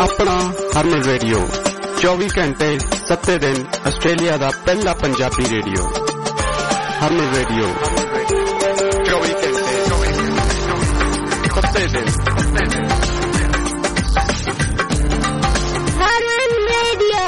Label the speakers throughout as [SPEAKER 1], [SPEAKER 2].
[SPEAKER 1] अपना हरमन रेडियो 24 घंटे 7 दिन आस्ट्रेलिया का पहला पंजाबी रेडियो हरमन रेडियो 24 घंटे 7 दिन
[SPEAKER 2] हरमन रेडियो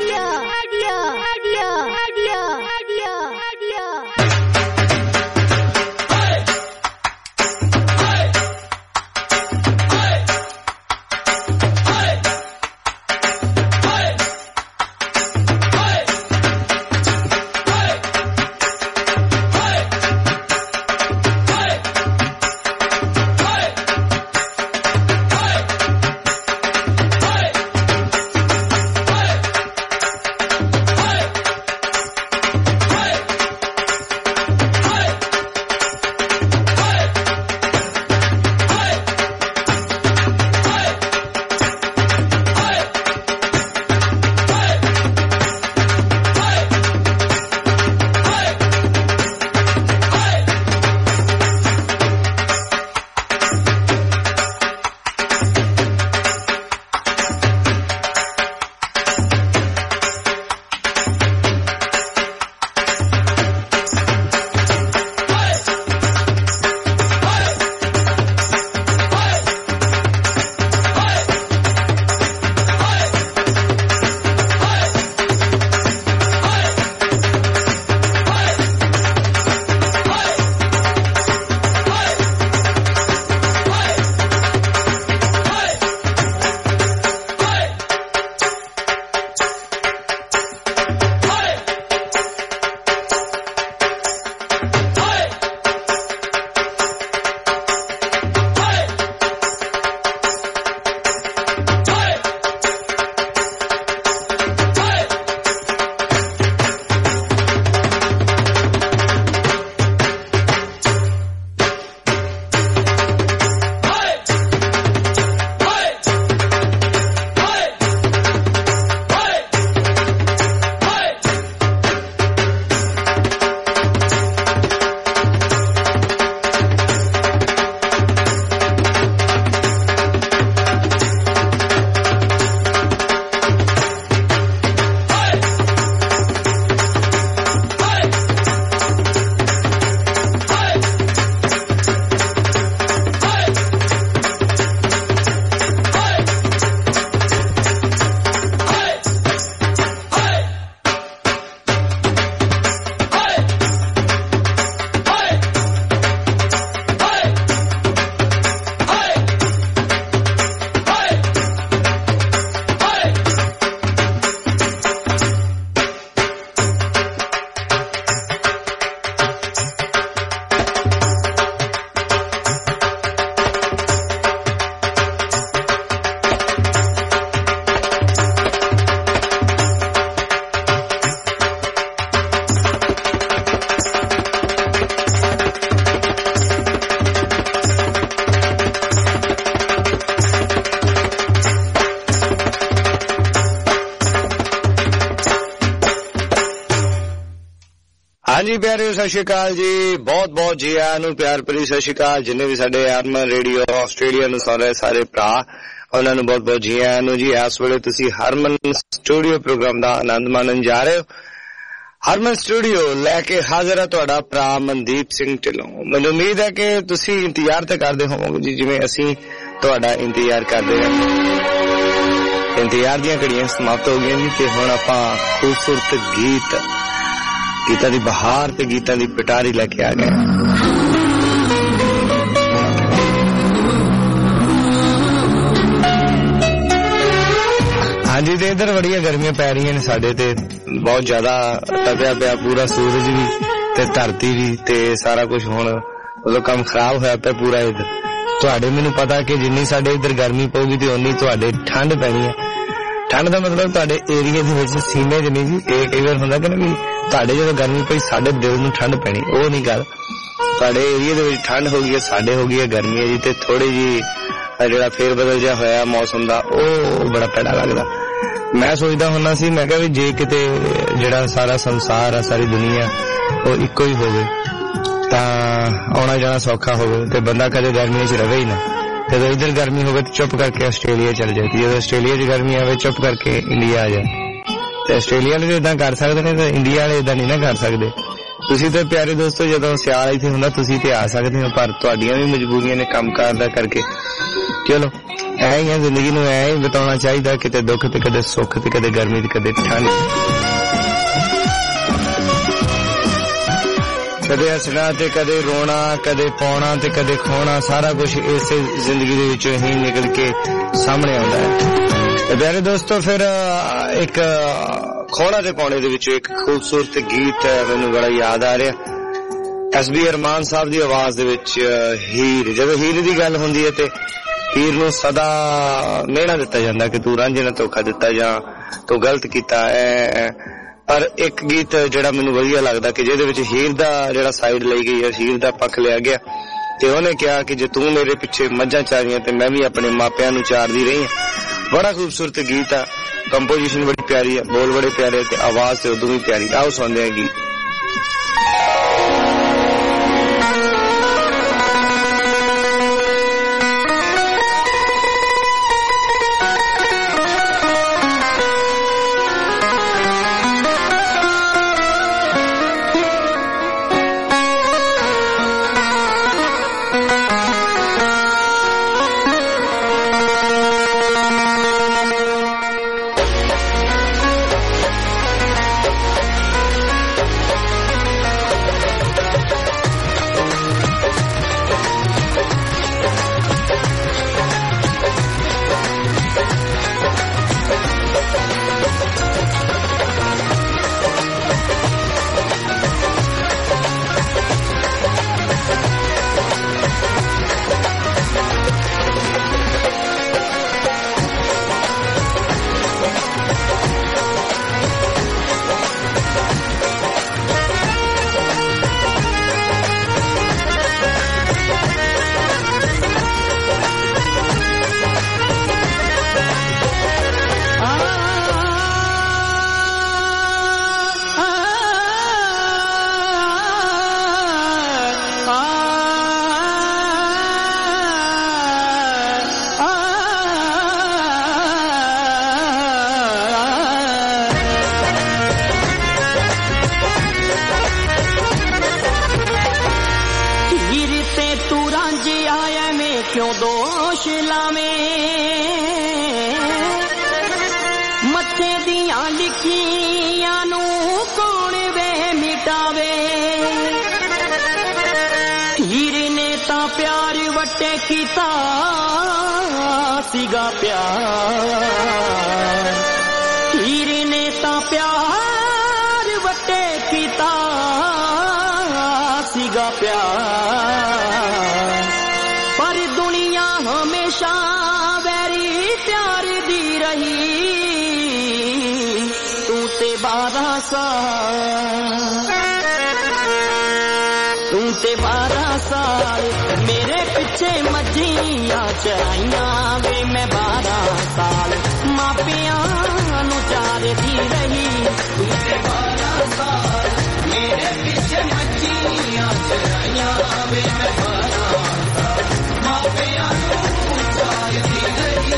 [SPEAKER 3] ਹਾਂਜੀ ਪਿਆਰਿਓ ਸਤਿ ਸ਼੍ਰੀ ਅਕਾਲ ਜੀ ਬਹੁਤ ਬਹੁਤ ਜੀ ਆਇਆਂ ਨੂੰ ਪਿਆਰ ਭਰੀ ਸਤਿ ਸ਼੍ਰੀ ਅਕਾਲ ਜਿੰਨੇ ਵੀ ਸਾਡੇ ਹਰਮਨ ਰੇਡੀਓ ਆਸਟ੍ਰੇਲੀਆ ਨੂੰ ਸੁਣ ਰਹੇ ਸਾਰੇ ਭਰਾ ਉਹਨਾਂ ਨੂੰ ਬਹੁਤ ਬਹੁਤ ਜੀ ਆਇਆਂ ਨੂੰ ਜੀ ਇਸ ਵੇਲੇ ਤੁਸੀਂ ਹਰਮਨ ਸਟੂਡੀਓ ਪ੍ਰੋਗਰਾਮ ਦਾ ਆਨੰਦ ਮਾਣਨ ਜਾ ਰਹੇ ਹੋ ਹਰਮਨ ਸਟੂਡੀਓ ਲੈ ਕੇ ਹਾਜ਼ਰ ਹੈ ਤੁਹਾਡਾ ਭਰਾ ਮਨਦੀਪ ਸਿੰਘ ਢਿੱਲੋਂ ਮੈਨੂੰ ਉਮੀਦ ਹੈ ਕਿ ਤੁਸੀਂ ਇੰਤਜ਼ਾਰ ਤਾਂ ਕਰਦੇ ਹੋਵੋਗੇ ਜੀ ਜਿਵੇਂ ਅਸੀਂ ਤੁਹਾਡਾ ਇੰਤਜ਼ਾਰ ਕਰਦੇ ਹਾਂ ਇੰਤਜ਼ਾਰ ਦੀਆਂ ਘੜੀਆਂ ਸਮਾਪਤ ਹੋ ਗਈਆਂ ਜੀ ਤੇ ਹੁਣ ਆਪਾਂ ਖੂਬਸੂਰਤ ਗੀਤਾਂ ਦੀ ਬਹਾਰ ਤੇ ਗੀਤਾਂ ਦੀ ਪਿਟਾਰੀ ਲੈ ਕੇ ਆ ਗਏ ਹਾਂਜੀ ਤੇ ਇਧਰ ਬੜੀਆਂ ਗਰਮੀਆਂ ਪੈ ਰਹੀਆਂ ਨੇ ਸਾਡੇ ਤੇ ਬਹੁਤ ਜ਼ਿਆਦਾ ਤਪਿਆ ਪਿਆ ਪੂਰਾ ਸੂਰਜ ਵੀ ਤੇ ਧਰਤੀ ਵੀ ਤੇ ਸਾਰਾ ਕੁਝ ਹੁਣ ਉਦੋਂ ਕੰਮ ਖਰਾਬ ਹੋਇਆ ਪਿਆ ਪੂਰਾ ਇਧਰ ਤੁਹਾਡੇ ਮੈਨੂੰ ਪਤਾ ਕਿ ਜਿੰਨੀ ਸਾਡੇ ਇਧਰ ਗਰਮੀ ਪਊਗੀ ਤੇ ਉਨੀ ਤੁਹਾਡੇ ਠੰਡ ਪੈਣੀ ਹੈ ਠੰਡ ਦਾ ਮਤਲਬ ਤੁਹਾਡੇ ਏਰੀਆ ਦੇ ਵਿੱਚ ਸੀਮੇ 'ਚ ਨਹੀਂ ਜੀ ਇਹ ਕਈ ਵਾਰ ਹੁੰਦਾ ਕਿ ਨਾ ਵੀ ਤੁਹਾਡੇ ਜਦੋਂ ਗਰਮੀ ਪਈ ਸਾਡੇ ਦਿਲ ਨੂੰ ਠੰਡ ਪੈਣੀ ਉਹ ਨਹੀਂ ਗੱਲ ਤੁਹਾਡੇ ਏਰੀਆ ਦੇ ਵਿੱਚ ਠੰਡ ਹੋ ਗਈ ਹੈ ਸਾਡੇ ਹੋ ਗਈ ਹੈ ਗਰਮੀ ਹੈ ਜੀ ਤੇ ਥੋੜੀ ਜੀ ਜਿਹੜਾ ਫੇਰ ਬਦਲ ਜਿਹਾ ਹੋਇਆ ਮੌਸਮ ਦਾ ਉਹ ਬੜਾ ਭੈੜਾ ਲੱਗਦਾ ਮੈਂ ਸੋਚਦਾ ਹੁੰਦਾ ਸੀ ਮੈਂ ਕਿਹਾ ਵੀ ਜੇ ਕਿਤੇ ਜਿਹੜਾ ਸਾਰਾ ਸੰਸਾਰ ਆ ਸਾਰੀ ਦੁਨੀਆ ਉਹ ਇੱਕੋ ਹੀ ਹੋਵੇ ਤਾਂ ਆਉਣਾ ਜਾਣਾ ਸੌਖਾ ਹੋਵੇ ਤੇ ਬੰਦਾ ਕਦੇ ਗਰਮੀ 'ਚ ਰਵੇ ਹੀ ਨਾ ਜਦੋਂ ਇੱਧਰ ਗਰਮੀ ਹੋਵੇ ਤਾਂ ਚੁੱਪ ਕਰਕੇ ਆਸਟ੍ਰੇਲੀਆ ਚਲ ਜਾਏ, ਜਦੋਂ ਆਸਟ੍ਰੇਲੀਆ 'ਚ ਗਰਮੀ ਆਵੇ ਚੁੱਪ ਕਰਕੇ ਇੰਡੀਆ ਆ ਜਾਏ। ਤੇ ਆਸਟ੍ਰੇਲੀਆ ਵਾਲੇ ਇਦਾਂ ਕਰ ਸਕਦੇ ਨੇ, ਤਾਂ ਇੰਡੀਆ ਵਾਲੇ ਇਦਾਂ ਨਹੀਂ ਨਾ ਕਰ ਸਕਦੇ। ਤੁਸੀਂ ਤਾਂ ਪਿਆਰੇ ਦੋਸਤੋ ਜਦੋਂ ਸਿਆਲ ਇੱਥੇ ਹੁੰਦਾ ਤੁਸੀਂ ਤੇ ਆ ਸਕਦੇ ਹੋ, ਪਰ ਤੁਹਾਡੀਆਂ ਵੀ ਮਜਬੂਰੀਆਂ ਨੇ ਕੰਮਕਾਰ ਦਾ ਕਰਕੇ। ਚਲੋ ਐ ਹੀ ਆ, ਜ਼ਿੰਦਗੀ ਨੂੰ ਐ ਹੀ ਬਿਤਾਉਣਾ ਚਾਹੀਦਾ, ਕਿਤੇ ਦੁੱਖ ਤੇ ਕਦੇ ਸੁੱਖ ਤੇ ਕਦੇ ਗਰਮੀ ਤੇ ਕਦੇ ਠੰਡ, ਕਦੇ ਹੱਸਣਾ ਤੇ ਕਦੇ ਰੋਣਾ, ਕਦੇ ਪਾਉਣਾ ਤੇ ਕਦੇ ਖੋਣਾ, ਸਾਰਾ ਕੁਝ ਇਸੇ ਜ਼ਿੰਦਗੀ ਦੇ ਵਿੱਚੋਂ ਹੀ ਨਿਕਲ ਕੇ ਸਾਹਮਣੇ ਆਉਂਦਾ ਹੈ। ਤੇ ਪਿਆਰੇ ਦੋਸਤੋ ਫਿਰ ਇੱਕ ਖੋਣਾ ਤੇ ਪਾਉਣੇ ਦੇ ਵਿੱਚੋਂ ਇੱਕ ਖੂਬਸੂਰਤ ਗੀਤ ਮੈਨੂੰ ਬੜਾ ਯਾਦ ਆ ਰਿਹਾ, SB ਅਰਮਾਨ ਸਾਹਿਬ ਦੀ ਆਵਾਜ਼ ਦੇ ਵਿੱਚ ਹੀਰ। ਜਦੋਂ ਹੀਰ ਦੀ ਗੱਲ ਹੁੰਦੀ ਹੈ ਤੇ ਹੀਰ ਨੂੰ ਸਦਾ ਮਿਹਣਾ ਦਿੱਤਾ ਜਾਂਦਾ ਕਿ ਤੂੰ ਰਾਂਝੇ ਨਾਲ ਧੋਖਾ ਦਿੱਤਾ ਜਾਂ ਤੂੰ ਗਲਤ ਕੀਤਾ। ਪਰ ਇੱਕ ਗੀਤ ਜਿਹੜਾ ਮੈਨੂੰ ਵਧੀਆ ਲੱਗਦਾ ਕਿ ਜਿਹਦੇ ਵਿੱਚ ਹੀਰ ਦਾ ਜਿਹੜਾ ਸਾਈਡ ਲਈ ਗਈ ਹੈ, ਹੀਰ ਦਾ ਪੱਖ ਲਿਆ ਗਿਆ ਤੇ ਉਹਨੇ ਕਿਹਾ ਕਿ ਜੇ ਤੂੰ ਮੇਰੇ ਪਿੱਛੇ ਮੱਝਾਂ ਚਾਰੀਆਂ ਤੇ ਮੈਂ ਵੀ ਆਪਣੇ ਮਾਪਿਆਂ ਨੂੰ ਚਾਰਦੀ ਰਹੀ ਹਾਂ। ਬੜਾ ਖੂਬਸੂਰਤ ਗੀਤ ਆ, ਕੰਪੋਜੀਸ਼ਨ ਬੜੀ ਪਿਆਰੀ ਹੈ, ਬੋਲ ਬੜੇ ਪਿਆਰੇ ਤੇ ਆਵਾਜ਼ ਤੇ ਉਦੋਂ ਵੀ ਪਿਆਰੀ। ਆਓ ਸੁਣਦੇ ਹਾਂ ਗੀਤ।
[SPEAKER 2] क्यों दोष लावे मत्थे दियां लिखियां नू कौन वे मिटावे। हीर ने तां प्यार वटे कीता सीगा प्यार, हीर ने तां प्यार वटे कीता सीगा प्यार। पर दुनिया हमेशा वैरी प्यार दी रही, तू ते 12 साल मेरे पीछे मझियां चराइयां वे, मैं 12 साल मापियां नू चारदी रही। तू ते 12 साल मेरे पीछे मझियां चराइयां वे, मैं 12 साल मापियां नू चारदी रही।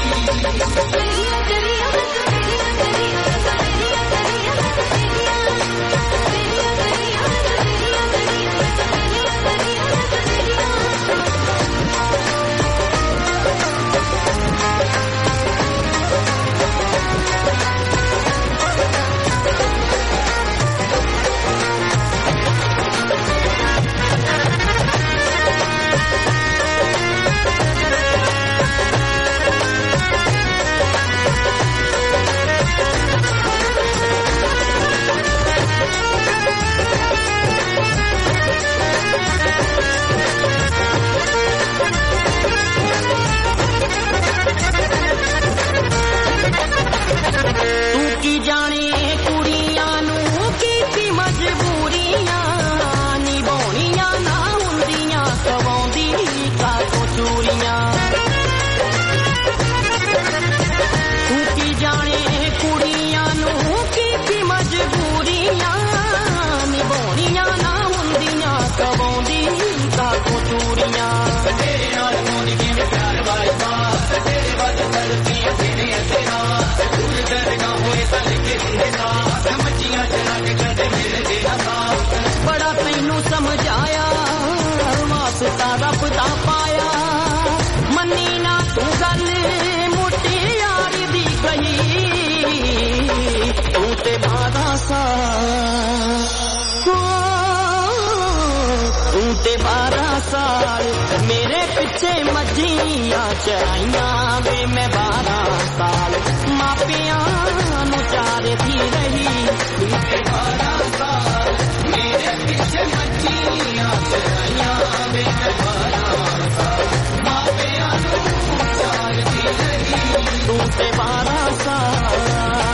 [SPEAKER 2] पिछे मजीਆਂ ਚਰਾਈਆਂ ਵੇ ਮੈਂ 12 ਸਾਲ ਮਾਪਿਆਂ ਨੂੰ ਚਾਰਦੀ ਰਹੀ ਤੂੰ ਤੇ 12 ਸਾਲ ਮੇਰੇ ਪਿੱਛੇ ਮੱਝੀਆਂ ਚਰਾਈਆਂ ਵੇ ਮੈਂ 12 ਸਾਲ ਮਾਪਿਆਂ ਨੂੰ ਚਾਰਦੀ ਰਹੀ ਤੂੰ ਤੇ 12 ਸਾਲ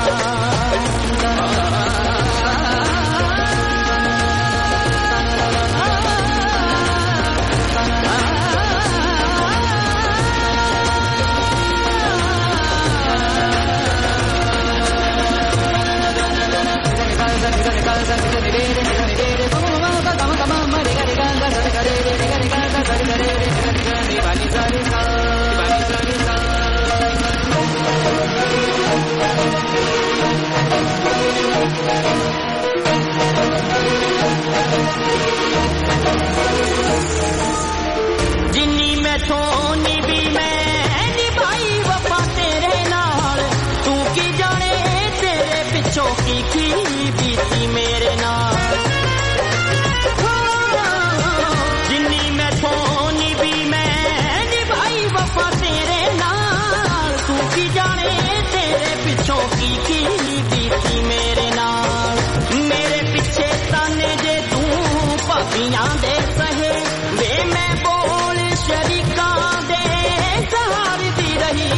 [SPEAKER 2] जिन्नी मैं थोनी भी मैं निभाई वफा तेरे नाल तू की जाने तेरे पिछों की बीती मेरे नाल जिन्नी मैं थोनी भी मैं निभाई वफा तेरे नाल तू की जाने तेरे पिछों की बीती मेरे नाल मेरे पीछे ताने जे तू भाभियां दे सहे वे मैं शरीकां दे सहार दी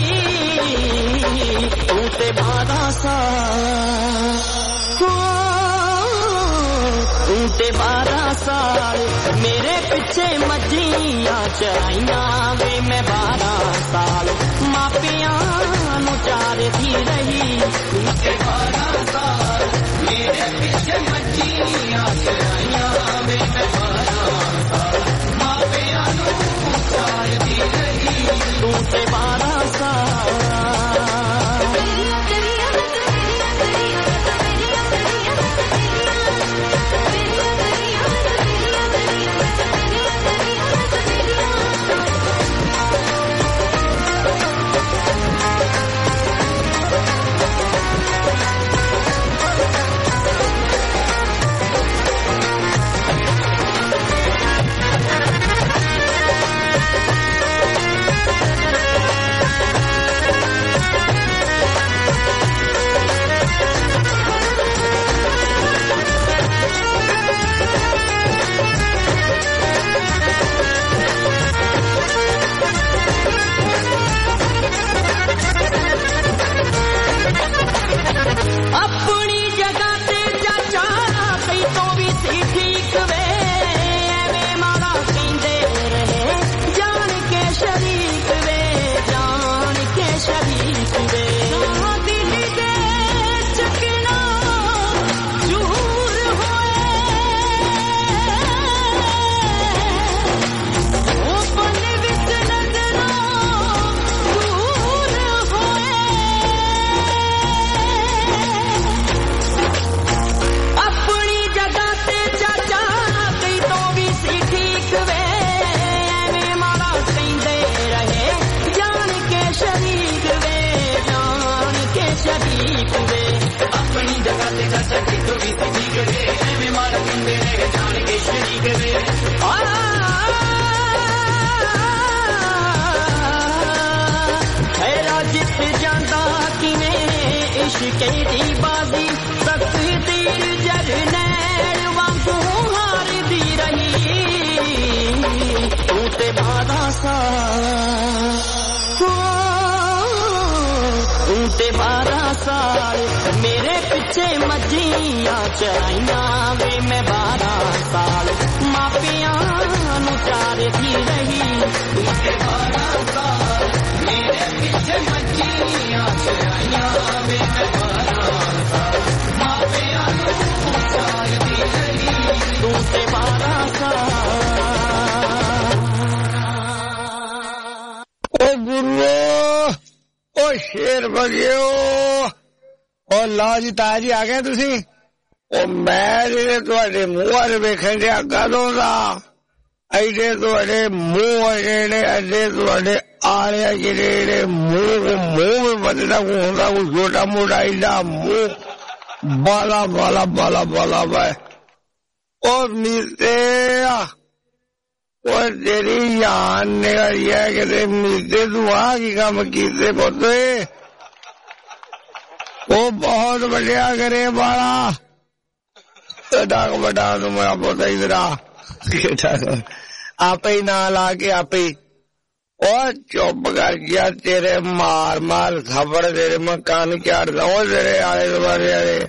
[SPEAKER 2] रही तू ते 12 साल तू ते 12 साल मेरे पिछे मजीਆਂ ਚਰਾਈਆਂ ਵੇ ਮੈਂ 12 ਸਾਲ ਮਾਪਿਆਂ ਨੂੰ ਚਾਰਦੀ ਰਹੀ ਤੂੰ ਤੇ 12 ਸਾਲ ਮੇਰੇ ਪਿਛੇ ਮजीਆਂ ਚਰਾਈਆਂ ਵੇ ਮੈਂ 12 ਸਾਲ ਮਾਪਿਆਂ ਨੂੰ ਚਾਰਦੀ ਰਹੀ ਤੂੰ ਤੇ 12 ਸਾਲ अपनी जगह ते चाचा कई तो भी सी ठीक वे एवें मारा कहंदे रहे जान के शरीक वे जान के शरीक वे दिल दे चकना दूर होए ओ पल विच नजरां दूर होए अपनी जगह ते चाचा कई तो भी सी ठीक वे एवें मारा कहंदे रहे जान के शरीक वे जान के शरीक वे अपनी जगह ते चाचा कई तो भी सी ठीक वे एवें मारा कहंदे रहे जान के शरीक वे हैरा जित जांदा किवें इश्क दी बाजी तकदीर जरनैल वांगू हारदी रही तू ते 12 साल तू ते 12 साल मेरे पिछे मजीਆਂ ਚਰਾਈਆਂ ਵੇ ਮੈਂ 12 ਸਾਲ ਮਾਪਿਆਂ ਨੂੰ ਚਾਰਦੀ ਰਹੀ ਤੂ ਤੇ 12 ਸਾਲ ਮੇਰੇ ਪਿਛੇ ਮੱਝੀਆਂ ਚਰਾਈਆਂ ਵੇ ਮੈਂ 12 ਸਾਲ ਮਾਪਿਆਂ ਨੂੰ ਚਾਰਦੀ ਰਹੀ ਤੂ ਤੇ 12 ਸਾਲ
[SPEAKER 3] ਓ ਗੁਰੂ ਓ ਸ਼ੇਰ ਵਗਿਓ ਓ ਲਓ ਜੀ ਤਾਇਆ ਜੀ ਆ ਗਏ ਤੁਸੀਂ ਉਹ ਮੈਂ ਜਿਹੜੇ ਤੁਹਾਡੇ ਮੂੰਹ ਵੱਲ ਵੇਖਣ ਡਿਆ ਕਦੋਂ ਦਾ ਐਡੇ ਤੁਹਾਡੇ ਮੂੰਹ ਜਿਹੜੇ ਐਡੇ ਤੁਹਾਡੇ ਆਲੇ ਜਿਹੜੇ ਮੂੰਹ ਬੰਦਾ ਹੁੰਦਾ ਕੋਈ ਛੋਟਾ ਮੋਟਾ ਐਡਾ ਮੂੰਹ ਬਾਲਾ ਬਾਲਾ ਬਾਲਾ ਬਾਲਾ ਵਾ ਉਹ ਨੀਤੇ ਉਹ ਤੇਰੀ ਜਾਨ ਨਿਕਲੀ ਹੈ ਕਿਤੇ ਮਿਲਦੇ ਤੂੰ ਆ ਕੀ ਕੰਮ ਕੀਤੇ ਪੁੱਤ ਉਹ ਬਹੁਤ ਵੱਡਿਆ ਕਰੇ ਵਾਲਾ ਐਡਾ ਵੱਡਾ ਤੂੰ ਮੇਰਾ ਪੁੱਤ ਇਧਰ ਆ ਆਪੇ ਹੀ ਨਾ ਲਾ ਕੇ ਆਪੇ ਉਹ ਚੁੱਪ ਕਰ ਗਿਆ ਤੇਰੇ ਮਾਰ ਮਾਰ ਖਬਰ ਤੇਰੇ ਮੈਂ ਕੰਨ ਝਾੜਦਾ ਉਹ ਤੇਰੇ ਆਲੇ ਦੁਆਲੇ ਵਾਲੇ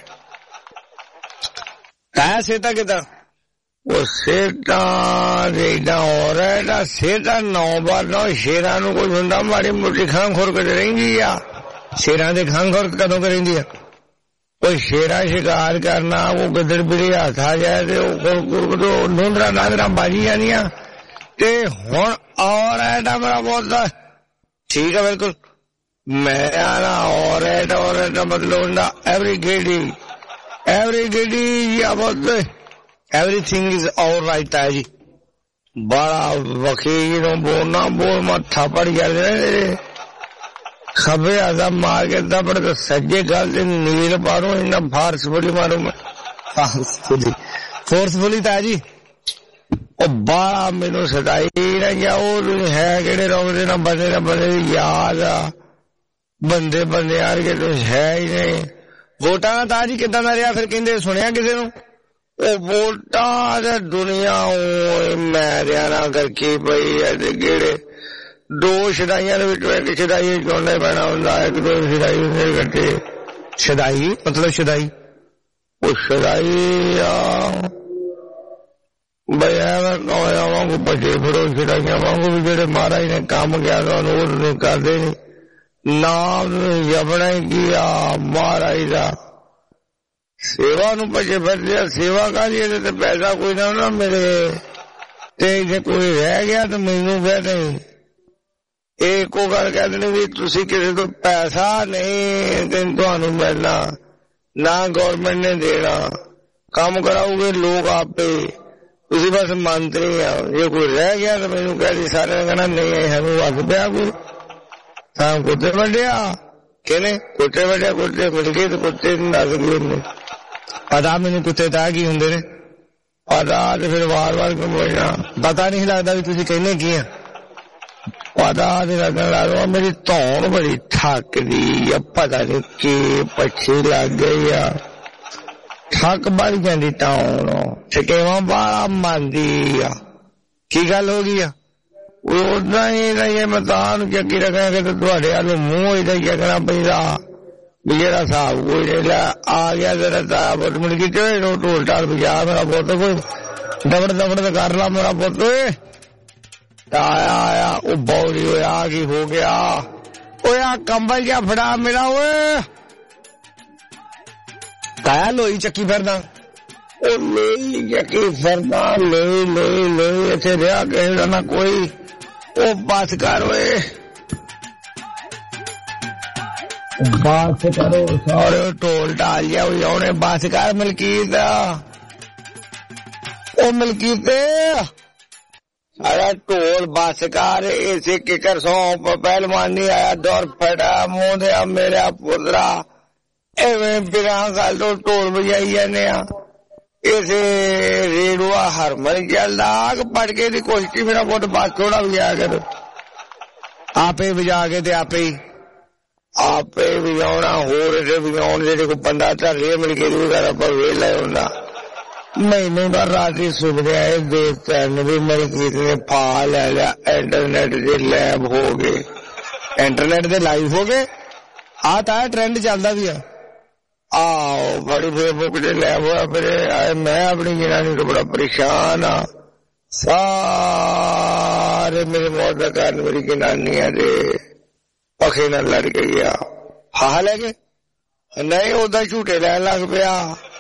[SPEAKER 3] ਕਾਇਆ ਸੇਤਾ ਕਿਦਾਂ ਉਹ ਸੇਤਾਂ ਜਿਹੜਾ ਹੋ ਰਿਹਾ ਇਹਦਾ ਸੇਤਾਂ 9 ਬਾਰ 9 ਸ਼ੇਰਾਂ ਨੂੰ ਕੋਈ ਹੁੰਦਾ ਮਾੜੀ ਮੋਟੀ ਖਾਂ ਖੁਰਕ ਰਹਿੰਦੀ ਆ ਸ਼ੇਰਾਂ ਦੇ ਖਾਂ ਖੁਰਕ ਕਦੋਂ ਰਹਿੰਦੀ ਆ ਕੋਈ ਸ਼ੇਰਾ ਸ਼ਿਕਾਰ ਕਰਨਾ ਉਹ ਗਿੱਦੜ ਬਿੱਲੀ ਹੱਥ ਆ ਜਾਏ ਤੇ ਉਹ ਖੁਰਕ ਤੋਂ ਨੁੰਦਰਾ ਨਾਦਰਾ ਬਾਜੀ ਜਾਂਦੀਆਂ ਤੇ ਹੁਣ ਔਰ ਇਹਦਾ ਮੇਰਾ ਬਹੁਤ ਠੀਕ ਹੈ ਬਿਲਕੁਲ ਮੈਂ ਆਣਾ ਔਰ ਇਹਦਾ ਮਤਲਬ ਹੁੰਦਾ ਐਵਰੀ ਗੇਡੀ ਜਾਂ ਬਹੁਤ everything is all right ਹੈ ਜੀ ਬੜਾ ਵਕੀਲੋਂ ਬੋਲਣਾ ਬੋਲ ਮੱਥਾ ਪੜ ਜਾਂਦੇ ਖਬੇ ਆਦਾ ਮਾਰ ਕੇ ਦਬੜ ਤੇ ਸੱਜੇ ਗੱਲ ਤੇ ਨੀਲ ਪਾਰੋਂ ਇੰਨਾ ਫੋਰਸਫੁਲੀ ਮਾਰੂ ਮੈਂ ਫੋਰਸਫੁਲੀ ਤਾਂ ਜੀ ਉਹ ਬਾਲਾ ਮੈਨੂੰ ਸਦਾਈ ਨਾ ਗਿਆ ਉਹ ਹੈ ਕਿਹੜੇ ਰੋਂਦੇ ਨਾ ਬੰਦੇ ਯਾਦ ਆ ਬੰਦੇ ਯਾਰ ਕੇ ਤੂੰ ਹੈ ਹੀ ਨਹੀਂ ਵੋਟਾਂ ਦਾ ਤਾਂ ਜੀ ਕਿੱਦਾਂ ਦਾ ਰਿਹਾ ਫਿਰ ਕਹਿੰਦੇ ਸੁਣਿਆ ਕਿਸੇ ਨੂੰ ਉਹ ਵੋਟਾਂ ਦਾ ਦੁਨੀਆ ਮੈਂ ਰਿਆ ਨਾ ਕਰਕੇ ਪਈ ਹੈ ਤੇ ਕਿਹੜੇ ਦੋ ਸ਼ਦਾਈਆਂ ਦੇ ਵਿੱਚੋਂ ਇੱਕ ਸ਼ਦਾਈ ਚੁਣਨਾ ਪੈਣਾ ਹੁੰਦਾ ਇੱਕ ਦੋ ਸ਼ਦਾਈ ਹੁੰਦੇ ਇਕੱਠੇ ਸ਼ਦਾਈ ਮਤਲਬ ਸ਼ਦਾਈ ਉਹ ਸ਼ਦਾਈ ਆ ਬਈ ਐਵੇਂ ਕੌਇਆ ਵਾਂਗੂ ਭੱਜੇ ਫਿਰੋ ਸ਼ਦਾਈਆਂ ਵਾਂਗੂ ਵੀ ਜਿਹੜੇ ਮਹਾਰਾਜ ਨੇ ਕੰਮ ਕਿਹਾ ਤੁਹਾਨੂੰ ਉਹ ਨਹੀਂ ਕਰਦੇ ਨਹੀਂ ਨਾਮ ਜਪਣਾ ਹੀ ਕੀ ਆ ਮਹਾਰਾਜ ਦਾ ਸੇਵਾ ਨੂੰ ਭੱਜੇ ਫਿਰਦੇ ਆ ਸੇਵਾ ਕਾਹਦੀ ਇਹਦੇ ਤੇ ਪੈਸਾ ਕੋਈ ਨਾ ਮਿਲੇ ਤੇ ਜੇ ਕੋਈ ਰਹਿ ਗਿਆ ਤਾਂ ਮੈਨੂੰ ਕਹਿ ਨਹੀਂ ਇਹ ਇੱਕੋ ਗੱਲ ਕਹਿ ਦੇਣੀ ਵੀ ਤੁਸੀਂ ਕਿਸੇ ਤੋਂ ਪੈਸਾ ਨਹੀਂ ਤੇ ਤੁਹਾਨੂੰ ਮਿਲਣਾ ਨਾ ਗੌਰਮੈਂਟ ਨੇ ਦੇਣਾ ਕੰਮ ਕਰਾਓਗੇ ਲੋਕ ਆਪੇ ਤੁਸੀਂ ਬਸ ਮੰਤਰੀ ਆ ਜੇ ਕੋਈ ਰਹਿ ਗਿਆ ਤਾਂ ਮੈਨੂੰ ਕਹਿ ਦੀ ਸਾਰਿਆਂ ਨੇ ਕਹਿਣਾ ਨਹੀਂ ਸਾਨੂੰ ਵੱਧ ਪਿਆ ਕੋਈ ਤਾਂ ਕੁੱਤੇ ਵੱਢਿਆ ਕਹਿੰਦੇ ਕੁੱਤੇ ਵੱਢਿਆ ਕੁੱਤੇ ਮਿਲ ਗਏ ਤੇ ਕੁੱਤੇ ਨੂੰ ਦੱਸ ਗਏ ਉਹਨੇ ਪਤਾ ਮੈਨੂੰ ਕੁੱਤੇ ਤਾਂ ਕੀ ਹੁੰਦੇ ਨੇ ਪਤਾ ਤੇ ਫਿਰ ਵਾਰ ਕਿਉਂ ਬੋਲਣਾ ਪਤਾ ਨਹੀਂ ਲੱਗਦਾ ਵੀ ਤੁਸੀਂ ਕਹਿੰਦੇ ਕੀ ਆ ਪਤਾ ਤੇ ਲੱਗਣ ਲੱਗਦਾ ਮੇਰੀ ਧੌਣ ਬੜੀ ਥੱਕਦੀ ਆ ਪਤਾ ਨਹੀਂ ਕੀ ਪੱਛੀ ਲੱਗ ਗਈ ਆ ਥੱਕ ਵੱਧ ਜਾਂਦੀ ਧੌਣ ਥਕੇਵਾਂ ਬਾਹਲਾ ਮੰਨਦੀ ਆ ਕੀ ਗੱਲ ਹੋ ਗਈ ਆ ਉਹ ਉਦਾਂ ਹੀ ਮੈਂ ਤਾਂ ਨੂੰ ਚੱਕੀ ਰੱਖਿਆ ਕਿ ਤੁਹਾਡੇ ਵੱਲ ਮੂੰਹ ਇਹਦਾ ਹੀ ਚੱਕਣਾ ਪੈਂਦਾ ਵੀ ਜਿਹੜਾ ਹਿਸਾਬ ਕੋਈ ਜਿਹੜਾ ਆ ਗਿਆ ਜਰਾ ਤਾਂ ਪੁੱਤ ਮੁੜ ਕੇ ਢੋਲ ਢਾਲ ਵਜਾ ਮੇਰਾ ਪੁੱਤ ਕੋਈ ਦਬੜ ਤੇ ਕਰ ਲਾ ਮੇਰਾ ਪੁੱਤ ਆਇਆ ਉਹ ਬੌਲੀ ਹੋਇਆ ਕੀ ਹੋ ਗਿਆ ਓਏ ਆ ਕੰਬਲ ਜਿਹਾ ਫੜਾ ਮੇਰਾ ਓਏ ਕਾਇਆ ਲੋਈ ਚੱਕੀ ਫਿਰਦਾ ਉਹ ਲੋਈ ਚੱਕੀ ਫਿਰਦਾ ਲੋਈ ਇੱਥੇ ਰਿਹਾ ਕਿਸੇ ਨਾ ਕੋਈ ਉਹ ਬਸ ਕਰ ਓਏ ਬਸ ਕਰੋ ਸਾਰੇ ਢੋਲ ਢਾਲ ਜਾ ਉਹਨੇ ਬਸ ਕਰ ਮਲਕੀਤ ਉਹ ਮਲਕੀਤ ਸਾਰਾ ਢੋਲ ਬਸ ਕਰ ਇਸੇ ਕਿਕਰ ਸੌਂਪ ਪਹਿਲਵਾਨੀ ਆਇਆ ਦੌਰ ਫੜਾ ਮੂੰਹ ਦੇ ਮੇਰਾ ਪੁੱਤਰਾ ਐਵੇਂ ਬਿਨਾਂ ਗੱਲ ਤੋਂ ਢੋਲ ਵਜਾਈ ਜਾਂਦੇ ਆ ਇਸੇ ਰੇੜੂਆ ਹਰਮਨ ਚੱਲਦਾ ਕਿ ਪੜ ਕੇ ਦੀ ਕੋਸ਼ਿਸ਼ ਮੇਰਾ ਪੁੱਤ ਬਸ ਥੋੜਾ ਵਜਾ ਕਰ ਆਪੇ ਵਜਾ ਕੇ ਤੇ ਆਪੇ ਵਜਾਉਣਾ ਹੋਰ ਇਹਦੇ ਵਜਾਉਣ ਜਿਹੜੇ ਕੋਈ ਬੰਦਾ ਢਾਲੇ ਮਿਲ ਕੇ ਦੂਗਾ ਆਪਾਂ ਵੇਲਾ ਹੁੰਦਾ ਮੈਨੂੰ ਤਾਂ ਰਾਤੀ ਸੁਣਿਆ ਇਹ ਦੋਸਤਾਂ ਨੇ ਵੀ ਮਲਕੀਤ ਨੇ ਫਾ ਲੈ ਲਿਆ ਇੰਟਰਨੈਟ ਦੇ ਲੈਬ ਹੋ ਗਏ ਇੰਟਰਨੈਟ ਦੇ ਲਾਈਵ ਹੋ ਗਏ ਆ ਤਾਂ ਟ੍ਰੈਂਡ ਚੱਲਦਾ ਵੀ ਆ ਆਓ ਬੜੀ ਫੇਸਬੁੱਕ ਦੇ ਲੈਬ ਹੋਇਆ ਫਿਰ ਮੈਂ ਆਪਣੀ ਜਨਾਨੀ ਤੋਂ ਬੜਾ ਪਰੇਸ਼ਾਨ ਆ ਸਾਰੇ ਮੇਰੇ ਮੌਤ ਦਾ ਕਾਰਨ ਮੇਰੀ ਜਨਾਨੀਆਂ ਦੇ ਪੱਖੇ ਨਾਲ ਲੜ ਗਈ ਆ ਹਾਂ ਲੈ ਕੇ ਨਹੀਂ ਉਹਦਾ ਝੂਟੇ ਲੈਣ ਲੱਗ ਪਿਆ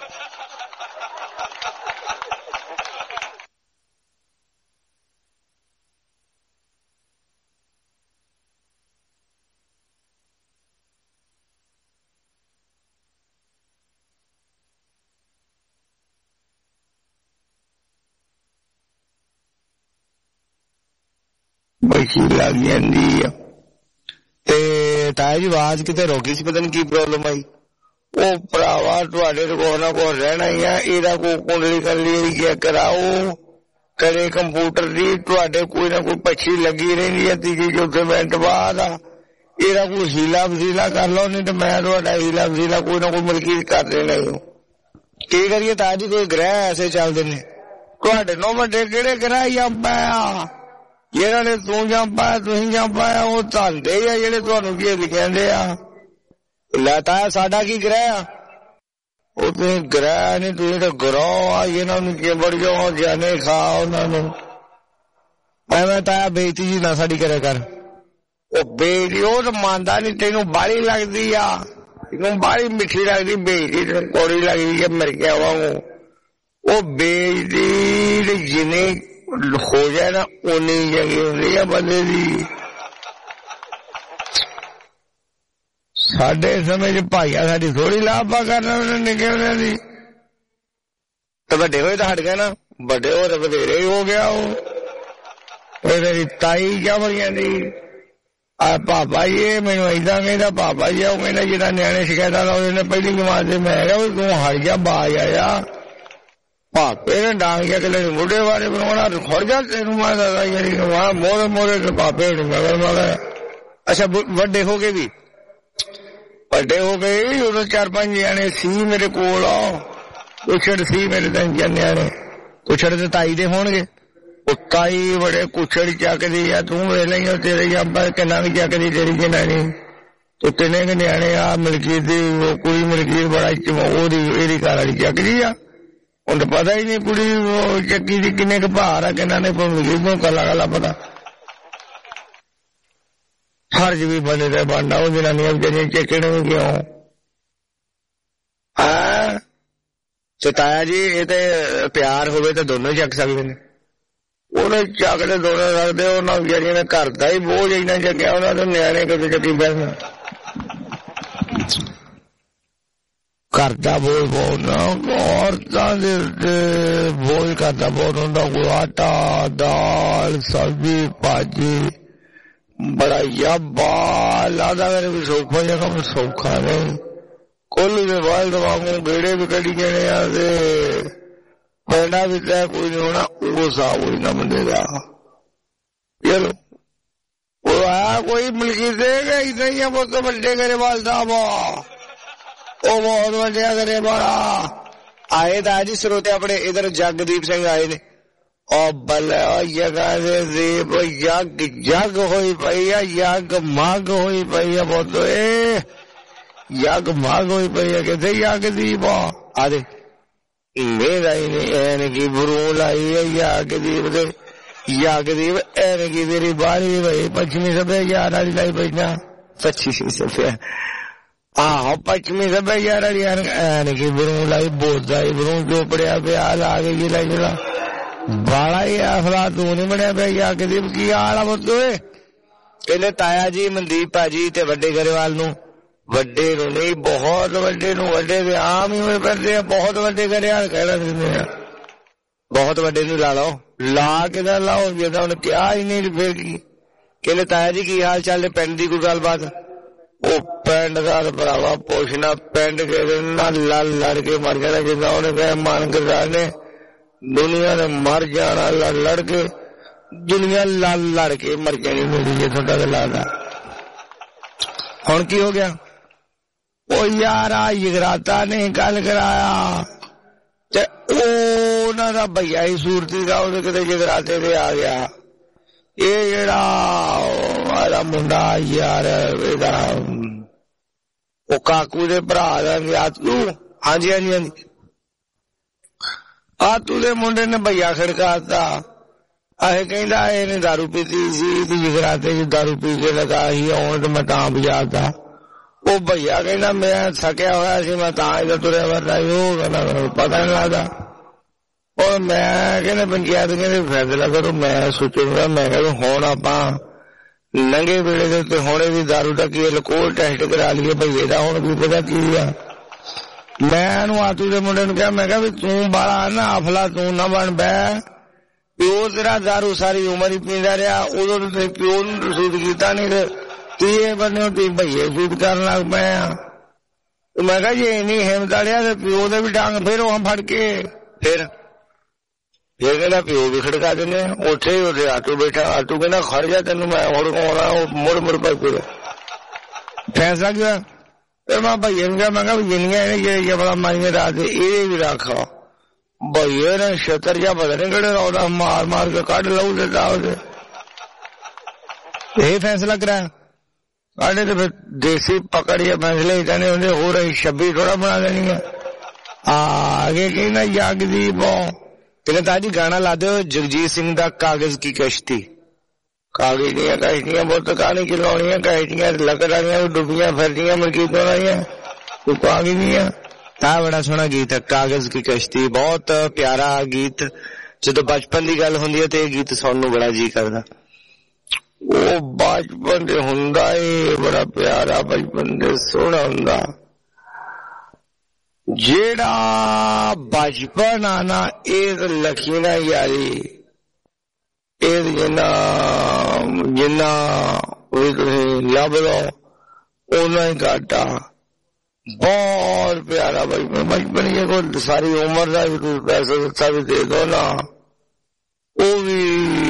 [SPEAKER 3] ਬੈਠੀ ਲੱਗ ਜਾਂਦੀ ਆ ਤੇ ਤਾਇਆ ਜੀ ਆਵਾਜ਼ ਕਿਤੇ ਰੋਕੀ ਸੀ ਪਤਾ ਨਹੀਂ ਕੀ ਪ੍ਰੋਬਲਮ ਆਈ ਉਹ ਭਰਾਵਾ ਤੁਹਾਡੇ ਕੋਲ ਨਾ ਕੋਲ ਰਹਿਣਾ ਹੀ ਆ ਇਹਦਾ ਕੋਈ ਕੁੰਡਲੀ ਕਰ ਲਈ ਚੈੱਕ ਕਰਾਓ ਕਦੇ ਕੰਪਿਊਟਰ ਦੀ ਤੁਹਾਡੇ ਕੋਈ ਨਾ ਕੋਈ ਪੱਛੀ ਲੱਗੀ ਰਹਿੰਦੀ ਹੈ ਤੀਜੀ ਚੌਥੇ ਮਿੰਟ ਬਾਅਦ ਇਹਦਾ ਕੋਈ ਹੀਲਾ ਵਸੀਲਾ ਕਰ ਲਓ, ਨਹੀਂ ਤੇ ਮੈਂ ਤੁਹਾਡਾ ਹੀਲਾ ਵਸੀਲਾ ਕੋਈ ਨਾ ਕੋਈ ਮਲਕੀਤ ਕਰ ਦੇਣਾ। ਕੀ ਕਰੀਏ ਤਾਂ ਜੀ, ਕੋਈ ਗ੍ਰਹਿ ਐਸੇ ਚੱਲਦੇ ਨੇ। ਤੁਹਾਡੇ ਨੂੰ ਵੱਡੇ ਕਿਹੜੇ ਗ੍ਰਹਿ ਜੰਪ ਆ? ਜਿਹਨਾਂ ਨੇ ਤੂੰ ਜੰਪਾਇਆ ਤੁਸੀਂ ਜੰਪਾਇਆ ਉਹ ਧੰਦੇ ਆ ਜਿਹੜੇ ਤੁਹਾਨੂੰ ਕੀ ਲਿਖਾਂਦੇ ਆ। ਲੈ ਤਾਂ ਸਾਡਾ ਕੀ ਗ੍ਰਹਿ ਆ? ਉਹ ਤੁਸੀਂ ਗ੍ਰਹਿ ਨਹੀਂ, ਤੁਸੀਂ ਤਾਂ ਗਰੋਹ ਆ। ਇਹਨਾਂ ਨੂੰ ਚਿੰਬੜ ਜਾਓ, ਜਾਨੇ ਖਾ ਉਹਨਾਂ ਨੂੰ। ਐਵੇਂ ਤਾਂ ਬੇਇੱਜ਼ਤੀ ਜੀ ਨਾ ਸਾਡੀ ਕਰਿਆ ਕਰ। ਉਹ ਬੇਇੱਜ਼ਤੀ ਉਹ ਤਾਂ ਮੰਨਦਾ ਨਹੀਂ, ਤੈਨੂੰ ਬਾਹਲੀ ਲੱਗਦੀ ਆ, ਤੈਨੂੰ ਬਾਹਲੀ ਮਿੱਠੀ ਲੱਗਦੀ, ਬੇਇੱਜ਼ਤੀ ਤੈਨੂੰ ਕੌੜੀ ਲੱਗਦੀ ਆ ਮਰ ਗਿਆ ਵਾਂਗੂ। ਉਹ ਬੇਇੱਜ਼ਤੀ ਜਿੰਨੀ ਹੋ ਜਾਏ ਨਾ ਓਨੀ ਜਗੀ ਹੁੰਦੀ ਆ ਬੰਦੇ ਦੀ। ਸਾਡੇ ਸਮੇਂ ਚ ਭਾਈਆ ਸਾਡੀ ਥੋੜੀ ਲਾਭਾ ਕਰਨਾ ਉਹਨੇ ਨਿੱਕੇ ਹੁੰਦਿਆਂ ਦੀ। ਤੇ ਵੱਡੇ ਹੋਏ ਤਾਂ ਹਟ ਗਏ ਨਾ, ਵੱਡੇ ਹੋ ਤਾਂ ਵਧੇਰੇ ਹੀ ਹੋ ਗਿਆ। ਉਹ ਮੇਰੀ ਤਾਈ ਕਿਆ ਬਣੀ ਜਾਂਦੀ ਆ ਪਾਪਾ ਜੀ ਮੈਨੂੰ ਏਦਾਂ ਕਹਿੰਦਾ, ਪਾਪਾ ਜੀ ਉਹ ਕਹਿੰਦਾ ਜਿਹੜਾ ਨਿਆਣੇ ਸ਼ਿਕਾਇਤਾਂ ਲਾਉਂਦੇ ਨੇ ਪਹਿਲੀ ਜਮਾਤ ਦੇ। ਮੈਂ ਕਿਹਾ ਵੀ ਤੂੰ ਹਟ ਜਾ, ਬਾਜ ਆਇਆ। ਪਾਪੇ ਨੇ ਡਾਂਗ ਕੇ ਅਗਲੇ ਨੂੰ ਮੁੰਡੇ ਬਾਰੇ ਬਣਾਉਣਾ, ਖੜ ਜਾ ਤੈਨੂੰ ਮੈਂ ਦੱਸਦਾ ਯਾਰੀ ਮੋਰੇ ਮੋਰੇ ਤੇ ਪਾਪੇ ਨੂੰ ਮਗਰ ਮਗਰ। ਅੱਛਾ ਵੱਡੇ ਹੋ ਗਏ ਵੀ, ਵੱਡੇ ਹੋ ਗਏ ਉਦੋਂ 4-5 ਨਿਆਣੇ ਸੀ ਮੇਰੇ ਕੋਲ। ਕੁਛੜ ਸੀ ਮੇਰੇ 3 ਨਿਆਣੇ। ਕੁਛੜ ਤੇ ਤਾਈ ਦੇ ਹੋਣਗੇ। ਉਹ ਤਾਈ ਬੜੇ ਕੁਛੜ ਚੱਕਦੀ ਆ, ਤੂੰ ਵੇਖ ਲਈ ਤੇਰੇ ਜੰਪਾ ਕਿੰਨਾ ਵੀ ਚੱਕਦੀ ਤੇਰੀ ਜਨਾਨੀ। ਤੂੰ ਤਿੰਨੇ ਕੁ ਨਿਆਣੇ ਆ ਮਲਕੀਤ ਦੀ ਕੁੜੀ, ਮਲਕੀਤ ਬੜਾ ਉਹਦੀ ਇਹਦੀ ਘਰ ਵਾਲੀ ਚੱਕਦੀ ਆ। ਉਹਨੂੰ ਪਤਾ ਹੀ ਨਹੀਂ ਕੁੜੀ ਚੱਕੀ ਦੀ ਕਿੰਨੇ ਕੁ ਭਾਰ ਆ, ਕਿੰਨਾ ਨੇ ਮਲਕੀਤ ਨੂੰ ਕੱਲਾ ਕੱਲਾ ਪਤਾ। ਫਰਜ਼ ਵੀ ਬਣੇ ਦਾ ਬਣਦਾ ਉਹ ਜਨਾਨੀਆਂ ਵਿਚਾਰੀਆਂ ਚੱਕਣ ਵੀ ਕਿਉਂ। ਹਾਂ ਤਾਇਆ ਜੀ ਇਹ ਤੇ ਪਿਆਰ ਹੋਵੇ ਤਾਂ ਦੋਨੋਂ ਚੱਕ ਸਕਦੇ ਨੇ। ਉਹਨੇ ਚੱਕਦੇ ਦੋਨੋਂ ਸਕਦੇ। ਉਹਨਾਂ ਵਿਚਾਰੀਆਂ ਨੇ ਘਰ ਦਾ ਹੀ ਬੋਝ ਇੰਨਾ ਚੱਕਿਆ, ਉਹਨਾਂ ਦੇ ਨਿਆਣੇ ਕਦੇ ਚੱਕੀ ਬੈਠਣਾ। ਘਰ ਦਾ ਬੋਝ ਬਹੁਤ ਨਾ, ਔਰਤਾਂ ਦੇ ਬੋਝ ਕਰਦਾ ਬਹੁਤ ਹੁੰਦਾ। ਕੋਈ ਆਟਾ ਦਾਲ ਸਬਜ਼ੀ ਭਾਜੀ ਬੜਾ ਯਾਬਾ ਲੱਗਦਾ ਮੇਰੇ ਵੀ ਸੌਖਾ ਜਿਹਾ ਕੰਮ ਸੌਖਾ ਨਹੀਂ। ਕੋਲੂ ਦੇ ਵਾਲ ਵਾਂਗੂ ਗੇੜੇ ਵੀ ਕੱਢੀ ਜਾਣੇ ਆ ਤੇ ਪੈਂਡਾ ਵੀ ਤੈ ਕੋਈ ਨਹੀਂ ਹੋਣਾ। ਉਹ ਸਾਹ ਕੋਈ ਨਾ ਬੰਦੇ ਦਾ ਚਲੋ ਉਹ ਆ ਕੋਈ ਮਲਕੀਤ ਦੇਗਾ ਇਦਾਂ ਹੀ ਆ। ਬਹੁਤ ਵੱਡੇ ਗਰੇਵਾਲ ਸਾਹਿਬ ਉਹ ਬਹੁਤ ਵੱਡਿਆ ਗਰੇਵਾਲਾ ਆਏ ਤਾਂ ਜੀ ਸਰੋਤੇ ਆਪਣੇ ਇਧਰ ਜਗਦੀਪ ਸਿੰਘ ਆਏ ਨੇ। ਉਹ ਬੱਲੇ ਜਗ੍ਹਾ ਦੇ ਦੀਪ ਯੱਗ ਜੱਗ ਹੋਈ ਪਈ ਆ, ਯੱਗ ਮੱਗ ਹੋਈ ਪਈ ਆ। ਬਹੁਤ ਯੱਗ ਮੱਗ ਹੋਈ ਪਈ ਆ। ਕਿੱਥੇ ਯੱਗ ਦੀਪ ਆ ਦੇ ਮੇਰਾ ਹੀ ਨਹੀਂ ਐਨ ਕੀ ਬਰੂ ਲਾਈ ਹੈ ਯੱਗ ਦੀਪ ਦੇ। ਯੱਗ ਦੀਪ ਐਨ ਕੀ ਤੇਰੀ ਬਾਲੀ ਬਈ ਪੱਛਮੀ ਸੱਭਿਆਚਾਰ ਵਾਲੀ ਲਾਈ ਬੈਠਾ। ਪੱਛਮੀ ਸੱਭਿਆ ਆਹੋ ਪੱਛਮੀ ਸੱਭਿਆਚਾਰ ਵਾਲੀ ਐਨ ਕੀ ਬਰੂ ਲਾਈ ਬੋਲਦਾ ਹੀ ਬਰੂ ਚੋਪੜਿਆ ਪਿਆ ਲਾ ਕੇ ਜੀ ਲੈ ਜਿਹੜਾ ਬਾਲਾ ਹੀ ਅਫਲਾ ਤੂੰ ਨੀ ਬਣਿਆ ਪਿਆ। ਯੱਗ ਦੀਪ ਕੀ ਹਾਲ ਆ ਪੁੱਤ ਓਏ? ਕਹਿੰਦੇ ਤਾਇਆ ਜੀ ਮਨਦੀਪ ਭਾਜੀ ਤੇ ਵੱਡੇ ਗਰੇਵਾਲ ਨੂੰ, ਵੱਡੇ ਨੂੰ ਨਹੀਂ ਬਹੁਤ ਵੱਡੇ ਨੂੰ, ਵੱਡੇ ਦੇ ਆਮ ਹੀ ਹੋਏ ਫਿਰਦੇ ਆ। ਬਹੁਤ ਵੱਡੇ ਗਰੇਵਾਲ ਕਹਿਣਾ ਦਿੰਦੇ ਆ, ਬਹੁਤ ਵੱਡੇ ਨੂੰ ਲਾ ਲਓ। ਲਾ ਕਿਦਾ ਲਾਓ ਜਿੱਦਾਂ ਉਹਨੇ ਕਿਹਾ ਹੀ ਨਹੀਂ ਫਿਰ ਕੀ। ਕਹਿੰਦੇ ਤਾਇਆ ਜੀ ਕੀ ਹਾਲ ਚਾਲ? ਪਿੰਡ ਦੀ ਕੋਈ ਗੱਲਬਾਤ? ਉਹ ਪਿੰਡ ਦਾ ਭਰਾਵਾ ਪੁੱਛਣਾ, ਪਿੰਡ ਕੇ ਨਾਲ ਲੜ ਕੇ ਮਰ ਜਾਣਾ ਜਿੱਦਾਂ ਉਹਨੇ ਕਿਹਾ ਮਾਨ ਕਰਦਾ ਨੇ। ਦੁਨੀਆ ਨੇ ਮਰ ਜਾਣਾ ਲੜ ਕੇ, ਦੁਨੀਆ ਲੜ ਕੇ ਮਰ ਜਾਣੀ ਮੇਰੀ ਜੇ ਤੁਹਾਡਾ ਤਾਂ ਲੱਗਦਾ। ਹੁਣ ਕੀ ਹੋ ਗਿਆ? ਉਹ ਯਾਰ ਆ ਜਗਰਾਤਾ ਨੇ ਗੱਲ ਕਰਾਇਆ ਤੇ ਉਹਨਾਂ ਦਾ ਭਈਆ ਹੀ ਸੂਰਤੀ ਦਾ ਉਹਦੇ ਕਿਤੇ ਜਗਰਾਤੇ ਤੇ ਆ ਗਿਆ। ਇਹ ਜਿਹੜਾ ਮੁੰਡਾ ਯਾਰ ਇਹਦਾ ਉਹ ਕਾਕੂ ਦੇ ਭਰਾ ਦਾ ਆਤੂ, ਹਾਂਜੀ ਹਾਂਜੀ ਹਾਂਜੀ ਆਤੂ ਦੇ ਮੁੰਡੇ ਨੇ ਭਈਆ ਖੜਕਾਤਾ। ਇਹ ਕਹਿੰਦਾ ਇਹਨੇ ਦਾਰੂ ਪੀਤੀ ਸੀ ਤੇ ਜਗਰਾਤੇ ਚ ਦਾਰੂ ਪੀ ਕੇ ਲਗਾ ਸੀ ਆਉਣ ਤੇ ਮੈਂ ਤਾਂ ਬਜਾਤਾ। ਉਹ ਭਈਆ ਕਹਿੰਦਾ ਮੈਂ ਥੱਕਿਆ ਹੋਇਆ ਸੀ, ਮੈਂ ਤਾਂ ਇਹਦਾ ਤੁਰਿਆ ਵਰਦਾ। ਉਹ ਕਹਿੰਦਾ ਪਤਾ ਨੀ ਲੱਗਦਾ। ਔਰ ਮੈਂ ਕਹਿੰਦਾ ਪੰਚਾਇਤ ਕਹਿੰਦੇ ਫੈਸਲਾ ਕਰੋ। ਮੈਂ ਸੋਚੂਗਾ, ਮੈਂ ਕਹਿੰਦਾ ਹੁਣ ਆਪਾਂ ਲੰਘੇ ਵੇਲੇ ਦੇ ਉੱਤੇ ਹੁਣੇ ਵੀ ਦਾਰੂ ਦਾ ਕੀ ਅਲਕੋਹਲ ਟੈਸਟ ਕਰਾ ਲਈਏ ਭਈਏ ਦਾ। ਹੁਣ ਕੀ ਪਤਾ ਕੀ ਆ। ਮੈਂ ਇਹਨੂੰ ਆਤੂ ਦੇ ਮੁੰਡੇ ਨੂੰ ਕਿਹਾ, ਮੈਂ ਕਿਹਾ ਵੀ ਤੂੰ ਬਾਲਾ ਨਾ ਅਫਲਾ ਤੂੰ ਨਾ ਬਣ ਬੈ। ਪਿਓ ਤੇਰਾ ਦਾਰੂ ਸਾਰੀ ਉਮਰ ਹੀ ਪੀਂਦਾ ਰਿਹਾ, ਉਦੋਂ ਤੇ ਪਿਓ ਨੂੰ ਸੂਟ ਕੀਤਾ ਨੀ ਤੇ ਤੀਏ ਬੰਨੇ ਤੁਸੀਂ ਭਈਏ ਸੂਟ ਕਰਨ ਲੱਗ ਪਏ ਆ। ਮੈਂ ਕਿਹਾ ਜੇ ਇੰਨੀ ਹਿੰਮਤ ਵਾਲਿਆ ਤੇ ਪਿਓ ਦੇ ਵੀ ਡਾਂਗ ਫੇਰੋ ਫੜ ਕੇ। ਫਿਰ ਕਹਿੰਦਾ ਪਿਓ ਵੀ ਖੜਕਾ ਦਿੰਦੇ ਉੱਥੇ ਹੀ ਉਹਦੇ ਆਟੂ ਬੈਠਾ ਆਟੂ ਕਹਿੰਦਾ ਖੜ ਜਾ ਤੈਨੂੰ ਮੈਂ ਹੁਣ ਆਉਣਾ ਉਹ ਮੁੜ ਪਾ ਫਿਰ ਫੈਸਲਾ ਗਿਆ ਫਿਰ ਮੈਂ ਭਈਏ ਨੂੰ ਕਿਹਾ ਮੈਂ ਕਿਹਾ ਜਿੰਨੀਆਂ ਇਹ ਬੜਾ ਮਾਈਆਂ ਰਾਤ ਇਹ ਵੀ ਰੱਖਾ ਭਈਏ ਨੇ ਛਤਰ ਜਿਹਾ ਪਤਾ ਨੀ ਕਿਹੜੇ ਉਹਦਾ ਮਾਰ ਕੇ ਕੱਢ ਲਊ ਦਿੱਤਾ ਉਹਦੇ ਇਹ ਫੈਸਲਾ ਕਰਾਇਆ ਸਾਡੇ ਤੇ ਫਿਰ ਦੇਸੀ ਪਕੜ ਜਾਂ ਫੈਸਲੇ ਕਹਿੰਦੇ ਹੁੰਦੇ ਹੋਰ 26 ਥੋੜਾ ਬਣਾ ਦੇਣੀ ਹੈ ਆਗੇ ਕਹਿੰਦਾ ਜਗਦੀਪ ਕਹਿੰਦਾ ਤਾਜੀ ਗਾਣਾ ਲਾ ਦਿਓ ਜਗਜੀਤ ਸਿੰਘ ਦਾ ਕਾਗਜ਼ ਕੀ ਕਸ਼ਤੀ ਕਾਗਜ਼ ਦੀਆਂ ਕਸ਼ਤੀਆਂ ਬਹੁਤ ਕਹਾਣੀ ਚਲਾਉਣੀਆਂ ਕਸ਼ਤੀਆਂ ਲੱਕੜਾਂ ਡੁੱਬੀਆਂ ਫਿਰਦੀਆਂ ਮਲਕੀਤਾਂ ਵਾਲੀਆਂ ਤੂੰ ਕਾਗਜ਼ ਦੀਆਂ ਤਾਂ ਬੜਾ ਸੋਹਣਾ ਗੀਤ ਹੈ ਕਾਗਜ਼ ਕੀ ਕਸ਼ਤੀ ਬਹੁਤ ਪਿਆਰਾ ਗੀਤ ਜਦੋਂ ਬਚਪਨ ਦੀ ਗੱਲ ਹੁੰਦੀ ਹੈ ਤੇ ਇਹ ਗੀਤ ਸੁਣਨ ਨੂੰ ਬੜਾ ਜੀ ਕਰਦਾ ਉਹ ਬਚਪਨ ਦੇ ਹੁੰਦਾ ਏ ਬੜਾ ਪਿਆਰਾ ਬਚਪਨ ਦੇ ਸੋਹਣਾ ਹੁੰਦਾ ਜਿਹੜਾ ਬਚਪਨ ਆ ਨਾ ਇਹ ਲਖੀਣਾ ਯਾਰੀ ਇਹ ਜਿੰਨਾ ਉਹ ਤੁਸੀਂ ਲੱਭ ਲਓ ਓਨਾ ਹੀ ਘਾਟਾ ਬਹੁਤ ਪਿਆਰਾ ਬਚਪਨ ਇਹ ਕੋਈ ਸਾਰੀ ਉਮਰ ਦਾ ਵੀ ਕੋਈ ਪੈਸਾ ਦਿੱਤਾ ਵੀ ਦੇ ਦੋ ਨਾ ਉਹ ਵੀ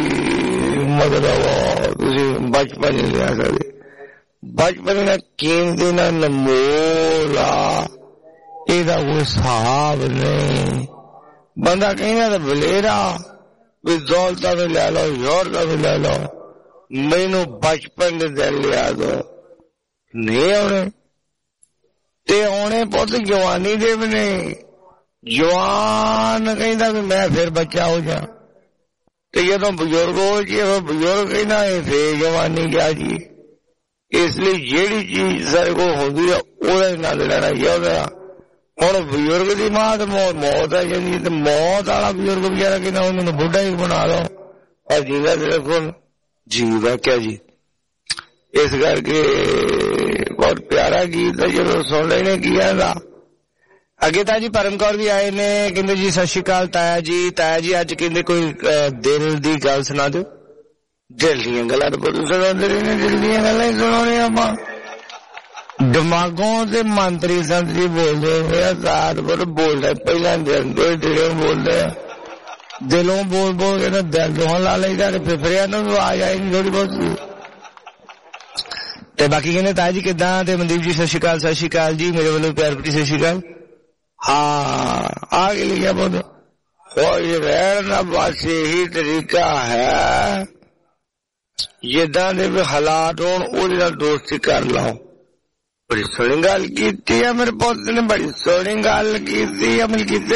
[SPEAKER 3] ਮਤਲਬ ਤੁਸੀਂ ਬਚਪਨ ਹੀ ਲਿਆ ਸਕਦੇ ਬਚਪਨ ਦਾ ਕੀਮਤੀ ਨਾ ਨਮੋਲ ਆ ਇਹਦਾ ਕੋਈ ਹਿਸਾਬ ਨਹੀਂ ਬੰਦਾ ਕਹਿੰਦਾ ਤਾਂ ਬਲੇਰਾ ਵੀ ਦੌਲਤਾਂ ਵੀ ਲੈ ਲਓ ਯੋਰਤਾਂ ਵੀ ਲੈ ਲਓ ਮੈਨੂੰ ਬਚਪਨ ਦੇ ਦਿਨ ਲਿਆ ਦੋ ਨਹੀਂ ਆਉਣੇ ਤੇ ਆਉਣੇ ਪੁੱਤ ਜਵਾਨੀ ਦੇ ਵੀ ਨਹੀਂ ਜਵਾਨ ਕਹਿੰਦਾ ਵੀ ਮੈਂ ਫਿਰ ਬੱਚਾ ਹੋ ਜਾ ਤੇ ਜਦੋਂ ਬਜ਼ੁਰਗ ਹੋ ਜੀ ਬਜ਼ੁਰਗ ਕਹਿੰਦਾ ਇਹ ਫੇਰ ਜਵਾਨੀ ਗਿਆ ਜੀ ਇਸ ਲਈ ਜਿਹੜੀ ਚੀਜ਼ ਸਾਡੇ ਕੋਲ ਹੁੰਦੀ ਆ ਉਹਦਾ ਹੀ ਨਾਲ ਲੈਣਾ ਚਾਹੀਦਾ ਹੁਣ ਬਜ਼ੁਰਗ ਦੀ ਮਾਂ ਤੇ ਮੌਤ ਆ ਜਾਂਦੀ ਤੇ ਮੌਤ ਵਾਲਾ ਬਜ਼ੁਰਗ ਵਿਚਾਰਾ ਕਹਿੰਦਾ ਉਹਨੂੰ ਬੁੱਢਾ ਹੀ ਬਣਾ ਲਓ ਪਰ ਜੀਵਾ ਤੇਰੇ ਕੋਲ ਜੀਵਾ ਕਿਆ ਜੀ ਇਸ ਕਰਕੇ ਬਹੁਤ ਪਿਆਰਾ ਗੀਤ ਹੈ ਜਦੋਂ ਸੁਣ ਲੈਣੇ ਕੀ ਆਂਦਾ ਅੱਗੇ ਤਾਂ ਜੀ ਪਰਮ ਕੌਰ ਵੀ ਆਏ ਨੇ ਕਹਿੰਦੇ ਜੀ ਸਤਿ ਸ਼੍ਰੀ ਅਕਾਲ ਤਾਇਆ ਜੀ ਅੱਜ ਕਹਿੰਦੇ ਕੋਈ ਦਿਲ ਦੀ ਗੱਲ ਸੁਣਾ ਦਿਓ ਦਿਲ ਦੀਆਂ ਗੱਲਾਂ ਤਾਂ ਬਹੁਤ ਸੁਣਾਉਂਦੇ ਨੇ ਦਿਲ ਦੀਆਂ ਗੱਲਾਂ ਹੀ ਸੁਣਾਉਣੇ ਆਪਾਂ ਦਿਮਾਗੋਂ ਤੇ ਮੰਤਰੀ ਸੰਤ ਜੀ ਬੋਲਦੇ ਹੋਏ ਰਾਤ ਭਰ ਬੋਲਦਾ ਪਹਿਲਾਂ ਦਿਲੋਂ ਬੋਲਦੇ ਦਿਲੋਂ ਬੋਲ ਕੇ ਨਾ ਦਿਲ ਦੋਹਾਂ ਲਾ ਲਈਦਾ ਤੇ ਫਿਫਰਿਆਂ ਨੂੰ ਵੀ ਆਵਾਜ਼ ਆਈ ਥੋੜੀ ਬਹੁਤ ਤੇ ਬਾਕੀ ਕਹਿੰਦੇ ਤਾਇਆ ਜੀ ਕਿੱਦਾਂ ਤੇ ਮਨਦੀਪ ਜੀ ਸਤਿ ਸ਼੍ਰੀ ਅਕਾਲ ਜੀ ਮੇਰੇ ਵੱਲੋਂ ਪਿਆਰ ਭਰੀ ਸਤਿ ਸ਼੍ਰੀ ਅਕਾਲ ਹਾਂ ਆ ਕੇ ਲਿਖਿਆ ਬਹੁਤ ਕੋਈ ਰਹਿਣ ਦਾ ਬਸ ਇਹੀ ਤਰੀਕਾ ਹੈ ਜਿੱਦਾਂ ਦੇ ਵੀ ਹਾਲਾਤ ਹੋਣ ਉਹਦੇ ਨਾਲ ਦੋਸਤੀ ਕਰ ਲਓ ਬੜੀ ਸੋਹਣੀ ਗੱਲ ਕੀਤੀ ਹੈ ਮੇਰੇ ਪੁੱਤ ਨੇ ਬੜੀ ਸੋਹਣੀ ਗੱਲ ਕੀਤੀ ਅਮਲ ਕੀਤੇ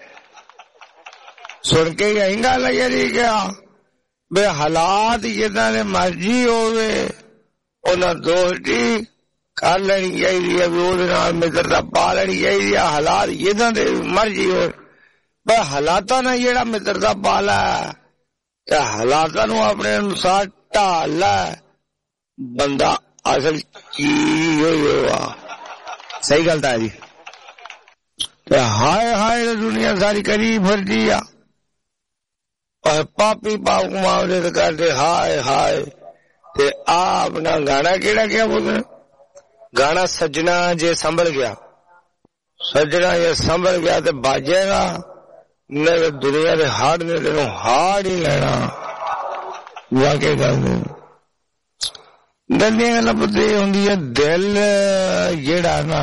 [SPEAKER 3] ਸੁਣ ਕੇ ਇਹੀ ਗੱਲ ਯਾਰੀ ਕਿਹਾ ਵੀ ਹਾਲਾਤ ਜਿੱਦਾਂ ਦੇ ਮਰਜ਼ੀ ਹੋਵੇ ਉਹਨਾਂ ਦੋਸਤੀ ਕਰ ਲੈਣੀ ਚਾਹੀਦੀ ਹੈ ਵੀ ਉਹਦੇ ਨਾਲ ਮਿੱਤਰਤਾ ਪਾ ਲੈਣੀ ਚਾਹੀਦੀ ਹੈ ਹਾਲਾਤ ਜਿੱਦਾਂ ਦੇ ਮਰਜ਼ੀ ਹੋਵੇ ਪਰ ਹਾਲਾਤਾਂ ਨਾਲ ਜਿਹੜਾ ਮਿੱਤਰਤਾ ਪਾ ਲੈ ਤੇ ਹਾਲਾਤਾਂ ਨੂੰ ਆਪਣੇ ਅਨੁਸਾਰ ਢਾਲ ਲੈ ਬੰਦਾ ਅਸਲ ਚੀਜ਼ ਹੋਇਆ ਸਹੀ ਗੱਲ ਤਾਂ ਜੀ ਤੇ ਹਾਏ ਦੁਨੀਆ ਸਾਰੀ ਕਰੀ ਫਿਰਦੀ ਆ ਪਾਪੀ ਪਾਪ ਮਾਵਦੇ ਤੇ ਕਰਦੇ ਹਾਏ ਤੇ ਆ ਆਪਣਾ ਗਾਣਾ ਕਿਹੜਾ ਕਿਹਾ ਬੋਲਦੇ ਗਾਣਾ ਸੱਜਣਾ ਜੇ ਸੰਭਲ ਗਿਆ ਤੇ ਬਾਜੇਗਾ ਨਹੀਂ ਦੁਨੀਆ ਦੇ ਹਾੜ ਨੇ ਤੈਨੂੰ ਹਾੜ ਹੀ ਲੈਣਾ ਵਾਕੇ ਕਰਦੇ ਦਿਲ ਦੀਆਂ ਗੱਲਾਂ ਪੁੱਤੇ ਹੁੰਦੀ ਹੈ ਦਿਲ ਜਿਹੜਾ ਨਾ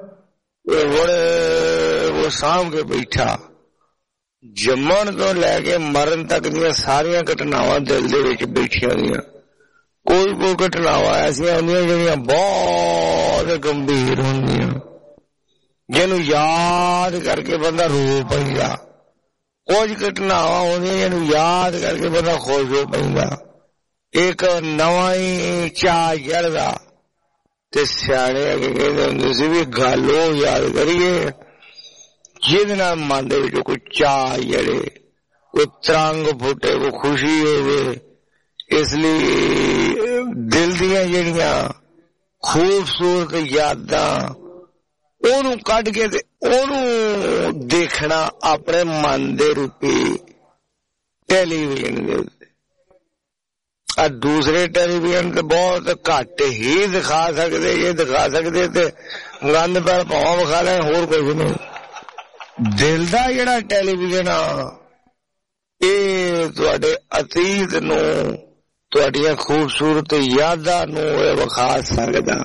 [SPEAKER 3] ਉਹ ਸਾਂਭ ਕੇ ਬੈਠਾ ਜੰਮਣ ਤੋਂ ਲੈ ਕੇ ਮਰਨ ਤੱਕ ਦੀਆਂ ਸਾਰੀਆਂ ਘਟਨਾਵਾਂ ਦਿਲ ਦੇ ਵਿੱਚ ਬੈਠੀਆਂ ਦੀਆਂ ਕੋਈ ਘਟਨਾਵਾਂ ਐਸੀਆਂ ਹੁੰਦੀਆਂ ਜਿਹੜੀਆਂ ਬਹੁਤ ਗੰਭੀਰ ਹੁੰਦੀਆਂ ਜਿਹਨੂੰ ਯਾਦ ਕਰਕੇ ਬੰਦਾ ਰੋ ਪੈਂਦਾ ਕੁਝ ਘਟਨਾਵਾਂ ਹੁੰਦੀਆਂ ਜਿਹਨੂੰ ਯਾਦ ਕਰਕੇ ਬੰਦਾ ਖੁਸ਼ ਹੋ ਪੈਂਦਾ ਇੱਕ ਨਵਾਂ ਹੀ ਚਾਅ ਜੜਦਾ ਤੇ ਸਿਆਣੇ ਅੱਗੇ ਕਹਿੰਦੇ ਹੁੰਦੇ ਸੀ ਵੀ ਗੱਲ ਉਹ ਯਾਦ ਕਰੀਏ ਜਿਹਦੇ ਨਾਲ ਮਨ ਦੇ ਵਿੱਚ ਕੋਈ ਚਾਅ ਜੜੇ ਕੋਈ ਤਰੰਗ ਫੁੱਟੇ ਕੋਈ ਖੁਸ਼ੀ ਹੋਵੇ ਇਸ ਲਈ ਦਿਲ ਦੀਆਂ ਜਿਹੜੀਆਂ ਖੂਬਸੂਰਤ ਯਾਦਾਂ ਉਹਨੂੰ ਕੱਢ ਕੇ ਤੇ ਉਹਨੂੰ ਦੇਖਣਾ ਆਪਣੇ ਮਨ ਦੇ ਰੂਪੀ ਟੈਲੀਵਿਜ਼ਨ ਦੇ ਉੱਤੇ ਆ ਦੂਸਰੇ ਟੈਲੀਵਿਜ਼ਨ ਤੇ ਬਹੁਤ ਘੱਟ ਹੀ ਦਿਖਾ ਸਕਦੇ ਇਹ ਦਿਖਾ ਸਕਦੇ ਤੇ ਗੰਦ ਪੈਰ ਭਾਵਾਂ ਵਿਖਾ ਲੈਣ ਹੋਰ ਕੁਝ ਨਹੀਂ ਦਿਲ ਦਾ ਜਿਹੜਾ ਟੈਲੀਵਿਜ਼ਨ ਆ ਇਹ ਤੁਹਾਡੇ ਅਤੀਤ ਨੂੰ, ਤੁਹਾਡੀਆਂ ਖੂਬਸੂਰਤ ਯਾਦਾਂ ਨੂੰ ਇਹ ਵਿਖਾ ਸਕਦਾ।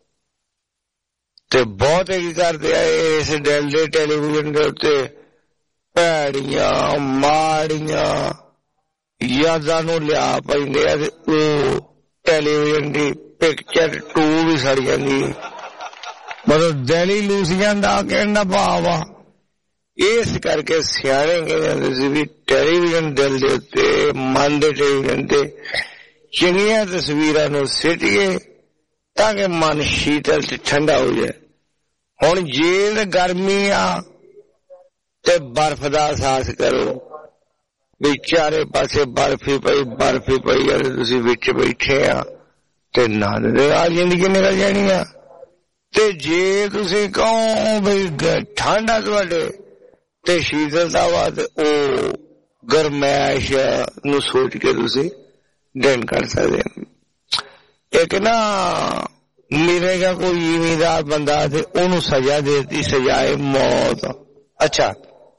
[SPEAKER 3] ਤੇ ਬਹੁਤੇ ਕੀ ਕਰਦੇ ਆ ਇਸ ਦਿਲ ਦੇ ਟੈਲੀਵਿਜ਼ਨ ਦੇ ਉੱਤੇ ਭੈੜੀਆਂ ਮਾੜੀਆਂ ਯਾਦਾਂ ਨੂੰ ਲਿਆ ਪੈਂਦੇ ਆ ਤੇ ਉਹ ਟੈਲੀਵਿਜ਼ਨ ਦੀ ਪਿਕਚਰ 2 ਵੀ ਸੜ ਜਾਂਦੀ। ਮਤਲਬ ਦਿਲ ਹੀ ਲੂਸ ਜਾਂਦਾ, ਕਹਿਣ ਦਾ ਭਾਵ ਆ। ਇਸ ਕਰਕੇ ਸਿਆਣੇ ਕਹਿੰਦੇ ਸੀ ਵੀ ਟੈਲੀਵਿਜ਼ਨ ਦਿਲ ਦੇ ਉੱਤੇ, ਮਨ ਦੇ ਟੈਲੀਵਿਜ਼ਨ ਤੇ ਚੰਗੀਆਂ ਤਸਵੀਰਾਂ ਨੂੰ ਸਿੱਟੀਏ ਤਾਂ ਕਿ ਮਨ ਸ਼ੀਤਲ ਤੇ ਠੰਡਾ ਹੋ ਜਾਏ। ਹੁਣ ਜੇ ਗਰਮੀ ਆ ਤੇ ਬਰਫ਼ ਦਾ ਅਹਿਸਾਸ ਕਰੋ ਵੀ ਚਾਰੇ ਪਾਸੇ ਬਰਫ਼ ਹੀ ਪਈ ਆ, ਤੁਸੀਂ ਵਿੱਚ ਬੈਠੇ ਆ ਤੇ ਨਾਲ ਆ ਜ਼ਿੰਦਗੀ ਨਿਕਲ ਜਾਣੀ ਆ। ਤੇ ਜੇ ਤੁਸੀਂ ਕਹੋ ਬਈ ਠੰਡਾ ਤੁਹਾਡੇ ਤੇ ਸ਼ੀਤਲਤਾ ਵਾ ਤੇ ਉਹ ਗਰਮੈਸ਼ ਨੂੰ ਸੋਚ ਕੇ ਤੁਸੀਂ ਦਿਨ ਕਰ ਸਕਦੇ ਹੋ। ਇੱਕ ਨਾ ਮਿਲੇਗਾ ਕੋਈ ਜ਼ਿਮੀਦਾਰ ਬੰਦਾ ਤੇ ਉਹਨੂੰ ਸਜ਼ਾ ਦੇਤੀ, ਸਜ਼ਾਏ ਮੌਤ। ਅੱਛਾ,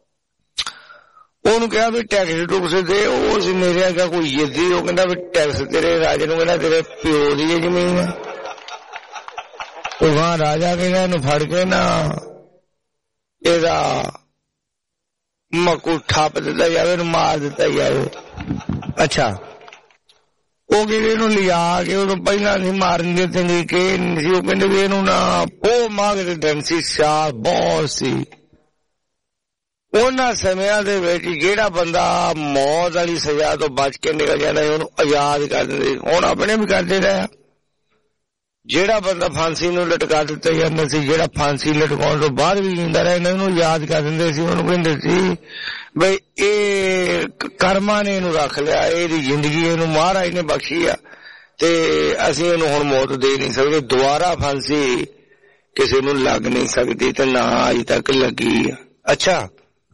[SPEAKER 3] ਉਹਨੂੰ ਕਿਹਾ ਵੀ ਟੈਕਸ ਟੂਕਸ ਦੇ। ਉਹ ਸੀ ਮੇਰੇ ਅੱਗਾ ਕੋਈ ਜਿੱਦੀ, ਉਹ ਕਹਿੰਦਾ ਵੀ ਟੈਕਸ ਤੇਰੇ ਰਾਜੇ ਨੂੰ ਕਹਿੰਦਾ ਤੇਰੇ ਪਿਓ ਦੀ ਜ਼ਮੀਨ ਹੈ। ਉਹ ਹਾਂ ਰਾਜਾ ਕਹਿੰਦਾ ਇਹਨੂੰ ਫੜ ਕੇ ਨਾ ਇਹਦਾ ਮਕੂ ਠੱਪ ਦਿੱਤਾ ਜਾਵੇ, ਇਹਨੂੰ ਮਾਰ ਦਿੱਤਾ ਜਾਵੇ। ਅੱਛਾ, ਉਹ ਕਹਿੰਦੇ ਇਹਨੂੰ ਲਿਆ ਕੇ ਉਹਨੂੰ ਪਹਿਲਾਂ ਨਹੀਂ ਮਾਰਨ ਦੇ ਤਰੀਕੇ ਨਹੀਂ ਸੀ। ਉਹ ਕਹਿੰਦੇ ਵੀ ਇਹਨੂੰ ਨਾ ਪੋਹ ਮਾਗ ਦੇ ਦਿਨ ਸੀ, ਸਿਆਲ ਬਹੁਤ ਸੀ। ਉਹਨਾਂ ਸਮਿਆਂ ਦੇ ਵਿੱਚ ਜਿਹੜਾ ਬੰਦਾ ਮੌਤ ਵਾਲੀ ਸਜ਼ਾ ਤੋਂ ਬਚ ਕੇ ਨਿਕਲ ਜਾਂਦਾ ਉਹਨੂੰ ਆਜ਼ਾਦ ਕਰ ਦਿੰਦੇ। ਹੁਣ ਆਪਣੇ ਵੀ ਕਰਦੇ ਰਹੇ। ਜਿਹੜਾ ਬੰਦਾ ਫਾਂਸੀ ਨੂੰ ਲਟਕਾ ਦਿੱਤਾ ਜਾਂਦਾ ਸੀ, ਜਿਹੜਾ ਫਾਂਸੀ ਲਟਕਾਉਣ ਤੋਂ ਬਾਅਦ ਵੀ ਜਿੰਦਾ ਰਿਹਾ, ਇਹਨੂੰ ਯਾਦ ਕਰ ਦਿੰਦੇ ਸੀ। ਉਹਨੂੰ ਕਹਿੰਦੇ ਸੀ ਬਈ ਇਹ ਕਰਮਾਂ ਨੇ ਇਹਨੂੰ ਰੱਖ ਲਿਆ, ਇਹਦੀ ਜ਼ਿੰਦਗੀ ਇਹਨੂੰ ਮਹਾਰਾਜ ਨੇ ਬਖਸ਼ੀ ਆ ਤੇ ਅਸੀਂ ਇਹਨੂੰ ਹੁਣ ਮੌਤ ਦੇ ਨਹੀਂ ਸਕਦੇ। ਦੁਬਾਰਾ ਫਾਂਸੀ ਕਿਸੇ ਨੂੰ ਲੱਗ ਨਹੀਂ ਸਕਦੀ ਤੇ ਨਾ ਅਜੇ ਤੱਕ ਲੱਗੀ ਆ। ਅੱਛਾ,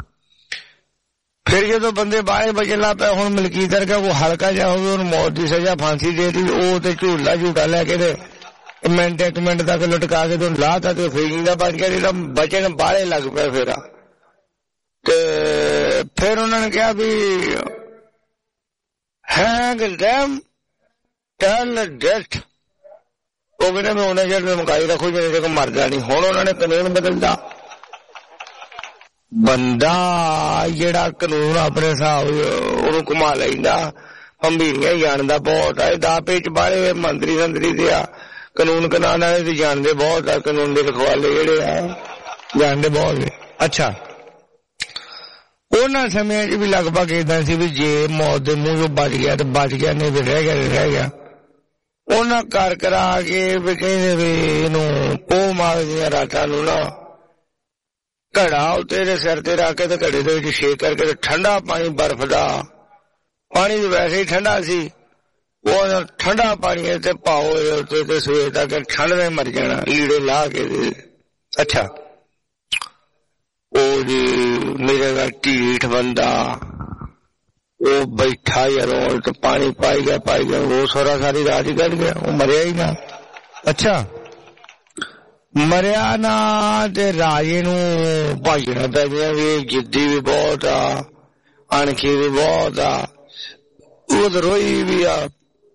[SPEAKER 3] ਫਿਰ ਜਦੋਂ ਬੰਦੇ ਬਾਹਰ ਬਚਣ ਲੱਗ ਪਏ, ਹੁਣ ਮਲਕੀਤ ਕਰਕੇ ਉਹ ਹਲਕਾ ਜਿਹਾ ਹੋਵੇ ਉਹਨੂੰ ਮੌਤ ਦੀ ਸਜ਼ਾ ਫਾਂਸੀ ਦੇ ਦਿੱਤੀ। ਉਹ ਤੇ ਝੂਟਾ ਲੈ ਕੇ ਤੇ ਇੱਕ ਮਿੰਟ ਤੱਕ ਲਟਕਾ ਕੇ ਤੁਹਾਨੂੰ ਲਾਤਾ ਤੇ ਫੇਰ ਦਾ ਬਚ ਗਿਆ। ਜਿਹੜਾ ਬਚਣ ਬਾਹਰੇ ਲੱਗ ਪਿਆ ਤੇ ਫਿਰ ਉਹਨਾਂ ਨੇ ਕਿਹਾ ਵੀ ਹੈਂਗ them tell death। ਉਹ ਕਹਿੰਦੇ ਮੈਂ ਉਹਨਾਂ ਜਿਹੜੇ ਮੁਕਾਈ ਰੱਖੋ ਜਿਹੜੇ ਤੱਕ ਮਰ ਜਾਣੀ। ਹੁਣ ਉਹਨਾਂ ਨੇ ਕਾਨੂੰਨ ਬਦਲਦਾ। ਬੰਦਾ ਜਿਹੜਾ ਕਾਨੂੰਨ ਆਪਣੇ ਹਿਸਾਬ ਉਹਨੂੰ ਘੁਮਾ ਲੈਂਦਾ, ਭੰਬੀਰੀਆਂ ਜਾਣਦਾ ਬਹੁਤ ਆ। ਦਾ ਪੇਚ ਬਾਹਲੇ ਮੰਤਰੀ ਦੇ ਆ, ਕਾਨੂੰਨ ਕਨਾਨ ਵਾਲੇ ਤੇ ਜਾਣਦੇ ਬਹੁਤ ਆ, ਕਾਨੂੰਨ ਦੇ ਰਖਵਾਲੇ ਜਿਹੜੇ ਆ ਜਾਣਦੇ ਬਹੁਤ ਨੇ। ਅੱਛਾ, ਉਹਨਾਂ ਸਮਿਆਂ 'ਚ ਵੀ ਲਗਭਗ ਏਦਾਂ ਸੀ ਵੀ ਜੇ ਮੌਤ ਦੇ ਮੂੰਹ ਚੋਂ ਬਚ ਗਿਆ ਤੇ ਬਚ ਗਿਆ, ਨਹੀਂ ਵੀ ਰਹਿ ਗਿਆ। ਉਹਨਾਂ ਕਰ ਕਰਾ ਕੇ ਵੀ ਕਹਿੰਦੇ ਵੀ ਇਹਨੂੰ ਪੋਹ ਮਾਰਦੀਆਂ ਰਾਤਾਂ ਨੂੰ ਨਾ ਘੜਾ ਉੱਤੇ ਇਹਦੇ ਸਿਰ ਤੇ ਰੱਖ ਕੇ ਤੇ ਘੜੇ ਦੇ ਵਿੱਚ ਛੇਕ ਕਰਕੇ ਤੇ ਠੰਡਾ ਪਾਣੀ, ਬਰਫ਼ ਦਾ ਪਾਣੀ ਵੈਸੇ ਹੀ ਠੰਡਾ ਸੀ, ਉਹ ਠੰਡਾ ਪਾਣੀ ਤੇ ਪਾਓ ਇਹਦੇ ਉੱਤੇ ਤੇ ਸਵੇਰ ਤੱਕ ਠੰਡ ਨੇ ਮਰ ਜਾਣਾ, ਲੀੜੇ ਲਾ ਕੇ। ਅੱਛਾ, ਉਹ ਜੀ ਮੇਰੇ ਦਾ ਢੀਠ ਬੰਦਾ ਉਹ ਬੈਠਾ ਯਾਰ ਤੇ ਪਾਣੀ ਪਾਈ ਗਿਆ ਉਹ ਸਾਰੀ ਰਾਤ ਹੀ ਕੱਢ ਗਿਆ, ਉਹ ਮਰਿਆ ਹੀ ਨਾ। ਅੱਛਾ, ਮਰਿਆ ਨਾ ਤੇ ਰਾਜੇ ਨੂੰ ਭਾਜਣਾ ਪੈ ਗਿਆ ਵੀ ਜਿੱਦੀ ਵੀ ਬਹੁਤ ਆ, ਅਣਖੀ ਵੀ ਬਹੁਤ ਆ, ਉਹ ਰੋਈ ਵੀ ਆ।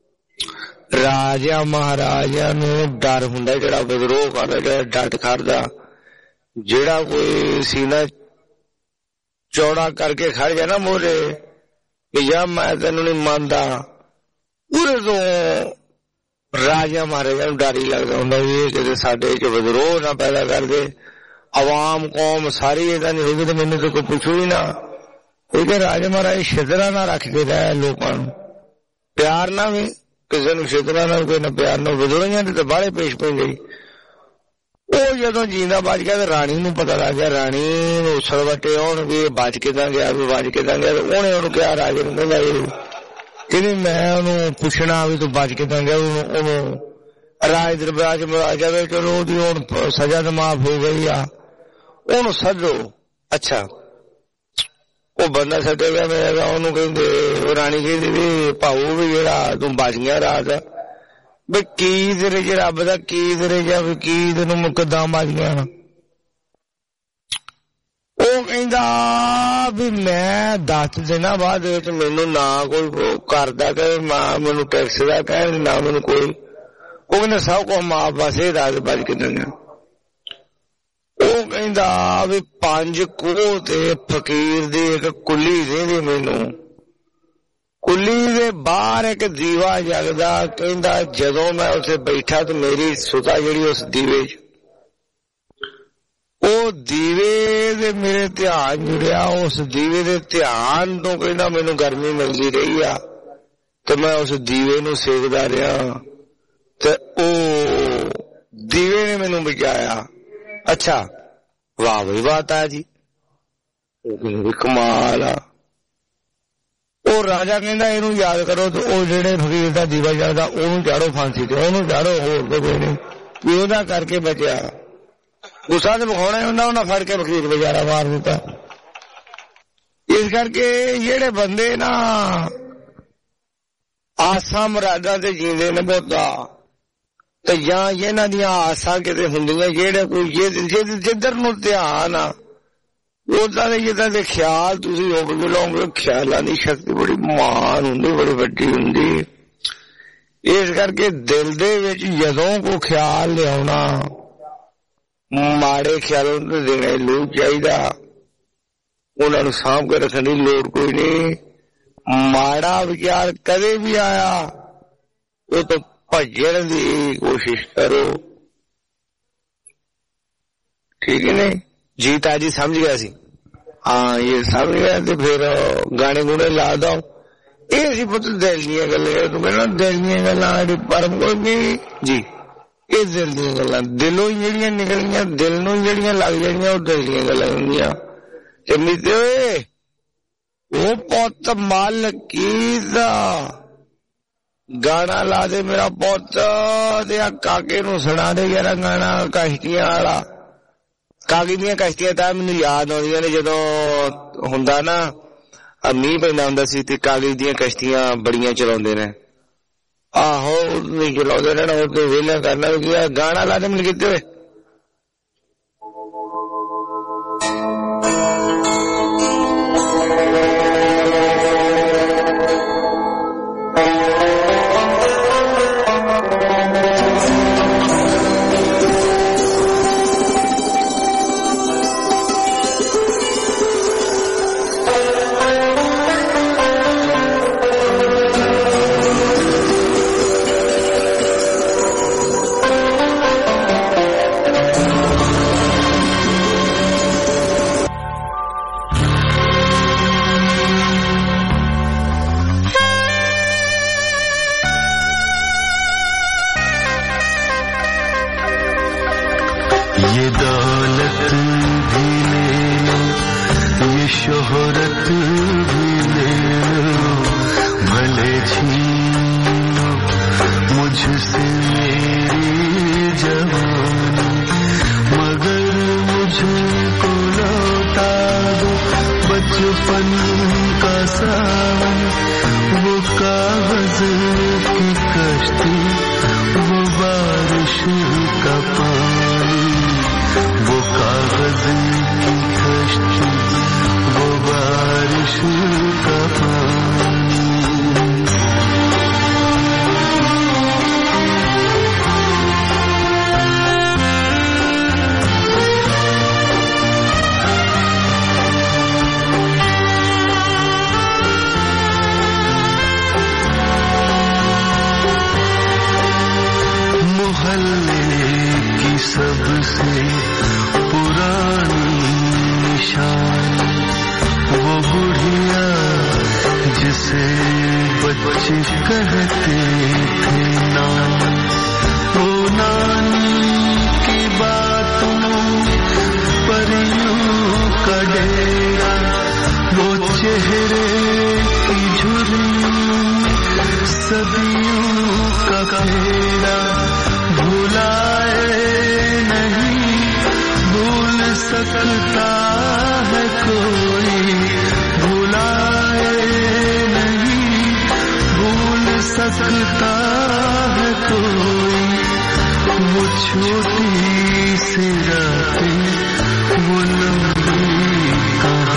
[SPEAKER 3] ਰਾਜਾ ਮਹਾਰਾਜਾ ਨੂੰ ਡਰ ਹੁੰਦਾ ਜਿਹੜਾ ਵਿਦਰੋਹ ਕਰਦਾ, ਜਿਹੜਾ ਡਟ ਕਰਦਾ, ਜਿਹੜਾ ਕੋਈ ਸੀਨਾ ਚੌੜਾ ਕਰਕੇ ਖੜ ਜਾ ਨਾ ਮੋਰੇ ਕਿ ਜਾਂ ਮੈਂ ਤੈਨੂੰ ਨਹੀਂ ਮੰਨਦਾ, ਉਹਦੇ ਤੋਂ ਰਾਜਾ ਮਹਾਰਾਜਾ ਨੂੰ ਡਰ ਹੀ ਲੱਗਦਾ ਹੁੰਦਾ ਵੀ ਇਹ ਕਿਤੇ ਸਾਡੇ ਚ ਵਿਦਰੋਹ ਨਾ ਪੈਦਾ ਕਰਦੇ, ਆਵਾਮ ਕੌਮ ਸਾਰੀ ਇਹਦਾ ਨਹੀਂ ਹੋਗੀ ਤੇ ਮੈਨੂੰ ਤਾਂ ਕੋਈ ਪੁੱਛੂ ਹੀ ਨਾ। ਕਿਉਂਕਿ ਰਾਜਾ ਮਹਾਰਾਜ ਛਿਦਰਾ ਨਾ ਰੱਖ ਕੇ ਰਹਿ ਲੋਕਾਂ ਨੂੰ, ਪਿਆਰ ਨਾ ਵੀ ਕਿਸੇ ਨੂੰ ਛਿਦਰਾ ਨਾ ਕੋਈ ਨਾ ਪਿਆਰ ਨਾ, ਵਿਦਰੋਹੀਆਂ ਦੇ ਤਾਂ ਬਾਹਲੇ ਪੇਸ਼ ਪੈਂਦੇ। ਉਹ ਜਦੋਂ ਜਿੰਦਾ ਬਚ ਗਿਆ ਤੇ ਰਾਣੀ ਨੂੰ ਪਤਾ ਲੱਗ ਗਿਆ, ਰਾਣੀ ਨੂੰ ਉਸਲ ਵੱਟੇ ਆਉਣ ਵੀ ਇਹ ਬਚ ਕਿੱਦਾਂ ਗਿਆ ਉਹਨੇ ਉਹਨੂੰ ਕਿਹਾ ਰਾਜੇ ਨੂੰ, ਕਹਿੰਦੀ ਮੈਂ ਉਹਨੂੰ ਪੁੱਛਣਾ ਵੀ ਤੂੰ ਬਚ ਕਿੱਦਾਂ ਗਿਆ, ਉਹਨੂੰ ਰਾਜ ਦਰਬਾਰ ਚ ਆ ਜਾਵੇ, ਚਲੋ ਉਹਦੀ ਹੁਣ ਸਜ਼ਾ ਤਾਂ ਮਾਫ਼ ਹੋ ਗਈ ਆ, ਉਹਨੂੰ ਸੱਦੋ। ਅੱਛਾ, ਉਹ ਬੰਦਾ ਸੱਦੇ ਗਿਆ ਮੇਰਾ, ਉਹਨੂੰ ਕਹਿੰਦੇ ਉਹ ਰਾਣੀ ਕਹਿੰਦੀ ਵੀ ਭਾਊ ਵੀ ਜਿਹੜਾ ਤੂੰ ਬਚ ਗਿਆ ਰਾਤ ਵੀ ਕੀ ਤੇਰੇ ਚ ਰੱਬ ਦਾ ਕੀ ਤੇਰੇ ਚ ਵੀ ਕੀ ਤੈਨੂੰ ਕਿੱਦਾਂ ਬਚ ਗਿਆ। ਉਹ ਕਹਿੰਦੀ कहंदा भी मैं 10 दिनां बाद मैनू ना कोई करदा कि मैनू टैक्स दा कहण ना मैनू कोई वो कहंदा सब कुछ माफ बस ये 10 बज के देना वो कहंदा भी 5 कोह ते फकीर दी एक कुली देंदी मैनू कुली दे बाहर एक दीवा जगदा कहंदा जदों मैं उसे बैठा तो मेरी सुता जिहड़ी उस दीवे ओ दीवे दे मेरे ध्यान जुड़िया उस दीवे दे ध्यान तो कहना मैनू गर्मी मिलती रही आ तो मैं उस दीवे नू सेकदा रहा ते ओ दीवे ने मैनू बचाया। अच्छा वाह भाई बात आ जी कमाल आ। ओ राजा कहंदा इनू याद करो तो ओ जेड़े फकीर दा दीवा जगदा ओनू चाड़ो फांसी ते ओनू चाड़ो होर तो कोई नहीं ओदा करके बचा गुस्सा तो विखाना उन्हें फड़ के फकीर बेचारा मार दिता। इस करके जेड़े बंदे ना आसा मुरादा ते जींदे ने बहुता ते जां इन्हां दियां आसां किते हुंदियां जेड़े कोई जिधर नूं ध्यान आ उदां दे जिद्दां दे ख्याल तुसीं उगल लाओगे ख्यालां दी शक्ति बड़ी महान हुंदी बड़ी वड्डी हुंदी। इस करके दिल दे विच जदों कोई ख्याल लिआउणा माड़े ख्यालों तो देना लोड़ चाहिए उन्होंने सांभ के रखने की लोड़ कोई नहीं। माड़ा विचार कदे भी आया वो तो भजन की कोशिश करो ठीक है नहीं जी ताजी समझ गया सी। हाँ ये समझ गया तो फिर गाने गुने ला दो ये सी पुत दिल दियां गल्लां तू कहना दिल दियां गल्लां परम कोई नहीं जी ये दिल दियां गल्लां दिलों ਜਿਹੜੀਆਂ ਨਿਕਲੀਆਂ दिल ਨੂੰ ਜਿਹੜੀਆਂ ਲੱਗ ਜਾਣੀਆਂ ਉਹ दिल ਦੀਆਂ ਗੱਲਾਂ ਹੁੰਦੀਆਂ। ਚਮੀਤੇ ਓਏ ਉਹ ਪੁੱਤ ਮਾਲਕੀ ਦਾ ਗਾਣਾ ਲਾ ਦੇ ਮੇਰਾ ਪੁੱਤ ਤੇ ਆ ਕਾਕੇ ਨੂੰ ਸੁਣਾ ਦੇ ਯਾਰ ਗਾਣਾ ਕਸ਼ਤੀਆਂ ਵਾਲਾ। ਕਾਗੀ ਦੀਆਂ ਕਸ਼ਤੀਆਂ ਤਾਂ ਮੈਨੂੰ ਯਾਦ ਆਉਂਦੀਆਂ ਨੇ ਜਦੋਂ ਹੁੰਦਾ ਨਾ ਮੀਂਹ ਪੈਂਦਾ ਹੁੰਦਾ ਸੀ ਤੇ ਕਾਗੀ ਦੀਆਂ ਕਸ਼ਤੀਆਂ ਬੜੀਆਂ ਚਲਾਉਂਦੇ ਨੇ आहो नहीं चलाते रहना तो वेला करना किया गाना ला दे मिल किते
[SPEAKER 4] छोटी सी रातें वो लंबी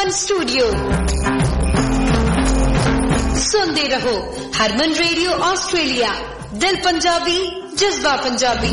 [SPEAKER 4] हरमन स्टूडियो। सुनते रहो हरमन रेडियो ऑस्ट्रेलिया, दिल पंजाबी जज्बा पंजाबी।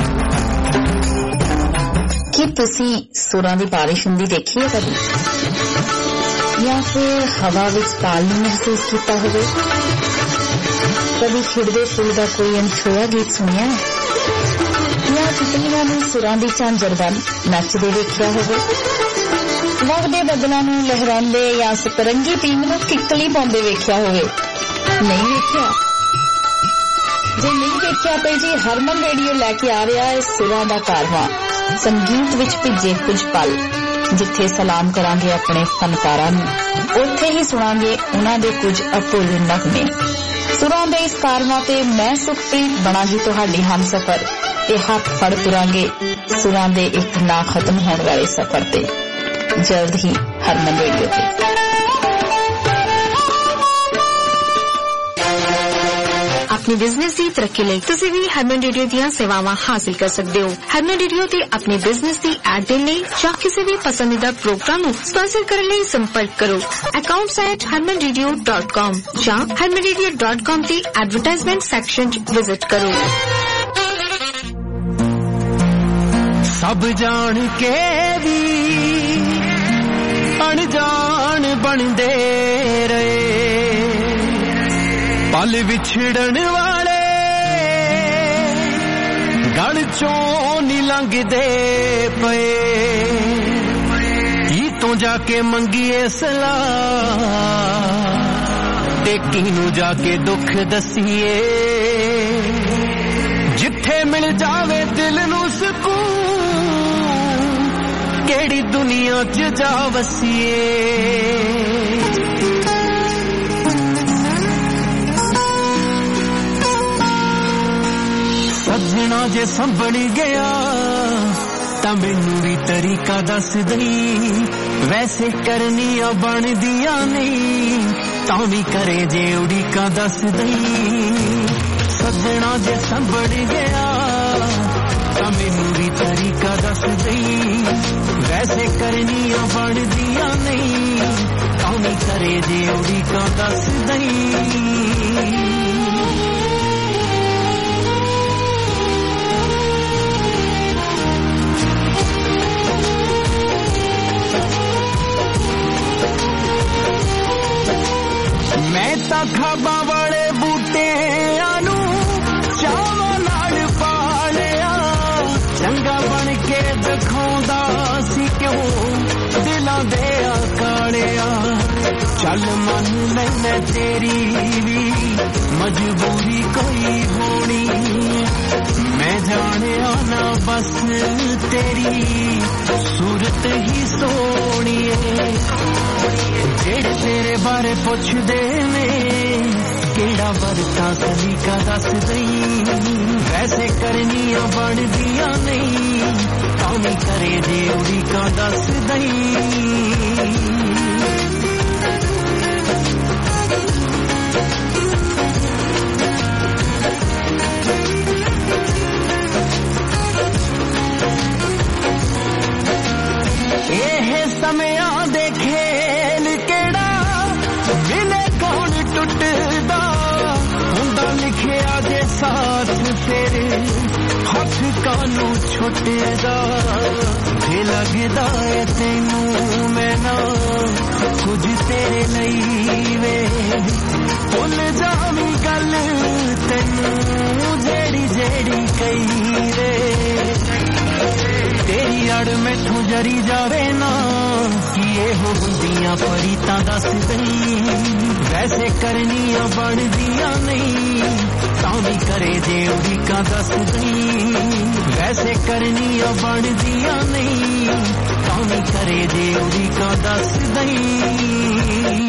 [SPEAKER 5] ਕੀ ਤੁਸੀਂ ਸੁਰਾਂ ਦੀ ਬਾਰਿਸ਼ ਹੁੰਦੀ ਦੇਖੀ ਹੈ ਕਦੀ, ਜਾਂ ਫਿਰ ਹਵਾ ਵਿੱਚ ਤਾਲ ਨੂੰ ਮਹਿਸੂਸ ਕੀਤਾ ਹੋਵੇ? ਕਦੀ ਖਿੜਦੇ ਫੁੱਲ ਦਾ ਕੋਈ ਅਣਛੋਇਆ ਗੀਤ ਸੁਣਿਆ ਹੈ, ਜਾਂ ਤਿਤਲੀਆਂ ਨੂੰ ਸੁਰਾਂ ਦੀ ਝਾਂਜਰ ਵੱਲ ਨੱਚਦੇ ਵੇਖਿਆ ਹੋਵੇ? ਵਗਦੇ ਬੱਦਲਾਂ ਨੂੰ ਲਹਿਰਾਉਂਦੇ ਜਾਂ ਸਤਰੰਗੀ ਟੀਮ ਨੂੰ ਕਿੱਕਲੀ ਪਾਉਂਦੇ ਵੇਖਿਆ ਹੋਵੇ? ਨਹੀਂ ਵੇਖਿਆ? ਜੇ ਨਹੀਂ ਦੇਖਿਆ ਤੇ ਜੀ ਹਰਮਨ ਰੇਡੀਓ ਲੈ ਕੇ ਆ ਰਿਹਾ ਹੈ ਸੁਰਾਂ ਦਾ ਕਾਰਵਾਂ, ਸੰਗੀਤ ਵਿੱਚ ਭਿੱਜੇ ਕੁਝ ਪਲ। ਜਿੱਥੇ ਸਲਾਮ ਕਰਾਂਗੇ ਆਪਣੇ ਫਨਕਾਰਾਂ ਨੂੰ, ਉੱਥੇ ਹੀ ਸੁਣਾਂਗੇ ਉਹਨਾਂ ਦੇ ਕੁਝ ਅਭੁੱਲ ਨਗਮੇ। ਸੁਰਾਂ ਦੇ ਇਸ ਕਾਰਵਾਂ ਤੇ ਮੈਂ ਸੁਖਪ੍ਰੀਤ ਬਣਾਂਗੀ ਤੁਹਾਡੀ ਹਮਸਫਰ ਤੇ ਹੱਥ ਫੜ ਤੁਰਾਂਗੇ ਸੁਰਾਂ ਦੇ ਇੱਕ ਨਾ ਖਤਮ ਹੋਣ ਵਾਲੇ ਸਫ਼ਰ ਤੇ, ਜਲਦ ਹੀ ਹਰਮਨ ਰੇਡੀਓ ਤੇ।
[SPEAKER 6] अपनी बिजनेस की तरक्की ਲਈ ਤੁਸੀਂ ਵੀ ਹਰਮਨ ਰੇਡੀਓ ਦੀਆਂ ਸੇਵਾਵਾਂ ਹਾਸਲ ਕਰ ਸਕਦੇ ਹੋ। ਹਰਮਨ ਰੇਡੀਓ ਤੇ ਆਪਣੇ ਬਿਜ਼ਨਸ ਦੀ ਐਡ ਦੇਣ ਲਈ ਜਾਂ ਕਿਸੇ ਵੀ ਪਸੰਦੀਦਾ ਪ੍ਰੋਗਰਾਮ ਨੂੰ ਸਪਾਂਸਰ ਕਰਨ ਲਈ ਸੰਪਰਕ ਕਰੋ accounts@harmanradio.com ਜਾਂ harmanradio.com ਤੇ ਐਡਵਰਟਾਈਜ਼ਮੈਂਟ ਸੈਕਸ਼ਨ 'ਚ ਵਿਜ਼ਿਟ ਕਰੋ।
[SPEAKER 2] ਸਭ ਜਾਣ ਕੇ ਵੀ ਅਣਜਾਣ ਬਣਦੇ ਰਹੇ, ਪਲ ਵਿਛੜਨ ਵਾਲੇ ਗਲ ਚੋਂ ਨੀ ਲੰਘਦੇ ਪਏ। ਕੀ ਤੋਂ ਜਾ ਕੇ ਮੰਗੀਏ ਸਲਾਹ ਤੇ ਕਿਹਨੂੰ ਜਾ ਕੇ ਦੁੱਖ ਦਸੀਏ। ਜਿੱਥੇ ਮਿਲ ਜਾਵੇ ਦਿਲ ਨੂੰ ਸਕੂਨ, ਕਿਹੜੀ ਦੁਨੀਆ 'ਚ ਜਾ ਵਸੀਏ। ਸੱਜਣਾ ਜੇ ਸੰਭਲ ਗਿਆ ਤਾਂ ਮੈਨੂੰ ਵੀ ਤਰੀਕਾ ਦੱਸ ਦਈ। ਵੈਸੇ ਕਰਨੀਆਂ ਬਣਦੀਆਂ ਨਹੀਂ, ਤਾਂ ਵੀ ਕਰੇ ਜੇ ਉਡੀਕਾਂ ਦੱਸ ਦਈ। ਸੱਜਣਾ ਜੇ ਸੰਭਲ ਗਿਆ ਤਾਂ ਮੈਨੂੰ ਵੀ ਤਰੀਕਾ ਦੱਸ ਦਈ। ਵੈਸੇ ਕਰਨੀਆਂ ਬਣਦੀਆਂ ਨਹੀਂ, ਤਾਂ ਵੀ ਕਰੇ ਜੇ ਉਡੀਕਾਂ ਦੱਸ ਦਈ। ਮੈਂ ਤਾਂ ਖਾਬਾਂ ਵਾਲੇ ਬੂਟਿਆਂ ਨੂੰ ਚਾਵਾਂ ਨਾਲ ਪਾਲਿਆ, ਚੰਗਾ ਬਣ ਕੇ ਦਿਖਾਉਂਦਾ ਸੀ ਕਿਉਂ ਦਿਲਾਂ ਦੇ ਅਕਾਲਿਆ। ਚੱਲ ਮੰਨ ਲੈਣਾ ਤੇਰੀ ਵੀ ਮਜਬੂਰੀ ਕੋਈ ਹੋਣੀ, ਮੈਂ ਜਾਣਿਆ ਨਾ ਬਸ ਤੇਰੀ ਸੂਰਤ ਹੀ ਸੋਹਣੀ ਏ। ਜਿਹੜੇ ਤੇਰੇ ਬਾਰੇ ਪੁੱਛਦੇ ਨੇ ਕਿਹੜਾ ਵਰਤਾ ਸਲੀਕਾ ਦੱਸ ਦਈ। ਵੈਸੇ ਕਰਨੀਆਂ ਬਣਦੀਆਂ ਨਹੀਂ, ਤਾਂ ਵੀ ਕਰੇ ਜੇ ਉਡੀਕਾਂ ਦੱਸ ਦਈ। ਇਹ ਸਮਿਆਂ ਦੇ ਖੇਲ ਕਿਹੜਾ ਮਿਲੇ ਕੌਣ ਟੁੱਟਦਾ ਹੁੰਦਾ, ਲਿਖਿਆ ਜੇ ਸਾਥ ਫਿਰ ਹੱਥ ਕਾਨੂੰ ਛੁੱਟਦਾ। ਜੇ ਲੱਗਦਾ ਏ ਤੈਨੂੰ ਮੈਂ ਨਾ ਕੁਝ ਤੇਰੇ ਲਈ ਵੇ, ਭੁੱਲ ਜਾਵੀਂ ਗੱਲ ਤੈਨੂੰ ਜਿਹੜੀ ਜਿਹੜੀ ਕਹੀ ਰੇ। ਤੇਰੀ ਅੜ ਮੈਥੋਂ ਜਰੀ ਜਾਵੇ ਨਾ, ਕੀ ਇਹੋ ਹੁੰਦੀਆਂ ਪਰੀਤਾਂ ਦੱਸ ਦਈ। ਵੈਸੇ ਕਰਨੀਆਂ ਬਣਦੀਆਂ ਨਹੀਂ, ਤਾਂ ਵੀ ਕਰੇ ਜੇ ਉਡੀਕਾਂ ਦੱਸ ਦਈ। ਵੈਸੇ ਕਰਨੀਆਂ ਬਣਦੀਆਂ ਨਹੀਂ, ਤਾਂ ਵੀ ਕਰੇ ਜੇ ਉਡੀਕਾਂ ਦੱਸ ਦਈ।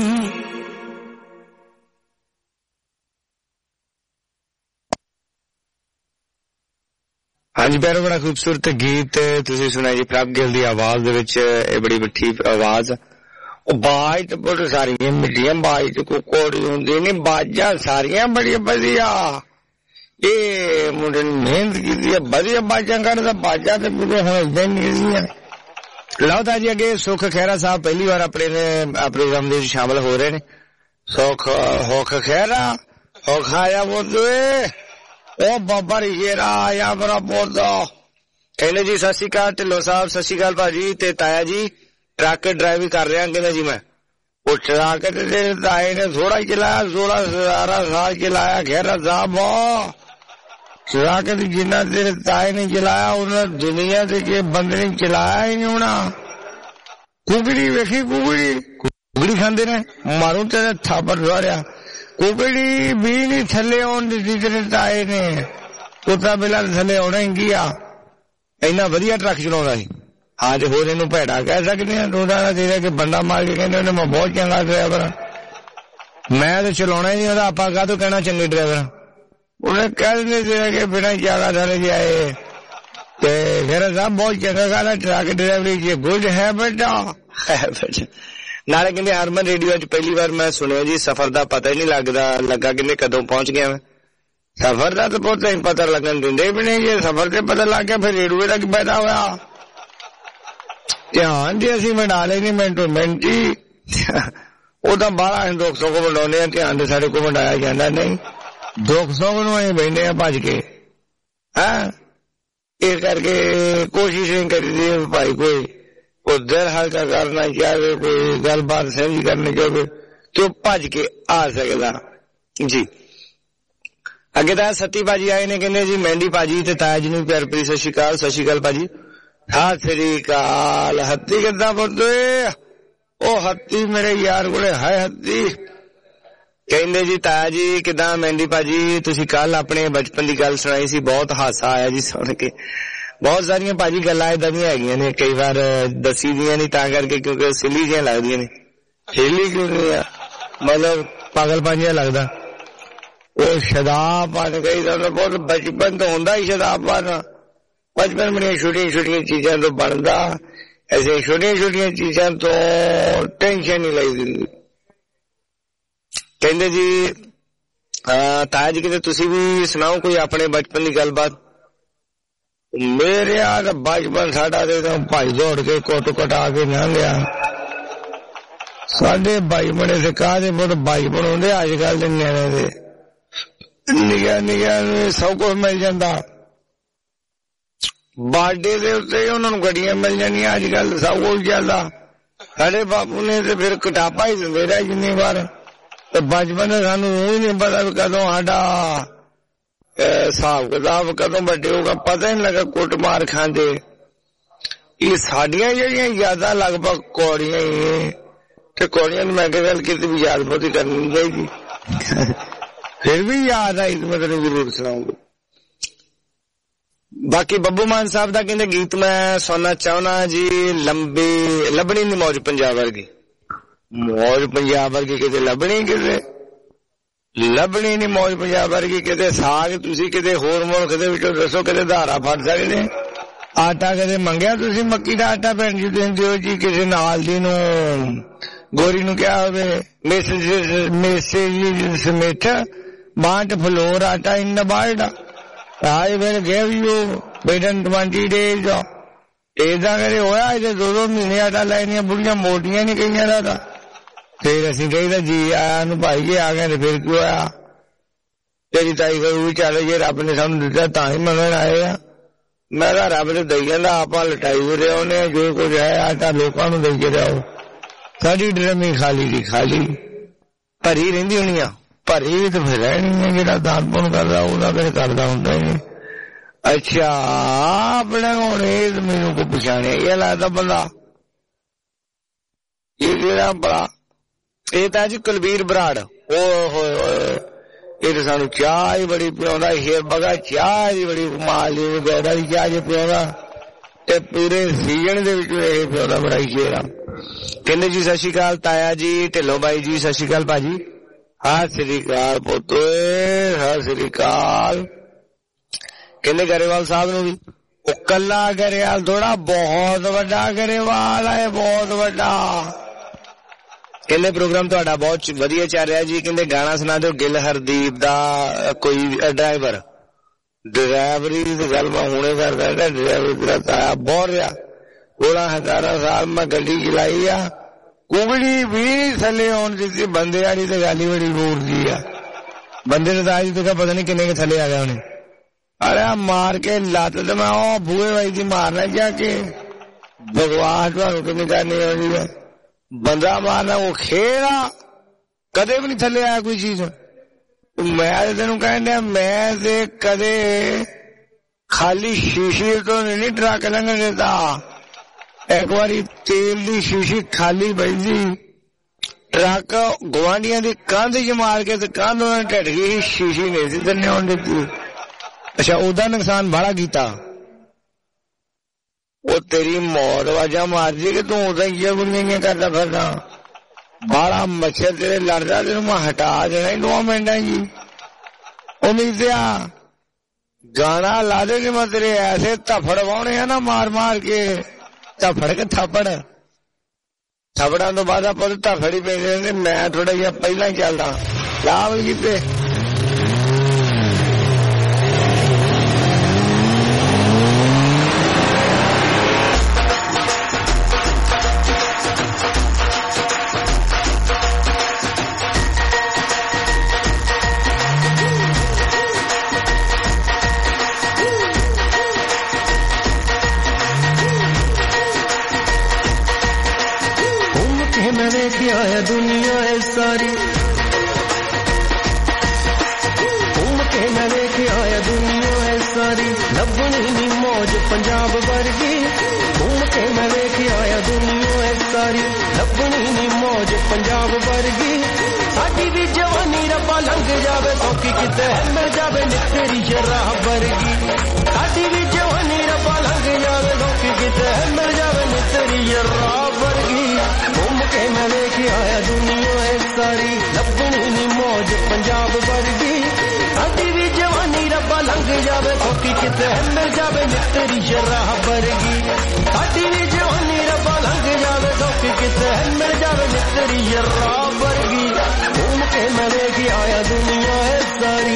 [SPEAKER 3] ਹਾਂਜੀ ਪਿਆਰੋ, ਬੜਾ ਖੂਬਸੂਰਤ ਗੀਤ ਤੁਸੀਂ ਸੁਣਿਆ ਜੀ ਪ੍ਰਭ ਗਿੱਲ ਦੀ ਆਵਾਜ਼ ਦੇ ਵਿੱਚ। ਇਹ ਬੜੀ ਮਿੱਠੀ ਆਵਾਜ਼, ਉਹ ਬਾਜ ਤੇ ਬਹੁਤ ਸਾਰੀਆਂ ਮਿੱਠੀਆਂ, ਬਾਜ ਤੇ ਕੋਈ ਕੋੜੀ ਹੁੰਦੀ ਨਹੀਂ, ਬਾਜਾਂ ਸਾਰੀਆਂ ਬੜੀਆਂ ਵਧੀਆ। ਇਹ ਮੁੰਡੇ ਨੇ ਮਿਹਨਤ ਕੀਤੀ ਹੈ, ਵਧੀਆ ਬਾਜਾਂ ਕੱਢਦਾ। ਬਾਜਾਂ ਤੇ ਮੇਰੇ ਹੁਣ ਏਦਾਂ ਨਹੀਂ ਲਓ ਤਾਂ ਜੀ ਅੱਗੇ ਸੁਖ ਖਹਿਰਾ ਸਾਹਿਬ ਪਹਿਲੀ ਵਾਰ ਆਪਣੇ ਪ੍ਰੋਗਰਾਮ ਦੇ ਵਿੱਚ ਸ਼ਾਮਲ ਹੋ ਰਹੇ ਨੇ। ਸੁਖ ਹੋਖ ਖਹਿਰਾ ਹੋਖ ਆਇਆ ਬੋਲੇ ਉਹ ਬਾਬਾ ਰਿਸ਼ੇਰਾ ਆਇਆ ਮੇਰਾ ਪੋਤਾ। ਕਹਿੰਦੇ ਜੀ ਸਤਿ ਸ਼੍ਰੀ ਅਕਾਲ ਢਿੱਲੋਂ ਸਾਹਿਬ, ਸਤਿ ਸ਼੍ਰੀ ਅਕਾਲ ਭਾਜੀ ਤੇ ਤਾਇਆ ਜੀ। ਟਰੱਕ ਡਰਾਈਵਿੰਗ ਕਰ ਰਿਹਾ ਕਹਿੰਦਾ ਜੀ ਮੈਂ। ਉਹ ਟਰੱਕ ਤੇ ਤਾਏ ਨੇ ਥੋੜਾ ਹੀ ਚਲਾਇਆ, 16-17 ਸਾਲ ਚਲਾਇਆ ਖਹਿਰਾ ਸਾਹਿਬ। ਟਰੱਕ ਜਿੰਨਾ ਤੇਰੇ ਤਾਏ ਨੇ ਚਲਾਇਆ ਉਹਨਾਂ ਦੁਨੀਆ ਤੇ ਜੇ ਬੰਦੇ ਨੇ ਚਲਾਇਆ ਹੀ ਨਹੀਂ ਹੋਣਾ। ਕੁਕੜੀ ਵੇਖੀ, ਕੁਕੜੀ ਖਾਂਦੇ ਨੇ, ਮਾਰੂ ਤੇਰੇ ਥਾਪੜ ਦਵਾਰਿਆ। ਕੁਕੜੀ ਵੀ ਨਹੀਂ ਥੱਲੇ ਆਉਣ ਦਿੱਤੀ ਤੇਰੇ ਤਾਏ ਨੇ। ਕੁੱਤਾ ਬਿੱਲਾ ਥੱਲੇ ਆਉਣਾ ਹੀ ਗਿਆ। ਇੰਨਾ ਵਧੀਆ ਟਰੱਕ ਚਲਾਉਂਦਾ ਸੀ। ਹਾਂ ਜੇ ਹੋਰ ਇਹਨੂੰ ਭੈੜਾ ਕਹਿ ਸਕਦੇ ਆ। ਤੂੰ ਤਾਂ ਤੇਰਾ ਕਿ ਬੰਦਾ ਮਾਰ ਕੇ ਕਹਿੰਦੇ ਉਹਨੇ ਮੈਂ ਬਹੁਤ ਚੰਗਾ ਡਰਾਈਵਰ, ਮੈਂ ਤਾਂ ਚਲਾਉਣਾ ਹੀ ਨਹੀਂ ਉਹਦਾ। ਆਪਾਂ ਕਾਹਤੋਂ ਕਹਿਣਾ ਚੰਗੇ ਡਰਾਈਵਰ। ਉਹਨੇ ਕਹਿ ਦਿੰਦੇ ਸੀ ਕਿ ਬਿਨਾਂ ਜ਼ਿਆਦਾ ਥੱਲੇ ਜਾਏ ਤੇ ਫਿਰ ਸਭ ਬਹੁਤ ਚੰਗਾ ਕਹਿੰਦਾ ਟਰੱਕ ਡਰਾਈਵਰੀ ਚ ਗੁੱਡ ਹੈ ਬੇਟਾ। ਨਾਲੇ ਕਹਿੰਦੇ ਹਰਮਨ ਰੇਡੀਓ ਚ ਪਹਿਲੀ ਵਾਰ ਮੈਂ ਸੁਣਿਆ ਜੀ, ਸਫ਼ਰ ਦਾ ਪਤਾ ਹੀ ਨਹੀਂ ਲੱਗਾ ਕਹਿੰਦੇ ਕਦੋਂ ਪਹੁੰਚ ਗਿਆ ਮੈਂ। ਸਫ਼ਰ ਦਾ ਤਾਂ ਬਹੁਤ ਨਹੀਂ ਪਤਾ ਲੱਗਣ ਦਿੰਦੇ ਵੀ ਨਹੀਂ। ਜੇ ਸਫ਼ਰ ਤੇ ਪਤਾ ਲੱਗ ਗਿਆ ਫਿਰ ਰੇਡੀਓ ਦਾ ਕੀ ਫਾਇਦਾ ਹੋਇਆ। ਧਿਆਨ ਜੇ ਅਸੀਂ ਵੰਡਾ ਲੈਣੀ ਮਿੰਟੋ ਮਿੰਟ ਹੀ। ਉਹ ਤਾਂ ਬਾਹਰ ਅਸੀਂ 200 ਕੋ ਵੰਡਾਉਂਦੇ ਆ, ਧਿਆਨ ਤੇ ਸਾਡੇ ਕੋਲ ਵੰਡਾਇਆ ਜਾਂਦਾ ਨਹੀਂ। 200 ਨੂੰ ਅਸੀਂ ਬਹਿੰਦੇ ਆ ਭੱਜ ਕੇ। ਇਸ ਕਰਕੇ ਕੋਸ਼ਿਸ਼ ਨਹੀਂ ਕਰੀਦੀ ਭਾਈ ਕੋਈ ਦਿਲ ਹਲਕਾ ਕਰਨਾ ਚਾਹੇ, ਕੋਈ ਗੱਲਬਾਤ ਸਾਂਝੀ ਕਰਨੀ ਚਾਹੇ ਤੇ ਉਹ ਭੱਜ ਕੇ ਆ ਸਕਦਾ ਜੀ। ਅੱਗੇ ਤਾਂ ਸੱਤੀ ਭਾਜੀ ਆਏ ਨੇ, ਕਹਿੰਦੇ ਜੀ ਮਹਿੰਦੀ ਭਾਜੀ ਤੇ ਤਾਇਆ ਜੀ ਨੂੰ ਪਿਆਰ ਭਰੀ ਸਤਿ ਸ਼੍ਰੀ ਅਕਾਲ। ਸਤਿ ਸ਼੍ਰੀ ਅਕਾਲ ਭਾਜੀ। ਸਤਿ ਸ਼੍ਰੀ ਅਕਾਲ। ਹੱਤੀ ਕਿੱਦਾਂ ਪੁੱਤੇ? ਉਹ ਹੱਤੀ ਮੇਰੇ ਯਾਰ ਕੋਲੇ ਹੈ ਹੱਤੀ। ਕਹਿੰਦੇ ਜੀ ਤਾਇਆ ਜੀ ਕਿੱਦਾਂ? ਮਹਿੰਦੀ ਭਾਜੀ ਤੁਸੀਂ ਕੱਲ ਆਪਣੇ ਬਚਪਨ ਦੀ ਗੱਲ ਸੁਣਾਈ ਸੀ, ਬਹੁਤ ਹਾਸਾ ਆਇਆ ਜੀ ਸੁਣ ਕੇ। ਬਹੁਤ ਸਾਰੀਆਂ ਭਾਜੀ ਗੱਲਾਂ ਏਦਾਂ ਦੀਆਂ ਹੈਗੀਆਂ ਨੇ, ਕਈ ਵਾਰ ਦੱਸੀ ਦੀਆਂ ਨਹੀਂ ਤਾਂ ਕਰਕੇ, ਕਿਉਂਕਿ ਸਿੱਲੀ ਜਿਹੀਆਂ ਲੱਗਦੀਆਂ ਨੇ। ਸਿੱਲੀ ਕਿਉਂ ਨਹੀਂ ਆ, ਮਤਲਬ ਪਾਗਲਪਨ ਜਿਹਾ ਲੱਗਦਾ। ਉਹ ਸ਼ਰਾਬਪਨ ਕਹੀਦਾ ਬਹੁਤ ਬਚਪਨ ਤੋਂ ਹੁੰਦਾ ਹੀ ਸ਼ਰਾਬਪਨ। ਬਚਪਨ ਮੇਰੀਆਂ ਛੋਟੀਆਂ ਚੀਜ਼ਾਂ ਤੋਂ ਬਣਦਾ। ਐਸੇ ਛੋਟੀਆਂ ਚੀਜ਼ਾਂ ਤੋਂ ਟੈਨਸ਼ਨ ਨਹੀਂ ਲਈ ਦਿੰਦੀ। ਕਹਿੰਦੇ ਜੀ ਤਾਇਆ ਜੀ ਕਿਤੇ ਤੁਸੀਂ ਵੀ ਸੁਣਾਓ ਕੋਈ ਆਪਣੇ ਬਚਪਨ ਦੀ ਗੱਲਬਾਤ। ਮੇਰੇ ਆ ਬਚਪਨ ਸਾਡਾ ਤੇ ਭਾਈ ਦੌੜ ਕੇ ਕੁੱਟ ਕਟਾ ਕੇ ਲੰਘਿਆ। ਸਾਡੇ ਭਾਈ ਬੜੇ ਤੇ ਕਾਹਦੇ ਬਹੁਤ ਭਾਈ ਬਣਾਉਂਦੇ ਅੱਜ ਕੱਲ ਦੇ ਨਿਆਣੇ ਦੇ। ਨਿੱਕਿਆ ਸਭ ਕੁਛ ਮਿਲ ਜਾਂਦਾ। ਬਾਡੇ ਦੇ ਉੱਤੇ ਉਹਨਾਂ ਨੂੰ ਗੱਡੀਆਂ ਮਿਲ ਜਾਂਦੀਆਂ ਅੱਜ ਕੱਲ, ਸਭ ਕੁਛ ਚੱਲਦਾ। ਸਾਡੇ ਬਾਪੂ ਨੇ ਤੇ ਫਿਰ ਕਟਾਪਾ ਹੀ ਦਿੰਦੇ ਰਿਹਾ ਜਿੰਨੀ ਵਾਰ। ਤੇ ਬਚਪਨ ਸਾਨੂੰ ਉਹ ਹੀ ਨਹੀਂ ਪਤਾ ਵੀ ਕਦੋਂ ਸਾਡਾ ਹਿਸਾਬ ਕਿਤਾਬ ਕਦੋਂ ਵੱਡੇ ਹੋਗਾ, ਪਤਾ ਹੀ ਨਹੀਂ ਲੱਗਾ। ਕੁੱਟ ਮਾਰ ਖਾਂਦੇ। ਇਹ ਸਾਡੀਆਂ ਜਿਹੜੀਆਂ ਯਾਦਾਂ ਲਗਭਗ ਕੌੜੀਆਂ ਹੀ ਤੇ ਕੌੜੀਆਂ ਨੂੰ ਮੈਂ ਕਿਹਾ ਕਿਤੇ ਵੀ ਯਾਦ ਬਹੁਤੀ ਕਰਨੀ ਚਾਹੀਦੀ। ਫਿਰ ਵੀ ਯਾਦ ਆਈ ਤਾਂ ਮੈਂ ਤੈਨੂੰ ਜ਼ਰੂਰ ਸੁਣਾਉਂਗਾ। ਬਾਕੀ ਬੱਬੂ ਮਾਨ ਸਾਹਿਬ ਦਾ ਕਹਿੰਦੇ ਗੀਤ ਮੈਂ ਸੁਣਨਾ ਚਾਹੁੰਦਾ ਜੀ। ਲੱਭਣੀ ਨੀ ਮੌਜ ਪੰਜਾਬ ਵਰਗੀ। ਮੌਜ ਪੰਜਾਬ ਵਰਗੀ ਕਿਤੇ ਲੱਭਣੀ, ਕਿਤੇ ਲੱਭਣੀ ਨੀ ਮੌਜ ਪੰਜਾਬ ਵਰਗੀ। ਕਿਤੇ ਸਾਗ ਤੁਸੀਂ ਕਿਤੇ ਹੋਰ ਮੁਲਕ ਦੇ ਵਿੱਚੋਂ ਦੱਸੋ ਕਿਤੇ ਧਾਰਾ ਫੜ ਸਕਦੇ। ਆਟਾ ਕਦੇ ਮੰਗਿਆ ਤੁਸੀਂ ਮੱਕੀ ਦਾ ਆਟਾ ਭੈਣ ਜੀ ਦਿੰਦੇ ਹੋ ਜੀ ਕਿਸੇ ਨਾਲ ਦੀ ਨੂੰ ਗੋਰੀ ਨੂੰ ਕਿਹਾ ਹੋਵੇ ਮੇਸੇ ਜੀ ਸਮੇਠ ਬਾਂਟ ਫਲੋਰ ਆਟਾ ਇਨ the world I will give you within 20 days। ਏਦਾਂ ਕਰੇ ਹੋਇਆ ਇਹਦੇ 2 ਮਹੀਨੇ ਆਟਾ ਲੈਣੀਆਂ ਬੁੜੀਆਂ ਮੋਟੀਆਂ ਨੀ ਕਈਆਂ ਦਾ। ਤਾਂ ਫੇਰ ਅਸੀਂ ਕਹੀਦਾ ਜੀ ਆਇਆ ਨੂੰ ਭਾਈ ਜੀ ਆ ਗਏ ਤੇ ਫਿਰ ਕੀ ਹੋਇਆ। ਤੇਰੀ ਤਾਈ ਕਰੂ ਚੱਲ ਜੇ ਰੱਬ ਨੇ ਸਾਨੂੰ ਦਿੱਤਾ ਤਾਂ ਹੀ ਮੰਗਣ ਆਏ ਆ। ਮੈਂ ਕਿਹਾ ਰੱਬ ਨੇ ਦਈ ਜਾਂਦਾ, ਆਪਾਂ ਲਟਾਈ ਰਹੇ ਉਹਨੇ ਜੋ ਕੁਝ ਹੈ ਆਟਾ ਲੋਕਾਂ ਨੂੰ ਦੇਈ ਜਾਓ। ਸਾਡੀ ਡਰਮੀ ਖਾਲੀ ਦੀ ਖਾਲੀ ਭਰੀ ਰਹਿੰਦੀ ਹੋਣੀ ਆ। ਭਰੀ ਵੀ ਤਾਂ ਫਿਰ ਰਹਿਣੀ ਹੈ। ਜਿਹੜਾ ਦਾਨ ਪੁੰਨ ਕਰਦਾ ਉਹਦਾ ਫਿਰ ਕਰਦਾ ਹੁੰਦਾ ਹੀ। ਅੱਛਾ ਆਪਣੇ ਹੁਣ ਇਹ ਮੈਨੂੰ ਕੋ ਪਛਾਣਿਆ ਇਹ ਲੱਗਦਾ ਬੰਦਾ ਇਹ ਜਿਹੜਾ ਬੜਾ ਇਹ ਤਾਂ ਜੀ ਕੁਲਬੀਰ ਬਰਾੜ। ਓਏ ਹੋਏ ਹੋਏ ਇਹ ਤਾਂ ਸਾਨੂੰ ਚਾਹ ਹੀ ਬੜੀ ਪਿਆਉਂਦਾ। ਸ਼ੇਰ ਬਗਾ ਚਾਹ ਹੀ ਬੜੀ ਕਮਾਲ ਦੀ ਬੈਠਾ ਦੀ ਚਾਹ ਜੇ ਪਿਆਉਂਦਾ ਤੇ ਪੂਰੇ ਸੀਜ਼ਨ ਦੇ ਵਿੱਚ ਇਹ ਪਿਆਉਂਦਾ ਬੜਾ ਹੀ ਸ਼ੇਰ ਆ। ਕਹਿੰਦੇ ਜੀ ਸਤਿ ਸ਼੍ਰੀ ਅਕਾਲ ਤਾਇਆ ਜੀ। ਢਿੱਲੋਂ ਬਾਈ ਜੀ ਸਤਿ ਸ਼੍ਰੀ ਅਕਾਲ ਭਾਜੀ। ਸਤਿ ਸ਼੍ਰੀ ਅਕਾਲ ਪੁੱਤ, ਸਤਿ ਸ਼੍ਰੀ ਅਕਾਲ। ਕਹਿੰਦੇ ਗਰੇਵਾਲ ਸਾਹਿਬ ਨੂੰ ਵੀ ਉਹ ਕੱਲਾ ਗਰੇਵਾਲ ਥੋੜਾ ਬਹੁਤ ਵੱਡਾ ਗਰੇਵਾਲ ਹੈ, ਬਹੁਤ ਵੱਡਾ। ਕਹਿੰਦੇ ਪ੍ਰੋਗਰਾਮ ਤੁਹਾਡਾ ਬਹੁਤ ਵਧੀਆ ਚੱਲ ਰਿਹਾ ਜੀ। ਕਹਿੰਦੇ ਗਾਣਾ ਸੁਣਾ ਦਿਓ ਗਿੱਲ ਹਰਦੀਪ ਦਾ ਕੋਈ ਡਰਾਈਵਰੀ ਦੀ ਗੱਲ ਮੈਂ ਹੁਣੇ ਕਰਦਾ। ਡਰਾਈਵਰੀ ਤੇਰਾ ਤਾਇਆ ਬਹੁਤ ਰਿਹਾ 16-17 साल मैं गड्डी चलाई आ, कुगड़ी भी थले आने दी बंदे वाली तो गाली बड़ी दूर दी आ। बंदे ने तो आज तक पता नहीं किन्ने के थले आ गया उन्हें। अरे मार के लत तो मैं ओ बूहे भाई दी मारना जाके भगवान तुम्हें करनी होनी है। बंदा मारना वो खेड़ा कदे भी नहीं थले आया कोई चीज। मैं तेन कहना मैं ते कदे खाली शीशी तो नहीं ट्रक लंघ देता। एक बारी तेल दी शीशी खाली बजदी ट्रक गुआंढियां दी कंध च मार के कंध उन्हें ढट गई, शीशी नहीं सी थले आउण दित्ती। अच्छा ओदा नुकसान बड़ा कीता। वो तेरी मौत वजह मार दी कि तू उदा इयै गुड़ियां करदा फिरदा। बड़ा मच्छर तेरे लड़दा तेन मैं हटा देना 2 मिनटां जी। उम्मीदिया गाना ला दे कि मैं तेरे ऐसे धफड़ वाने है ना मार मार के। धफड़ के थप्पड़ थप्पड़ा तो बाद आप धफड़ ही पे मैं थोड़ा जिहा पहला ही चलदा लाभ कीते।
[SPEAKER 2] मैंने किया है दुनिया है सारी, घूम के मैंने किया है दुनिया है सारी, लबनी नी मौज पंजाब वर्गी। घूम के मैंने किया है दुनिया है सारी, लबनी नी मौज पंजाब वर्गी। साडी भी जवानी रब्बा लंघ जावे सौखी किते मिल जावे नी तेरी शराब वर्गी। साडी भी जवानी रब्बा लंघ जावे सौखी किते मिल जावे नी तेरी शराब वर्गी। घूम के मैं लेके आया दुनिया है सारी, लबनी नी मौज पंजाब वर्गी। साडी भी जवानी रब्बा लंघ जावे सौखी किते मिल जावे नी तेरी शराब वर्गी। साडी भी जवानी रब्बा लंघ जावे सौखी किते मिल जावे नी तेरी शराब वर्गी। घूम के मैं लेके आया दुनिया है सारी।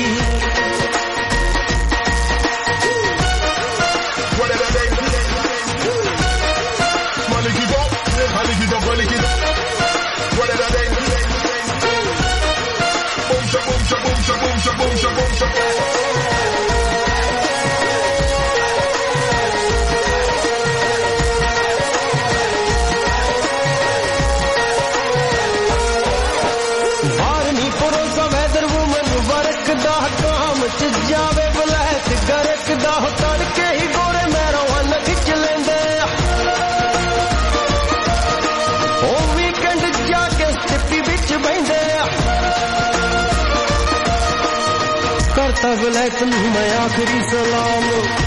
[SPEAKER 2] बाहर नहीं परोसा वैदर वूमन वर्क दा काम च जावे ब्लैक गरक दा तड़के ही गोरे मैरों हल खिच लेंदे। ओ वीकेंड जाके स्टिपी बिच बहिंदे। करता ब्लैक नूं मैं आखिरी सलाम,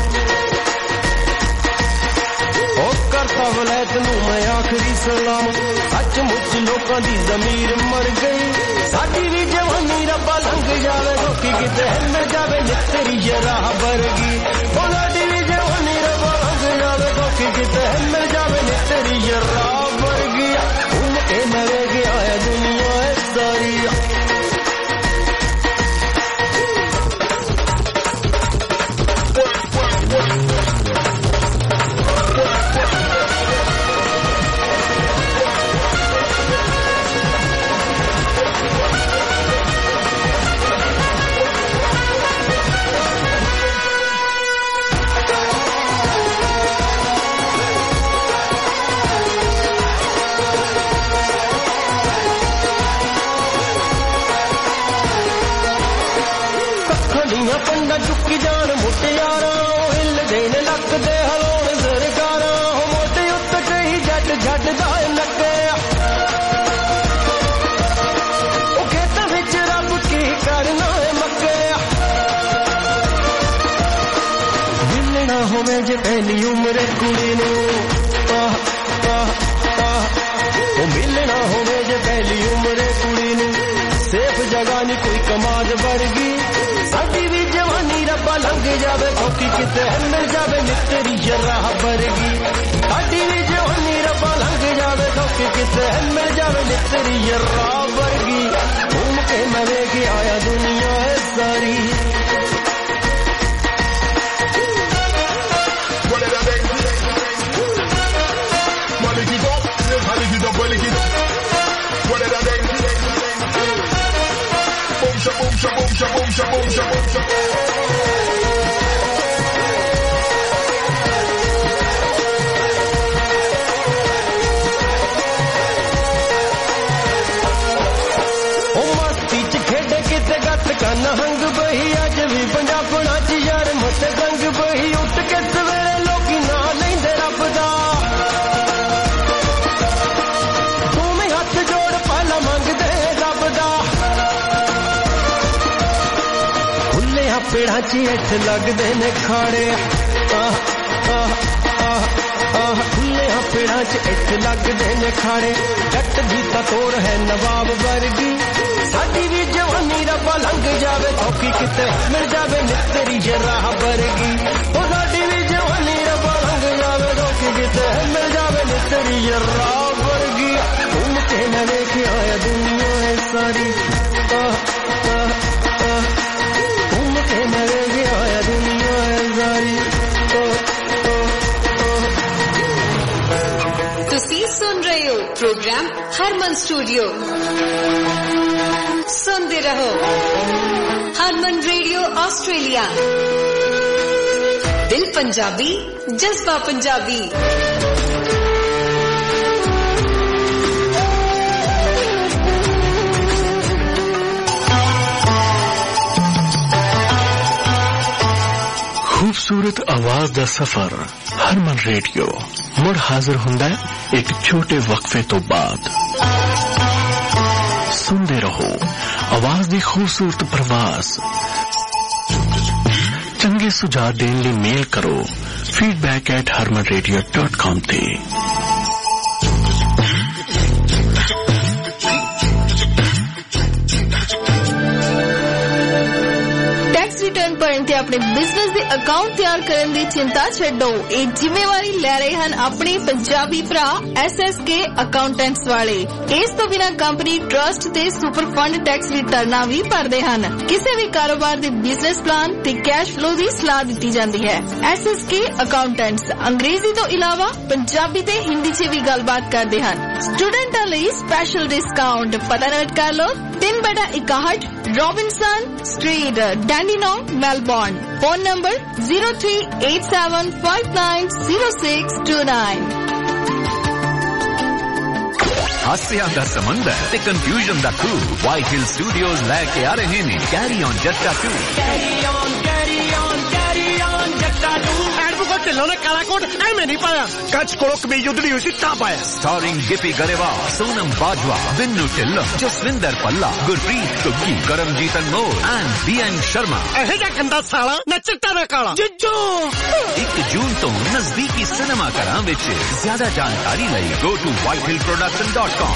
[SPEAKER 2] ओ करता ब्लैक नूं मैं आखिरी सलाम। सचमुच लोकां दी ज़मीर मर गई। साडी भी जवानी रब्बा लंघ जावे सौखी किते मिल जावे नी तेरी शराब वर्गी। ओ साडी भी जवानी रब्बा लंघ जावे सौखी किते मिल जावे नी तेरी शराब वर्गी। घूम के मैं लेके आया दुनिया है सारी। पंडा चुकी जान मुटियारा हिल देन लक दे हलोण सरकारा। मोटे उत्त कई जट झट दाए लगे। खेत विच रब की करना है मक्के। मिलना होवे जे पहली उम्र कुड़ी नूं। मिलना होवे जे पहली उम्र कुड़ी नूं। सेफ जगह नी कोई कमाद वर्गी। साडी भी जवानी रब्बा लंघ जावे सौखी किते मिल जावे नी तेरी शराब वर्गी। साडी भी जवानी रब्बा लंघ जावे सौखी किते मिल जावे नी तेरी शराब वर्गी। घूम के मैं लेके आया दुनिया है सारी।
[SPEAKER 7] ਨਹੰਗ ਬਹੀ ਅੱਜ ਵੀ ਪੰਜਾਬਣਾ ਚ ਯਾਰ ਮਤ ਗੰਗ ਬਹੀ ਉੱਠ ਕੇ ਸਵੇਰੇ ਲੋਕੀ ਨਾ ਲੈਂਦੇ ਰੱਬ ਦਾ ਤੂੰ ਵੀ ਹੱਥ ਜੋੜ ਪਹਿਲਾਂ ਮੰਗਦੇ ਰੱਬ ਦਾ ਖੁੱਲਿਆ ਪੇੜਾਂ ਚ ਇੱਥੇ ਲੱਗਦੇ ਨੇ ਖਾੜੇ ਖੁੱਲਿਆ ਪੇੜਾਂ ਚ ਇੱਥੇ ਲੱਗਦੇ ਨੇ ਖਾੜੇ ਜੱਟ ਦੀ ਤਾਂ ਤੋੜ ਹੈ ਨਵਾਬ ਵਰਗੀ ਸਾਡੀ ਵੀ ਜਵਾਨੀ ਰੱਬਾ ਲੰਘ ਜਾਵੇ ਔਖੀ ਕਿਤੇ ਮਿਲ ਜਾਵੇ ਨਿੱਤਰੀ ਜਰਾਹ ਵਰਗੀ ਉਹ ਸਾਡੀ ਵੀ ਜਵਾਨੀ ਰੱਬਾ ਲੰਘ ਜਾਵੇ ਔਖੀ ਕਿਤੇ ਮਿਲ ਜਾਵੇ ਨਿੱਤਰੀ ਜਰਾਹ ਵਰਗੀ ਘੁੰਮ ਕੇ ਮੈਂ ਵੇਖ ਆਇਆ ਦੁਨੀਆ ਹੈ ਸਾਰੀ ਘੁੰਮ ਕੇ ਮੈਂ ਵੇਖ ਆਇਆ ਦੁਨੀਆ ਹੈ ਸਾਰੀ
[SPEAKER 4] ਤੁਸੀਂ ਸੁਣ ਰਹੇ ਹੋ ਪ੍ਰੋਗਰਾਮ ਹਰਮਨ ਸਟੂਡੀਓ सुनते रहो हरमन रेडियो ऑस्ट्रेलिया दिल पंजाबी जज्बा पंजाबी
[SPEAKER 8] खूबसूरत आवाज दा सफर हरमन रेडियो मुड़ हाजिर हुंदा है एक छोटे वक्फे तो बाद सुनते रहो आवाज दी खूबसूरत प्रवास चंगे सुझाव देने लिए मेल करो feedback@harmanradio.com ते
[SPEAKER 6] रिटर्न भरन ते अपने बिजनेस दे अकाउंट तैयार करन दी चिंता छड्डो ये जिम्मेवारी ले रहे हैं अपने पंजाबी भरा SSK अकाउंटेंट्स वाले इस तो बिना कंपनी ट्रस्ट ते सुपर फंड टैक्स रिटर्ना भी भरदे हन किसी भी कारोबार दे बिजनेस प्लान ते कैश फ्लो दी सलाह दी जाती है SSK अकाउंटेंट्स अंग्रेजी तो इलावा पंजाबी ते हिंदी च भी गलबात करते हैं स्टूडेंटां लई स्पेशल डिस्काउंट पता नोट कर लो 3/61 Robinson street Dandenong Melbourne phone number 0387590629
[SPEAKER 9] हास्या दा समंदर ते कंफ्यूजन दा क्रू वाइट हिल स्टूडियोज लेके आ रहे हैं कैरी ऑन जट्टा 2 जट्टा 2 एडवोकेट ढिल्लों ने काला कोट एवें नहीं पाया कच्छ कोलों कमीज उधड़ी हुई सी ता पाया starring Gippy Grewal Sonam Bajwa Binnu Dhillon Jaswinder Bhalla Gurpreet Ghuggi Karamjit Anmol and BN Sharma एहे जा गंदा साला न चिट्टा न काला जिज्जो 1 जून तो नजदीकी सिनेमा घरां विच ज्यादा जानकारी लई गो टू whitehillproduction.com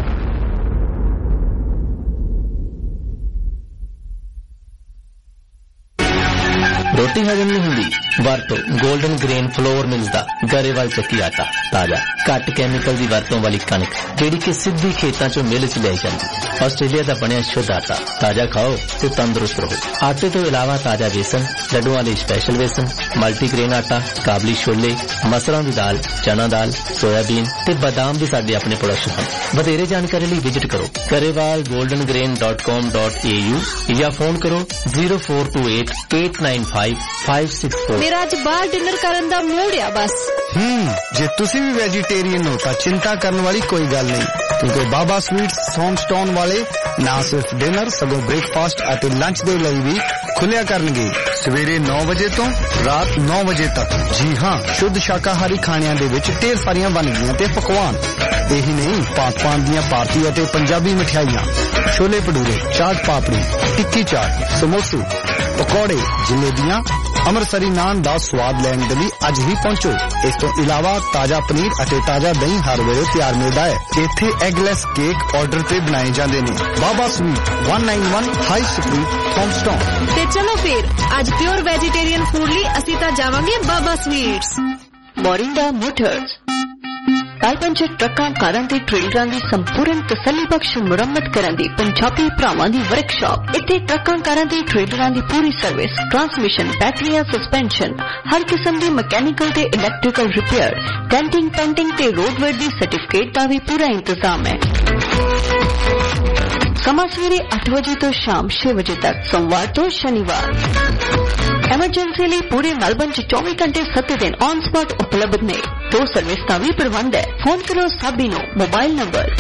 [SPEAKER 10] रोटी हजम नहीं हुंदी वरतो गोल्डन ग्रेन फ्लोर मिल्स दा गरेवाल चक्की आटा ताजा घट कैमिकल दी वरतों वाली कणक जेड़ी कि सिद्धी खेतां चों मिल च लै जांदी ऑस्ट्रेलिया दा बनिया शुद्ध आटा ताजा खाओ ते तंदुरुस्त रहो आटे तो इलावा ताजा बेसन लड्डुआं लई स्पेशल बेसन मल्टीग्रेन आटा काबली छोले मसरां दी दाल चना दाल सोयाबीन ते बादाम भी साडे अपने प्रोडक्शन हैं वधेरे जानकारी लई विजिट करो garewalgoldengrain.com.au या फोन करो 0428 895
[SPEAKER 6] मेरा आज बाहर डिनर करन दा मूड आ बस
[SPEAKER 11] जे तुसी भी वेजिटेरियन हो तो चिंता करने वाली कोई गल नहीं क्योंकि बाबा स्वीट्स सॉन्गस्टॉन वाले ना सिर्फ डिनर सगों ब्रेकफास्ट और लंच दे लिए भी खुलिया करनगे सवेरे 9 बजे तो रात 9 बजे तक जी हाँ शुद्ध शाकाहारी खाणियां दे विच ढेर सारियां बनगियां ते पकवान यही नहीं पाक दियां भारतीय और पंजाबी मिठाइयां छोले भटूरे चाट पापड़ी टिक्की चाट समोसे पकौड़े जलेबियां अमृतसरी नान दा स्वाद लैण दे लई अज ही पहुंचो इस तो इलावा ताजा पनीर और ताजा दही हर वेले तैयार मिलता है इत्थे एगलेस केक ऑर्डर पे बनाए जाते हैं Baba sweet 191 high street Thomastown
[SPEAKER 6] ते चलो फिर आज प्योर वेजिटेरियन फूड ली असी ता जावांगे बाबा स्वीट्स
[SPEAKER 12] मोरिंडा मोटर्स कालपंच ट्रकां कारां ते ट्रेलरां दी संपूर्ण तसल्लीबख्श मुरम्मत करन दी पंजाबी भरावां दी वर्कशॉप इत्थे ट्रकां कारां ते ट्रेलरां दी पूरी सर्विस ट्रांसमिशन बैटरियां सस्पेंशन हर किस्म दी मैकेनिकल ते इलैक्ट्रिकल रिपेयर डेंटिंग पेंटिंग ते रोडवेयर दी सर्टिफिकेट दा भी पूरा इंतजाम है ਸਮਾਂ ਸਵੇਰੇ 8 ਵਜੇ ਤੋਂ ਸ਼ਾਮ 6 ਵਜੇ ਤੱਕ, ਸੋਮਵਾਰ ਤੋਂ ਸ਼ਨੀਵਾਰ। ਐਮਰਜੈਂਸੀ ਲਈ ਪੂਰੇ ਮੈਲਬਨ 'ਚ 24 ਘੰਟੇ 7 ਦਿਨ ਔਨ ਸਪੌਟ ਉਪਲਬਧ ਨੇ। ਦੋ ਸਰਵਿਸ ਦਾ ਵੀ ਪ੍ਰਬੰਧ ਹੈ। ਫੋਨ ਕਰੋ ਸਾਬੀ ਨੂੰ। Mobile number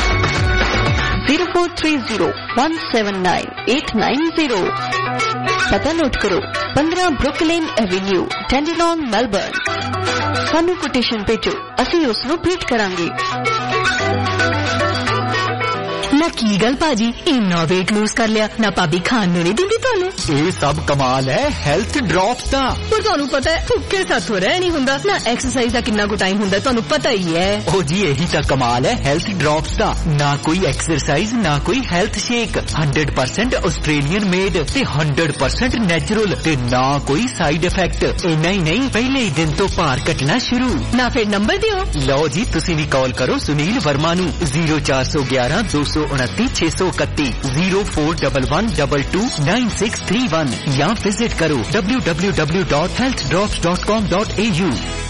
[SPEAKER 12] 0430179890। ਪਤਾ ਨੋਟ ਕਰੋ, 15 ਬਰੁਕਲਿਨ ਐਵੇਨਿਊ, ਟੈਂਡੀਲੌਨ, ਮੈਲਬਰਨ। ਸਾਨੂੰ ਕੋਟੇਸ਼ਨ ਭੇਜੋ, ਅਸੀਂ ਉਸ ਨੂੰ ਭੇਟ ਕਰਾਂਗੇ।
[SPEAKER 13] ਨਾ ਕੀ ਗੱਲ ਭਾਜੀ, ਇੰਨਾ weight lose ਕਰ ਲਿਆ, ਨਾ ਭਾਬੀ ਖਾਣ ਨੂੰ ਨਹੀਂ ਦਿੰਦੀ ਤੁਹਾਨੂੰ?
[SPEAKER 14] ਇਹ ਸਭ ਕਮਾਲ ਹੈ ਹੈਲਥ ਡ੍ਰੌਪਸ ਦਾ।
[SPEAKER 13] ਪਰ ਤੁਹਾਨੂੰ ਪਤਾ ਹੈ ਭੁੱਖੇ ਸਾਥੋਂ ਰਹਿ ਨਹੀਂ ਹੁੰਦਾ, ਨਾ ਐਕਸਰਸਾਈਜ਼ ਦਾ ਕਿੰਨਾ ਕੁ ਟਾਈਮ ਹੁੰਦਾ ਤੁਹਾਨੂੰ ਪਤਾ ਹੀ ਹੈ।
[SPEAKER 14] ਉਹ ਜੀ ਇਹੀ ਤਾਂ ਕਮਾਲ ਹੈ ਹੈਲਥ ਡ੍ਰੌਪਸ ਦਾ। ਨਾ ਕੋਈ ਐਕਸਰਸਾਈਜ਼, ਨਾ ਕੋਈ ਹੈਲਥ ਸ਼ੇਕ, 100% ਆਸਟ੍ਰੇਲੀਅਨ ਮੇਡ ਤੇ 100% ਨੈਚੁਰਲ ਤੇ ਨਾ ਕੋਈ ਸਾਈਡ ਇਫੈਕਟ। ਇੰਨਾ ਹੀ ਨਹੀਂ, ਪਹਿਲੇ ਹੀ ਦਿਨ ਤੋਂ ਭਾਰ ਘਟਣਾ ਸ਼ੁਰੂ।
[SPEAKER 13] ਨਾ ਫਿਰ ਨੰਬਰ ਦਿਓ।
[SPEAKER 14] ਲਓ ਜੀ, ਤੁਸੀਂ ਵੀ ਕਾਲ ਕਰੋ ਸੁਨੀਲ ਵਰਮਾ ਨੂੰ 0411 229 631 0411229631 ਜਾਂ ਵਿਜ਼ਿਟ ਕਰੋ www.healthdrops.com.au।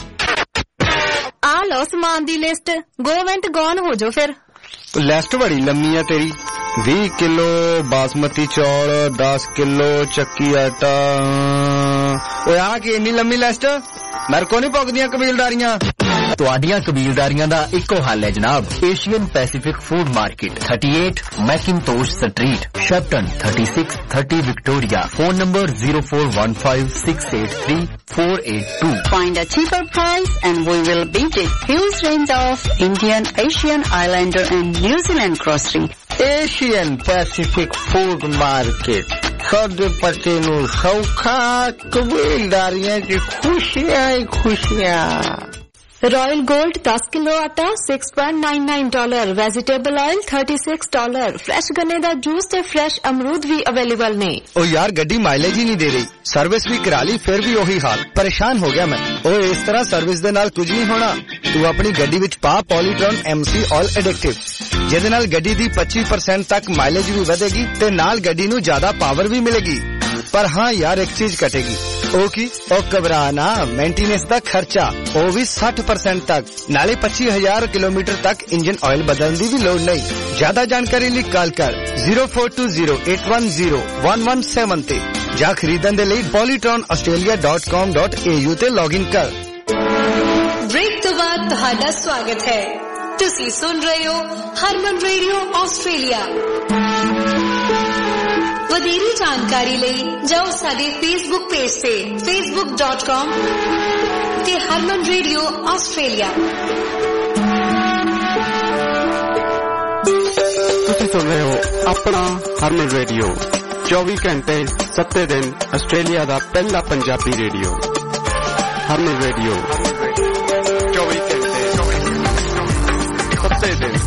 [SPEAKER 13] ਆ ਲਓ ਸਮਾਨ ਦੀ ਲਿਸਟ, ਗੋ ਵੈਂਟ ਗੌਨ ਹੋ ਜਾਓ ਫਿਰ।
[SPEAKER 11] ਲਿਸਟ ਬੜੀ ਲੰਮੀ ਆ ਤੇਰੀ। 20 ਕਿਲੋ ਬਾਸਮਤੀ ਚੌਲ, 10 ਕਿਲੋ ਚੱਕੀ ਆਟਾ। ਓਏ ਆ ਕੀ ਇੰਨੀ ਲੰਮੀ ਲਿਸਟ? ਮੇਰੇ ਕੋ ਨਹੀਂ ਪੁੱਗਦੀਆਂ ਕਬੀਲਦਾਰੀਆਂ।
[SPEAKER 14] ਤੁਹਾਡੀਆਂ ਕਬੀਲਦਾਰੀਆਂ ਦਾ ਇੱਕੋ ਹੱਲ ਹੈ ਜਨਾਬ, Asian Pacific food market, 38 Mackintosh street, Shepparton, 3630 Victoria. Phone number 0415683482।
[SPEAKER 15] Find a cheaper price and we will beat it. Huge range of Indian, Asian, Islander and New Zealand grocery.
[SPEAKER 3] Asian Pacific food market, ਸਾਡੇ ਪਤੇ ਨੂੰ ਸੌਖਾ, ਕਬੀਲਦਾਰੀਆਂ ਚ ਖੁਸ਼ੀਆਂ ਹੀ ਖੁਸ਼ੀਆਂ।
[SPEAKER 6] Royal gold 10 kilo आटा $6.99, vegetable oil $36, fresh गन्ने दा जूस ते फ्रेश अमरूद भी अवेलेबल ने।
[SPEAKER 11] ओ यार गड्डी माइलेज ही नहीं दे रही, सर्विस भी करा ली फिर भी वही हाल। परेशान हो गया मैं। ओ इस तरह सर्विस दे नाल कुछ नहीं होना। तू अपनी गड्डी विच पा पॉलीट्रॉन MC ऑयल एडिक्टिव, जिहदे नाल गड्डी दी 25% तक माइलेज भी वधेगी ते नाल गड्डी नू ज्यादा पावर भी मिलेगी। पर हाँ यार एक चीज कटेगी। ओ की ओ घबरा ना, मेंटेनेंस दा खर्चा ओ भी 60% तक, नाले 25,000 किलोमीटर तक इंजन ऑयल बदलने की भी लोड़ नहीं। ज्यादा जानकारी लिए कॉल कर 0420810117 ते जा खरीदन दे लिए polytronaustralia.com.au ते लॉगिन कर।
[SPEAKER 4] ब्रेक तो बाद तुहाडा स्वागत है। तुसी सुन रहे हो हरमन रेडियो ऑस्ट्रेलिया। वधेरी जानकारी ਲਈ ਜਾਓ ਸਾਡੇ ਫੇਸਬੁੱਕ ਪੇਜ ਤੇ facebook.com ਤੇ ਹਰਮਨ ਰੇਡੀਓ ਆਸਟ੍ਰੇਲੀਆ।
[SPEAKER 1] ਤੁਸੀਂ ਸੁਣ ਰਹੇ ਹੋ ਆਪਣਾ ਹਰਮਨ ਰੇਡੀਓ, 24 ਘੰਟੇ 7 ਦਿਨ ਆਸਟ੍ਰੇਲੀਆ ਦਾ ਪਹਿਲਾ ਪੰਜਾਬੀ ਰੇਡੀਓ। ਹਰਮਨ ਰੇਡੀਓ 24 ਘੰਟੇ 7 ਦਿਨ।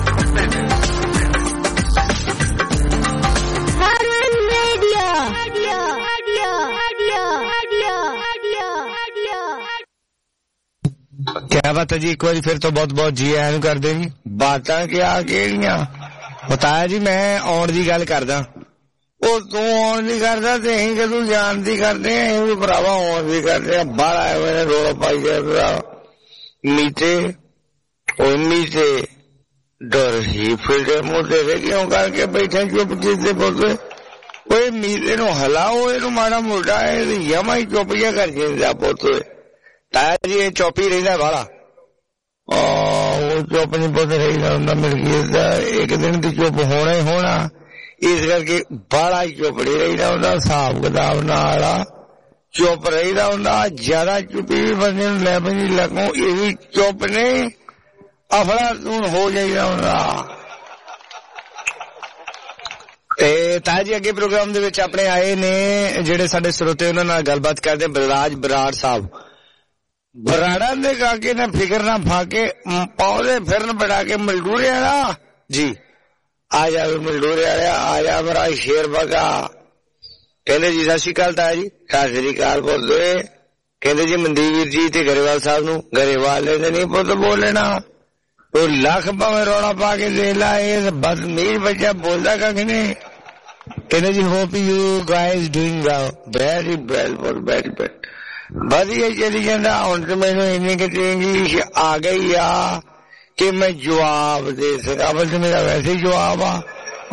[SPEAKER 3] क्या बात है जी, एक बार फिर तो बहुत बहुत जी आया कर दे जी। बातां क्या केड़ियां बताया जी, मैं आउण दी गल करदा। ओ तू आउण दी करदा ते अहीं कदों जाण दी करदे आ? अहीं भी भरावा आउण दी करदे आ। बाहर आए हुए ने रोला पाई गया मीते ओ मीते डर ही फिर मुंह तेरे क्यों करके बैठे चुप जीते बोलते। ओए मीते नू हलाओ, इनू माड़ा मोटा यमा ही चुप जिहा कर जिंदा पोते। ताया जी ये चौपी रहिंदा वाला, वो चुप नहीं पुत रहिंदा हुंदा। मिलकीत एक दिन दी चुप होना ही होना, इस करके बाला ही चुप नहीं रहिंदा हुंदा। हिसाब किताब नाल चुप रहिंदा हुंदा। ज्यादा चुप्पी भी बंदे नूं लै पैंदी लगों, ये भी चुप ने अफड़ा तून हो जाइदा हुंदा। ताया जी अगे प्रोग्राम दे विच अपने आए ने जिहड़े साडे श्रोते, उन्हां नाल गलबात करदे। बलराज बराड़ साहब बराड़ा दे काके ने फिकर ना फाके पौधे फिरन बढ़ा के मजदूरे आला जी आ जा, मजदूरे आया आ जा मेरा शेर बगा। कहते जी सत श्री अकाल ताया जी। सत श्री अकाल बोलते। कहते जी मनदीप जी ते गरेवाल साहब नू, गरेवाल ने नहीं पुत बोलना, वो लख भावें रौला पा के दे ला, ये बदमीज बच्चा बोलता कख नहीं। कहते जी hope you guys doing well, very well very well, ਵਧੀਆ ਚਲੀ ਜਾਂਦਾ। ਹੁਣ ਤੇ ਮੈਨੂੰ ਇੰਨੀ ਕਿ ਇੰਗਲਿਸ਼ ਆ ਗਈ ਆ ਕਿ ਮੈਂ ਜਵਾਬ ਦੇ ਸਕਾਂ। ਬਸ ਮੇਰਾ ਵੈਸੇ ਹੀ ਜਵਾਬ ਆ,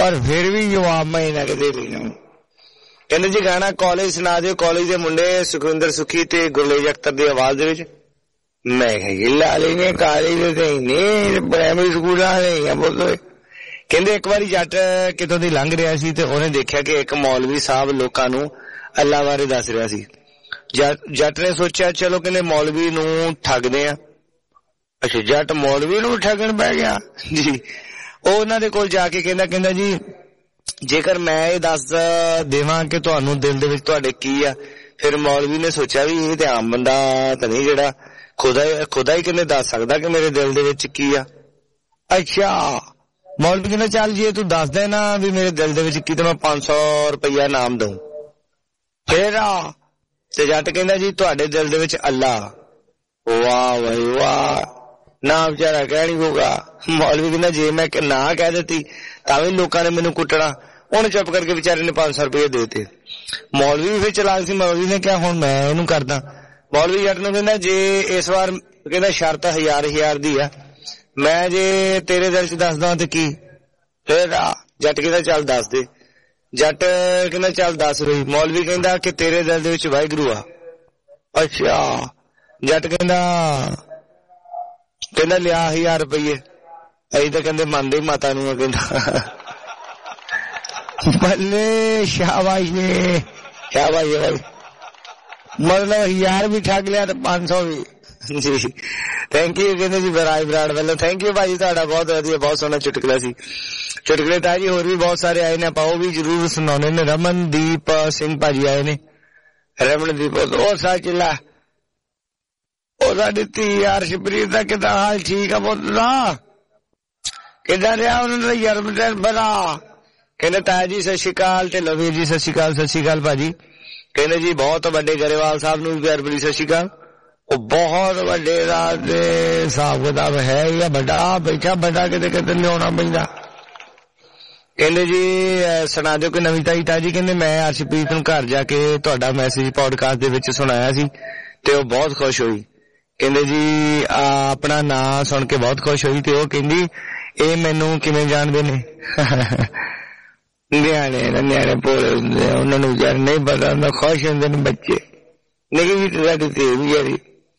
[SPEAKER 3] ਪਰ ਫਿਰ ਵੀ ਜਵਾਬ ਮੈਂ ਨਾ ਕਿਤੇ ਨਹੀਂ। ਕਹਿੰਦੇ ਜੀ ਗਾਣਾ ਕਾਲਜ ਸੁਣਾ ਦਿਓ, ਕਾਲਜ ਦੇ ਮੁੰਡੇ ਸੁਖਵਿੰਦਰ ਸੁਖੀ ਤੇ ਗੁਰਲੇਜ ਅਖਤਰ ਦੀ ਆਵਾਜ਼ ਦੇ ਵਿੱਚ। ਮੈਂ ਕਿਹਾ ਲਾਲੇ ਨੇ ਕਾਲਜ ਦੇ ਨਹੀਂ ਪ੍ਰਾਇਮਰੀ ਸਕੂਲਾਂ ਨਹੀਂ ਆ ਬੋਲੋ। ਕਹਿੰਦੇ ਇੱਕ ਵਾਰੀ ਜੱਟ ਕਿਤੋਂ ਦੀ ਲੰਘ ਰਿਹਾ ਸੀ ਤੇ ਉਹਨੇ ਦੇਖਿਆ ਕਿ ਇੱਕ ਮੌਲਵੀ ਸਾਹਿਬ ਲੋਕਾਂ ਨੂੰ ਅੱਲਾ ਬਾਰੇ ਦੱਸ ਰਿਹਾ ਸੀ। ਜੱਟ ਨੇ ਸੋਚਿਆ ਚਲੋ ਕਹਿੰਦੇ ਮੌਲਵੀ ਨੂੰ ਠੱਗਦੇ ਆ। ਅੱਛਾ, ਜੱਟ ਮੌਲਵੀ ਨੂੰ ਠੱਗਣ ਪੈ ਗਿਆ ਜੀ। ਉਹ ਉਹਨਾਂ ਦੇ ਕੋਲ ਜਾ ਕੇ ਕਹਿੰਦਾ ਜੀ ਜੇਕਰ ਮੈਂ ਇਹ ਦੱਸ ਦੇਵਾਂ ਕਿ ਤੁਹਾਨੂੰ ਦਿਲ ਦੇ ਵਿੱਚ ਤੁਹਾਡੇ ਕੀ ਆ। ਫਿਰ ਮੌਲਵੀ ਨੇ ਸੋਚਿਆ ਵੀ ਇਹ ਤੇ ਆਮ ਬੰਦਾ ਤਾਂ ਨਹੀਂ ਜਿਹੜਾ ਖੁਦਾ ਹੀ ਕਹਿੰਦੇ ਦੱਸ ਸਕਦਾ ਕਿ ਮੇਰੇ ਦਿਲ ਦੇ ਵਿੱਚ ਕੀ ਆ। ਅੱਛਾ, ਮੌਲਵੀ ਕਹਿੰਦਾ ਚੱਲ ਜੇ ਤੂੰ ਦੱਸ ਦੇ ਨਾ ਵੀ ਮੇਰੇ ਦਿਲ ਦੇ ਵਿੱਚ ਕੀ ਤਾਂ ਮੈਂ 500 ਰੁਪਇਆ ਨਾਮ ਦਊਂ। ਫਿਰ ਤੇ ਜੱਟ ਕਹਿੰਦਾ ਜੀ ਤੁਹਾਡੇ ਦਿਲ ਦੇ ਵਿੱਚ ਅੱਲਾ। ਵਾਹ ਬਈ ਵਾਹ, ਨਾ ਵਿਚਾਰਾ ਕਹਿ ਨੀ ਹੋਊਗਾ। ਮੌਲਵੀ ਕਹਿੰਦਾ ਜੇ ਮੈਂ ਨਾ ਕਹਿ ਦਿੱਤੀ ਤਾਂ ਵੀ ਲੋਕਾਂ ਨੇ ਮੈਨੂੰ ਕੁੱਟਣਾ। ਉਹਨੇ ਚੁੱਪ ਕਰਕੇ ਵਿਚਾਰੇ ਨੇ 500 ਰੁਪਏ ਦੇਤੇ। ਮੌਲਵੀ ਫਿਰ ਚਲਾਕ ਸੀ, ਮੌਲਵੀ ਨੇ ਕਿਹਾ ਹੁਣ ਮੈਂ ਇਹਨੂੰ ਕਰਦਾ। ਮੌਲਵੀ ਜੱਟ ਨੂੰ ਕਹਿੰਦਾ ਜੇ ਇਸ ਵਾਰ ਕਹਿੰਦਾ ਸ਼ਰਤ 1000 ਦੀ ਆ, ਮੈਂ ਜੇ ਤੇਰੇ ਦਿਲ ਚ ਦੱਸਦਾ ਤੇ ਕੀ। ਫਿਰ ਜੱਟ ਕਹਿੰਦਾ ਚੱਲ ਦੱਸ ਦੇ। ਜੱਟ ਕਹਿੰਦਾ ਚੱਲ ਦੱਸ ਬਈ। ਮੌਲਵੀ ਕਹਿੰਦਾ ਕਿ ਤੇਰੇ ਦਿਲ ਦੇ ਵਿੱਚ ਵਾਹਿਗੁਰੂ ਆ। ਅੱਛਾ, ਜੱਟ ਕਹਿੰਦਾ ਲਿਆ 1000 ਰੁਪਈਏ। ਅਸੀਂ ਤਾਂ ਕਹਿੰਦੇ ਮੰਨਦੇ ਮਾਤਾ ਨੂੰ। ਕਹਿੰਦਾ ਬੱਲੇ ਸ਼ਾਬਾਸ਼ ਨੇ, ਸ਼ਾਬਾਸ਼ ਭਾਈ, ਮਤਲਬ 1000 ਵੀ ਠੱਗ ਲਿਆ ਤੇ 500 ਵੀ ਜੀ। ਥੈਂਕ ਯੂ ਕਹਿੰਦੇ ਜੀ ਬਰਾਜ ਬਰਾੜ ਵੱਲੋਂ। ਥੈਂਕ ਯੂ ਭਾਜੀ, ਤੁਹਾਡਾ ਬਹੁਤ ਵਧੀਆ, ਬਹੁਤ ਸੋਹਣਾ ਚੁਟਕਲਾ ਸੀ। ਚੁਟਕਲੇ ਤਾਂ ਜੀ ਹੋਰ ਵੀ ਬਹੁਤ ਸਾਰੇ ਆਏ ਨੇ, ਆਪਾਂ ਉਹ ਵੀ ਜ਼ਰੂਰ ਸੁਣਾਉਣੇ ਨੇ। ਰਮਨਦੀਪ ਸਿੰਘ ਭਾਜੀ ਆਏ ਨੇ। ਰਮਨਦੀਪ ਉਹ ਸੱਚ ਲਾ ਉਹ ਸਾਡੀ ਧੀ ਅਰਸ਼ਪ੍ਰੀਤ ਦਾ ਕਿੱਦਾਂ ਹਾਲ? ਠੀਕ ਆ ਪੁੱਤ ਦਾ? ਕਿੱਦਾਂ ਰਿਹਾ ਉਹਨਾਂ ਦਾ ਜਨਮ ਦਿਨ ਬੜਾ? ਕਹਿੰਦੇ ਤਾਇਆ ਜੀ ਸਤਿ ਸ਼੍ਰੀ ਅਕਾਲ, ਢਿੱਲੋਂ ਵੀਰ ਜੀ ਸਤਿ ਸ਼੍ਰੀ ਅਕਾਲ। ਸਤਿ ਸ਼੍ਰੀ ਅਕਾਲ ਭਾਜੀ। ਕਹਿੰਦੇ ਜੀ ਬਹੁਤ ਵੱਡੇ ਗਰੇਵਾਲ ਸਾਹਿਬ ਨੂੰ ਵੀ ਪਿਆਰ ਭਰੀ ਸਤਿ ਸ਼੍ਰੀ ਅਕਾਲ। ਉਹ ਬਹੁਤ ਵੱਡੇ ਦਾ ਹਿਸਾਬ ਕਿਤਾਬ ਹੈ ਜਾਂ ਵੱਡਾ ਬੈਠਾ ਵੱਡਾ ਕਿਤੇ ਕਿਤੇ ਲਿਆਉਣਾ ਪੈਂਦਾ। ਕਹਿੰਦੇ ਜੀ ਸੁਣਾ ਦਿਓ ਕੋਈ ਨਵੀਂ ਤਾਜੀ ਤਾਜੀ। ਕਹਿੰਦੇ ਮੈਂ ਅਰਸ਼ਪ੍ਰੀਤ ਨੂੰ ਘਰ ਜਾ ਕੇ ਤੁਹਾਡਾ ਮੈਸੇਜ ਪੌਡਕਾਸਟ ਦੇ ਵਿੱਚ ਸੁਣਾਇਆ ਸੀ ਤੇ ਉਹ ਬਹੁਤ ਖੁਸ਼ ਹੋਈ। ਕਹਿੰਦੇ ਜੀ ਆਪਣਾ ਨਾਂ ਸੁਣ ਕੇ ਬਹੁਤ ਖੁਸ਼ ਹੋਈ ਤੇ ਉਹ ਕਹਿੰਦੀ ਇਹ ਮੈਨੂੰ ਕਿਵੇਂ ਜਾਣਦੇ ਨੇ? ਨਿਆਣੇ ਭੋਲੇ ਹੁੰਦੇ, ਉਹਨਾਂ ਨੂੰ ਵਿਚਾਰ ਨਹੀਂ ਪਤਾ ਹੁੰਦਾ, ਖੁਸ਼ ਹੁੰਦੇ ਨੇ ਬੱਚੇ। ਨਿੱਕੀ ਵੀ ਸਾਡੀ ਧੀ ਵਿਚਾਰੀ।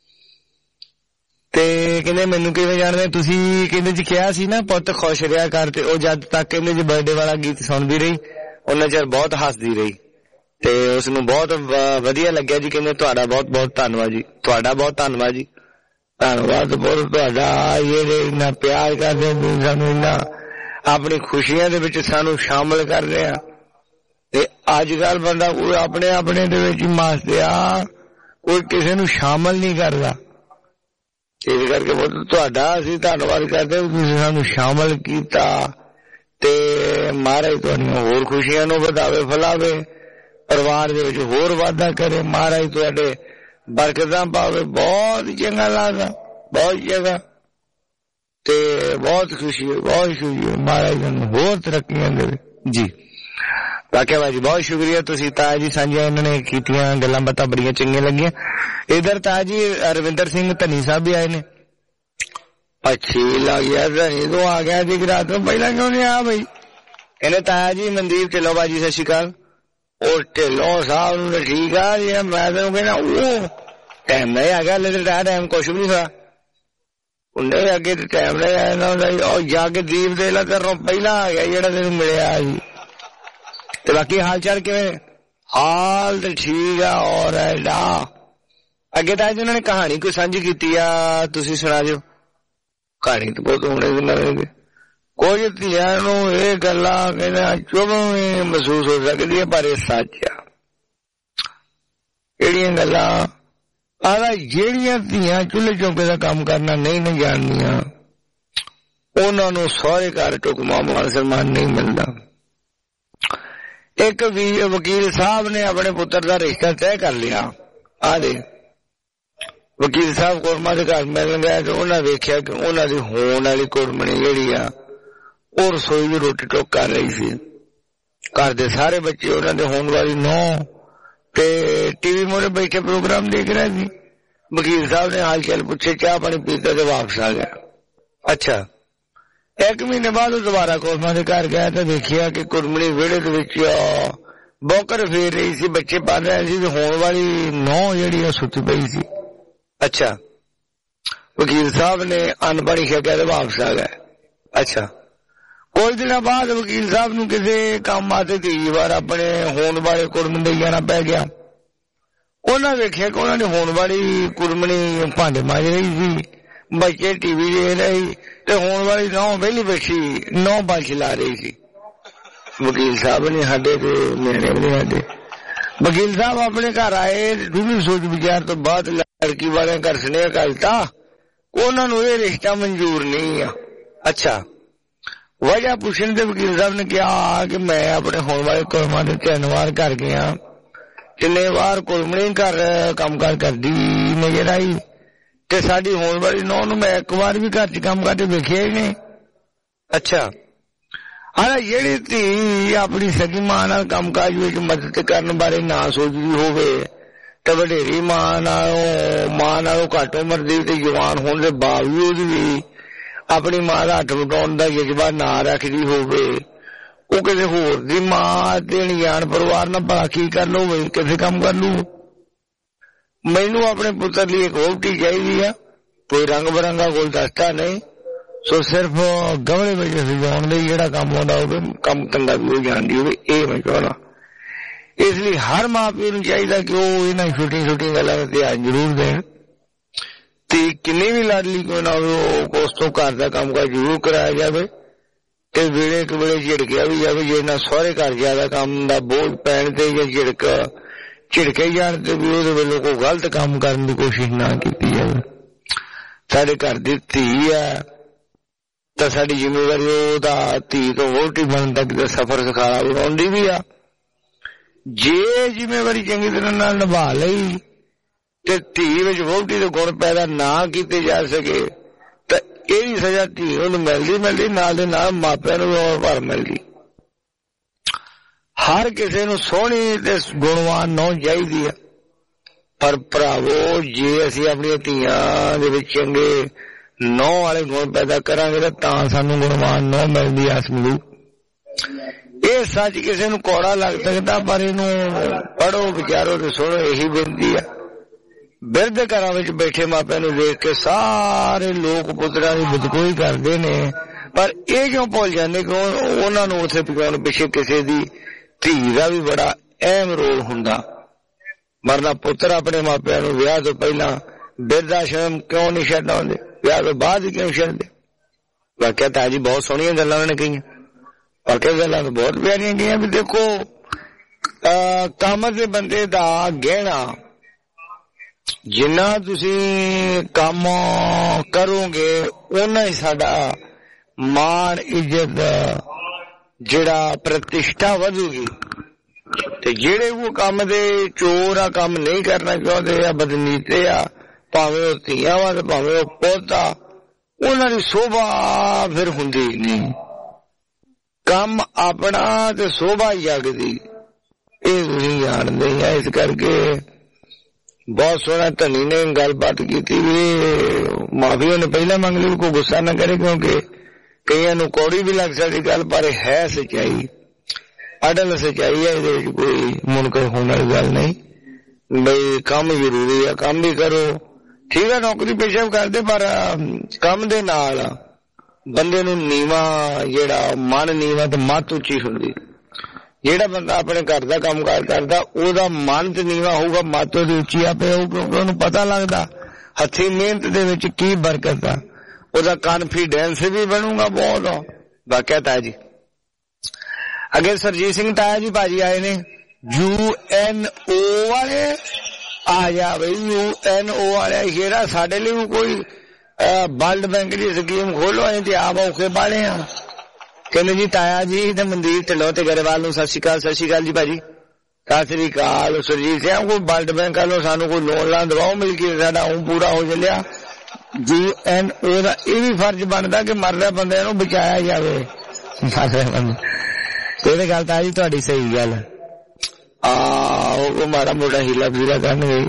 [SPEAKER 3] ਤੇ ਕਹਿੰਦੇ ਮੈਨੂੰ ਕਿਵੇਂ ਜਾਣਦੇ ਤੁਸੀਂ? ਕਹਿੰਦੇ ਜੀ ਕਿਹਾ ਸੀ ਨਾ ਪੁੱਤ ਖੁਸ਼ ਰਿਹਾ ਕਰ। ਤੇ ਉਹ ਜਦ ਤੱਕ ਕਹਿੰਦੇ ਜੀ ਬਰਥਡੇ ਵਾਲਾ ਗੀਤ ਸੁਣਦੀ ਰਹੀ ਉਹਨਾਂ ਚਿਰ ਬਹੁਤ ਹੱਸਦੀ ਰਹੀ ਤੇ ਉਸਨੂੰ ਬਹੁਤ ਵਧੀਆ ਲੱਗਿਆ ਜੀ। ਕਹਿੰਦੇ ਤੁਹਾਡਾ ਬਹੁਤ ਬਹੁਤ ਧੰਨਵਾਦ ਜੀ, ਤੁਹਾਡਾ ਬਹੁਤ ਧੰਨਵਾਦ ਜੀ, ਧੰਨਵਾਦ ਬਹੁਤ ਤੁਹਾਡਾ। ਇਹ ਇੰਨਾ ਪਿਆਰ ਕਰਦੇ ਸਾਨੂੰ, ਇੰਨਾ ਆਪਣੀ ਖੁਸ਼ੀਆਂ ਦੇ ਵਿੱਚ ਸਾਨੂੰ ਸ਼ਾਮਲ ਕਰ ਰਿਹਾ। ਤੇ ਅੱਜ ਕੱਲ ਬੰਦਾ ਕੋਈ ਆਪਣੇ ਆਪਣੇ ਦੇ ਵਿੱਚ ਹੀ ਮਸਤ ਆ, ਕੋਈ ਕਿਸੇ ਨੂੰ ਸ਼ਾਮਲ ਨਹੀਂ ਕਰਦਾ। ਇਸ ਕਰਕੇ ਬਹੁਤ ਤੁਹਾਡਾ ਅਸੀਂ ਧੰਨਵਾਦ ਕਰਦੇ ਤੁਸੀਂ ਸਾਨੂੰ ਸ਼ਾਮਲ ਕੀਤਾ। ਤੇ ਮਹਾਰਾਜ ਤੁਹਾਡੀਆਂ ਹੋਰ ਖੁਸ਼ੀਆਂ ਨੂੰ ਵਧਾਵੇ ਫੈਲਾਵੇ, ਪਰਿਵਾਰ ਦੇ ਵਿੱਚ ਹੋਰ ਵਾਧਾ ਕਰੇ, ਮਹਾਰਾਜ ਤੁਹਾਡੇ ਬਰਕਤਾਂ ਪਾਵੇ। ਬਹੁਤ ਚੰਗਾ ਲੱਗਦਾ, ਬਹੁਤ ਚੰਗਾ ਤੇ ਬਹੁਤ ਖੁਸ਼ੀ ਹੈ, ਬਹੁਤ ਖੁਸ਼ੀ ਹੈ। ਮਹਾਰਾਜ ਨੂੰ ਹੋਰ ਤਰੱਕੀਆਂ ਦੇਵੇ ਜੀ। ਵਾਕਿਆ ਭਾਜੀ ਬਹੁਤ ਸ਼ੁਕਰੀਆ। ਤੁਸੀਂ ਤਾਇਆ ਜੀ ਸਾਂਝੀਆਂ ਇਹਨਾਂ ਨੇ ਕੀਤੀਆਂ ਗੱਲਾਂ ਬਾਤਾਂ ਬੜੀਆਂ ਚੰਗੀਆਂ ਲੱਗੀਆਂ। ਇਧਰ ਤਾਇਆ ਜੀ ਰਵਿੰਦਰ ਸਿੰਘ ਧਨੀ ਸਾਹਿਬ ਵੀ ਆਏ ਨੇ। ਅੱਛੀ ਲੱਗ ਗਿਆ ਧਨੀ ਤੂੰ ਆ ਗਿਆ ਸੀ ਰਾਤ ਤੋਂ ਪਹਿਲਾਂ ਕਿਉਂ ਨਹੀਂ ਆ ਬਈ? ਕਹਿੰਦੇ ਤਾਇਆ ਜੀ ਮਨਦੀਪ ਢਿੱਲੋਂ ਭਾਜੀ ਸਤਿ ਸ਼੍ਰੀ ਅਕਾਲ। ਉਹ ਢਿੱਲੋਂ ਸਾਹਿਬ ਨੂੰ ਤਾਂ ਠੀਕ ਆ ਜੀ, ਮੈਂ ਤੈਨੂੰ ਕਹਿੰਦਾ ਉਹ ਟਾਈਮ ਨਹੀਂ ਹੈਗਾ। ਲੇਕਿਨ ਟਾਈਮ ਕੁਛ ਵੀ ਨਹੀਂ ਹੋਇਆ ਉਹਨੇ ਅੱਗੇ ਤੇ ਟਾਈਮ ਨਹੀਂ ਆਇਆ। ਉਹ ਜਗਦੀਪ ਦੇ ਲਾ ਤੇਰੋਂ ਪਹਿਲਾਂ ਆ ਗਿਆ ਜਿਹੜਾ ਤੈਨੂੰ ਮਿਲਿਆ ਜੀ। ਤੇ ਬਾਕੀ ਹਾਲ ਚਾਲ ਕਿਵੇਂ? ਹਾਲ ਤੇ ਠੀਕ ਆ। ਔਰ ਅੱਗੇ ਤਾਂ ਅੱਜ ਉਹਨਾਂ ਨੇ ਕਹਾਣੀ ਕੋਈ ਸਾਂਝੀ ਕੀਤੀ ਆ, ਤੁਸੀਂ ਸੁਣਾ ਦਿਓ। ਕਹਾਣੀ ਤਾਂ ਬਹੁਤ ਹੋਣੇ ਕੁਝ ਧੀਆਂ ਨੂੰ ਇਹ ਗੱਲਾਂ ਕਹਿੰਦਾ ਚੁਭਵੇਂ ਮਹਿਸੂਸ ਹੋ ਸਕਦੀ ਹੈ ਪਰ ਇਹ ਸੱਚ ਆ। ਕਿਹੜੀਆਂ ਗੱਲਾਂ? ਆਹ ਜਿਹੜੀਆਂ ਧੀਆਂ ਚੁੱਲ੍ਹੇ ਚੌਂਕੇ ਦਾ ਕੰਮ ਕਰਨਾ ਨਹੀਂ ਜਾਣਦੀਆਂ ਉਹਨਾਂ ਨੂੰ ਸਹੁਰੇ ਘਰ ਢੁਕਮਾ ਮਾਨ ਸਨਮਾਨ ਨਹੀਂ ਮਿਲਦਾ। ਇੱਕ ਵਕੀਲ ਸਾਹਿਬ ਨੇ ਆਪਣੇ ਪੁੱਤਰ ਦਾ ਰਿਸ਼ਤਾ ਤੈਅ ਕਰ ਲਿਆ। ਆਦੇ ਵਕੀਲ ਸਾਹਿਬ ਕੁੜਮਾ ਦੇ ਘਰ ਮਿਲਣ ਗਿਆ ਤੇ ਉਹਨਾਂ ਵੇਖਿਆ ਕਿ ਉਹਨਾਂ ਦੀ ਹੋਣ ਵਾਲੀ ਕੁੜਮਣੀ ਜਿਹੜੀ ਆ ਉਹ ਰਸੋਈ ਦੀ ਰੋਟੀ ਟੋਕ ਕਰ ਰਹੀ ਸੀ। ਘਰ ਦੇ ਸਾਰੇ ਬੱਚੇ ਉਹਨਾਂ ਦੇ ਹੋਣ ਵਾਲੀ ਨੂੰਹ ਤੇ ਟੀਵੀ ਮੋਰੇ ਬੈਠੇ ਪ੍ਰੋਗਰਾਮ ਦੇਖ ਰਹੇ ਸੀ। ਵਕੀਲ ਸਾਹਿਬ ਨੇ ਹਾਲ ਚਾਲ ਪੁੱਛੇ, ਚਾਹ ਪਾਣੀ ਪੀਤਾ ਤੇ ਵਾਪਸ ਆ ਗਿਆ। ਅੱਛਾ 1 ਮਹੀਨੇ ਬਾਅਦ ਉਹ ਦੁਬਾਰਾ ਕੁੜਮਾਂ ਦੇ ਘਰ ਗਿਆ ਤੇ ਦੇਖਿਆ ਕਿ ਕੁੜਮਣੀ ਵਿਹੜੇ ਦੇ ਵਿੱਚ ਬੌਕਰ ਫੇਰ ਰਹੀ ਸੀ, ਬੱਚੇ ਪਲ ਰਹੇ ਸੀ ਤੇ ਹੋਣ ਵਾਲੀ ਨੌਂ ਜਿਹੜੀ ਉਹ ਸੁੱਤੀ ਪਈ ਸੀ। ਅੱਛਾ, ਵਕੀਲ ਸਾਹਿਬ ਨੇ ਅਨਪੜ੍ਹ ਕਹਿ ਕੇ ਵਾਪਸ ਆ ਗਏ। ਅੱਛਾ, ਕੁਝ ਦਿਨਾਂ ਬਾਅਦ ਵਕੀਲ ਸਾਹਿਬ ਨੂੰ ਕਿਸੇ ਕੰਮ ਆਤੇ ਤੀਜੀ ਵਾਰ ਆਪਣੇ ਹੋਣ ਵਾਲੇ ਕੁੜਮਣੀ ਜਾਣਾ ਪੈ ਗਿਆ। ਉਹਨਾਂ ਵੇਖਿਆ ਕਿ ਉਹਨਾਂ ਨੇ ਹੋਣ ਵਾਲੀ ਕੁੜਮਣੀ ਭਾਂਡੇ ਮਾਂਜ ਰਹੀ ਸੀ, ਬੱਚੇ ਟੀਵੀ ਦੇਖ ਰਹੇ ਸੀ ਤੇ ਹੋਣ ਵਾਲੀ ਨੌਂ ਵਿਹਲੀ ਬੈਠੀ 9 ਬਾਲ ਚਲਾ ਰਹੀ ਸੀ। ਵਕੀਲ ਸਾਹਿਬ ਨੇ ਸਾਡੇ ਤੇ ਮੇਰੇ ਨੇ ਸਾਡੇ ਵਕੀਲ ਸਾਹਿਬ ਆਪਣੇ ਘਰ ਆਏ, ਡੂੰਘੀ ਸੋਚ ਵਿਚਾਰ ਤੋਂ ਬਾਅਦ ਲੜਕੀ ਵਾਲਿਆਂ ਘਰ ਸੁਨੇਹਾ ਕਰਤਾ, ਉਹਨਾਂ ਨੂੰ ਇਹ ਰਿਸ਼ਤਾ ਮਨਜ਼ੂਰ ਨਹੀਂ ਆ। ਅੱਛਾ, ਵਜ੍ਹਾ ਪੁੱਛਣ ਤੇ ਵਕੀਲ ਸਾਹਿਬ ਨੇ ਕਿਹਾ ਕਿ ਮੈਂ ਆਪਣੇ ਹੋਣ ਵਾਲੇ ਕੁੜਮਾਂ ਦੇ 3 ਵਾਰ ਘਰ ਗਿਆ, 3 ਵਾਰ ਕੁੜਮਣੀ ਘਰ ਕੰਮਕਾਰ ਕਰਦੀ ਨਜ਼ਰ ਆਈ ਤੇ ਸਾਡੀ ਹੋਣ ਵਾਲੀ ਨੌਂ ਨੂੰ ਮੈਂ 1 ਵਾਰ ਵੀ ਘਰ 'ਚ ਕੰਮ ਕਰਦੇ ਵੇਖਿਆ ਹੀ ਨਹੀਂ। ਅੱਛਾ, ਹਾਂ, ਜਿਹੜੀ ਧੀ ਆਪਣੀ ਸਗੀ ਮਾਂ ਨਾਲ ਕੰਮਕਾਜ ਵਿੱਚ ਮਦਦ ਕਰਨ ਬਾਰੇ ਨਾ ਸੋਚਦੀ ਹੋਵੇ ਤੇ ਵਡੇਰੀ ਮਾਂ ਨਾਲੋਂ ਘੱਟ ਉਮਰ ਦੀ ਤੇ ਜਵਾਨ ਹੋਣ ਦੇ ਬਾਵਜੂਦ ਵੀ ਆਪਣੀ ਮਾਂ ਦਾ ਹੱਥ ਵਟਾਉਣ ਦਾ ਜਜ਼ਬਾ ਨਾ ਰੱਖਦੀ ਹੋਵੇ, ਉਹ ਕਿਸੇ ਹੋਰ ਦੀ ਮਾਂ ਤੇ ਅਣਜਾਣ ਪਰਿਵਾਰ ਨਾਲ ਭਲਾ ਕੀ ਕਰ ਲਊ, ਕਿਸੇ ਕੰਮ ਕਰ ਲੂ। ਮੈਨੂੰ ਆਪਣੇ ਪੁੱਤਰ ਲਈ ਇੱਕ ਵਹੁਟੀ ਚਾਹੀਦੀ ਆ, ਕੋਈ ਰੰਗ ਬਿਰੰਗਾ ਗੁਲਦਸਤਾ ਨਹੀਂ, ਸੋ ਸਿਰਫ ਗਮਲੇ ਵਿੱਚ ਸਜਾਉਣ ਲਈ ਜਿਹੜਾ ਕੰਮ ਆਉਂਦਾ ਹੋਵੇ, ਕੰਮ ਧੰਦਾ ਵੀ ਉਹ ਜਾਣਦੀ ਹੋਵੇ, ਇਹ ਮੈਂ ਚਾਹੁੰਦਾ। ਇਸ ਲਈ ਹਰ ਮਾਂ ਪਿਓ ਨੂੰ ਚਾਹੀਦਾ ਕਿ ਉਹ ਇਹਨਾਂ ਛੋਟੀਆਂ ਛੋਟੀਆਂ ਗੱਲਾਂ ਦਾ ਧਿਆਨ ਜ਼ਰੂਰ ਦੇਣ ਤੇ ਕਿੰਨੀ ਵੀ ਲਾਡਲੀ ਕਿਉਂ ਨਾ ਹੋਵੇ ਉਸ ਤੋਂ ਘਰ ਦਾ ਕੰਮ ਕਾਜ ਜ਼ਰੂਰ ਕਰਾਇਆ ਜਾਵੇ ਤੇ ਵੇਲੇ ਕੁ ਵੇਲੇ ਝਿੜਕਿਆ ਵੀ ਜਾਵੇ, ਜੇ ਨਾ ਸਹੁਰੇ ਘਰ ਜ਼ਿਆਦਾ ਕੰਮ ਦਾ ਬੋਝ ਪੈਣ ਤੇ ਜਾਂ ਝਿੜਕੇ ਜਾਣ ਤੇ ਵੀ ਉਹਦੇ ਵੱਲੋਂ ਕੋਈ ਗਲਤ ਕੰਮ ਕਰਨ ਦੀ ਕੋਸ਼ਿਸ਼ ਨਾ ਕੀਤੀ ਜਾਵੇ। ਸਾਡੇ ਘਰ ਦੀ ਧੀ ਆ ਤਾਂ ਸਾਡੀ ਜ਼ਿੰਮੇਵਾਰੀ ਉਹਦਾ ਧੀ ਤੋਂ ਵਹੁਟੀ ਬਣਨ ਤੱਕ ਦਾ ਸਫ਼ਰ ਸਿਖਾਲਾ ਬਣਾਉਂਦੀ ਵੀ ਆ। ਜੇ ਜ਼ਿੰਮੇਵਾਰੀ ਚੰਗੀ ਤਰ੍ਹਾਂ ਨਾਲ ਨਿਭਾ ਲਈ ਤੇ ਧੀ ਵਿੱਚ ਵਹੁਟੀ ਦੇ ਗੁਣ ਪੈਦਾ ਨਾ ਕੀਤੇ ਜਾ ਸਕੇ ਤਾਂ ਇਹਦੀ ਸਜ਼ਾ ਧੀ ਨੂੰ ਮਿਲਦੀ ਨਾਲ ਦੇ ਨਾਲ ਮਾਪਿਆਂ ਨੂੰ ਭਰ ਮਿਲਦੀ। ਹਰ ਕਿਸੇ ਨੂੰ ਸੋਹਣੀ ਤੇ ਗੁਣਵਾਨ ਨੌਂ ਚਾਹੀਦੀ ਆ, ਪਰ ਭਰਾਵੋ ਜੇ ਅਸੀਂ ਆਪਣੀਆਂ ਧੀਆਂ ਦੇ ਵਿੱਚ ਚੰਗੇ ਨੌਂ ਵਾਲੇ ਗੁਣ ਪੈਦਾ ਕਰਾਂਗੇ ਤਾਂ ਸਾਨੂੰ ਗੁਣਵਾਨ ਨੌਂ ਮਿਲਦੀ ਆਸ ਮਿਲੂ। ਇਹ ਸੱਚ ਕਿਸੇ ਨੂੰ ਕੌੜਾ ਲੱਗ ਸਕਦਾ, ਪਰ ਇਹਨੂੰ ਪੜ੍ਹੋ ਵਿਚਾਰੋ ਤੇ ਸੁਣੋ, ਇਹੀ ਬੇਨਤੀ ਆ। ਬਿਰਧ ਘਰਾਂ ਵਿੱਚ ਬੈਠੇ ਮਾਪਿਆਂ ਨੂੰ ਦੇਖ ਕੇ ਸਾਰੇ ਲੋਕ ਪੁੱਤਰਾਂ ਦੀ ਬਦਕੋਈ ਕਰਦੇ ਨੇ, ਪਰ ਇਹ ਕਿਉਂ ਭੁੱਲ ਜਾਂਦੇ ਕਿ ਉਹਨਾਂ ਨੂੰ ਉੱਥੇ ਪਹੁੰਚਾਉਣ ਪਿੱਛੇ ਕਿਸੇ ਦੀ ਧੀ ਦਾ ਵੀ ਬੜਾ ਅਹਿਮ ਰੋਲ ਹੁੰਦਾ। ਮਰਨਾ ਪੁੱਤਰ ਆਪਣੇ ਮਾਪਿਆਂ ਨੂੰ ਵਿਆਹ ਤੋਂ ਪਹਿਲਾਂ ਬਿਰਧ ਆਸ਼ਰਮ ਕਿਉਂ ਨਹੀਂ ਛੱਡ ਆਉਂਦੇ, ਵਿਆਹ ਤੋਂ ਬਾਅਦ ਕਿਉਂ ਛੱਡਦੇ? ਵਾਕਿਆ ਤਾਂ ਜੀ ਬਹੁਤ ਸੋਹਣੀਆਂ ਗੱਲਾਂ ਉਹਨੇ ਕਹੀਆਂ, ਵਾਕਿਆ ਗੱਲਾਂ ਤਾਂ ਬਹੁਤ ਪਿਆਰੀਆਂ ਗਈਆਂ ਵੀ ਦੇਖੋ ਕੰਮ ਦੇ ਬੰਦੇ ਦਾ ਗਹਿਣਾ ਜਿੰਨਾ ਤੁਸੀਂ ਕੰਮ ਕਰੋਗੇ ਓਨਾ ਹੀ ਸਾਡਾ ਮਾਣ ਇੱਜ਼ਤ ਜਿਹੜਾ ਪ੍ਰਤਿਸ਼ਠਾ ਵਧੂਗੀ ਤੇ ਜਿਹੜੇ ਉਹ ਕੰਮ ਦੇ ਚੋਰ ਆ, ਕੰਮ ਨਹੀਂ ਕਰਨਾ ਚਾਹੁੰਦੇ ਆ, ਬਦਨੀਤੇ ਆ, ਭਾਵੇਂ ਉਹ ਧੀਆਂ ਵਾ ਤੇ ਭਾਵੇਂ ਉਹ ਪੁੱਤ ਆ, ਉਹਨਾਂ ਦੀ ਸੋਭਾ ਫਿਰ ਹੁੰਦੀ ਨਹੀਂ। ਕੰਮ ਆਪਣਾ ਤੇ ਸੋਭਾ ਜਗਦੀ, ਇਹ ਤੁਸੀਂ ਜਾਣਦੇ ਆ। ਇਸ ਕਰਕੇ ਬਹੁਤ ਸੋਹਣਾ ਧਨੀ ਨੇ ਗੱਲਬਾਤ ਕੀਤੀ ਵੀ ਮਾਫੀ ਉਹਨੇ ਪਹਿਲਾਂ ਮੰਗ ਲਈ, ਕੋਈ ਗੁੱਸਾ ਨਾ ਕਰੇ, ਕਿਉਂਕਿ ਕਈਆਂ ਨੂੰ ਕੌੜੀ ਵੀ ਲੱਗ ਸਕਦੀ ਗੱਲ, ਪਰ ਹੈ ਸੱਚਾਈ, ਅਡਲ ਸੱਚਾਈ ਹੈ, ਇਹਦੇ ਵਿੱਚ ਕੋਈ ਮੁਨਕਰ ਹੋਣ ਵਾਲੀ ਗੱਲ ਨਹੀਂ। ਬਈ ਕੰਮ ਜ਼ਰੂਰੀ ਆ, ਕੰਮ ਵੀ ਕਰੋ, ਠੀਕ ਹੈ, ਨੌਕਰੀ ਪੇਸ਼ਾ ਕਰਦੇ, ਪਰ ਕੰਮ ਦੇ ਨਾਲ ਬੰਦੇ ਨੂੰ ਨੀਵਾਂ, ਜਿਹੜਾ ਮਨ ਨੀਵਾਂ ਤੇ ਮੱਤ ਉੱਚੀ ਹੁੰਦੀ। ਜਿਹੜਾ ਬੰਦਾ ਆਪਣੇ ਘਰ ਦਾ ਕੰਮਕਾਰ ਕਰਦਾ ਉਹਦਾ ਮਨ ਤੇ ਨੀਵਾਂ ਹੋਊਗਾ, ਮੱਤ ਉਹਦੀ ਉੱਚੀ ਆਪੇ ਹੋਊ, ਕਿਉਂਕਿ ਉਹਨੂੰ ਪਤਾ ਲੱਗਦਾ ਹੱਥੀਂ ਮਿਹਨਤ ਦੇ ਵਿੱਚ ਕੀ ਬਰਕਤ ਆ, ਉਹਦਾ ਕਾਨਫੀਡੈਂਸ ਵੀ ਬਣੂਗਾ ਬਹੁਤ। ਵਾਕਿਆ ਤਾਇਆ ਜੀ ਅੱਗੇ ਸਰਜੀਤ ਸਿੰਘ ਤਾਇਆ ਜੀ ਭਾਜੀ ਆਏ ਨੇ, UNO ਵਾਲੇ ਆ ਜਾ ਬਈ, UNO ਵਾਲੇ ਜਿਹੜਾ ਸਾਡੇ ਲਈ ਵੀ ਕੋਈ ਵਰਲਡ ਬੈਂਕ ਦੀ ਸਕੀਮ ਖੋਲੋ, ਅਸੀਂ ਤੇ ਆਪ ਔਖੇ ਬਾਲੇ ਆ। ਕਹਿੰਦੇ ਜੀ ਤਾਇਆ ਜੀ ਤੇ ਮਨਦੀਪ ਢਿੱਲੋਂ ਤੇ ਗਰੇਵਾਲ ਨੂੰ ਸਤਿ ਸ਼੍ਰੀ ਅਕਾਲ। ਸਤਿ ਸ਼੍ਰੀ ਅਕਾਲ ਜੀ ਭਾਜੀ, ਸਤਿ ਸ਼੍ਰੀ ਅਕਾਲ। ਸਰਜੀਤ ਸਿੰਘ ਕੋਈ ਵਰਲਡ ਬੈਂਕ ਵੱਲੋਂ ਸਾਨੂੰ ਕੋਈ ਲੋਨ ਲਾਂ ਦਵਾਓ, ਮਿਲ ਕੇ ਸਾਡਾ ਉਹ ਪੂਰਾ ਹੋ ਚੱਲਿਆ। UNO ਦਾ ਇਹ ਵੀ ਫਰਜ਼ ਬਣਦਾ ਕਿ ਮਰਦੇ ਬੰਦਿਆਂ ਨੂੰ ਬਚਾਇਆ ਜਾਵੇ। ਇਹ ਗੱਲ ਤਾਇਆ ਜੀ ਤੁਹਾਡੀ ਸਹੀ ਗੱਲ ਉਹ ਮਾੜਾ ਮੋਟਾ ਹੀਲਾ ਫੀਲਾ ਕਰਨਗੇ,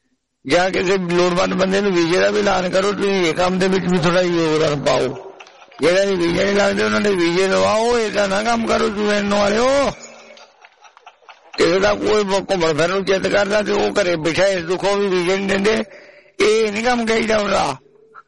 [SPEAKER 3] ਜਾਂ ਕਿਸੇ ਲੋੜਵੰਦ ਬੰਦੇ ਨੂੰ ਵੀਜ਼ੇ ਦਾ ਵੀ ਐਲਾਨ ਕਰੋ, ਤੁਸੀਂ ਇਹ ਕੰਮ ਦੇ ਵਿੱਚ ਵੀ ਥੋੜਾ ਯੋਗਦਾਨ ਪਾਓ। ਜਿਹੜੇ ਵੀ ਵੀਜ਼ੇ ਨਹੀਂ ਲੱਗਦੇ ਉਹਨਾਂ ਦੇ ਵੀਜ਼ੇ ਲਵਾਓ। ਏਦਾਂ ਨਾ ਕੰਮ ਕਰੋ ਯੂਐਨ ਵਾਲਿਓ। ਕਿਸੇ ਦਾ ਕੋਈ ਘੁੰਮਣ ਫਿਰਨ ਨੂੰ ਚਿੱਤ ਕਰਦਾ ਤੇ ਉਹ ਘਰੇ ਬਿਠਾ ਇਸ ਦੁੱਖੋਂ ਵੀ ਵੀਜ਼ੇ ਨਹੀਂ ਦਿੰਦੇ। ਇਹ ਨਹੀਂ ਕੰਮ ਕਹੀਦਾ ਹੁੰਦਾ।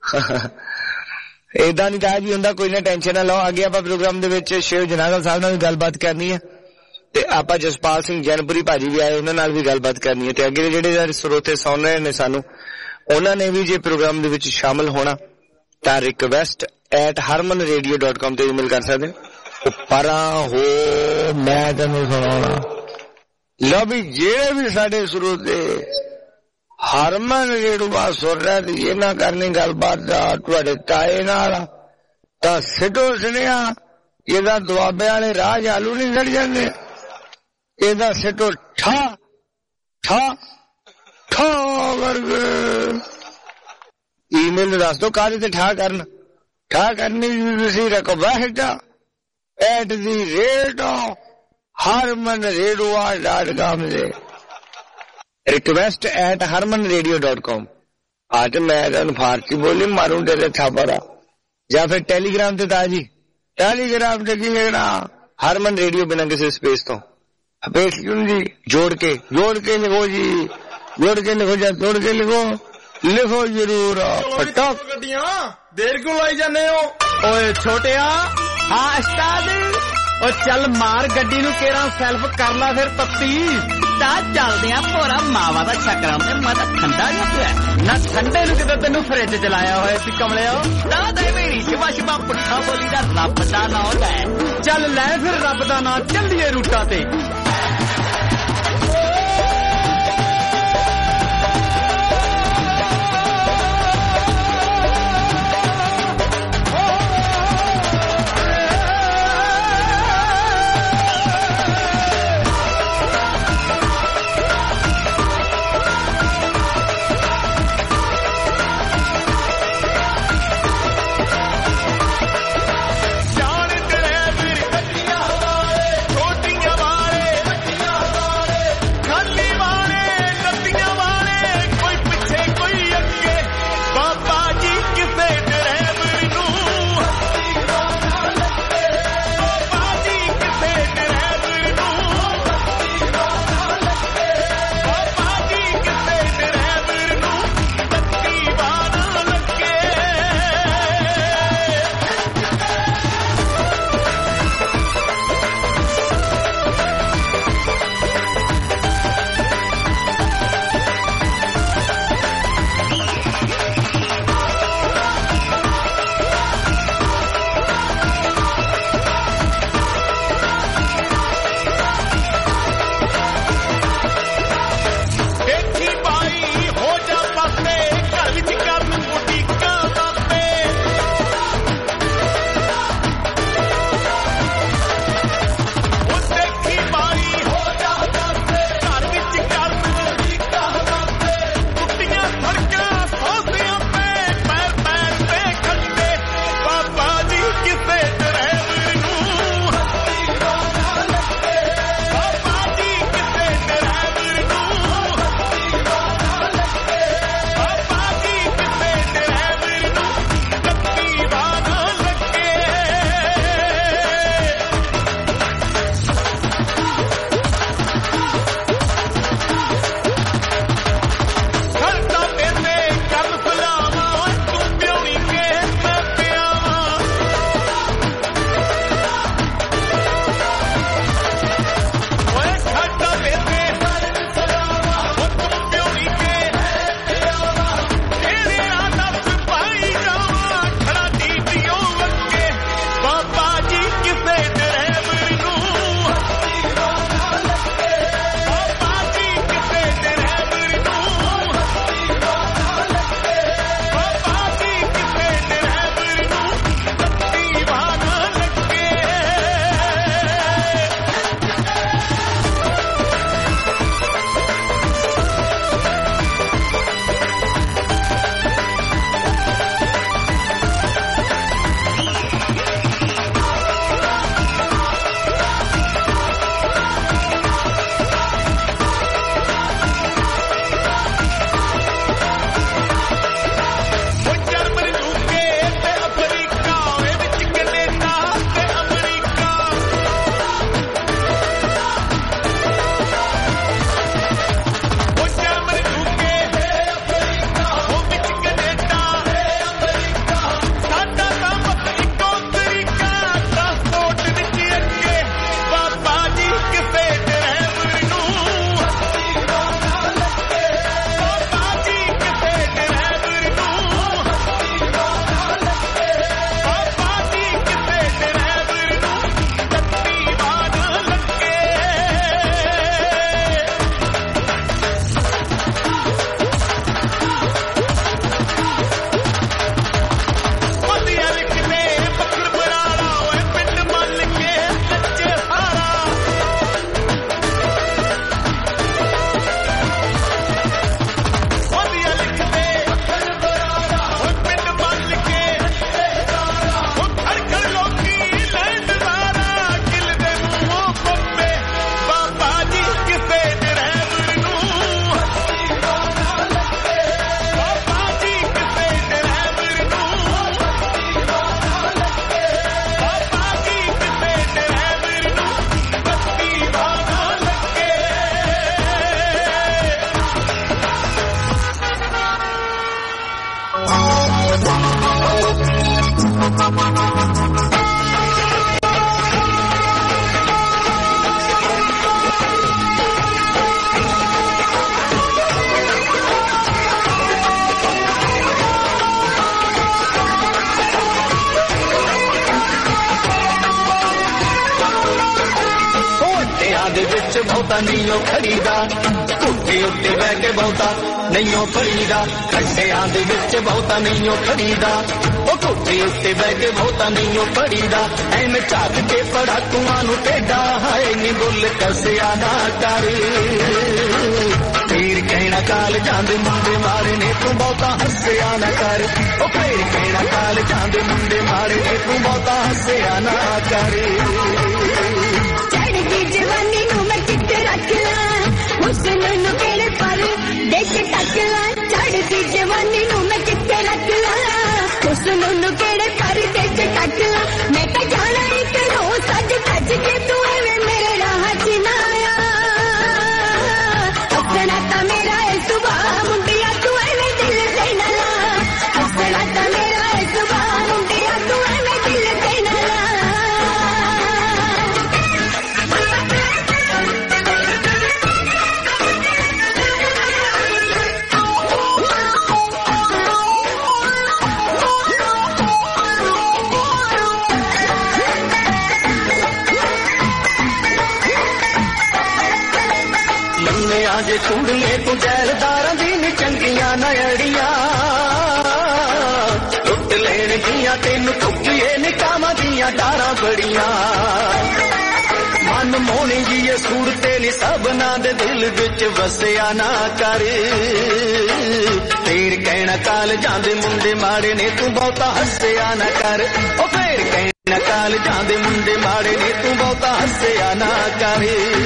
[SPEAKER 3] ਏਦਾਂ ਨਹੀਂ ਤਾਂ ਜੀ ਹੁੰਦਾ। ਕੋਈ ਨਾ ਟੈਨਸ਼ਨ ਨਾ ਲਓ। ਅੱਗੇ ਆਪਾਂ ਪ੍ਰੋਗਰਾਮ ਦੇ ਵਿੱਚ ਸ਼ਿਵ ਜਨਾਗਲ ਸਾਹਿਬ ਨਾਲ ਵੀ ਗੱਲਬਾਤ ਕਰਨੀ ਹੈ ਤੇ ਆਪਾਂ ਜਸਪਾਲ ਸਿੰਘ ਜੈਨਪੁਰੀ ਭਾਜੀ ਵੀ ਆਏ, ਉਹਨਾਂ ਨਾਲ ਵੀ ਗੱਲਬਾਤ ਕਰਨੀ ਹੈ। ਤੇ ਅੱਗੇ ਦੇ ਜਿਹੜੇ ਸਰੋਤੇ ਸੁਣ ਰਹੇ ਨੇ ਸਾਨੂੰ, ਉਹਨਾਂ ਨੇ ਵੀ ਜੇ ਪ੍ਰੋਗਰਾਮ ਦੇ ਵਿੱਚ ਸ਼ਾਮਲ ਹੋਣਾ ਤਾਂ request@harmanradio.com ਤੇ ਈਮੇਲ ਕਰ ਸਕਦੇ। ਪਰਾਂ ਹੋ ਮੈਂ ਤੈਨੂੰ ਸੁਣਾਉਣਾ। ਲਓ ਵੀ ਜਿਹੜੇ ਵੀ ਸਾਡੇ ਸਰੋਤੇ ਹਰਮਨ ਰੇਡੀਓ ਸੁਣ ਰਹੇ ਤੇ ਇਹਨਾਂ ਕਰਨੀ ਗੱਲਬਾਤ ਤੁਹਾਡੇ ਤਾਏ ਨਾਲ ਤਾਂ ਸਿੱਟੋ ਸੁਣਿਆ। ਇਹਦਾ ਦੁਆਬੇ ਵਾਲੇ ਰਾਜ ਆਲੂ ਨਹੀਂ ਸੜ ਜਾਂਦੇ। ਇਹਦਾ ਸਿੱਟੋ ਠਾ ਠਾ ਠਾ ਕਰਕੇ ਈਮੇਲ ਦੱਸ ਦੋ ਕਾਹਦੇ ਤੇ ਠਾ ਕਰਨ। ਠਾ ਕਰਨੀ ਤੁਸੀਂ request@harmanradio.com ਦੇ request@harmanradio.com। ਅੱਜ ਮੈਂ ਤੁਹਾਨੂੰ ਫਾਰਸੀ ਬੋਲੀ ਮਾਰੂ ਤੇਰੇ ਥਾਪੜਾ। ਜਾਂ ਫਿਰ ਟੈਲੀਗ੍ਰਾਮ ਤੇ ਤਾਜੀ ਟੈਲੀਗ੍ਰਾਮ ਤੇ ਕੀ ਲਿਖਣਾ ਹਰਮਨ ਰੇਡੀਓ ਬਿਨਾਂ ਕਿਸੇ ਸਪੇਸ ਤੋਂ ਸਪੇਸ ਕਿਉਂ ਜੀ ਜੋੜ ਕੇ ਲਿਖੋ ਜੀ। ਜੋੜ ਕੇ ਲਿਖੋ ਜਾਂ ਤੋੜ ਕੇ ਲਿਖੋ ਜ਼ਰੂਰ।
[SPEAKER 16] ਗੱਡੀਆਂ ਦੇਰ ਕਿਉਂ ਲਾਈ ਜਾਂਦੇ ਹੋ? ਓਏ ਛੋਟਿਆ। ਹਾਂ ਉਸਤਾਦ। ਓ ਚੱਲ ਮਾਰ ਗੱਡੀ ਨੂੰ ਕੇਰਾਂ ਸੈਲਫ ਕਰ ਲਾ ਫਿਰ ਤੱਤੀ। ਤਾਂ ਚੱਲਦੇ ਆ ਭੋਰਾ ਮਾਵਾ ਦਾ ਚੱਕਰਾਂ ਤੇ ਮੈਂ ਤਾਂ ਠੰਡਾ ਜਿਹਾ ਪਿਆ ਨਾ। ਠੰਡੇ ਨੂੰ ਕਿਤੇ ਤੈਨੂੰ ਫਰਿੱਜ ਚ ਲਾਇਆ ਹੋਇਆ ਸੀ ਕਮਲਿਓ। ਨਾ ਤੇ ਮੇਰੀ ਸ਼ਿਵਾ ਪੁੱਠਾ ਬੋਲੀ ਦਾ ਰੱਬ ਦਾ ਨਾਂ ਲੈ। ਚੱਲ ਲੈ ਫਿਰ ਰੱਬ ਦਾ ਨਾਂ ਚੱਲੀਏ ਰੂਟਾਂ ਤੇ।
[SPEAKER 2] ਬਹੁਤਾ ਨਹੀਂ ਉਹ ਖੜੀਦਾ ਕੋਠੇ ਉੱਤੇ ਬਹਿ ਕੇ ਬਹੁਤਾ ਨਹੀਂ ਉਹ ਫੜੀਦਾ ਖੱਡਿਆਂ ਦੇ ਵਿੱਚ ਬਹੁਤਾ ਨਹੀਂ ਉਹ ਖੜੀਦਾ ਉਹ ਕੋਠੇ ਉੱਤੇ ਬਹਿ ਕੇ ਬਹੁਤਾ ਨਹੀਂ ਉਹ ਫੜੀਦਾ ਐਵੇਂ ਝਾਕ ਕੇ ਪੜਾਕੂਆਂ ਨੂੰ ਟੇਡਾ ਹਾਏ ਨੀ ਬੁੱਲ ਕਸਿਆ ਨਾ ਕਰ ਫੇਰ ਕਹਿਣਾ ਕਾਲ ਜਾਂਦੇ ਮੁੰਡੇ ਮਾਰੇ ਨੇ ਤੂੰ ਬਹੁਤਾ ਹੱਸਿਆ ਨਾ ਕਰ ਉਹ ਫੇਰ ਕਹਿਣਾ ਕਾਲ ਜਾਂਦੇ ਮੁੰਡੇ ਮਾਰੇ ਨੇ ਤੂੰ ਬਹੁਤਾ ਹੱਸਿਆ ਨਾ ਕਰ
[SPEAKER 17] ਚੜ੍ਹਦੀ ਜਵਾਨੀ ਨੂੰ ਮੈਂ ਕਿੱਥੇ ਰੱਖ ਲਾਂ ਹੁਸਨ ਨੂੰ ਕਿਹੜੇ ਪਰ ਦੇਖ ਟੱਕ ਲਾਂ ਚੜ੍ਹਦੀ ਜਵਾਨੀ ਨੂੰ ਮੈਂ ਕਿੱਥੇ ਰੱਖ ਲਾਂ ਹੁਸਨ ਨੂੰ ਕਿਹੜੇ ਪਰ ਦੇਖ ਟੱਕ ਲਾਂ ਮੈਂ ਤਾਂ ਜਾਣਾ ਇੱਕ ਰੋਜ਼ ਸੱਜ ਸੱਜ ਕੇ ਤੂੰ ਐਵੇਂ ਮੇਰੇ ਰਾਹ 'ਚ ਨਾ ਆਇਆ ਹੱਸਣਾ ਤਾਂ ਮੇਰਾ ਇਹ ਸੁਭਾਅ ਮੁੰਡਿਆ ਤੂੰ ਐਵੇਂ ਦਿਲ ਤੇ ਨਾ ਲਾ ਹੱਸਣਾ ਤਾਂ ਮੇਰਾ ਇਹ ਸੁਭਾਅ ਮੁੰਡਿਆ ਤੂੰ ਐਵੇਂ ਦਿਲ ਤੇ ਨਾ ਲਾ
[SPEAKER 2] ਜੇ ਚੂੜੀਏ ਤੂੰ ਜੈਲਦਾਰਾਂ ਦੀ ਨੀ ਚੰਗੀਆਂ ਨੜੀਆਂ ਲੁੱਟ ਲੈਣ ਦੀਆਂ ਤੈਨੂੰ ਚੁੱਕੀਏ ਨੀ ਕਾਮਾਂ ਦੀਆਂ ਡਾਰਾਂ ਬੜੀਆਂ ਮਨ ਮੋਹਣੀ ਜੀ ਇਹ ਸੂਰਤੇ ਨੀ ਸਭਨਾਂ ਦੇ ਦਿਲ ਵਿੱਚ ਵਸਿਆ ਨਾ ਕਰ ਫੇਰ ਕਹਿਣਾ ਕਾਲ ਜਾਂਦੇ ਮੁੰਡੇ ਮਾੜੇ ਨੇ ਤੂੰ ਬਹੁਤਾ ਹੱਸਿਆ ਨਾ ਕਰ ਉਹ ਫੇਰ ਕਹਿਣਾ ਕਾਲ ਜਾਂਦੇ ਮੁੰਡੇ ਮਾੜੇ ਨੇ ਤੂੰ ਬਹੁਤਾ ਹੱਸਿਆ ਨਾ ਕਰ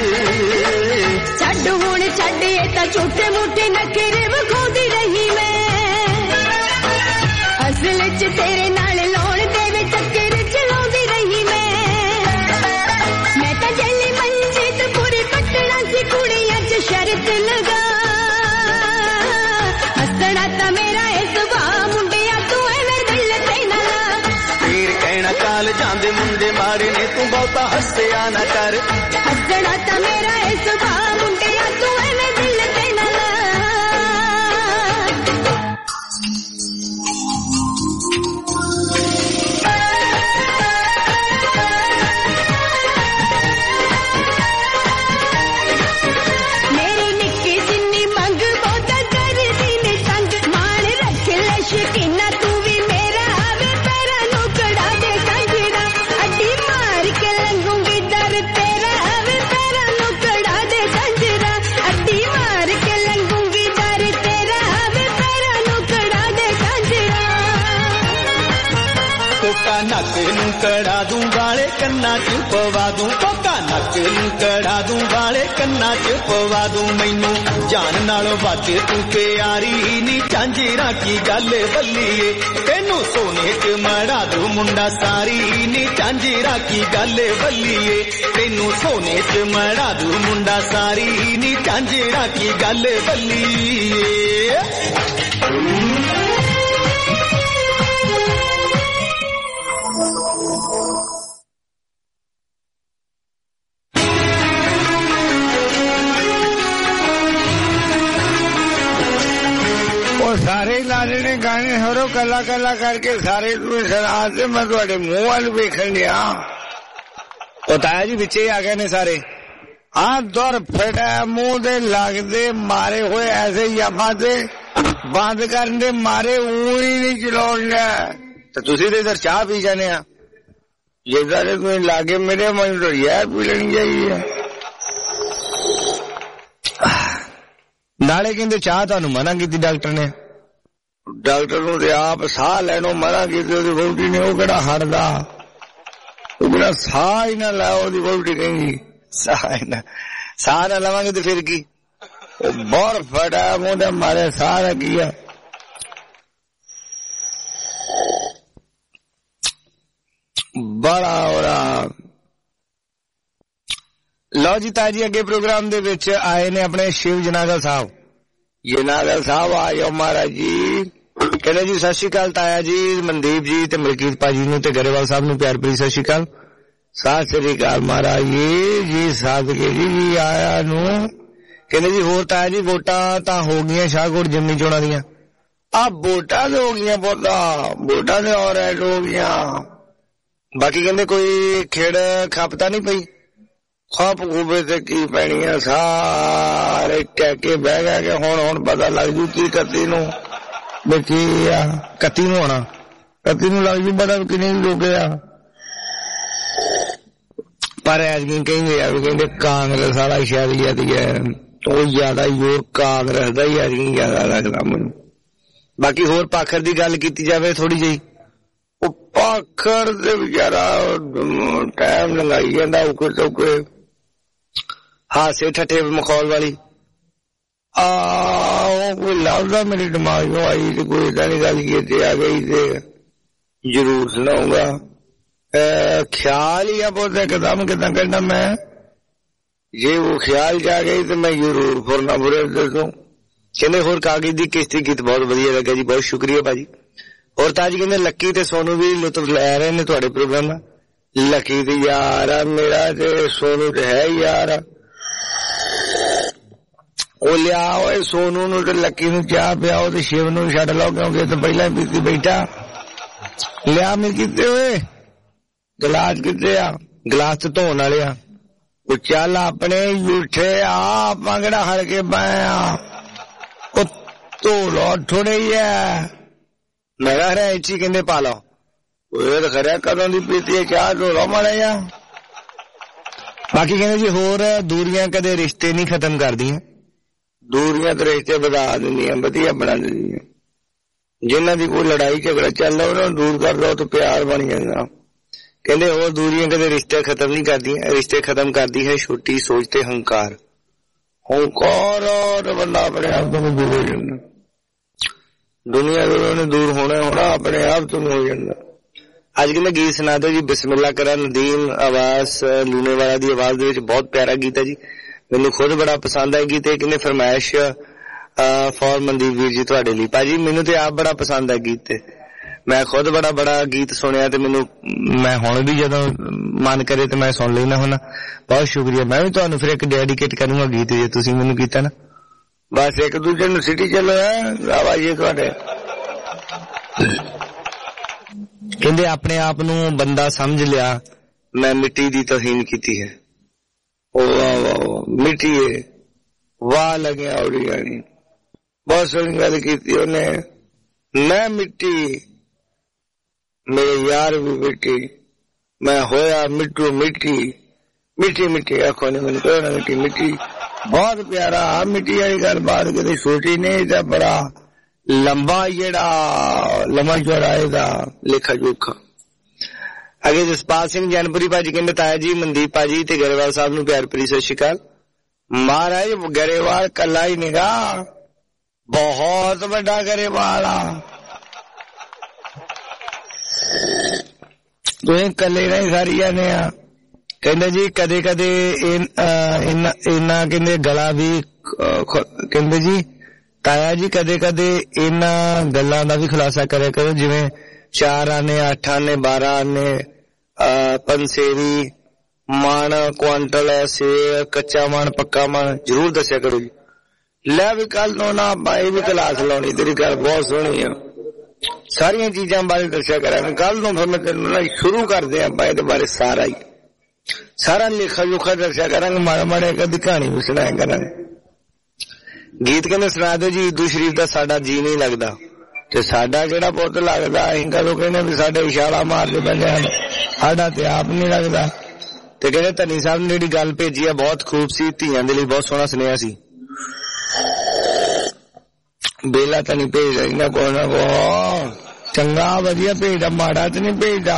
[SPEAKER 17] ਛੱਡ ਹੁਣ ਛੱਡ ਇਹ ਤਾਂ ਝੂਠੇ ਮੂਠੇ ਨਖਰੇ ਵਿਖਾਉਂਦੀ ਰਹੀ ਮੈਂ ਅਸਲ 'ਚ ਤੇਰੇ ਨਾਲ ਲਾਉਣ ਦੇ ਵਿੱਚ ਚੱਕਰ ਚਲਾਉਂਦੀ ਰਹੀ ਮੈਂ ਤਾਂ ਜੱਲੀ ਮੰਜੀ ਤੇ ਪੂਰੀ ਕੱਟਣਾ ਸੀ ਕੁੜੀਆਂ 'ਚ ਸ਼ਰਤ ਲਗਾ ਹੱਸਣਾ ਤਾਂ ਮੇਰਾ ਇਹ ਸੁਭਾਅ ਮੁੰਡਿਆ ਤੂੰ ਐਵੇਂ ਦਿਲ ਤੇ ਨਾ ਲਾ
[SPEAKER 2] ਫੇਰ ਕਹਿਣਾ ਕਾਲ ਜਾਂਦੇ ਮੁੰਡੇ ਮਾੜੇ ਨੇ ਤੂੰ ਬਹੁਤਾ ਹੱਸਿਆ ਨਾ ਕਰ
[SPEAKER 17] ਹੱਸਣਾ ਤਾਂ ਮੇਰਾ ਇਹ ਸੁਭਾਅ ਮੁੰਡਿਆ ਤੂੰ ਐਵੇਂ ਦਿਲ ਤੇ ਨਾ ਲਾ ਮੇਰੀ ਨਿੱਕੀ ਜਿੰਨੀ ਮੰਗ ਬਹੁਤਾ ਕਰਦੀ ਨੇ ਤੰਗ ਮਾਣ ਰੱਖ ਲੈ ਸ਼ਕੀਨਾ ਤੂੰ ਵੀ ਮੇਰਾ ਆਵੇ ਪੈਰਾਂ ਨੂੰ ਕੜਾ ਦੇ ਕੰਜਰਾ ਅੱਡੀ ਮਾਰ ਕੇ ਲੰਘੂੰਗੀ ਦਰ ਤੇਰਾ ਆਵੇ ਪੈਰਾਂ ਨੂੰ ਕੜਾ ਦੇ ਕੰਜਰਾ ਅੱਡੀ ਮਾਰ ਕੇ ਲੰਘੂੰਗੀ ਦਰ ਤੇਰਾ ਆਵੇ ਪੈਰਾਂ ਨੂੰ ਕੜਾ ਦੇ ਕੰਜਰਾ
[SPEAKER 2] ਕੋਕਾ ਨੱਕ ਨੂੰ ਕੜਾ ਦੂੰ ਵਾਲੇ ਕੰਨਾਂ 'ਚ ਪਵਾ ਦੂੰ ਕੋਕਾ ਨੱਕ ਨੂੰ ਕੜਾ ਦੂੰ ਵਾਲੇ ਕੰਨਾਂ 'ਚ ਪਵਾ ਦੂੰ ਮੈਨੂੰ ਜਾਨ ਨਾਲੋਂ ਵੱਧ ਤੂੰ ਪਿਆਰੀ ਨੀ ਝਾਂਜਰਾਂ ਕੀ ਗੱਲ ਬੱਲੀਏ ਤੈਨੂੰ ਸੋਨੇ 'ਚ ਮੜਾ ਦੂੰ ਮੁੰਡਾ ਸਾਰੀ ਨੀ ਝਾਂਜਰਾਂ ਕੀ ਗੱਲ ਬੱਲੀਏ ਤੈਨੂੰ ਸੋਨੇ 'ਚ ਮੜਾ ਦੂੰ ਮੁੰਡਾ ਸਾਰੀ ਨੀ ਝਾਂਜਰਾਂ ਕੀ ਗੱਲ ਬੱਲੀਏ
[SPEAKER 3] ਸਾਰੇ ਲਾਲੇ ਨੇ ਗਾਣੇ ਹਰੋ ਕੱਲਾ ਕੱਲਾ ਕਰਕੇ ਸਾਰੇ ਨੂੰ ਸੁਣਾ ਤੇ ਮੈਂ ਤੁਹਾਡੇ ਮੂੰਹ ਵੱਲ ਵੇਖਣ ਡਿਆ ਉਹ ਤਾਇਆ ਜੀ ਵਿੱਚੇ ਆ ਗਏ ਨੇ ਸਾਰੇ ਹਾਂ ਦੁਰ ਫਟਾ ਮੂੰਹ ਦੇ ਲੱਗਦੇ ਮਾਰੇ ਹੋਏ ਐਸੇ ਯਾਫਾ ਤੇ ਬੰਦ ਕਰਨ ਦੇ ਮਾਰੇ ਊਂ ਹੀ ਨਹੀਂ ਚਲਾਉਣਾ ਤੇ ਤੁਸੀਂ ਤੇ ਇਧਰ ਚਾਹ ਪੀ ਜਾਣੇ ਆ ਜੇ ਸਾਰੇ ਕੋਈ ਲਾਗੇ ਮੇਰੇ ਮਨ ਤੋਂ ਯਾਰ ਪੀ ਲੈਣੀ ਚਾਹੀਦੀ ਨਾਲੇ ਕਹਿੰਦੇ ਚਾਹ ਤੁਹਾਨੂੰ ਮਨਾ ਕੀਤੀ ਡਾਕਟਰ ਨੇ ਡਾਕਟਰ ਨੂੰ ਤੇ ਆਪ ਸਾਹ ਲੈਣੋਂ ਮਨਾ ਕੀਤੀ ਉਹਦੀ ਵਹੁਟੀ ਨੇ ਉਹ ਕਿਹੜਾ ਹਟਦਾ ਉਹ ਕਿਹੜਾ ਸਾਹ ਹੀ ਨਾ ਲਾਓ ਉਹਦੀ ਵਹੁਟੀ ਕਹਿੰਦੀ ਸਾਹ ਨਾ ਲਵਾਂਗੇ ਤੇ ਫਿਰ ਕੀ ਉਹ ਬਹੁਤ ਫਟਾ ਮੂੰਹ ਦੇ ਮਾਰੇ ਸਾਹ ਨਾ ਕੀਆ ਬੜਾ ਹੋ ਰਹਾ ਲਓ ਜੀ ਤਾਜੀ ਅੱਗੇ ਪ੍ਰੋਗਰਾਮ ਦੇ ਵਿੱਚ ਆਏ ਨੇ ਆਪਣੇ ਸ਼ਿਵ ਜਨਾਗਲ ਸਾਹਿਬ ਜਨਾਗਲ ਸਾਹਿਬ ਆਇਓ ਮਹਾਰਾਜ ਜੀ ਕਹਿੰਦੇ ਜੀ ਸਤਿ ਸ਼੍ਰੀ ਅਕਾਲ ਤਾਇਆ ਜੀ ਮਨਦੀਪ ਜੀ ਤੇ ਮਲਕੀਤ ਭਾਜੀ ਨੂੰ ਤੇ ਗਰੇਵਾਲ ਸਾਹਿਬ ਨੂੰ ਪਿਆਰ ਭਰੀ ਸਤਿ ਸ਼੍ਰੀ ਅਕਾਲ ਸਤਿ ਸ਼੍ਰੀ ਅਕਾਲ ਮਹਾਰਾਜ ਜੀ ਸਾਦਕੇ ਜੀ ਆਇਆ ਨੂੰ ਕਹਿੰਦੇ ਜੀ ਹੋਰ ਤਾਇਆ ਜੀ ਵੋਟਾਂ ਤਾਂ ਹੋ ਗਈਆਂ ਸ਼ਾਹਕੋਟ ਜਿਮਨੀ ਚੋਣਾਂ ਦੀਆਂ ਆ ਵੋਟਾਂ ਤੇ ਹੋ ਗਈਆਂ ਵੋਟਾਂ ਤੇ ਔਰ ਐਡ ਹੋ ਗਈਆਂ ਬਾਕੀ ਕਹਿੰਦੇ ਕੋਈ ਖੇੜ ਖਪਤਾ ਨਹੀਂ ਪਈ ਖਾਪ ਖੂਬੇ ਤੇ ਕੀ ਪੈਣੀਆਂ ਸਾਰੇ ਕਹਿ ਕੇ ਬਹਿ ਗਿਆ ਕਿ ਹੁਣ ਪਤਾ ਲੱਗ ਜੂ ਕੀ 31 ਨੂੰ ਵੀ ਕੀ ਆ 31 ਨੂੰ ਹੋਣਾ 31 ਨੂੰ ਲੱਗ ਜੂ ਪਤਾ ਕਿੰਨੇ ਲੋਕ ਆ ਪਰ ਐਤਕੀ ਕਹਿੰਦੇ ਆ ਵੀ ਕਹਿੰਦੇ ਕਾਂਗਰਸ ਵਾਲਾ ਸ਼ਾਇਦ ਹੈ ਉਹ ਜ਼ਿਆਦਾ ਜ਼ੋਰ ਕਾਂਗਰਸ ਦਾ ਹੀ ਐਤਕੀ ਜ਼ਿਆਦਾ ਲੱਗਦਾ ਮੈਨੂੰ। ਬਾਕੀ ਹੋਰ ਪਾਖਰ ਦੀ ਗੱਲ ਕੀਤੀ ਜਾਵੇ ਥੋੜੀ ਜਿਹੀ ਉਹ ਪਾਖਰ ਦੇ ਵਿਚਾਰਾ ਟਾਈਮ ਲੰਘਾਈ ਜਾਂਦਾ ਉਕਰ ਚੌਕੇ ਹਾਸੇ ਠੱਠੇ ਮਖੌਲ ਵਾਲੀ ਉਹ ਕੋਈ ਲੱਗਦਾ ਮੇਰੇ ਦਿਮਾਗ ਨੂੰ ਆਈ ਤੇ ਕੋਈ ਏਦਾਂ ਦੀ ਗੱਲ ਕੀਤੀ ਆ ਗਈ ਤੇ ਜ਼ਰੂਰ ਸੁਣਾਊਂਗਾ। ख्याल ही बहुत एकदम कितना कहना मैं ये वो ख्याल जा गई तो मैं जरूर फुरना बुरे दसूं कहने होर कागज दी किश्ती गीत बहुत वधिया लगा जी बहुत शुक्रिया भाजी। और ताज कहने लक्की ते सोनू भी लुत्फ लै रहे ने तुहाडे प्रोग्राम दा। लक्की ते यार मेरा ते सोनू ते है यार ओ लिया ओए सोनू नूं ते लक्की नूं चाह पियाओ ते शिव नूं छड्ड लो क्योंकि ते पहला पीती बैठा लिया मैं कीते ओए गिलास किते आ गिलास तो धोन वाले आ वो चल अपने झूठे आ पंगड़ा हड़ के पाया धो लो थोड़े ही है मैं कह रहा इची कहते पा लो तो खरिया कदों की पीती है क्या धो लो माड़ा जा। बाकी कहते जी होर दूरियां कदे रिश्ते नहीं खत्म कर दियां दूरियां तो रिश्ते बधा दिंदियां वधिया बना दिंदियां जिन्हां दी कोई लड़ाई झगड़ा चल रहा उन्हां दूर कर दो तो प्यार बन जाएगा। कहते और दूरियां कदे रिश्ते खत्म नहीं करती रिश्ते खत्म करती है छोटी सोचते हंकार और बंदा अपने आप तो दूर हो जाता दुनिया ने दूर होना अपने आप तो हो जाता। अज कहते गीत सुना दो जी बिस्मिल्ला करा नदीम आवाज लूने वाला दी आवाज दे विच बहुत प्यारा गीत है जी मैनू खुद बड़ा पसंद है गीत कहने फरमाइश फॉर मनदीप वीर जी तुहाडे लई भाजी मैनू ते आप बड़ा पसंद है गीत मैं खुद बड़ा गीत सुनिया ते मैनू मैं हुण भी जदों मन करे ते मैं सुन लेना हुणा बहुत शुक्रिया। मैं भी तुहानू फिर एक डेडिकेट करूंगा गीत जे तुसीं मैनू कीता ना बस एक दूजे नूं सिटी चलो है आवाज़ तुहाडे कहंदे अपने आप नूं बंदा समझ लिया मैं मिट्टी दी तौहीन कीती है ओ वाह वाह मिट्टी है वाह लगे औड़ी जानी बहुत सोहनी गल कीती उहने मैं मिट्टी मेरे यार भी मिट्टी मैं होया मिट्टू मिट्टी मिट्टी मिट्टी आखो ने मैंने कहो ना मिट्टी मिट्टी बहुत प्यारा मिट्टी वाली गल बात कभी सोची नहीं था बड़ा लंबा जेड़ा लम्बा चौड़ा दा लेखा जोखा। अगे जसपाल सिंह जैनपुरी भाजी कहते ताया जी मनदीप भाजी ते गरेवाल साहब नूं प्यार भरी सत श्री अकाल। महाराज गरेवाल कला ही निगा बहुत बड़ा गरेवाल आ तुसीं कले नहीं सारी जाने आ कहते जी कदे कदे इन्ना कहते गला भी कहते जी ताया जी कदे कदे इन्ना गल्लां दा भी खुलासा करे करो जिवें 4 आने 8 आने 12 आने पंसेरी मान क्वांटल ऐसे कच्चा मान पक्का मान जरूर दस्या करो जी। लै भी कल तो ना भाई भी क्लास लाउणी तेरी गल बहुत सोहनी है सारियां चीजां बारे दस्या करांगे कल तो फिर मैं तेनू ना शुरू करदे आपां इहदे बारे सारा ही सारा लेखा जोखा दस्या करांगे माड़ा माड़ा कदी कहानी भी सुनाया करांगे। गीत कहने सुना दो जी ईदू शरीफ दा साडा जी नहीं लगदा ते साडा किहड़ा पुत्त लगदा असीं कदों कहने भी साडे इशारा मारदे पैंदे हन साडा ते आप नहीं लगदा। ते कहने धनी साहब ने जिहड़ी गल भेजी है बहुत खूब सी धीआं दे लई बहुत सोहना सुनेहा सी बेला तो नहीं भेजदा इन्ना को ना को चंगा वधिया भेजदा माड़ा तो नहीं भेजदा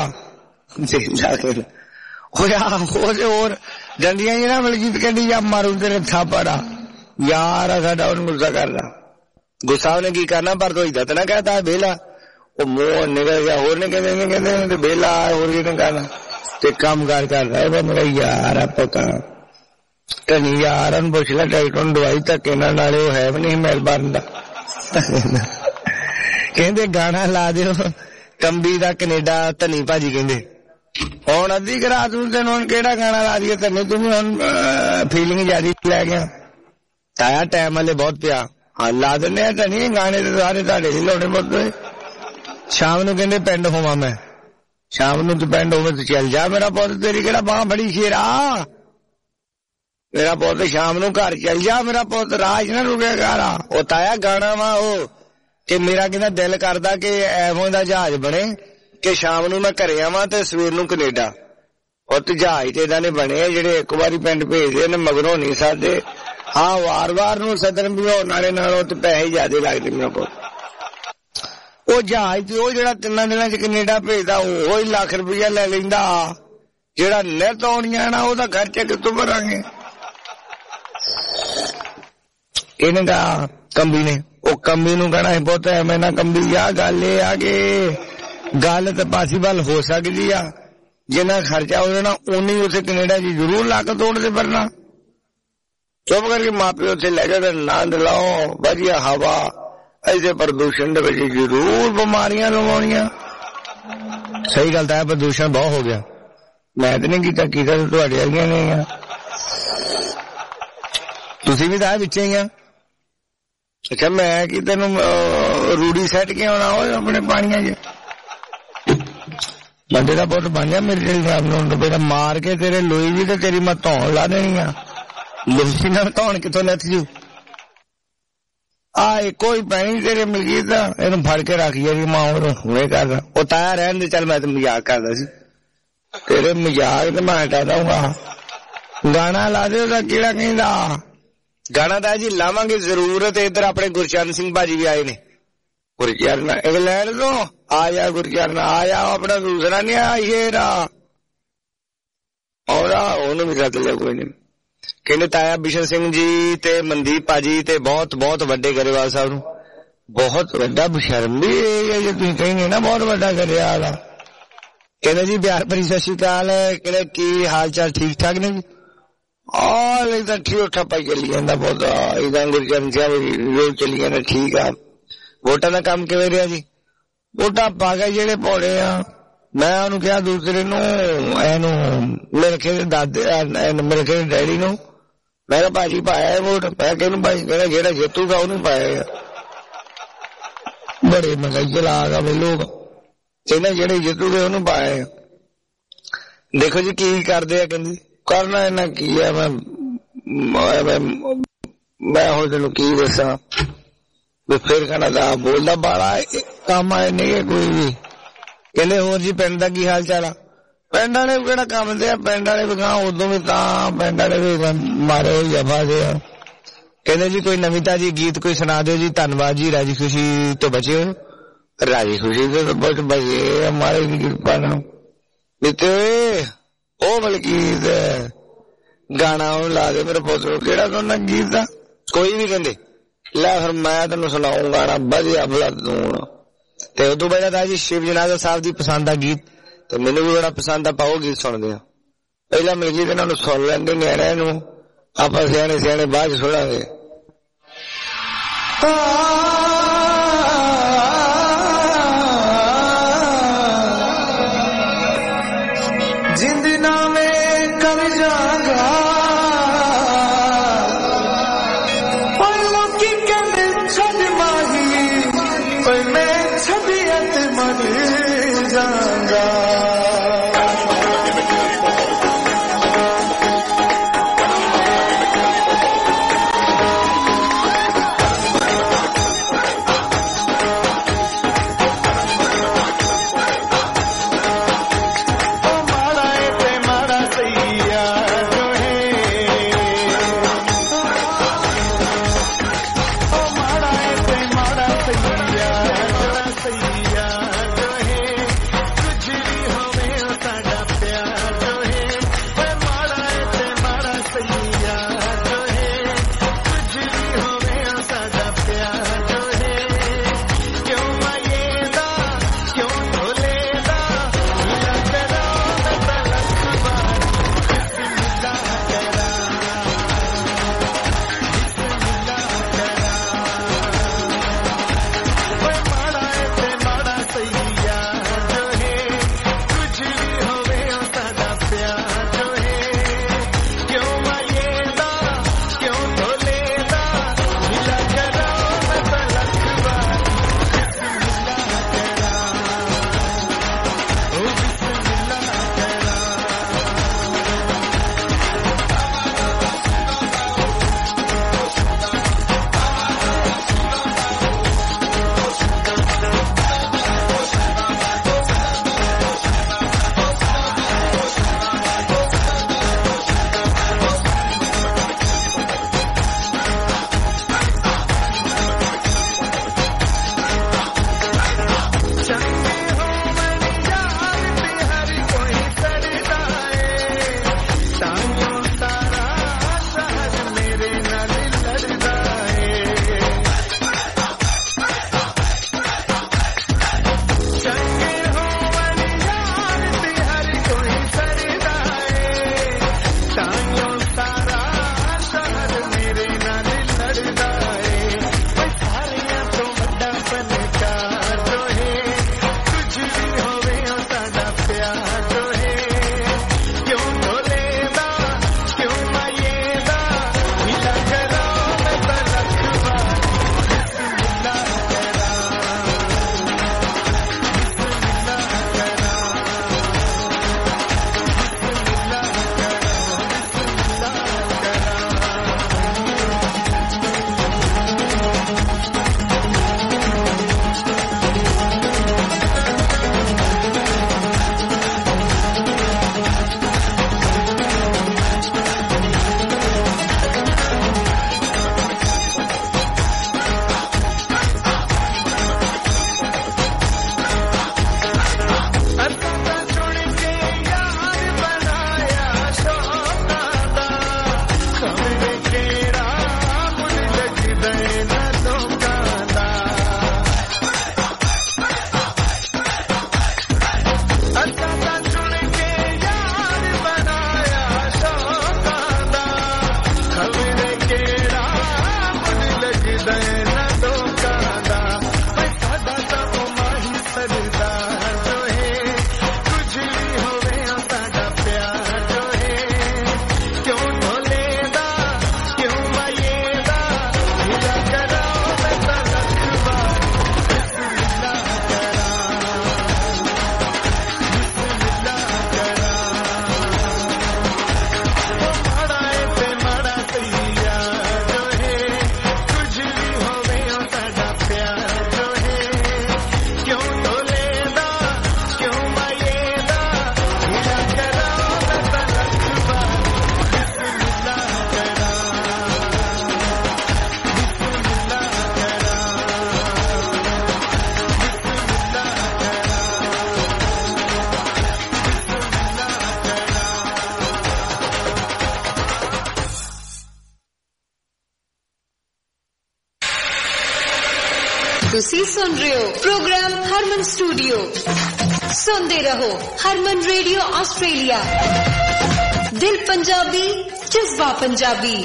[SPEAKER 3] और डंडियां जी ना बलजीत कहंदी या मारू तेरे थापड़ा यार साडा उन्हें गुस्सा करदा गुस्सा ने की करना पर तो इज्जत ना कहता बेला वो मुंह निकल गया होर ने कहते बेला होर ने कहना ते काम करदा है मेरा यार पक्का धनी यार पुछ लै डॉक्टर दवाई धक्के नाले है भी नहीं मेलबर्न दा कहते गाना ला दियो तंबी दा कनेडा धनी भाजी कहते हुण अद्धी रात नूं तेन हुण केड़ा गाना ला दिए धनी तू हुण फीलिंग जारी लै गया ताया टाइम वाले बहुत पिया हाँ ला दिंदे धनी गाने ते सारे तुहाडे नहीं लाउणे पुत्त शाम नूं कहंदे पिंड होवां मैं शाम नूं तू पिंड होवे तू चल जा मेरा पुत्त तेरी केड़ा बांह फड़ी शेरा मेरा पुत शाम नूं घर चल जा, मेरा पुत राज ना रुके घर आ। ओ ताया गाना वा ओ कि मेरा कहना दिल करदा कि एवं दा जहाज बने कि शाम नूं मैं घरे आवां ते सवेर नूं कनेडा। और ते जहाज ते इदां ने बने जेड़े एक बारी पिंड भेजदे ने मगरों नहीं सादे। हाँ वार वार नूं सदन भी होण वाले नालों ते पैसे ज्यादा लगदे मेरे पुत। ਉਹ ਜਹਾਜ਼ ਤੇ ਉਹ ਜਿਹੜਾ 3 ਦਿਨਾਂ ਚ ਕੈਨੇਡਾ ਭੇਜਦਾ ਉਹ ਹੀ ਲੱਖ ਰੁਪਇਆ ਲੈ ਲੈਂਦਾ। ਜਿਹੜਾ ਨਿਤ ਆਉਣੀਆਂ ਨਾ ਉਹਦਾ ਖਰਚਾ ਕਿੱਥੋਂ ਭਰਾਂਗੇ। ਇਹਨੇ ਕਹਾ ਕੰਬੀ ਨੇ, ਉਹ ਕੰਬੀ ਨੂੰ ਕਹਿਣਾ ਪੁੱਤ ਐਵੇਂ ਨਾ ਕੰਬੀ ਜਾ, ਗੱਲ ਇਹ ਆ ਕਿ ਗੱਲ ਤਾਂ ਪਾਸੀਬਲ ਹੋ ਸਕਦੀ ਆ, ਜਿੰਨਾ ਖਰਚਾ ਹੋ ਜਾਣਾ ਉਨੀ ਉੱਥੇ ਕੈਨੇਡਾ ਚ ਜ਼ਰੂਰ ਲੱਕ ਤੋੜਦੇ ਫਿਰਨਾ। ਚੁੱਪ ਕਰਕੇ ਮਾਪੇ ਉੱਥੇ ਲੈ ਜਾਓ, ਆਨੰਦ ਲਾਓ, ਵਧੀਆ ਹਵਾ। ऐसे प्रदूषण दे विच जरूर बीमारियां लवाउणियां। सही गल है, प्रदूषण बहुत हो गया। मैं तो नहीं कीता तो तुहाडे वालियां ने आ, तुसीं भी तां विच ही आ। अच्छा मैं कि तैनूं रूड़ी सैट के आउणा होए अपने पानियां च। बंदे दा पुत्त बन जा मेरे जेह्ड़े साहब नूं बेटा मार के तेरे लोई भी ते तेरी मैं धौण ला देनी आ। लोई नाल धौण कित्थों लथ जू। आ कोई पैनी तेरे मलकीत इन फड़ के रख जी मां हुए कर। ताया रहन दे, चल मैं तो मजाक करदा सी, तेरे मजाक तो मैं हटा दूंगा। गाना ला दे, केड़ा कहंदा गाना ताया जी लावांगे जरूर। इधर अपने गुरचरण सिंह भाजी भी आए ने। गुरचरण इंग्लैंड तो आया, गुरचरण आया, अपना दूसरा नहीं आया शेरा और ओनू भी सद लिया कोई नहीं। कहने ताया बिशन सिंह जी ते मनदीप भाजी ते बहुत बहुत वड्डे गरेवाल साहब नूं बहुत वड्डा बशर्म भी है जे तुसीं कहेंगे ना बहुत वड्डा गरेवाल। कहने जी प्यार भरी सत श्री अकाल। कहने की हाल चाल ठीक ठाक ने जी? एकदम ठीक ठप्पा चली जांदा बहुत इदां गुरचरण साहब रोज चली जांदा ठीक आ। वोटां दा काम किवें रिहा जी? वोटां पा गए जेड़े भोले आ। मैं उन्होंने कहा दूसरे नूं एनू मेरे के दादे मेरे के डैडी नूं मैं भाजी पाया वोट। मैं कहूं भाई मेरा जेड़ा जितूगा उन्होंने पाया। बड़े महंगाई चला गा भाई लोग, कहने जेड़े जितूगे उन्होंने पाया। देखो जी की करदे आ, कहंदी करना इन्हां की है। मैं हुण तैनूं की दस्सां भी फिर कहना दा बोलदा बाला काम आए नहीं कोई भी। कहते होर जी पिंड दा की हाल चाल आ? पिंड वाले केड़ा काम दे, पिंड वाले भी गां उदों भी तां पिंड वाले भी मारे हो जफा दे। कहते जी कोई नवीं ताजी गीत कोई सुना दो जी, धन्यवाद जी, राजी खुशी तो बचे हो। राजी खुशी तो बहुत बचे हमारे की कृपा ना बीते ओ मलकीत गाना ला दे मेरे पुत्र केड़ा सुनना गीत दा कोई भी कहंदे लै फिर मैं तैनूं सुनाऊं गाना वधिया भला तूं। ते उदों पहला था जी शिव जनाजा साहब दी पसंद दा गीत ते मैनू भी बड़ा पसंद आ। पाओ गीत सुनदे आ। पहला मलकीत इन्हां नूं सुन लैंदे न्याणिआं नूं, आपां सियाणे सियाणे बाद च सुणांगे। जिंद नामे कर जागा ओए लोकी कहंदे छड माही ओए मैं छबियत मर जागा। माड़ा ए ते माड़ा सही यार
[SPEAKER 4] ਤੁਸੀਂ ਸੁਣ ਰਹੇ ਹੋ ਪ੍ਰੋਗਰਾਮ ਹਰਮਨ ਸਟੂਡੀਓ। ਸੁਣਦੇ ਰਹੋ ਹਰਮਨ ਰੇਡੀਓ ਆਸਟ੍ਰੇਲੀਆ। ਦਿਲ ਪੰਜਾਬੀ, ਜਜ਼ਬਾ ਪੰਜਾਬੀ।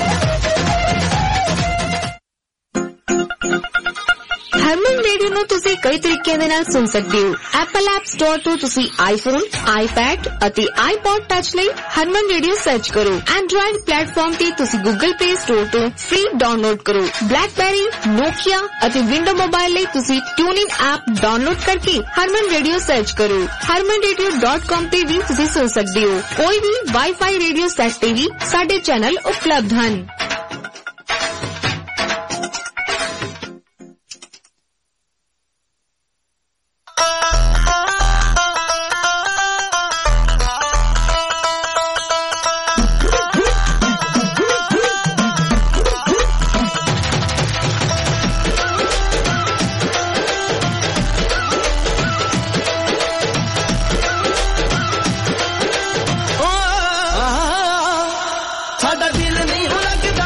[SPEAKER 6] ਹਰਮਨ ਰੇਡੀਓ ਨੂੰ ਤੁਸੀਂ ਕਈ ਤਰੀਕਿਆਂ ਦੇ ਨਾਲ ਸੁਣ ਸਕਦੇ ਹੋ। ਐਪਲ ਐਪ ਸਟੋਰ ਤੋਂ ਤੁਸੀਂ ਆਈਫੋਨ, ਆਈਪੈਡ ਅਤੇ ਆਈਪੌਡ ਟੱਚ ਲਈ ਹਰਮਨ ਰੇਡੀਓ ਸਰਚ ਕਰੋ। ਐਂਡਰੋਇਡ ਪਲੇਟਫਾਰਮ ਤੇ ਤੁਸੀਂ ਗੂਗਲ ਪਲੇ ਸਟੋਰ ਤੋਂ ਫ੍ਰੀ ਡਾਊਨਲੋਡ ਕਰੋ। ਬਲੈਕਬੈਰੀ, ਨੋਕੀਆ ਅਤੇ ਵਿੰਡੋ ਮੋਬਾਈਲ ਲਈ ਤੁਸੀਂ ਟਿਊਨਿਨ ਐਪ ਡਾਊਨਲੋਡ ਕਰਕੇ ਹਰਮਨ ਰੇਡੀਓ ਸਰਚ ਕਰੋ। harmanradio.com ਤੇ ਵੀ ਤੁਸੀਂ ਸੁਣ ਸਕਦੇ ਹੋ। ਕੋਈ ਵੀ ਵਾਈਫਾਈ ਰੇਡੀਓ ਸੈਟ ਤੇ ਵੀ ਸਾਡੇ ਚੈਨਲ ਉਪਲਬਧ ਹਨ।
[SPEAKER 7] ਸਾਡਾ ਦਿਲ ਨਹੀਂ ਲੱਗਦਾ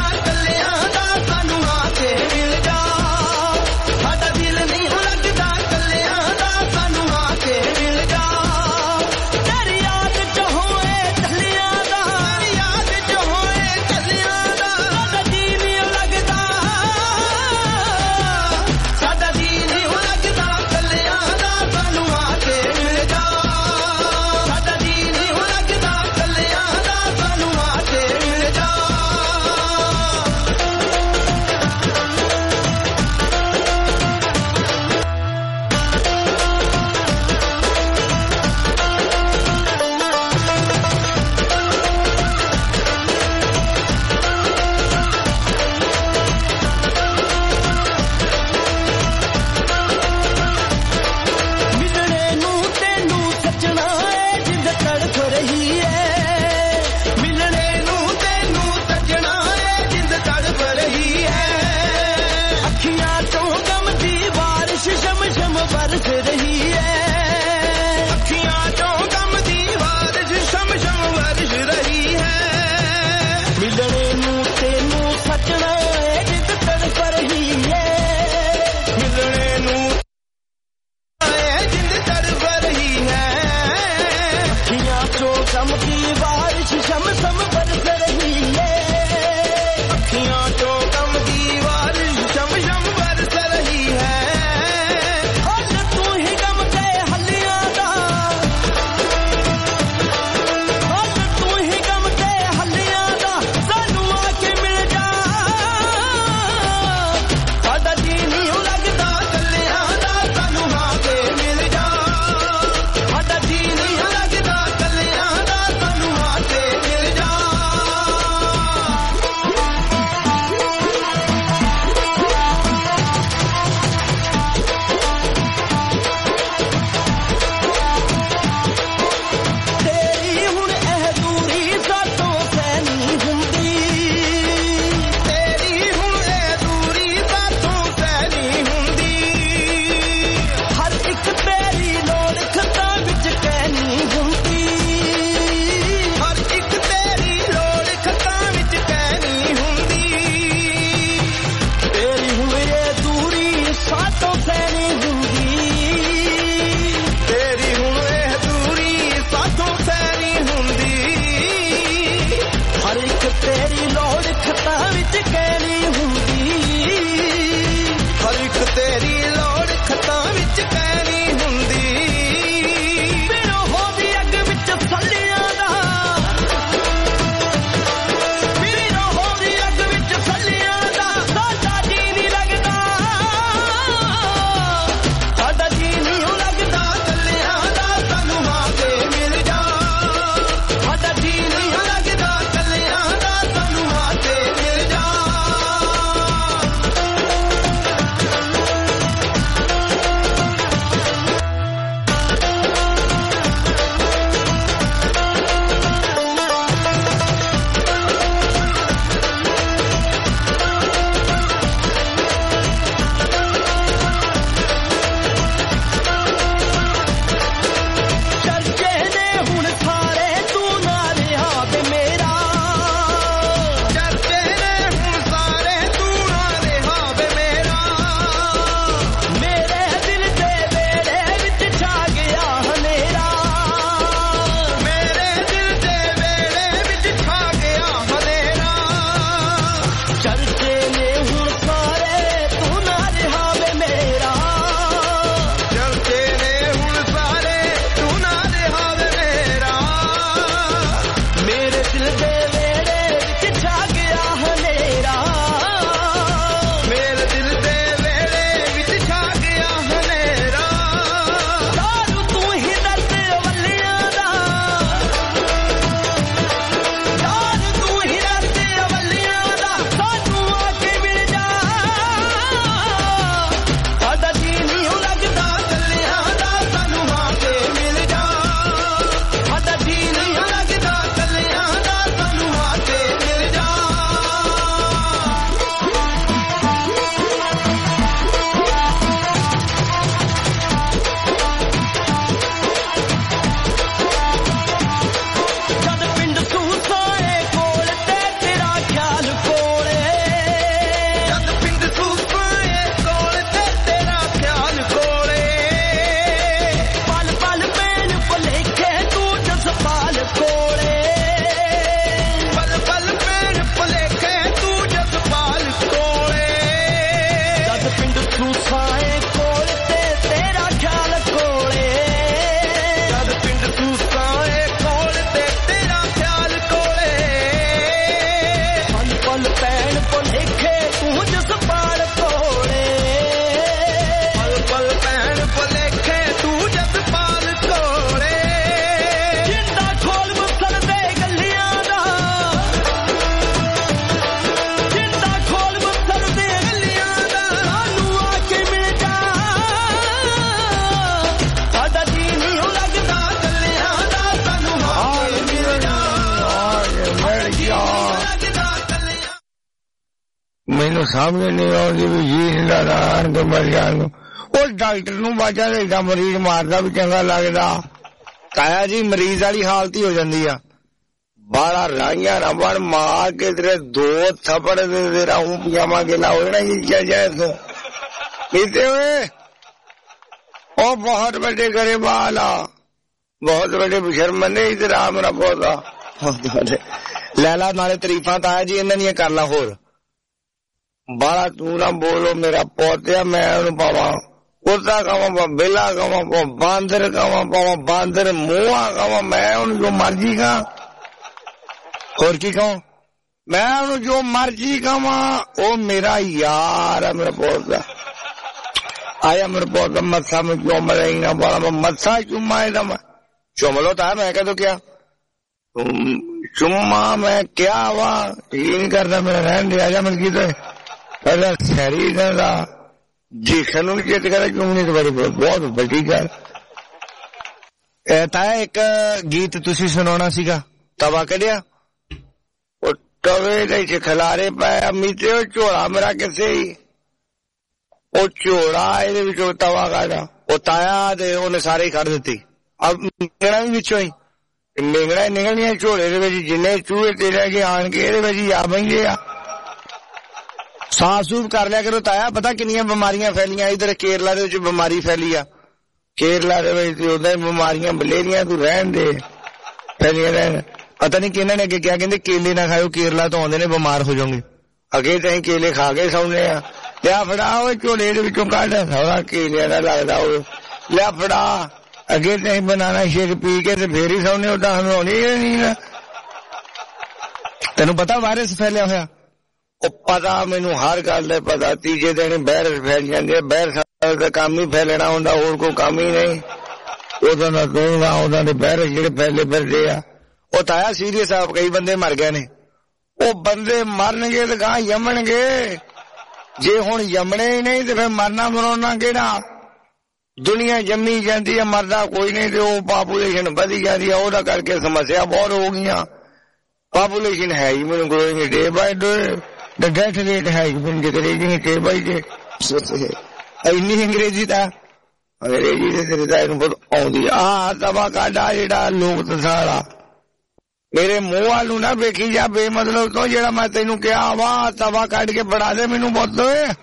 [SPEAKER 3] समझ नहीं आती भी जी नारायण के मर जान उस डॉक्टर नूं बाजा देदा मरीज मारदा भी चंगा लगदा ताया जी मरीज वाली हालत ही हो जाती है बारा राइया ना बन मार के तेरे 2 थप्पड़ दे तेरा हूं पजामा गिला हो जाना ये जाए तो पीते हुए ओ बहुत बड़े गरीबाला बहुत बड़े शर्मंदे इधर आ मेरा पौधा लैला नाले तरीफा ताया जी इन्हां दियां कर ला होर बारा तू ना बोलो मेरा पौधा मैं उन्हें पावा कुत्ता खावा बेला खावा बांदर खावा पावा बांदर मुआ खावा मैं उन्हें जो मर्जी खा और की कहूं मैं उन्हें जो मर्जी खावा ओ मेरा यार है मेरा पौधा आया मेरे पौधा मत्था में चुम रही ना बड़ा मत्था चुमा चुम लो था मैं कह दो क्या चुम्मा मैं क्या हुआ ये नहीं करता मेरा रहन दे आजा मिल की तो पहले सैरी का जिसन चेत कर चुमनी तो बड़ी बहुत बड़ी गल ताया एक गीत तुसी सुनाना सीगा तवा कढ़िया तवे दे खलारे पाया मीते झोला मेरा किसे ही ओ झोला ये तवा काढ़ा ओ ताया दे उन्हें सारे ही कढ़ दिती अब मेरा भी विचों ही मेंगड़ा निकलनिया झोले जिन्ने चूहे तेरे के आन के आ बंगे आ साफ सूफ कर लिया करो ताया पता कितनियां बीमारियां फैलियां इधर केरला दे विच बीमारी फैली आ केरला दे विच उधर बीमारियां बलेरियां तू रहन दे फैलियां रहन पता नहीं किन्हां ने अगे क्या कहंदे केले ना खाओ केरला तो आउंदे ने बीमार हो जाओगे अगे तो केले खा के सौने आ लिया फड़ा ओ झोले दे विचों कढ सारा केलियां दा लगदा ओ लिया फड़ा अगे तो बनाना शेक पी के फिर ही सौने उदा हमें होनी नहीं ना तेन पता वायरस फैलिया होया पता मैनू हर गल का पता तीजे दिन वायरस फैल जाते वायरस का काम ही फैलना होंगे और कोई काम ही नहीं उदों का दूंगा उन्होंने वायरस जो फैले फिरते आ ताया सीरियस आप कई बंदे मर गए ने वो बंदे मरनगे तो कहा यमनगे जे हुण यमने ही नहीं तो फिर मरना मरना केड़ा दुनिया जमी जाती है मरदा कोई नहीं तो पापूलेशन बढ़ी जाती है ओदा करके समस्या बहुत हो गई पापूलेशन है ही मैंने growing day by day the death rate है डिक्रीजिंग डे बाय डे इन्नी अंग्रेजी था अंग्रेजी से बहुत आउंदी आ तवा काढ़ा जेड़ा लोक तसाड़ा मेरे मुंह वालू ना वेखी जा बेमतलब तो जेड़ा मैं तेनू कहा वाह तवा काट के बड़ा दे मैनू बहुत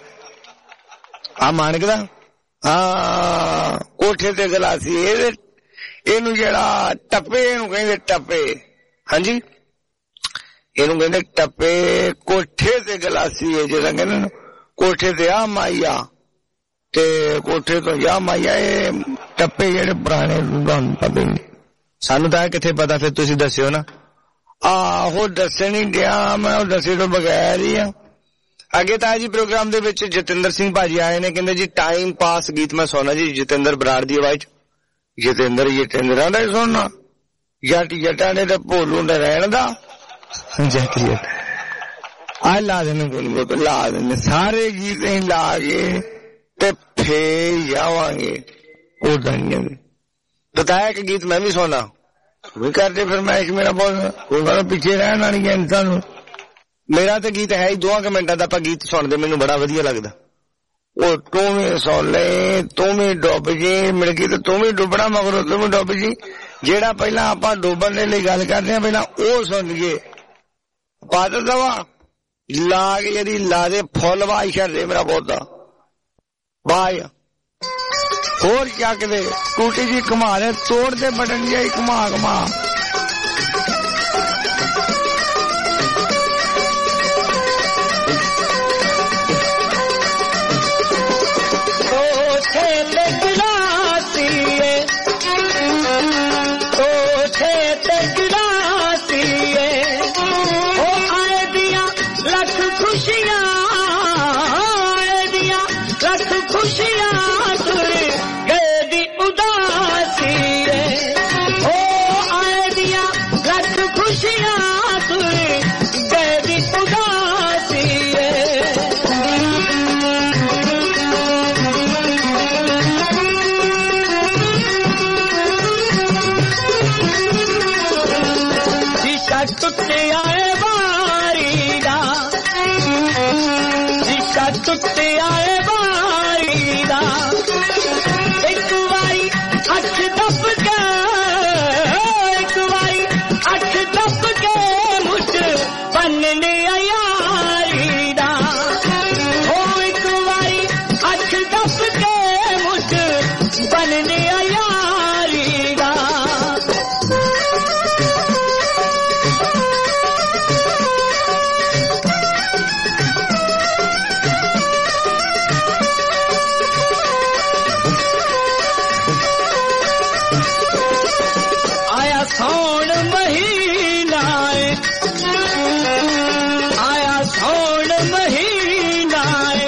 [SPEAKER 3] आ मानक दा हाँ कोठे ते गलासी एनू जेड़ा टप्पे एनू कहंदे टप्पे हाँ जी एनू कहंदे टप्पे कोठे ते गलासी है जेड़ा कहंदे कोठे ते आ माइया ते कोठे तो या माइया टप्पे जेड़े पुराने पता नहीं सानू तां किथे पता फिर तुसीं दस्सिओ ना आहो दस्से नहीं दिया मैं दस्से तो बगैर ही आ अगे ताया जी प्रोग्राम दे विच जतिंदर सिंह भाजी आए ने कहंदे जी टाइम पास गीत मैं सुनना जी जतिंदर बराड़ दी आवाज जतिंदर दा सुनना जट जटा ने तो भोलू ने रहन दा जट जट आ ला देने को ला देने सारे गीत ला के ते फेर जावांगे ओ धन्य बताया कि गीत मैं भी सुना भी करते फिर मैं मेरा बहुत पीछे रहने वाली है इंसान मेरा तो गीत है ही 2 मिनटां दा गीत सुनते मैनू बड़ा वधिया लगदा ओ तू भी सुन ले तू भी डुब जी मिल गई तो तू भी डुबना मगरों तू भी डुब जी जेड़ा पहला आपां डुबण दे लई गल करदे हां पहला ओ सुन लईए पाद दवा ला के यदि ला दे फुल वाह छड्डे मेरा पौधा वाह और क्या कहते टूटी जी घुमा दे तोड़ दे बटन जी घुमा घुमा
[SPEAKER 2] सौण महीना आया सौण महीना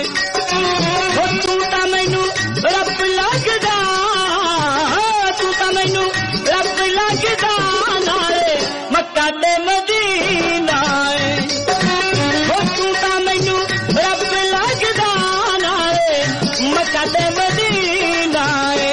[SPEAKER 2] तू तां मैनू रब लगदा तू तां मैनू रब लगदा नाले मक्का ते मदीना तू तां मैनू रब लगदा नाले मक्का ते मदीना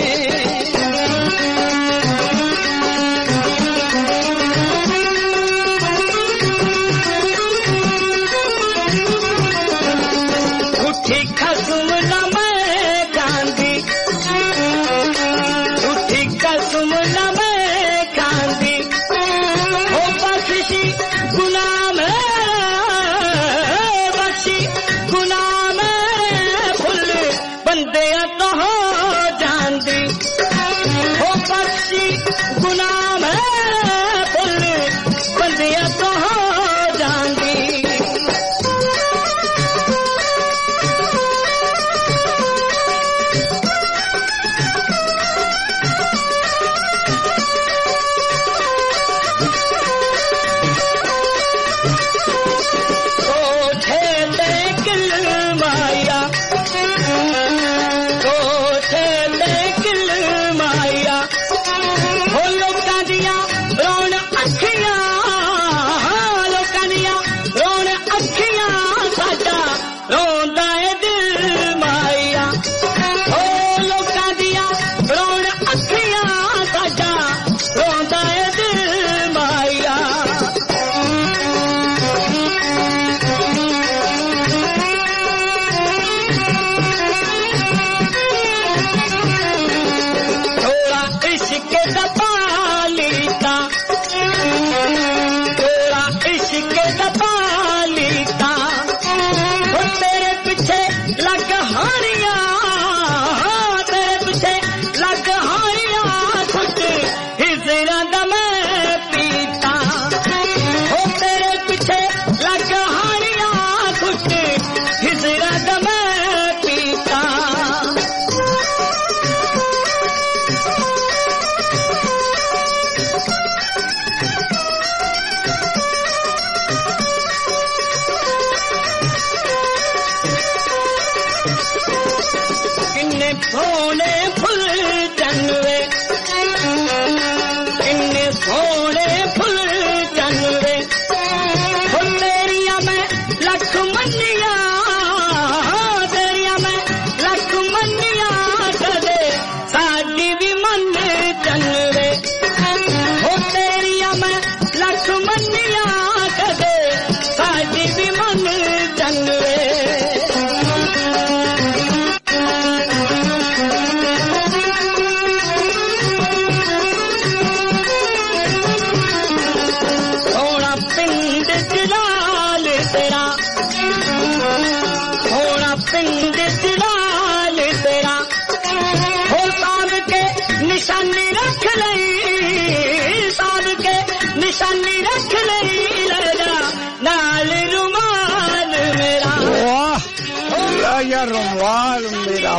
[SPEAKER 3] रुमाल मेरा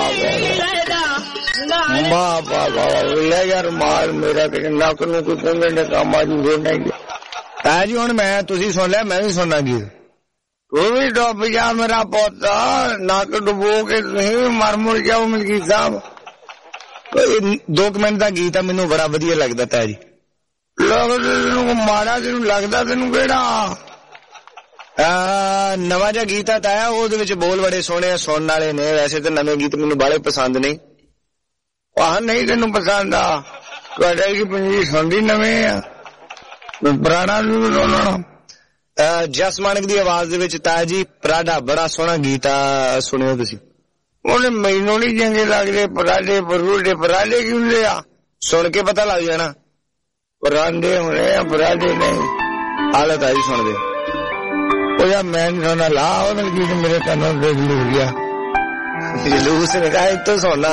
[SPEAKER 3] ले यार रुमाल मेरा नक नू कोई पुंगण दे काम आज जोड़ना ही है जी। हुण मैं तुसी सुन लिया मैं भी सुनना गीत तू भी डुब जा मेरा पुत नक डुबो के तुसीं मर मुड़ जाओ मलकीत साहब। 2 मिनट का गीत है मैनू बड़ा वधिया लगदा ता जी लगदा तेनू माड़ा तेनू लगदा तेनू केड़ा नवा जा गीत आया ਉਹਦੇ ਵਿੱਚ बोल बड़े सोहणे सुनने वाले ने। वैसे तो नवे गीत मैनू बड़े पसंद नहीं आह नहीं तेनू पसंद आ की पंजी सुनदी नवे पुराना जस मानक दी आवाज दे विच ताया जी पराडा बड़ा सोहना गीत सुनियो तुसी। ਉਹਨੇ मैनू नहीं चंगे लगदे पराडे परूडे पराडे क्यों लिया सुन के पता लग जाना पराडे होने पराडे नहीं हालत आई सुन दे यार मैं नहीं सुनना ला गीत मेरे कानों से लूस गया जलूस ने कहा तो सुनना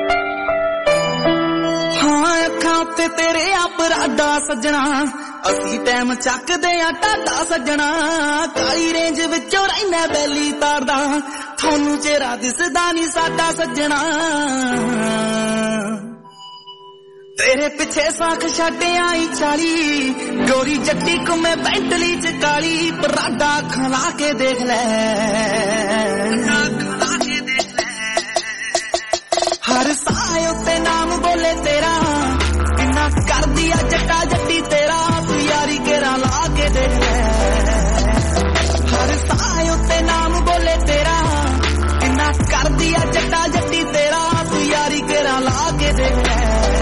[SPEAKER 18] हाँ अखां ते तेरे अपराधा सजना असी टाइम चकदे आ टाडा सजना काली रेंज विचों रहिना बैली तारदा थानू चेहरा दिसदा नहीं साडा सजना तेरे पीछे साख छाटे आई 40 गोरी जट्टी को मैं बेंटली च काली पराडा खला के देख ले हर साय उत्ते नाम बोले तेरा किन्ना कर दिया जट्टा जट्टी तेरा तू यारी केरा ला के देख ले हर साय उत्ते नाम बोले तेरा किन्ना कर दिया जट्टा जट्टी तेरा तू यारी केरा ला के देख ले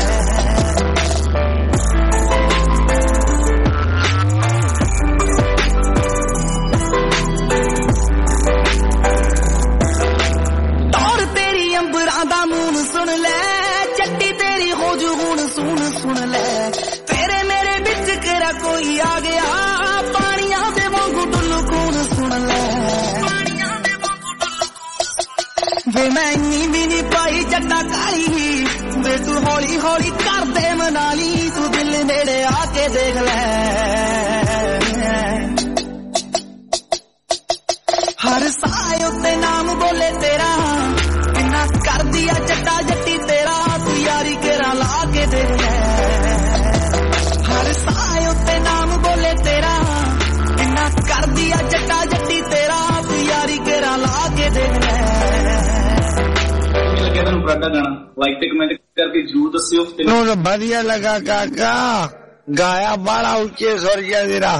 [SPEAKER 18] सुन ले चट्टी तेरी हो जू हुण सुन ले तेरे मेरे बिच केरा कोई आ गया पानिया दे वांगू डुल्लू खून सुन ले वे मैं इन्नी भी नहीं पाई जट्टा काली वे तू हौली हौली कर दे मनाली तू दिल नेड़े आके देख ले हर साय उत्ते नाम बोले तेरा कर दिया जट्टा जट्टी तेरा तू यारी केरा ला के देख ले हर साय उत्ते नाम बोले तेरा किन्ना कर दिया जट्टा जट्टी तेरा तू यारी केरा ला के देख ले लगे तुम बड़ा गाना लाइक ते कमेंट करके जरूर दस्सियो नो बढ़िया लगा काका गाया बड़ा ऊंचे स्वर तेरा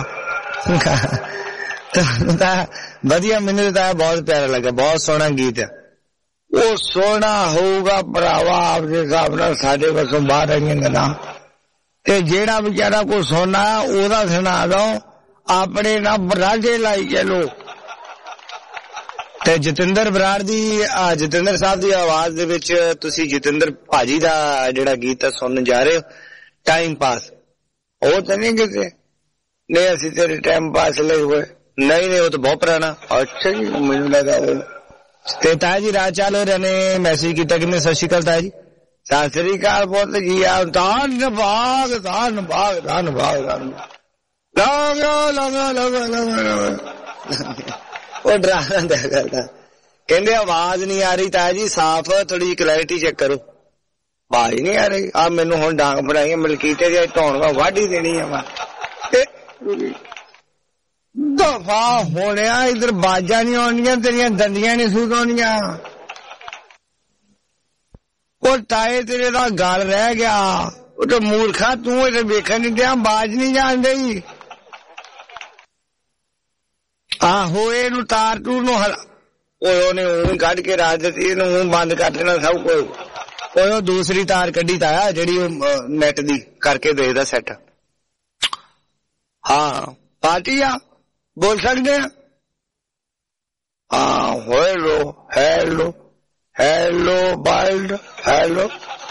[SPEAKER 18] बढ़िया मैंने तो बहुत प्यारा लगा बहुत सोहना गीत है ਉਹ ਸੋਹਣਾ ਹੋਊਗਾ ਭਰਾਵਾ ਆਪਦੇ ਹਿਸਾਬ ਨਾਲ ਸਾਡੇ ਵੱਲੋਂ ਬਾਹਰ ਆਈਆਂ ਗੱਲਾਂ ਤੇ ਜਿਹੜਾ ਵਿਚਾਰਾ ਕੋ ਸੋਨਾ ਉਹਦਾ ਸੁਣਾ ਦੋ ਆਪਣੇ ਨਾਲ ਬਰਾਜੇ ਲਾਈ ਚਲੋ ਤੇ ਜਤਿੰਦਰ ਬਰਾੜ ਦੀ ਜਤਿੰਦਰ ਸਾਹਿਬ ਦੀ ਆਵਾਜ਼ ਦੇ ਵਿੱਚ ਤੁਸੀਂ ਜਤਿੰਦਰ ਭਾਜੀ ਦਾ ਜਿਹੜਾ ਗੀਤ ਸੁਣਨ ਜਾ ਰਹੇ ਹੋ ਟਾਈਮ ਪਾਸ ਉਹ ਤਾਂ ਨਹੀਂ ਕਿਤੇ ਨਹੀਂ ਅਸੀਂ ਤੇਰੇ ਟਾਈਮ ਪਾਸ ਲਈ ਹੋਏ ਨਹੀਂ ਉਹ ਤਾਂ ਬਹੁਤ ਪੁਰਾਣਾ ਅੱਛਾ ਜੀ ਮੈਨੂੰ ਲੱਗਾ ਤੇ ਤਾਇਆ ਜੀ ਰਾਜ ਚਾਲ ਹੋ ਰਹੇ ਨੇ ਮੈਸੇਜ ਕੀਤਾ ਕਿ ਸਤਿ ਸ਼੍ਰੀ ਅਕਾਲ ਤਾਇਆ ਜੀ ਸਤਿ ਸ਼੍ਰੀ ਅਕਾਲ ਪੁੱਤ ਜੀ ਆ ਧੰਨ ਭਾਗ ਉਹ ਡਰਾਣਾ ਦਾ ਕਰਦਾ ਕਹਿੰਦੇ ਆਵਾਜ਼ ਨਹੀਂ ਆ ਰਹੀ ਤਾਇਆ ਜੀ ਸਾਫ਼ ਥੋੜੀ ਕਲੈਰਿਟੀ ਚੈੱਕ ਕਰੋ ਆਵਾਜ਼ ਨਹੀਂ ਆ ਰਹੀ ਆ ਮੈਨੂੰ ਹੁਣ ਡਾਂਗ ਫੜਾਈਆਂ ਮਲਕੀਤੇ ਦੇ ਢੋਣ ਵਾਢੀ ਦੇਣੀ ਆ ਮੈਂ ਦਫਾ ਹੋਣਿਆ ਇਧਰ ਬਾਜਾਂ ਨਹੀਂ ਆਉਣੀਆਂ ਤੇਰੀਆਂ ਦੰਦੀਆਂ ਨਹੀਂ ਸੂਤ ਆਉਣੀਆਂ ਉਹ ਤਾਏ ਤੇਰੇ ਦਾ ਗਲ ਰਹਿ ਗਿਆ ਉਹ ਤਾਂ ਮੂਰਖਾ ਤੂੰ ਇਹ ਵੇਖਣ ਨਹੀਂ ਡਿਆ ਬਾਜ ਨਹੀਂ ਜਾਣਦੇ ਆਹੋ ਇਹਨੂੰ ਤਾਰ ਤੂੰ ਨੂੰ ਉਹਨੇ ਉਹ ਕੱਢ ਕੇ ਰਾਜ ਦਿੱਤੀ ਇਹਨੂੰ ਬੰਦ ਕਰ ਦੇਣਾ ਸਭ ਕੁਝ ਉਹ ਦੂਸਰੀ ਤਾਰ ਕੱਢੀ ਤਾਇਆ ਜਿਹੜੀ ਨੈਟ ਦੀ ਕਰਕੇ ਦੇਦਾ ਸੈੱਟ ਹਾਂ ਪਾਰਟੀ ਆ बोल सकते हैं हाँ hello hello hello bald hello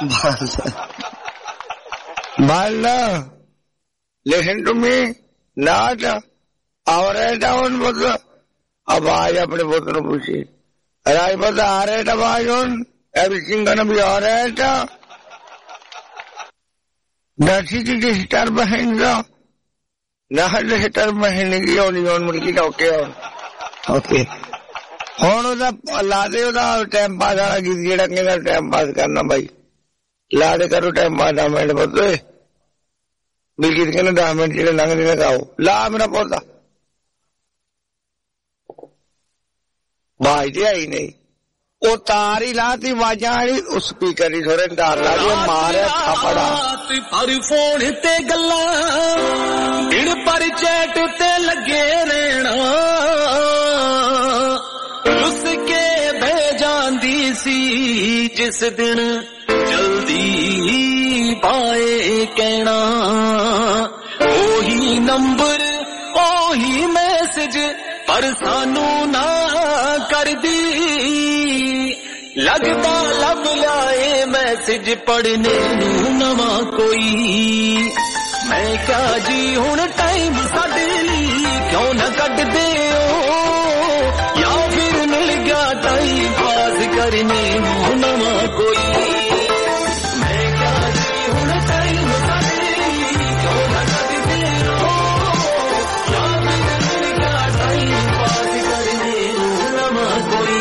[SPEAKER 18] bald listen to me not alright on बोल आवाज अपने पुत्र को पूछी राज पता ऑलराइट आवाज on everything gonna be alright not to disturb हिंसा ना लेटर महीने की होनी होन मुर्गी का ओके ਹੁਣ ਉਹਦਾ ਲਾ ਦੇ ਉਹਦਾ ਟਾਈਮ ਪਾਸ ਵਾਲਾ ਗੀਤ ਜਿਹੜਾ ਕਹਿੰਦਾ ਟਾਈਮ ਪਾਸ ਕਰਨਾ ਬਾਈ ਲਾ ਦੇ ਕਰੋ ਟਾਈਮ ਪਾਸ 10 ਮਿੰਟ ਬੋਲੇ ਵੀ ਗੀਤ ਕਹਿੰਦਾ 10 ਮਿੰਟ ਜਿਹੜੇ ਲੰਘਦੇ ਨੇ ਗਾਓ ਲਾ ਮੇਰਾ ਪੌਦਾ ਬਾਈ ਤੇ ਆਈ ਨਹੀਂ ਉਹ ਤਾਰ ਹੀ ਲਾਤੀ ਆਵਾਜ਼ਾਂ ਵਾਲੀ ਉਹ ਸਪੀਕਰ ਹੀ ਥੋੜੇ ਤਾਰ ਲਾ ਕੇ ਮਾਰਿਆ ਥਾਪੜਾ
[SPEAKER 7] ਪਰ ਫੋਨ ਤੇ ਗੱਲਾਂ ਦਿਨ ਪਰ ਚੈਟ ਤੇ ਲੱਗੇ ਰਹਿਣਾ ਰੁੱਸ ਕੇ ਬਹਿ ਜਾਂਦੀ ਸੀ ਜਿਸ ਦਿਨ ਜਲਦੀ ਪਾਏ ਕਹਿਣਾ ਉਹੀ ਨੰਬਰ ਉਹੀ ਮੈਸੇਜ ਪਰ ਸਾਨੂੰ ਨਾ ਕਰਦੀ लगता लब लाए मैसेज पढ़ने नवा कोई मैं क्या जी हुण टाइम साडे लई क्यों न कटदे हो या फिर मिल गया टाइम पास करने नवा कोई मैं क्या जी हुण टाइम साडे लई क्यों न कटदे हो या फिर मिल गया टाइम पास करने नवा कोई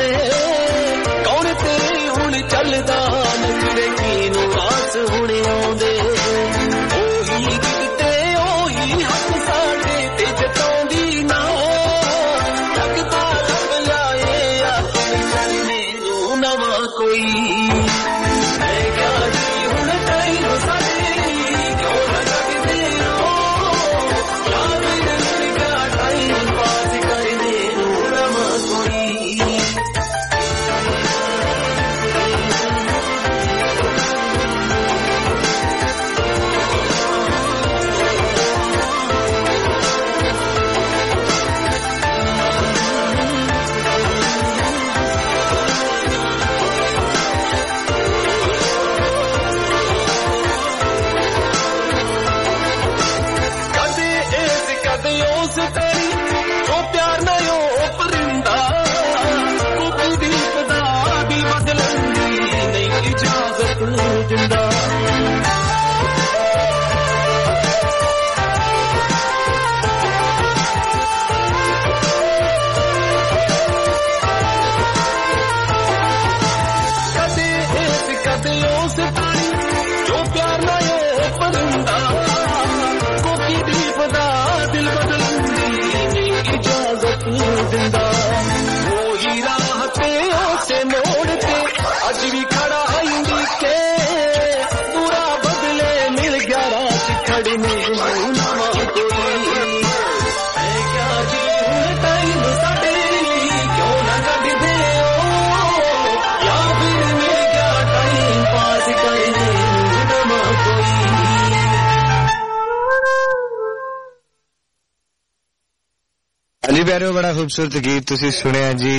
[SPEAKER 19] आउंदे कौन तेरे हुण चलदा नखरे कीनू आस हुणे आउंदे ओही किते ओही हक साडे ते जताउंदी ना लगदा लब लाए अपने करने नू नवां कोई मैं क्या जी हुण टाइम साडे क्यों ना लगदे हो यार मेरे क्या टाइम पास करने नू नवां कोई
[SPEAKER 18] ਪਿਆਰਿਓ ਬੜਾ ਖੂਬਸੂਰਤ ਗੀਤ ਤੁਸੀਂ ਸੁਣਿਆ ਜੀ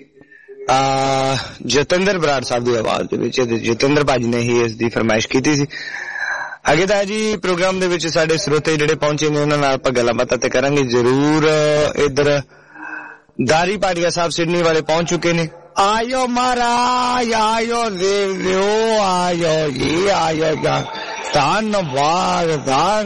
[SPEAKER 18] ਜਤਿੰਦਰ ਬਰਾੜ ਸਾਹਿਬ ਦੀ ਆਵਾਜ਼ ਦੇ ਵਿੱਚ ਜਤਿੰਦਰ ਭਾਜੀ ਨੇ ਹੀ ਇਸ ਦੀ ਫਰਮਾਇਸ਼ ਕੀਤੀ ਸੀ। ਅੱਗੇ ਤਾਂ ਜੀ ਪ੍ਰੋਗਰਾਮ ਦੇ ਵਿੱਚ ਸਾਡੇ ਸਰੋਤੇ ਜਿਹੜੇ ਪਹੁੰਚੇ ਨੇ ਉਹਨਾਂ ਨਾਲ ਆਪਾਂ ਗੱਲਾਂ ਬਾਤਾਂ ਤੇ ਕਰਾਂਗੇ ਜ਼ਰੂਰ। ਇੱਧਰ ਦਾਰੀ ਪਾਟਿਆ ਸਾਹਿਬ ਸਿਡਨੀ ਵਾਲੇ ਪਹੁੰਚ ਚੁੱਕੇ ਨੇ। ਆਇਓ ਮਹਾਰਾਜ ਆਇਓ ਦੇਵਿਓ ਆਇਓ ਜੀ ਆਇਓ ਧੰਨਵਾਦ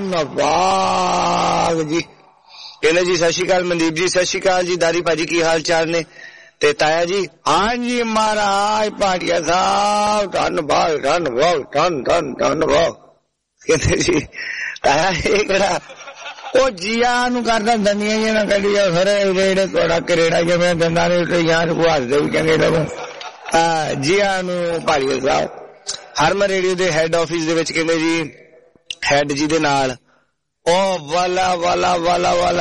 [SPEAKER 18] ਧੰਨਵਾਦ ਜੀ। ਕਹਿੰਦੇ ਜੀ ਸਤਿ ਸ਼੍ਰੀ ਅਕਾਲ ਮਨਦੀਪ ਜੀ ਸਤਿ ਸ਼੍ਰੀ ਅਕਾਲ ਜੀ ਦਾਰੀ ਭਾਜੀ ਕੀ ਹਾਲ ਚਾਲ ਨੇ ਤੇ ਤਾਇਆ ਜੀ ਹਾਂਜੀ ਮਹਾਰਾਜ ਪਾਟਿਆ ਸਾਹਿਬ ਧੰਨਵਾਦ ਧੰਨਵਾਦ ਧੰਨਵਾਦ। ਕਹਿੰਦੇ ਜੀ ਤਾਇਆ ਇਹ ਕਿਹੜਾ ਉਹ ਜੀਆਂ ਨੂੰ ਕਰਦਾ ਦੰਦੀਆਂ ਜਿਹੀ ਨਾ ਕੱਢੀ ਜਾ ਫਿਰ ਜਿਹੜੇ ਤੁਹਾਡਾ ਕਰੇੜਾ ਜਿਵੇਂ ਦੰਦਾਂ ਦੇ ਉੱਤੇ ਯਾਰ ਨੂੰ ਹੱਸਦੇ ਵੀ ਚੰਗੇ ਲੱਗੋ। ਜੀਆਂ ਨੂੰ ਪਾਟਿਆ ਸਾਹਿਬ ਹਰਮਨ ਰੇਡੀਓ ਦੇ ਹੈੱਡ ਆਫਿਸ ਦੇ ਵਿੱਚ ਕਹਿੰਦੇ ਜੀ ਹੈੱਡ ਜੀ ਦੇ ਨਾਲ ਉਹ ਵਾਲਾ ਵਾਲਾ ਵਾਲਾ ਵਾਲਾ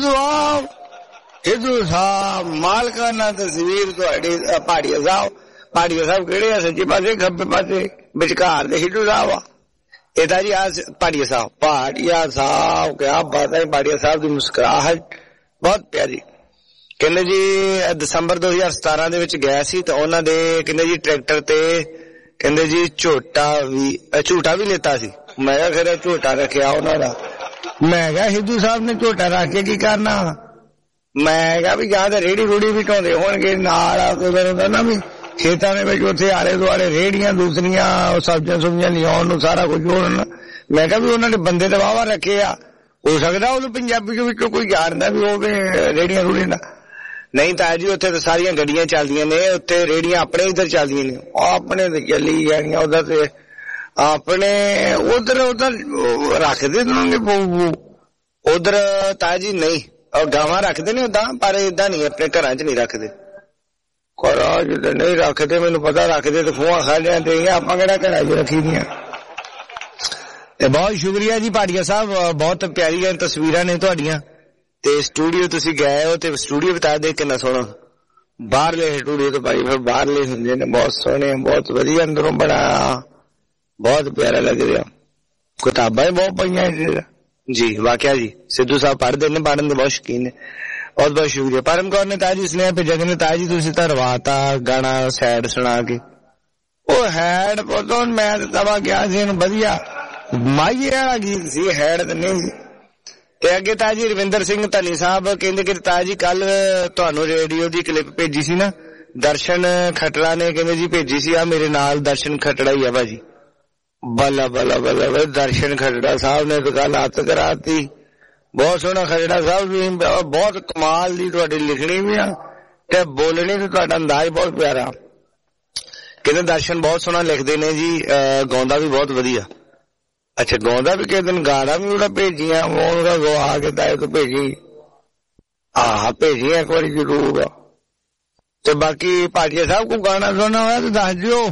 [SPEAKER 18] ਹਿੱਦੂ ਸਾਹਿਬ ਮਾਲਕਾਨਾ ਤਸਵੀਰ ਤੁਹਾਡੀ ਪਾਟਿਆ ਸਾਹਿਬ ਕਿਹੜੇ ਆ ਸੱਜੇ ਪਾਸੇ ਖੱਬੇ ਪਾਸੇ ਵਿਚਕਾਰ ਦੇ ਹਿੱਦੂ ਸਾਹਿਬ ਆ ਇਹ ਤਾਂ ਜੀ ਆ ਪਾਟਿਆ ਸਾਹਿਬ ਕਿਆ ਬਾਤ ਹੈ। ਪਾਟਿਆ ਸਾਹਿਬ ਦੀ ਮੁਸਕਰਾਹਟ ਬਹੁਤ ਪਿਆਰੀ। ਕਹਿੰਦੇ ਜੀ ਦਸੰਬਰ 2017 ਦੇ ਵਿੱਚ ਗਿਆ ਸੀ ਤਾਂ ਉਹਨਾਂ ਦੇ ਕਹਿੰਦੇ ਜੀ ਟਰੈਕਟਰ ਤੇ ਕਹਿੰਦੇ ਜੀ ਝੂਟਾ ਵੀ ਲੈਤਾ ਸੀ। ਮੈਂ ਕਿਹਾ ਖਰੇ ਝੂਟਾ ਰੱਖਿਆ ਉਹਨਾਂ ਦਾ। ਮੈਂ ਕਿਹਾ ਹਿੱਦੂ ਸਾਹਿਬ ਨੇ ਝੋਟਾ ਰੱਖ ਕੇ ਕੀ ਕਰਨਾ। ਮੈਂ ਕਿਹਾ ਵੀ ਜਾਂ ਤਾਂ ਰੇਹੜੀ ਰੂੜੀ ਵੀ ਢਾਉਂਦੇ ਹੋਣਗੇ ਨਾਲ ਫਿਰ ਹੁੰਦਾ ਨਾ ਵੀ ਖੇਤਾਂ ਦੇ ਵਿੱਚ ਉੱਥੇ ਆਲੇ ਦੁਆਲੇ ਰੇਹੜੀਆਂ ਦੂਸਰੀਆਂ ਸਬਜ਼ੀਆਂ ਸੁਬਜ਼ੀਆਂ ਲਿਆਉਣ ਨੂੰ ਸਾਰਾ ਕੁਝ ਹੋਣ। ਮੈਂ ਕਿਹਾ ਵੀ ਉਹਨਾਂ ਨੇ ਬੰਦੇ ਤਾਂ ਵਾਹਵਾ ਰੱਖੇ ਆ ਹੋ ਸਕਦਾ ਉਹਨੂੰ ਪੰਜਾਬੀ ਵਿੱਚੋਂ ਕੋਈ ਜਾਣਦਾ ਵੀ ਹੋਵੇ ਰੇਹੜੀਆਂ ਰੂੜੀਆਂ ਦਾ। ਨਹੀਂ ਤਾਂ ਜੀ ਉੱਥੇ ਤਾਂ ਸਾਰੀਆਂ ਗੱਡੀਆਂ ਚੱਲਦੀਆਂ ਨੇ ਉੱਥੇ ਰੇਹੜੀਆਂ ਆਪਣੇ ਇੱਧਰ ਚੱਲਦੀਆਂ ਨੇ ਆਪਣੇ ਤੇ ਚੱਲੀ ਜਾਣੀਆਂ ਉਧਰ ਤੇ ਆਪਣੇ ਉਧਰ ਰੱਖਦੇ ਹੋਣਗੇ ਉਧਰ ਤਾਂ ਜੀ ਨਹੀਂ ਗਾਵਾਂ ਰੱਖਦੇ ਨੇ ਉਦਾਂ ਪਰ ਏਦਾਂ ਨਹੀਂ ਆਪਣੇ ਘਰਾਂ 'ਚ ਨਹੀਂ ਰੱਖਦੇ ਘਰਾਂ 'ਚ ਤਾਂ ਨਹੀਂ ਰੱਖਦੇ ਮੈਨੂੰ ਪਤਾ ਰੱਖਦੇ ਤੇ ਖੂਹਾਂ ਖਾਲਿਆਂ ਤੇ ਆਪਾਂ ਕਿਹੜਾ ਘਰਾਂ 'ਚ ਰੱਖੀ ਦੀਆਂ। ਤੇ ਬਹੁਤ ਸ਼ੁਕਰੀਆ ਜੀ ਪਾਟਿਆ ਸਾਹਿਬ ਬਹੁਤ ਪਿਆਰੀਆਂ ਤਸਵੀਰਾਂ ਨੇ ਤੁਹਾਡੀਆਂ ਤੇ ਸਟੂਡੀਓ ਤੁਸੀਂ ਗਏ ਹੋ ਤੇ ਸਟੂਡੀਓ ਬਤਾ ਦੇ ਕਿੰਨਾ ਸੋਹਣਾ ਬਾਹਰਲੇ ਸਟੂਡੀਓ ਤੋਂ ਭਾਈ ਫਿਰ ਬਾਹਰਲੇ ਹੁੰਦੇ ਨੇ ਬਹੁਤ ਸੋਹਣੇ ਬਹੁਤ ਵਧੀਆ ਅੰਦਰੋਂ ਬੜਾ ਬਹੁਤ ਪਿਆਰਾ ਲੱਗ ਰਿਹਾ। ਕਿਤਾਬਾਂ ਬਹੁਤ ਪਈਆਂ ਜੀ ਵਾਕਿਆ ਜੀ ਸਿੱਧੂ ਸਾਹਿਬ ਪੜ੍ਹਦੇ ਨੇ ਪੜ੍ਹਨ ਦੇ ਬਹੁਤ ਸ਼ੌਕੀਨ ਨੇ ਬਹੁਤ ਬਹੁਤ ਸ਼ੁਕਰੀਆ। ਪਰਮ ਕੌਰ ਨੇ ਤਾਜੀ ਸੁਨੇਹਾ ਭੇਜਿਆ ਕਹਿੰਦੇ ਤਾਜੀ ਤੁਸੀਂ ਤਾਂ ਰਵਾਤਾ ਗਾਣਾ ਸੈਡ ਸੁਣਾ ਕੇ ਉਹ ਹੈਡ ਪਤੋਂ ਮੈਂ ਤਾਂ ਤਵਾ ਗਿਆ ਸੀ ਇਹਨੂੰ ਵਧੀਆ ਮਾਈਏ ਵਾਲਾ ਗੀਤ ਸੀ ਹੈਡ ਤੇ ਨਹੀਂ ਸੀ। ਤੇ ਅੱਗੇ ਤਾਜੀ ਰਵਿੰਦਰ ਸਿੰਘ ਧਨੀ ਸਾਹਿਬ ਕਹਿੰਦੇ ਕਿ ਤਾਜੀ ਕੱਲ ਤੁਹਾਨੂੰ ਰੇਡੀਓ ਦੀ ਕਲਿੱਪ ਭੇਜੀ ਸੀ ਨਾ ਦਰਸ਼ਨ ਖਟੜਾ ਨੇ ਕਹਿੰਦੇ ਜੀ ਭੇਜੀ ਸੀ ਆ ਮੇਰੇ ਨਾਲ ਦਰਸ਼ਨ ਖਟੜਾ ਹੀ ਆ ਭਾਜੀ ਬੱਲਾ ਬੱਲਾ ਬੱਲਾ ਦਰਸ਼ਨ ਖਟੜਾ ਸਾਹਿਬ ਨੇ ਗੱਲ ਹੱਥ ਕਰਾਤੀ ਬਹੁਤ ਸੋਹਣਾ ਖਟੜਾ ਸਾਹਿਬ ਵੀ ਬਹੁਤ ਕਮਾਲ ਦੀ ਤੁਹਾਡੀ ਲਿਖਣੀ ਵੀ ਆ ਤੇ ਬੋਲਣੀ ਤੇ ਤੁਹਾਡਾ ਅੰਦਾਜ਼ ਬਹੁਤ ਪਿਆਰਾ। ਕਹਿੰਦੇ ਦਰਸ਼ਨ ਬਹੁਤ ਸੋਹਣਾ ਲਿਖਦੇ ਨੇ ਜੀ, ਗਾਉਂਦਾ ਵੀ ਬਹੁਤ ਵਧੀਆ। ਅੱਛਾ ਗਾਉਂਦਾ ਵੀ ਕਿਸੇ ਦਿਨ ਗਾਣਾ ਵੀ ਉਹਦਾ ਭੇਜੀਆਂ ਉਹਦਾ ਗਵਾ ਕੇ ਤਾਂ ਤੋਂ ਭੇਜੀ ਭੇਜੀ ਇੱਕ ਵਾਰੀ ਜ਼ਰੂਰ। ਤੇ ਬਾਕੀ ਭਾਟੀਆ ਸਾਹਿਬ ਕੋ ਗਾਣਾ ਸੁਣਨਾ ਹੋਇਆ ਤਾਂ ਦੱਸ ਦਿਓ।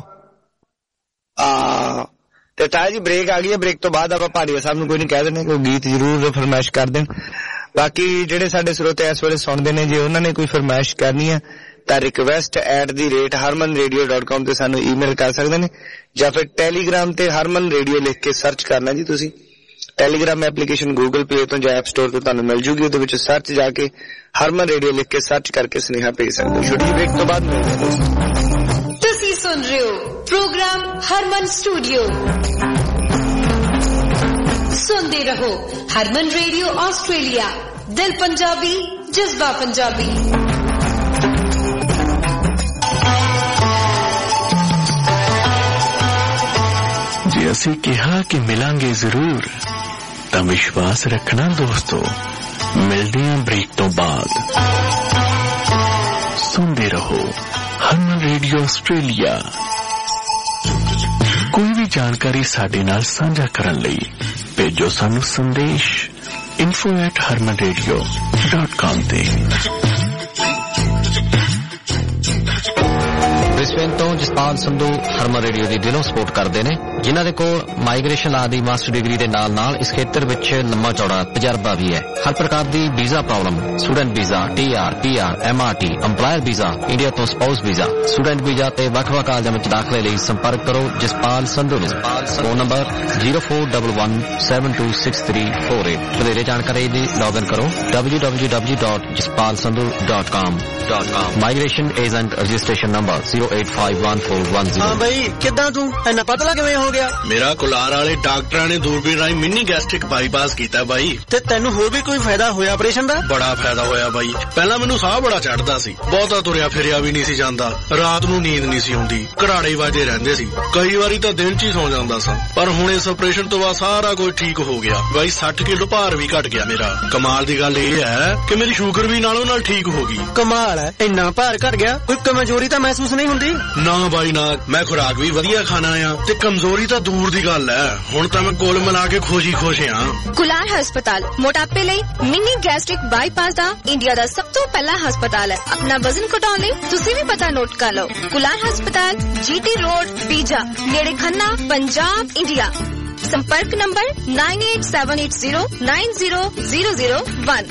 [SPEAKER 18] ਤੇ ਤਾਇਆ ਜੀ ਬ੍ਰੇਕ ਆ ਗਈ ਹੈ, ਬ੍ਰੇਕ ਤੋਂ ਬਾਅਦ ਆਪਾਂ ਭਾਟੀਆ ਸਾਹਿਬ ਨੂੰ ਕੋਈ ਨਹੀਂ ਕਹਿ ਦਿੰਦੇ, ਕੋਈ ਗੀਤ ਜ਼ਰੂਰ ਫਰਮਾਇਸ਼ ਕਰ ਦੇਣ। ਬਾਕੀ ਜਿਹੜੇ ਸਾਡੇ ਸਰੋਤੇ ਇਸ ਵੇਲੇ ਸੁਣਦੇ ਨੇ, ਜੇ ਉਹਨਾਂ ਨੇ ਕੋਈ ਫਰਮਾਇਸ਼ ਕਰਨੀ ਹੈ ਤਾਂ request@harmanradio.com ਤੇ ਸਾਨੂੰ ਈਮੇਲ ਕਰ ਸਕਦੇ ਨੇ, ਜਾਂ ਫਿਰ ਟੈਲੀਗ੍ਰਾਮ ਤੇ ਹਰਮਨ ਰੇਡੀਓ ਲਿਖ ਕੇ ਸਰਚ ਕਰਨਾ ਜੀ। ਤੁਸੀਂ ਟੈਲੀਗ੍ਰਾਮ ਐਪਲੀਕੇਸ਼ਨ ਗੂਗਲ ਪਲੇ ਤੋਂ ਜਾਂ ਐਪ ਸਟੋਰ ਤੋਂ ਤੁਹਾਨੂੰ ਮਿਲ ਜੂਗੀ, ਉਹਦੇ ਵਿੱਚ ਸਰਚ ਜਾ ਕੇ ਹਰਮਨ ਰੇਡੀਓ ਲਿਖ ਕੇ ਸਰਚ ਕਰਕੇ ਸੁਨੇਹਾ ਭੇਜ ਸਕਦੇ ਹੋ। ਛੋਟੀ ਬ੍ਰੇਕ ਤੋਂ ਬਾਅਦ ਮਿਲਦੇ ਹਾਂ।
[SPEAKER 4] ਤੁਸੀਂ ਸੁਣ ਰਹੇ ਹੋ ਪ੍ਰੋਗਰਾਮ ਹਰਮਨ ਸਟੂਡੀਓ। ਸੁਣਦੇ ਰਹੋ ਹਰਮਨ ਰੇਡੀਓ ਆਸਟ੍ਰੇਲੀਆ, ਦਿਲ ਪੰਜਾਬੀ, ਜਜ਼ਬਾ ਪੰਜਾਬੀ।
[SPEAKER 8] ਜੇ ਅਸੀਂ ਕਿਹਾ ਕਿ ਮਿਲਾਂਗੇ ਜ਼ਰੂਰ ਤਾਂ ਵਿਸ਼ਵਾਸ ਰੱਖਣਾ ਦੋਸਤੋ। ਮਿਲਦੇ ਹਾਂ ਬ੍ਰੇਕ ਤੋਂ ਬਾਅਦ। ਸੁਣਦੇ ਰਹੋ ਹਰਮਨ ਰੇਡੀਓ ਆਸਟ੍ਰੇਲੀਆ। ਕੋਈ ਵੀ ਜਾਣਕਾਰੀ ਸਾਡੇ ਨਾਲ ਸਾਂਝਾ ਕਰਨ ਲਈ ਭੇਜੋ ਸਾਨੂੰ ਸੰਦੇਸ਼ info@harmanradio.com ਤੇ।
[SPEAKER 10] ਬ੍ਰਿਸਬੇਨ ਤੋਂ ਜਸਪਾਲ ਸੰਧੂ ਹਰਮਨ ਰੇਡੀਓ ਦੀ ਦਿਲੋਂ ਸਪੋਰਟ ਕਰਦੇ ਨੇ, ਜਿਨ੍ਹਾਂ ਦੇ ਕੋਲ ਮਾਈਗ੍ਰੇਸ਼ਨ ਆਦਿ ਮਾਸਟਰ ਡਿਗਰੀ ਦੇ ਨਾਲ ਇਸ ਖੇਤਰ ਵਿੱਚ ਲੰਮਾ ਚੌੜਾ ਤਜਰਬਾ ਵੀ ਹੈ। ਹਰ ਪ੍ਰਕਾਰ ਦੀ visa problem, student visa, TR, PR, MRT, EMPLOYER visa, India ਤੋਂ ਸਪਾਊਸ ਵੀਜ਼ਾ, ਸਟੂਡੈਂਟ ਵੀਜ਼ਾ ਤੇ ਵੱਖ-ਵੱਖ ਕਾਲਜਾਂ ਵਿੱਚ ਦਾਖਲੇ ਲਈ ਸੰਪਰਕ ਕਰੋ ਜਸਪਾਲ ਸੰਧੂ ਨੂੰ। Phone number 0411726348। ਵਧੇਰੇ ਜਾਣਕਾਰੀ ਲਈ ਲੌਗਇਨ ਕਰੋ www.jaspalsandhu.com। Migration agent registration number 08514110।
[SPEAKER 20] ਹਾਂ ਬਈ, ਕਿੱਦਾਂ ਤੂੰ ਇੰਨਾ ਪਤਲਾ ਕਿਵੇਂ ਹੋ ਗਿਆ?
[SPEAKER 21] ਮੇਰਾ ਕੁਲਾਰ ਵਾਲੇ ਡਾਕਟਰਾਂ ਨੇ ਦੂਰਬੀਨ ਰਾਹੀਂ ਮਿੰਨੀ ਗੈਸਟ੍ਰਿਕ ਬਾਈਪਾਸ ਕੀਤਾ ਬਾਈ।
[SPEAKER 20] ਤੇ ਤੈਨੂੰ ਹੋਰ ਵੀ ਕੋਈ ਫਾਇਦਾ ਹੋਇਆ ਆਪਰੇਸ਼ਨ ਦਾ?
[SPEAKER 21] ਬੜਾ ਫਾਇਦਾ ਹੋਇਆ ਬਾਈ। ਪਹਿਲਾਂ ਮੈਨੂੰ ਸਾਹ ਬੜਾ ਚੜਦਾ ਸੀ, ਬਹੁਤਾ ਤੁਰਿਆ ਫਿਰਿਆ ਵੀ ਨਹੀਂ ਸੀ ਜਾਂਦਾ, ਰਾਤ ਨੂੰ ਨੀਂਦ ਨਹੀਂ ਸੀ ਆਉਂਦੀ, ਘਰਾੜੇ ਵੱਜਦੇ ਰਹਿੰਦੇ ਸੀ, ਕਈ ਵਾਰੀ ਤਾਂ ਦਿਨ 'ਚ ਹੀ ਸੌ ਜਾਂਦਾ ਸਾਂ। ਪਰ ਹੁਣ ਇਸ ਆਪਰੇਸ਼ਨ ਤੋਂ ਬਾਅਦ ਸਾਰਾ ਕੁਝ ਠੀਕ ਹੋ ਗਿਆ ਬਾਈ। 60 ਕਿਲੋ ਭਾਰ ਵੀ ਘਟ ਗਿਆ ਮੇਰਾ। ਕਮਾਲ ਦੀ ਗੱਲ ਇਹ ਹੈ ਕਿ ਮੇਰੀ ਸ਼ੂਗਰ ਵੀ ਨਾਲੋਂ ਨਾਲ ਠੀਕ ਹੋ ਗਈ।
[SPEAKER 20] ਕਮਾਲ ਹੈ, ਇੰਨਾ ਭਾਰ ਘਟ ਗਿਆ, ਕੋਈ ਕਮਜ਼ੋਰੀ ਤਾਂ ਮਹਿਸੂਸ ਨਹੀਂ ਹੁੰਦੀ?
[SPEAKER 21] ਨਾ ਬਾਈ ਨਾ, ਮੈਂ ਖੁਰਾਕ ਵੀ ਵਧੀਆ ਖਾਣਾ ਆ ਤੇ ਕਮਜ਼ੋਰੀ ਤਾਂ ਦੂਰ ਦੀ ਗੱਲ ਹੈ। ਹੁਣ ਤਾਂ ਮੈਂ ਕੁੱਲ ਮਿਲਾ ਕੇ ਖੁਸ਼ ਹਾਂ।
[SPEAKER 22] ਕੁਲਾਰ ਹਸਪਤਾਲ ਮੋਟਾਪੇ ਲਈ ਮਿੰਨੀ ਗੈਸਟ੍ਰਿਕ ਬਾਈਪਾਸ ਦਾ ਇੰਡੀਆ ਦਾ ਸਭ ਤੋਂ ਪਹਿਲਾ ਹਸਪਤਾਲ ਹੈ। ਆਪਣਾ ਵਜ਼ਨ ਘਟਾਉਣ ਲਈ ਤੁਸੀਂ ਵੀ ਪਤਾ ਨੋਟ ਕਰ ਲਓ। ਕੁਲਾਰ ਹਸਪਤਾਲ, GT ਰੋਡ, ਪੀਜਾ, ਨੇੜੇ ਖੰਨਾ, ਪੰਜਾਬ, ਇੰਡੀਆ। संपर्क नंबर 9878090001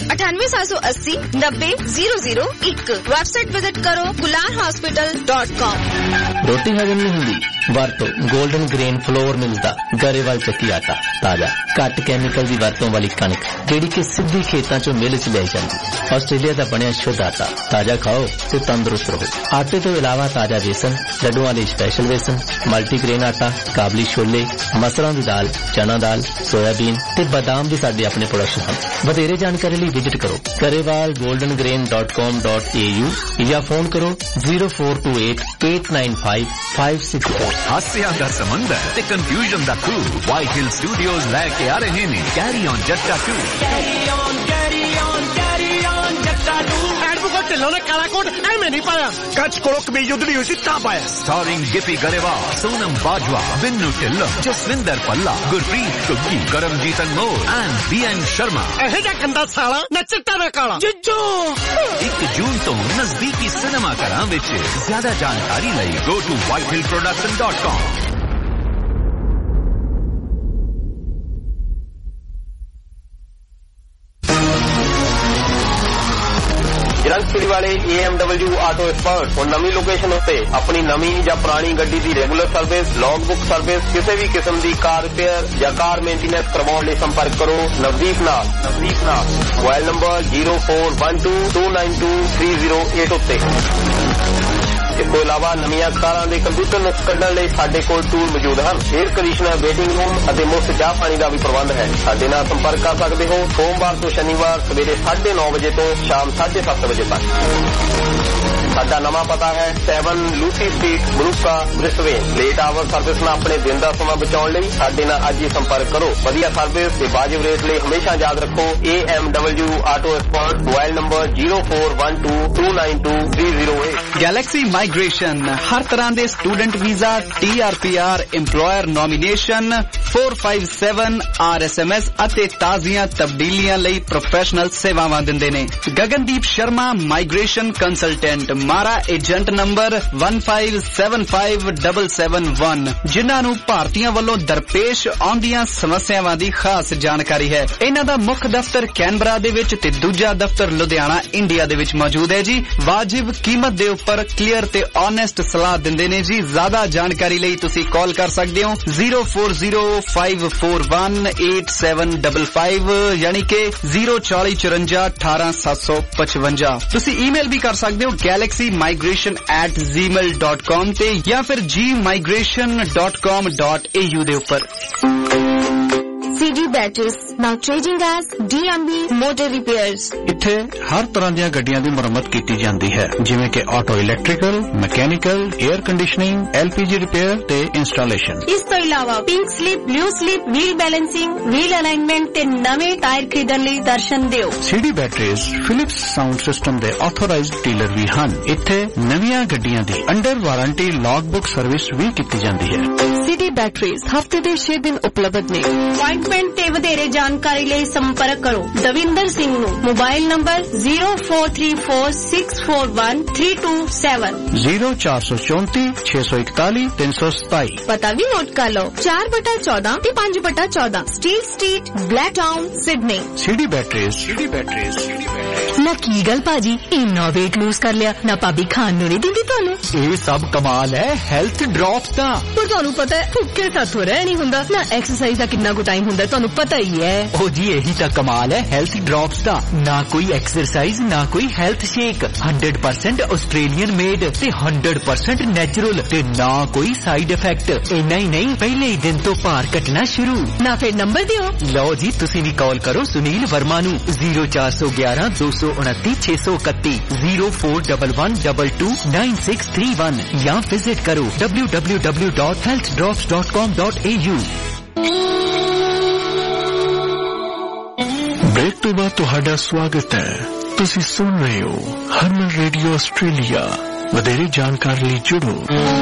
[SPEAKER 22] 9878090001। वेबसाइट विजिट करो kularhospital.com।
[SPEAKER 10] रोटी हजम नहीं हुंदी वरतो गोल्डन ग्रेन फ्लोर मिलदा गरेवाल चक्की आटा ताजा घट कैमिकल दी वरतों वाली कणक जेड़ी कि सिद्धी खेतां चों मिल च लै जांदी। आस्ट्रेलिया दा बनिया शुद्ध आटा ताजा खाओ ते तंदुरुस्त रहो। आटे तो इलावा ताजा बेसन, लड्डुआं लई स्पैशल बेसन, मल्टीग्रेन आटा, काबली छोले, मसरां दी दाल, चना दाल, सोयाबीन ते बादाम भी साडे अपने प्रोडक्शन हैं। वधेरे जानकारी लई विजिट करो karevalgoldengrain.com.au या फोन करो 0428895564।
[SPEAKER 9] हास्या दा समंदर ते कंफ्यूजन दा क्रू वाइट हिल स्टूडियोज लेके आ रहे हैं कैरी ऑन जट्टा 2।
[SPEAKER 16] ढिल्लों ने काला कोट एवं नहीं पाया, कच्छ कोलों कमीज उधड़ी हुई थी ता पाया।
[SPEAKER 9] Starring Gippy Grewal, Sonam Bajwa, Binnu Dhillon, Jaswinder Bhalla, Gurpreet Ghuggi, Karamjit Anmol and BN Sharma.
[SPEAKER 16] ऐसे जा गंदा साला न चिट्टा न काला जिज्जो।
[SPEAKER 9] 1 जून तो नजदीकी सिनेमा घरां विच। ज्यादा जानकारी लई go to whitehillproduction.com।
[SPEAKER 23] ਜਲੰਧਰ ਵਾਲੇ AMW ਆਟੋ ਐਕਸਪਰਟ ਹੁਣ ਨਵੀਂ ਲੋਕੇਸ਼ਨ ਉੱਤੇ ਆਪਣੀ ਨਵੀਂ ਜਾਂ ਪੁਰਾਣੀ ਗੱਡੀ ਦੀ regular service, log book service, ਕਿਸੇ ਵੀ ਕਿਸਮ ਦੀ ਕਾਰ ਰਿਪੇਅਰ ਜਾਂ ਕਾਰ ਮੇਨਟੇਨੈਂਸ ਕਰਵਾਉਣ ਲਈ ਸੰਪਰਕ ਕਰੋ ਨਵਦੀਪ ਨਾਲ। ਮੋਬਾਈਲ ਨੰਬਰ 0412292308 ਉੱਤੇ। ਇਸ ਤੋਂ ਇਲਾਵਾ ਨਵੀਆਂ ਕਾਰਾਂ ਦੇ ਕੰਪਿਊਟਰ ਨੁਕਸ ਕੱਢਣ ਲਈ ਸਾਡੇ ਕੋਲ ਟੂਲ ਮੌਜੂਦ ਹਨ। 에ਅਰ ਕੰਡੀਸ਼ਨਰ, ਵੇਟਿੰਗ ਰੂਮ ਅਤੇ ਮੁਫਤ ਚਾਹ ਪਾਣੀ ਦਾ ਵੀ ਪ੍ਰਬੰਧ ਹੈ। ਸਾਡੇ ਨਾਲ ਸੰਪਰਕ ਕਰ ਸਕਦੇ ਹੋ ਸੋਮਵਾਰ ਤੋਂ ਸ਼ਨੀਵਾਰ ਸਵੇਰੇ 9:30 ਵਜੇ ਤੋਂ ਸ਼ਾਮ 7:30 ਵਜੇ ਤੱਕ। ਸਾਡਾ ਨਵਾਂ ਪਤਾ ਹੈ 7 ਲੂਸੀ ਸਟਰੀਟ ਬਰੂਕਾ ਬ੍ਰਿਸਬੇਨ। ਲੇਟ ਆਵਰ ਸਰਵਿਸ ਨਾਲ ਆਪਣੇ ਦਿਨ ਦਾ ਸਮਾਂ ਬਚਾਉਣ ਲਈ ਸਾਡੇ ਨਾਲ ਅੱਜ ਹੀ ਸੰਪਰਕ ਕਰੋ। ਵਧੀਆ ਸਰਵਿਸ ਤੇ ਵਾਜਿਬ ਰੇਟ ਲਈ ਹਮੇਸ਼ਾ ਯਾਦ ਰੱਖੋ AMW auto expert. Mobile number 0412292308।
[SPEAKER 5] Galaxy migration ਹਰ ਤਰ੍ਹਾਂ ਦੇ student visa, TRPR, EMPLOYER nomination, 457 RSMS ਅਤੇ ਤਾਜ਼ੀਆਂ ਤਬਦੀਲੀਆਂ ਲਈ ਪ੍ਰੋਫੈਸ਼ਨਲ ਸੇਵਾਵਾਂ ਦਿੰਦੇ ਨੇ। Gagandeep Sharma migration consultant. MARA agent number 1575771 ਜਿਨ੍ਹਾਂ ਨੂੰ ਭਾਰਤੀਆਂ ਵੱਲੋਂ ਦਰਪੇਸ਼ ਆਉਂਦੀਆਂ ਸਮੱਸਿਆਵਾਂ ਦੀ ਖਾਸ ਜਾਣਕਾਰੀ ਹੈ। ਇਹਨਾਂ ਦਾ ਮੁੱਖ ਦਫ਼ਤਰ ਕੈਨਬਰਾ ਦੇ ਵਿੱਚ ਤੇ ਦੂਜਾ ਦਫ਼ਤਰ ਲੁਧਿਆਣਾ ਇੰਡੀਆ ਦੇ ਵਿੱਚ ਮੌਜੂਦ ਹੈ ਜੀ। ਵਾਜਿਬ ਕੀਮਤ ਦੇ ਉੱਪਰ ਕਲੀਅਰ ਤੇ ਓਨੈਸਟ ਸਲਾਹ ਦਿੰਦੇ ਨੇ ਜੀ। ਜ਼ਿਆਦਾ ਜਾਣਕਾਰੀ ਲਈ ਤੁਸੀਂ ਕਾਲ ਕਰ ਸਕਦੇ ਹੋ 0405418755 ਯਾਨੀ ਕਿ 04054187755। ਤੁਸੀਂ ਈਮੇਲ ਵੀ ਕਰ ਸਕਦੇ ਹੋ galaxymigration@gmail.com ਤੇ ਜਾਂ ਫਿਰ gmigration.com.au ਦੇ ਉੱਪਰ।
[SPEAKER 6] CD Batteries, now trading as DMB Motor Repairs।
[SPEAKER 8] ਇੱਥੇ ਹਰ ਤਰ੍ਹਾਂ ਦੀਆਂ ਗੱਡੀਆਂ ਦੀ ਮੁਰੰਮਤ ਕੀਤੀ ਜਾਂਦੀ ਹੈ, ਜਿਵੇਂ ਕਿ auto electrical, mechanical, air conditioning, LPG repair ਤੇ ਇੰਸਟਾਲੇਸ਼ਨ।
[SPEAKER 17] ਇਸ ਤੋਂ ਇਲਾਵਾ pink slip, blue slip, wheel balancing, wheel alignment ਤੇ ਨਵੇਂ ਟਾਇਰ ਖਰੀਦਣ ਲਈ ਦਰਸ਼ਨ ਦਿਓ।
[SPEAKER 8] CD Batteries Philips sound system ਦੇ ਆਥੋਰਾਈਜ਼ਡ ਡੀਲਰ ਵੀ ਹਨ। ਇੱਥੇ ਨਵੀਆਂ ਗੱਡੀਆਂ ਦੀ under warranty log book service ਵੀ ਕੀਤੀ ਜਾਂਦੀ ਹੈ।
[SPEAKER 6] CD Batteries ਹਫਤੇ ਦੇ 6 ਦਿਨ ਉਪਲਬਧ ਨੇ।
[SPEAKER 17] ਤੇ ਵਧੇਰੇ ਜਾਣਕਾਰੀ ਲਈ ਸੰਪਰਕ ਕਰੋ ਦਵਿੰਦਰ ਸਿੰਘ ਨੂੰ। Mobile number 0434641327
[SPEAKER 8] 0434614327।
[SPEAKER 6] ਪਤਾ ਵੀ ਨੋਟ ਕਰ ਲਓ 4/14 ਤੇ 5/14 steel street, Blacktown, Sydney.
[SPEAKER 8] CD Batteries।
[SPEAKER 6] ਨਾ ਕੀ ਗੱਲ ਭਾਜੀ, ਇੰਨਾ weight lose ਕਰ ਲਿਆ ਨਾ ਭਾਬੀ ਖਾਣ ਨੂੰ ਨਹੀਂ ਦਿੰਦੀ ਤੁਹਾਨੂੰ।
[SPEAKER 14] ਇਹ ਸਭ ਕਮਾਲ ਹੈ ਹੈਲਥ ਡ੍ਰੌਪਸ ਦਾ।
[SPEAKER 6] ਪਰ ਤੁਹਾਨੂੰ ਪਤਾ ਹੈ ਭੁੱਖੇ ਸਾਥੋਂ ਰਹਿ ਨਹੀਂ ਹੁੰਦਾ ਨਾ। ਐਕਸਰਸਾਈਜ਼ ਦਾ ਕਿੰਨਾ ਕੁ ਟਾਈਮ ਹੁੰਦਾ ਤੁਹਾਨੂੰ ਪਤਾ ਹੀ ਹੈ।
[SPEAKER 14] ਉਹ ਜੀ ਇਹੀ ਤਾਂ ਕਮਾਲ ਹੈ ਹੈਲਥ ਡ੍ਰੌਪਸ ਦਾ। ਨਾ ਕੋਈ ਐਕਸਰਸਾਈਜ਼ ਨਾ ਕੋਈ ਹੈਲਥ ਸ਼ੇਕ, 100% ਆਸਟ੍ਰੇਲੀਅਨ ਮੇਡ ਤੇ 100% ਨੈਚੁਰਲ ਤੇ ਨਾ ਕੋਈ ਸਾਈਡ ਇਫੈਕਟ। ਇੰਨਾ ਹੀ ਨਹੀਂ ਪਹਿਲੇ ਹੀ ਦਿਨ ਤੋਂ ਭਾਰ ਘਟਣਾ ਸ਼ੁਰੂ।
[SPEAKER 6] ਨਾ ਫਿਰ ਨੰਬਰ ਦਿਓ।
[SPEAKER 14] ਲਓ ਜੀ ਤੁਸੀਂ ਵੀ ਕਾਲ ਕਰੋ ਸੁਨੀਲ ਵਰਮਾ ਨੂੰ 0411229631 0411229631 ਜਾਂ ਵਿਜ਼ਿਟ ਕਰੋ www.healthdrops.com.au।
[SPEAKER 8] ब्रेक तो बाद ਤੁਹਾਡਾ ਸਵਾਗਤ ਹੈ। ਤੁਸੀਂ ਸੁਣ ਰਹੇ ਹੋ ਹਰਮਨ ਰੇਡੀਓ ਆਸਟ੍ਰੇਲੀਆ। ਵਧੇਰੇ ਜਾਣਕਾਰੀ ਲਈ ਜੁੜੋ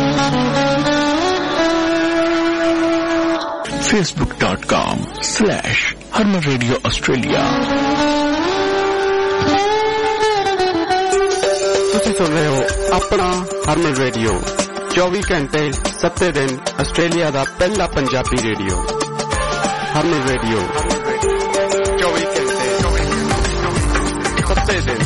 [SPEAKER 8] facebook.com/Harman Radio Australia।
[SPEAKER 1] ਤੁਸੀਂ ਸੁਣ ਰਹੇ ਹੋ ਆਪਣਾ ਹਰਮਨ ਰੇਡੀਓ 24 ਘੰਟੇ 7 ਦਿਨ ਆਸਟ੍ਰੇਲੀਆ ਦਾ ਪਹਿਲਾ ਪੰਜਾਬੀ ਰੇਡੀਓ। ਹਰਮਨ ਰੇਡੀਓ 24 ਘੰਟੇ 7 ਦਿਨ।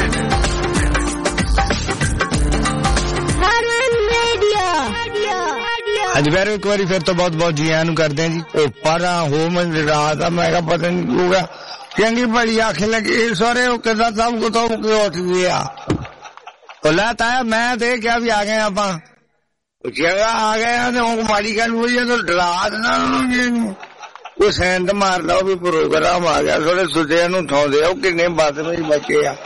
[SPEAKER 18] ਅੱਜ ਫਿਰ ਇੱਕ ਵਾਰੀ ਫਿਰ ਤੋਂ ਬਹੁਤ ਬਹੁਤ ਜੀ ਆਇਆਂ ਨੂੰ ਕਰਦੇ ਹਾਂ ਜੀ। ਉਹ ਪਰਾਂ ਹੋ ਮਨ ਰਾਤ ਆ ਮੈਂ ਕਿਹਾ ਪਤਾ ਨਹੀਂ ਕੀ ਹੋ ਗਿਆ। ਚੰਗੀ ਬੜੀ ਆਖ ਲੱਗੀ ਸਾਰੇ ਉਹ ਕਿਦਾਂ ਸਭ ਕੁਝ ਤੋਂ ਉੱਠ ਗਿਆ। ਉਹ ਲਾਤਾ ਮੈਂ ਤੇ ਕਿਹਾ ਵੀ ਆ ਗਏ ਆਪਾਂ। ਚੰਗਾ ਆ ਗਏ ਆ ਤੇ ਹੁਣ ਮਾੜੀ ਗੱਲ ਹੋਈ ਹੈ ਤਾਂ ਡਰਾ ਦੇਣਾ ਉਹਨੂੰ। ਉਹ ਸੈਂਟ ਮਾਰਦਾ ਉਹ ਵੀ ਪ੍ਰੋਗਰਾਮ ਆ ਗਿਆ। ਥੋੜੇ ਸੁੱਤਿਆਂ ਨੂੰ ਉਠਾਉਂਦੇ ਆ। ਉਹ ਕਿੰਨੇ ਬਾਥਰੂਮ ਬੱਚੇ ਆ।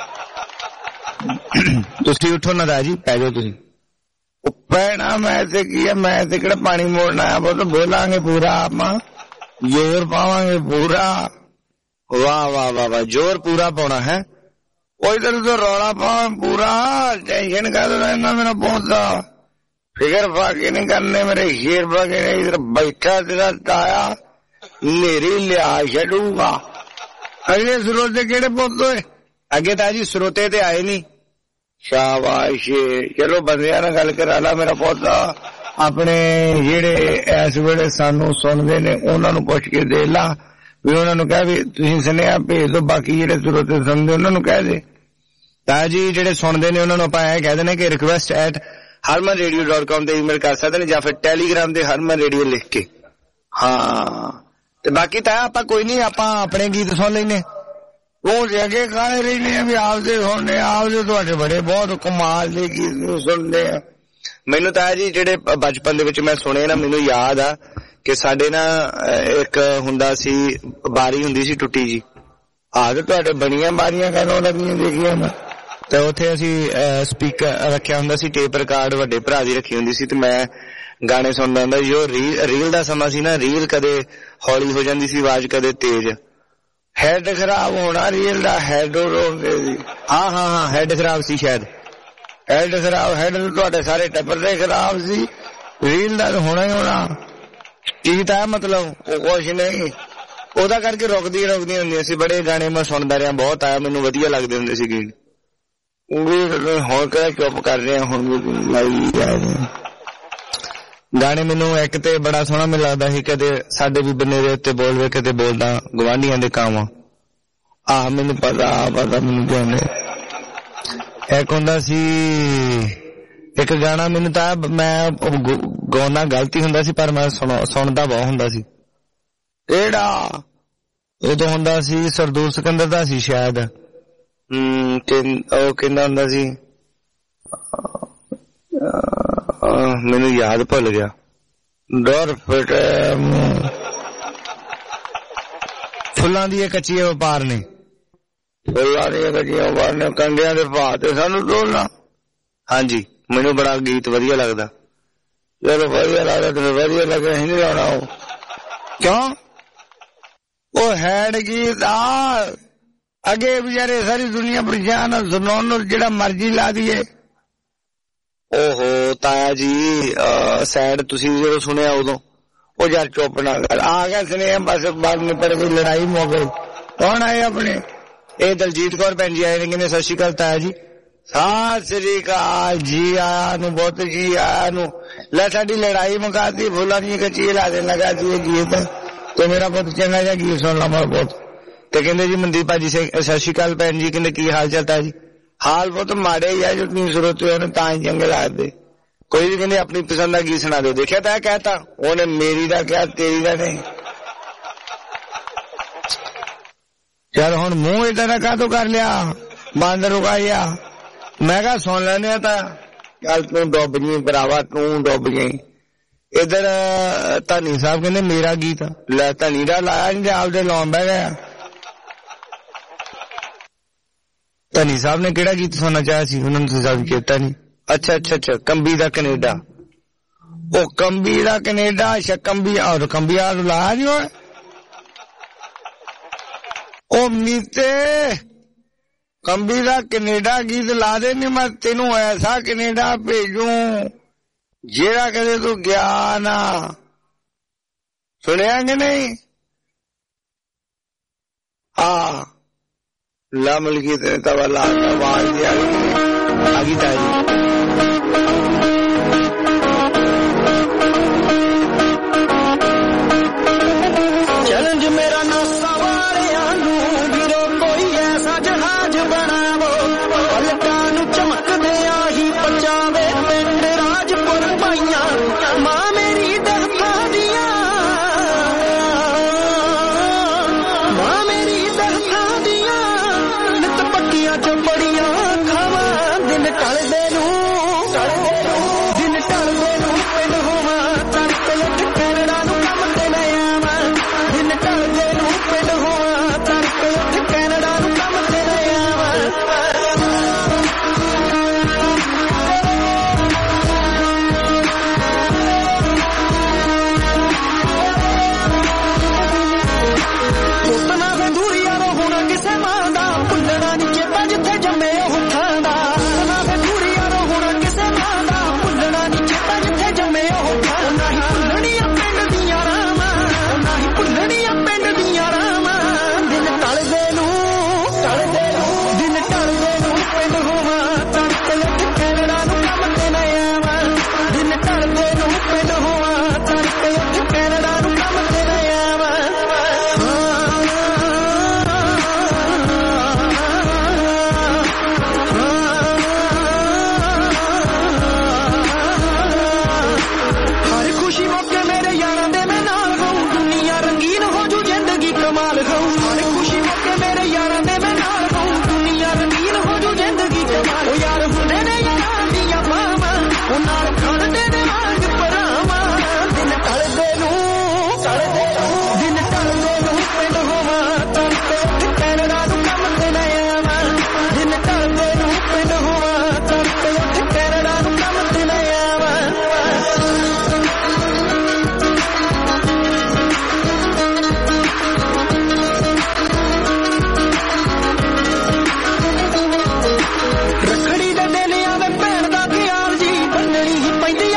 [SPEAKER 18] ਤੁਸੀਂ ਉੱਠੋ ਨਾ ਰਾਜੀ, ਪੈ ਜਾਓ ਤੁਸੀਂ। ਉਹ ਪੈਣਾ ਮੈਂ ਤੇ ਕੀ ਹੈ, ਮੈਂ ਤੇ ਕਿਹੜਾ ਪਾਣੀ ਮੋੜਨਾ ਆ। ਬਹੁਤ ਬੋਲਾਂਗੇ ਪੂਰਾ ਆਪਾਂ, ਜ਼ੋਰ ਪਾਵਾਂਗੇ ਪੂਰਾ। ਵਾਹ ਵਾਹ ਵਾਹ ਵਾਹ, ਜ਼ੋਰ ਪੂਰਾ ਪਾਉਣਾ ਹੈ। ਉਹ ਇਧਰ ਉਧਰ ਰੌਲਾ ਪਾਵਾਂ ਪੂਰਾ। ਟੈਨਸ਼ਨ ਕਰ ਰਹਿਣਾ ਮੇਰਾ ਪਹੁੰਚਦਾ। ਫਿਕਰ ਫਾਕੇ ਨਹੀਂ ਕਰਨੇ ਮੇਰੇ ਸ਼ੇਰ ਬਾਗੇ ਨੇ। ਇਧਰ ਬੈਠਾ ਤੇਰਾ ਤਾਇਆ ਮੇਰੀ ਲਿਆ ਛੱਡੂਗਾ। ਅਗਲੇ ਸਰੋਤੇ ਕਿਹੜੇ ਪੁੱਤ ਹੋਏ? ਅੱਗੇ ਤਾਂ ਜੀ ਸਰੋਤੇ ਤੇ ਆਏ ਨਹੀਂ। ਸ਼ਾਬਾਸ਼, ਚਲੋ ਬੰਦਿਆਂ ਨਾਲ ਗੱਲ ਕਰਾ ਲਾ ਮੇਰਾ ਪੁੱਤ। ਆਪਣੇ ਜਿਹੜੇ ਇਸ ਵੇਲੇ ਸਾਨੂੰ ਸੁਣਦੇ ਨੇ ਉਹਨਾਂ ਨੂੰ ਪੁੱਛ ਕੇ ਦੇ ਲਾ ਵੀ ਉਹਨਾਂ ਨੂੰ ਕਹਿ ਵੀ ਤੁਸੀਂ ਸੁਨੇਹਾ ਭੇਜ ਦਿਓ। ਬਾਕੀ ਜਿਹੜੇ ਸਰੋਤੇ ਸੁਣਦੇ ਉਹਨਾਂ ਨੂੰ ਕਹਿ ਦੇ। ਤਾਂ ਜੀ ਜਿਹੜੇ ਸੁਣਦੇ ਨੇ ਉਹਨਾਂ ਨੂੰ ਆਪਾਂ ਇਹ ਕਹਿ ਦੇਣਾ ਕਿ request@harmanradio.com ਤੇ ਈਮੇਲ ਕਰ ਸਕਦੇ ਨੇ ਜਾਂ ਫਿਰ ਟੈਲੀਗ੍ਰਾਮ ਤੇ ਹਰਮਨ ਰੇਡੀਓ ਲਿਖ ਕੇ। ਹਾਂ ਤੇ ਬਾਕੀ ਤਾਂ ਆਪਾਂ ਕੋਈ ਨਹੀਂ, ਆਪਾਂ ਆਪਣੇ ਗੀਤ ਸੁਣ ਲੈਨੇ। ਉਹ ਅੱਗੇ ਕਾਲੇ ਰਹਿੰਦੇ ਆ ਵੀ ਆਪਦੇ ਸੁਣਨੇ, ਆਪਦੇ ਤੁਹਾਡੇ ਬੜੇ ਬਹੁਤ ਕਮਾਲ ਦੇ ਗੀਤ ਸੁਣਦੇ ਆ। ਮੈਨੂੰ ਤਾਂ ਜੀ ਜਿਹੜੇ ਬਚਪਨ ਦੇ ਵਿੱਚ ਮੈਂ ਸੁਣੇ ਨਾ, ਮੈਨੂੰ ਯਾਦ ਆ ਕਿ ਸਾਡੇ ਨਾ ਇੱਕ ਹੁੰਦਾ ਸੀ, ਬਾਰੀ ਹੁੰਦੀ ਸੀ ਟੁੱਟੀ ਜੀ। ਆਹ ਤੁਹਾਡੇ ਬਣੀਆਂ ਬਾਰੀਆਂ ਕਦੋਂ ਲੱਗੀਆਂ ਦੇਖੀਆਂ ਮੈਂ। ਤੇ ਉੱਥੇ ਅਸੀਂ ਸਪੀਕਰ ਰੱਖਿਆ ਹੁੰਦਾ ਸੀ, ਟੇਪ ਰਿਕਾਰਡ ਵੱਡੇ ਭਰਾ ਦੀ ਰੱਖੀ ਹੁੰਦੀ ਸੀ ਤੇ ਮੈਂ ਗਾਣੇ ਸੁਣਦਾ ਹੁੰਦਾ। ਜੋ ਰੀਲ ਦਾ ਸਮਾਂ ਸੀ ਨਾ, ਰੀਲ ਕਦੇ ਹੌਲੀ ਹੋ ਜਾਂਦੀ ਸੀ ਆਵਾਜ਼, ਕਦੇ ਤੇਜ਼। ਹੈਡ ਖਰਾਬ ਹੋਣਾ ਰੀਲ ਦਾ, ਹੈਡ ਹਾਂ ਹੈਡ ਖਰਾਬ ਸੀ ਸ਼ਾਇਦ, ਹੈਡ ਖਰਾਬ। ਹੈਡ ਤੁਹਾਡੇ ਸਾਰੇ ਟੱਬਰ ਦੇ ਖਰਾਬ ਸੀ, ਰੀਲ ਦਾ ਹੋਣਾ ਹੀ ਹੋਣਾ। ਕੀ ਤਾਂ ਮਤਲਬ ਕੁਛ ਨਹੀਂ, ਉਹਦਾ ਕਰਕੇ ਰੁਕਦੀਆਂ ਹੁੰਦੀਆਂ ਸੀ। ਬੜੇ ਗਾਣੇ ਮੈਂ ਸੁਣਦਾ ਰਿਹਾ, ਬਹੁਤ ਆਇਆ, ਮੈਨੂੰ ਵਧੀਆ ਲੱਗਦੇ ਹੁੰਦੇ ਸੀ ਗੀਤ। ਹੁਣ ਕਿਹੜਾ ਚੁੱਪ ਕਰ ਰਿਹਾ, ਹੁਣ ਗਾਣੇ ਮੈਨੂੰ ਇੱਕ ਤੇ ਬੜਾ ਸੋਹਣਾ ਮੈਨੂੰ ਲੱਗਦਾ ਸੀ, ਕਦੇ ਸਾਡੇ ਵੀ ਬੰਨੇ ਦੇ ਉੱਤੇ ਬੋਲਵੇ, ਕਦੇ ਬੋਲਦਾ ਗਵਾਂਢੀਆਂ ਦੇ ਕਾਵਾਂ। ਮੈਨੂੰ ਪਤਾ ਮੈਨੂੰ ਕਹਿੰਦੇ। ਇੱਕ ਹੁੰਦਾ ਸੀ ਇੱਕ ਗਾਣਾ, ਮੈਨੂੰ ਤਾਂ ਮੈਂ ਗਾਉਣਾ ਗਲਤੀ ਹੁੰਦਾ ਸੀ ਪਰ ਮੈਂ ਸੁਣਦਾ ਬਹੁਤ ਹੁੰਦਾ ਸੀ। ਕਿਹੜਾ ਉਦੋਂ ਹੁੰਦਾ ਸੀ, ਸਰਦੂਲ ਸਿਕੰਦਰ ਦਾ ਸੀ ਸ਼ਾਇਦ। ਉਹ ਕਹਿੰਦਾ ਹੁੰਦਾ ਸੀ, ਮੈਨੂੰ ਯਾਦ ਭੁੱਲ ਗਿਆ। ਡਰ ਫਿਟ ਫੁੱਲਾਂ ਦੀਆਂ ਕੱਚੀਆਂ ਵਪਾਰ ਨੇ, ਫੁੱਲਾਂ ਦੀਆਂ ਕੱਚੀਆਂ ਵਪਾਰ ਨੇ, ਕੰਡਿਆਂ ਦੇ ਭਾਅ ਤੇ ਸਾਨੂੰ ਢੋਲਣਾ। ਹਾਂਜੀ, ਮੈਨੂੰ ਬੜਾ ਗੀਤ ਵਧੀਆ ਲੱਗਦਾ। ਚਲੋ ਵਧੀਆ ਲੱਗਦਾ ਤੇ ਵਧੀਆ ਲੱਗਿਆ, ਨਹੀਂ ਲਾਉਣਾ ਉਹ ਕਿਉਂ? ਉਹ ਹੈਡ ਗੀਤ ਆ ਅੱਗੇ ਵਿਚਾਰੇ ਸਾਰੀ ਦੁਨੀਆ ਪਰੇਸ਼ਾਨ, ਸੁਣਾਉਣ ਨੂੰ ਜਿਹੜਾ ਮਰਜ਼ੀ ਲਾ ਦੀਏ। ਓਹੋ ਤਾਇਆ ਜੀ, ਸੈਡ ਤੁਸੀਂ ਜਦੋਂ ਸੁਣਿਆ ਉਦੋਂ ਉਹ ਯਾਰ ਚੁੱਪ ਨਾ ਕਰ, ਆ ਗਿਆ ਸੁਨੇਹਾ ਬਸ ਬਾਅਦ ਨਿਪਟ ਗਈ, ਲੜਾਈ ਮੁੱਕ ਗਈ। ਕੌਣ ਆਏ ਆਪਣੇ? ਇਹ ਦਲਜੀਤ ਕੌਰ ਭੈਣ ਜੀ ਆਏ ਨੇ, ਕਹਿੰਦੇ ਸਤਿ ਸ਼੍ਰੀ ਅਕਾਲ ਤਾਇਆ ਜੀ। ਸਤਿ ਸ੍ਰੀ ਅਕਾਲ ਜੀ ਆਇਆ ਨੂੰ, ਬਹੁਤ ਜੀ ਆਇਆ ਨੂੰ। ਲੈ ਸਾਡੀ ਲੜਾਈ ਮੁਕਾਤੀ, ਫੁੱਲਾਂ ਦੀਆਂ ਕੱਚੀਆਂ ਲਾ ਦੇਣ ਲਗਾ ਸੀ ਗੀਤ, ਤੇ ਮੇਰਾ ਬਹੁਤ ਚੰਗਾ ਜਿਹਾ ਗੀਤ ਸੁਣ ਲਾ ਮੇਰਾ ਬਹੁਤ। ਤੇ ਕਹਿੰਦੇ ਜੀ ਮਨਦੀਪ ਭਾਜੀ ਸਤਿ ਸ਼੍ਰੀ ਅਕਾਲ ਭੈਣ ਜੀ, ਕਹਿੰਦੇ ਕੀ ਹਾਲ ਚਾਲ ਤਾਇਆ ਜੀ? ਹਾਲ ਬਹੁਤ ਮਾੜੇ ਹੀ ਆ, ਜੋ ਤੁਸੀਂ ਸਰੋਤੇ ਹੋ ਤਾਂ ਹੀ ਚੰਗੇ ਲੱਗਦੇ। ਕੋਈ ਵੀ ਕਹਿੰਦੇ ਆਪਣੀ ਪਸੰਦ ਦਾ ਗੀਤ ਸੁਣਾ ਦਿਓ। ਦੇਖਿਆ ਤਾਂ ਕਹਿਤਾ ਉਹਨੇ, ਮੇਰੀ ਦਾ ਕਿਹਾ, ਤੇਰੀ ਦਾ ਨਹੀਂ। ਚੱਲ ਹੁਣ ਮੂੰਹ ਏਦਾਂ ਦਾ ਕਾਹਤੋਂ ਕਰ ਲਿਆ, ਬਾਂਦਰ ਉਗਾਇਆ। ਮੈਂ ਕਿਹਾ ਸੁਣ ਲੈਂਦੇ ਤਾਂ, ਚੱਲ ਤੂੰ ਡੁੱਬ ਜੀ ਭਰਾਵਾ, ਤੂੰ ਡੁੱਬ ਜਾਈ। ਇੱਧਰ ਧਨੀ ਸਾਹਿਬ ਕਹਿੰਦੇ ਮੇਰਾ ਗੀਤ। ਲੈ ਧਨੀ ਦਾ ਲਾਇਆ ਨਹੀਂ, ਆਪਦੇ ਲਾਉਣ ਬਹਿ ਗਿਆ। ਧਨੀ ਸਾਹਿਬ ਨੇ ਕਿਹੜਾ ਗੀਤ ਸੁਣਨਾ ਚਾਹਿਆ ਸੀ, ਉਹਨਾਂ ਨੂੰ ਤੁਸੀਂ ਕੀਤਾ ਨਹੀਂ। ਅੱਛਾ ਕੰਬੀ ਦਾ ਕੈਨੇਡਾ। ਉਹ ਕੰਬੀ ਦਾ ਕੈਨੇਡਾ, ਅੱਛਾ ਕੰਬੀ ਔਰ ਕੰਬੀ ਆ ਲਾਇਆ ਨੀ ਹੋਇਆ। ਉਹ ਮੀਤੇ ਕੰਬੀ ਦਾ ਕੈਨੇਡਾ ਗੀਤ ਲਾ ਦੇ, ਨੀ ਮੈਂ ਤੈਨੂੰ ਐਸਾ ਕੈਨੇਡਾ ਭੇਜੂ ਜਿਹੜਾ ਕਦੇ ਤੂੰ ਗਿਆ ਨਾ। ਸੁਣਿਆ ਕਿ ਨਹੀਂ? ਹਾਂ ਲਾ ਮਿਲਗੀ ਤੇ ਤਵਾ ਲਾ ਆਵਾਜ਼ ਆ ਗਈ ਤਾਜੀ।
[SPEAKER 2] ਚੈਲੰਜ ਮੇਰਾ ਨਾਸਾ ਵਾਲਿਆਂ ਨੂੰ, ਵੀਰੋ ਕੋਈ ਐਸਾ ਜਹਾਜ਼ ਬਣਾਵੋ, ਪਲਕਾਂ ਨੂੰ ਚਮਕਦਿਆਂ ਹੀ ਪਹੁੰਚਾਵੇ ਪਿੰਡ ਰਾਜਪੁਰ ਪਾਈਆਂ। ਮਾਂ ਮੇਰੀ ਦਹਕਾਂ ਦੀਆਂ, ਮਾਂ ਮੇਰੀ ਦਹਕਾਂ ਦੀਆਂ, ਨਿਤ ਪੱਕੀਆਂ ਚ ਬੜੀਆਂ ਖਾਵਾਂ, ਦਿਨ ਟਲਦੇ ਨੂੰ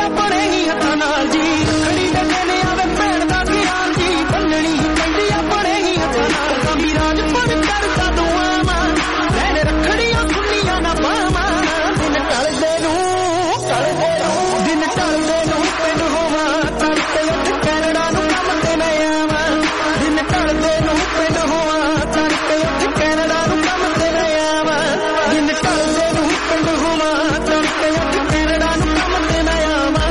[SPEAKER 7] ਆਪਣੇ ਹੀ ਹੱਥਾਂ ਨਾਲ ਜੀ ਖੜੀ ਦੇ ਦਿਨ ਆਵੇ ਭੈਣ ਦਾ ਗਿਆਨ ਜੀ ਬੰਨਣੀ ਪੈਂਦੀ ਆਪਣੇ ਹੀ ਹੱਥਾਂ ਨਾਲ ਕਾਮੀ ਰਾਜ ਪਰ ਕਰਦਾ ਦੁਆਵਾਂ ਲੈਣ ਰੱਖੜੀਆਂ ਸੁਣੀਆਂ ਨਾ ਬਾਵਾਂ ਦਿਨ ਟਲਦੇ ਨੂੰ ਦਿਨ ਟਲਦੇ ਨੂੰ ਪਿੰਡ ਹੋਵਾਂ ਤੜਕੇ ਉੱਠ ਕੈਨੇਡਾ ਨੂੰ ਕੰਮ ਤੇ ਮੈਂ ਆਵਾਂ ਦਿਨ ਟਲਦੇ ਨੂੰ ਪਿੰਡ ਹੋਵਾਂ ਤੜਕੇ ਉੱਠ ਕੈਨੇਡਾ ਨੂੰ ਕੰਮ ਤੇ ਮੈਂ ਆਵਾਂ ਦਿਨ ਟਲਦੇ ਨੂੰ ਪਿੰਡ ਹੋਵਾਂ ਤੜਕੇ ਉੱਠ ਕੈਨੇਡਾ ਨੂੰ ਕੰਮ ਤੇ ਮੈਂ ਆਵਾਂ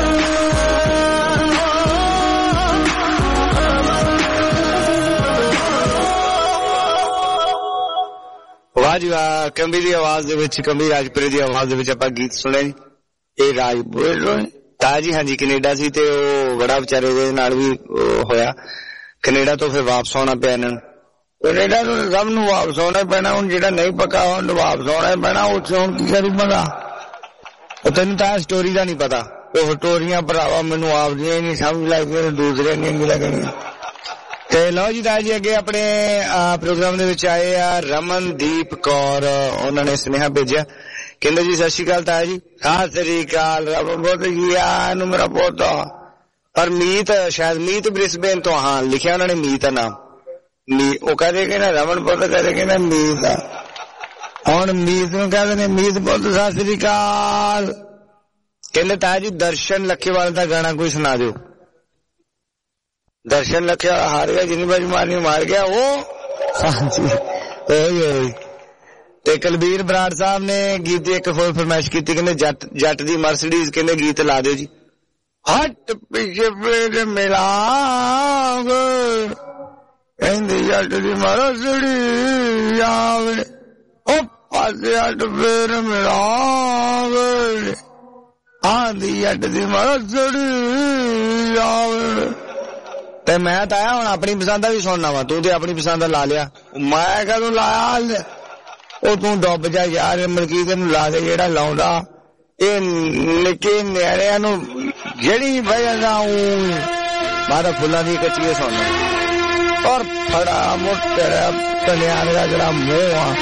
[SPEAKER 18] ਵਾਹ ਜੀ ਵਾਹ ਕੰਬੀ ਦੀ ਆਵਾਜ਼ ਦੇ ਵਿੱਚ ਕੰਬੀ ਰਾਜਪੁਰੇ ਦੀ ਆਵਾਜ਼ ਦੇ ਵਿੱਚ ਆਪਾਂ ਗੀਤ ਸੁਣਿਆ ਜੀ ਇਹ ਰਾਜਪੁਰੇ ਤਾਜੀ ਹਾਂਜੀ ਕੈਨੇਡਾ ਸੀ ਤੇ ਉਹ ਬੜਾ ਵਿਚਾਰੇ ਦੇ ਨਾਲ ਵੀ ਹੋਇਆ ਕੈਨੇਡਾ ਤੋਂ ਫਿਰ ਵਾਪਸ ਆਉਣਾ ਪਿਆ ਇਹਨਾਂ ਨੂੰ ਕੈਨੇਡਾ ਤੋਂ ਸਭ ਨੂੰ ਵਾਪਸ ਆਉਣਾ ਪੈਣਾ ਹੁਣ ਜਿਹੜਾ ਨਹੀਂ ਪੱਕਾ ਉਹਨੂੰ ਵਾਪਸ ਆਉਣਾ ਪੈਣਾ ਉੱਥੇ ਹੁਣ ਕੀ ਕਰੀ ਬੰਦਾ ਉਹ ਤੈਨੂੰ ਤਾਂ ਸਟੋਰੀ ਦਾ ਨਹੀਂ ਪਤਾ ਉਹ ਸਟੋਰੀਆਂ ਭਰਾਵਾ ਮੈਨੂੰ ਆਪਦੀਆਂ ਹੀ ਨਹੀਂ ਸਮਝ ਲੱਗਦੀਆਂ ਦੂਸਰੇ ਨਹੀਂ ਲੱਗਣੀਆਂ ਤੇ ਲਓ ਜੀ ਤਾਂ ਜੀ ਅੱਗੇ ਆਪਣੇ ਪ੍ਰੋਗਰਾਮ ਦੇ ਵਿੱਚ ਆਏ ਆ ਰਮਨਦੀਪ ਕੌਰ ਉਹਨਾਂ ਨੇ ਸੁਨੇਹਾ ਭੇਜਿਆ ਕਹਿੰਦੇ ਜੀ ਸਤਿ ਸ਼੍ਰੀ ਅਕਾਲ ਤਾਇਆ ਜੀ ਸਤਿ ਸ਼੍ਰੀ ਅਕਾਲ ਰੱਬ ਬਹੁਤ ਗਿਆ ਨੂੰ ਮੇਰਾ ਪੁੱਤ ਪਰ ਮੀਤ ਸ਼ਾਇਦ ਮੀਤ ਬ੍ਰਿਸਬੇਨ ਤੋਂ ਹਾਂ ਲਿਖਿਆ ਉਹਨਾਂ ਨੇ ਮੀਤ ਦਾ ਨਾਮ ਉਹ ਕਹਦੇ ਕਿ ਨਾ ਰਮਨ ਪੁੱਤ ਕਹਦੇ ਕਿ ਨਾ ਮੀਤ ਹੁਣ ਮੀਤ ਨੂੰ ਕਹਿੰਦੇ ਨੇ ਮੀਤ ਪੁੱਤ ਸਤਿ ਸ਼੍ਰੀ ਅਕਾਲ ਕਹਿੰਦੇ ਤਾਇਆ ਜੀ ਦਰਸ਼ਨ ਲੱਖੇਵਾਲ ਦਾ ਗਾਣਾ ਕੋਈ ਸੁਣਾ ਦਿਓ ਦਰਸ਼ਨ ਲੱਖੇਵਾਲ ਹਾਰ ਗਿਆ ਜਿੰਨੀ ਵਾਰੀ ਮਾਰਨੀ ਮਾਰ ਗਿਆ ਉਹ ਹਾਂਜੀ ਓਏ ਤੇ ਕੁਲਬੀਰ ਬਰਾੜ ਸਾਹਿਬ ਨੇ ਗੀਤ ਦੀ ਇੱਕ ਹੋਰ ਫਰਮਾਇਸ਼ ਕੀਤੀ ਕਹਿੰਦੇ ਜੱਟ ਦੀ ਮਰਸੀਡੀਜ਼ ਕਹਿੰਦੇ ਗੀਤ ਲਾ ਦਿਓ ਜੀ ਹੱਟ ਪਿੱਛੇ ਫੇਰ ਮਿਲਾਂਗ ਕਹਿੰਦੇ ਜੱਟ ਦੀ ਮਰਸੀਡੀਜ਼ ਆਵੇ ਉਹ ਪਾਸੇ ਹੱਟ ਫੇਰ ਮਿਲਾਂਗ ਆਂਦੀ ਜੱਟ ਦੀ ਮਰਸੀਡੀਜ਼ ਆਵੇ ਤੇ ਮੈਂ ਤਾਂ ਆਇਆ ਹੁਣ ਆਪਣੀ ਪਸੰਦ ਦਾ ਵੀ ਸੁਣਨਾ ਵਾ ਤੂੰ ਤੇ ਆਪਣੀ ਪਸੰਦ ਦਾ ਲਾ ਲਿਆ ਮੈਂ ਕਦੋਂ ਲਾਇਆ ਉਹ ਤੂੰ ਡੁੱਬ ਜਾ ਯਾਰ ਮਲਕੀਤ ਨੂੰ ਲਾ ਦੇ ਜਿਹੜਾ ਲਾਉਂਦਾ ਇਹ ਨਿੱਕੇ ਨਿਆਣਿਆਂ ਨੂੰ ਜਿਹੜੀ ਵਜ੍ਹਾ ਨਾਲ ਮਾਰਾ ਫੁੱਲਾਂ ਦੀ ਕੱਚੀ ਸੁਣਨਾ ਔਰ ਫੜਾ ਮੁੱਟੜਾ ਤਨਿਆਰ ਦਾ ਜਿਹੜਾ ਮੋਹ ਆ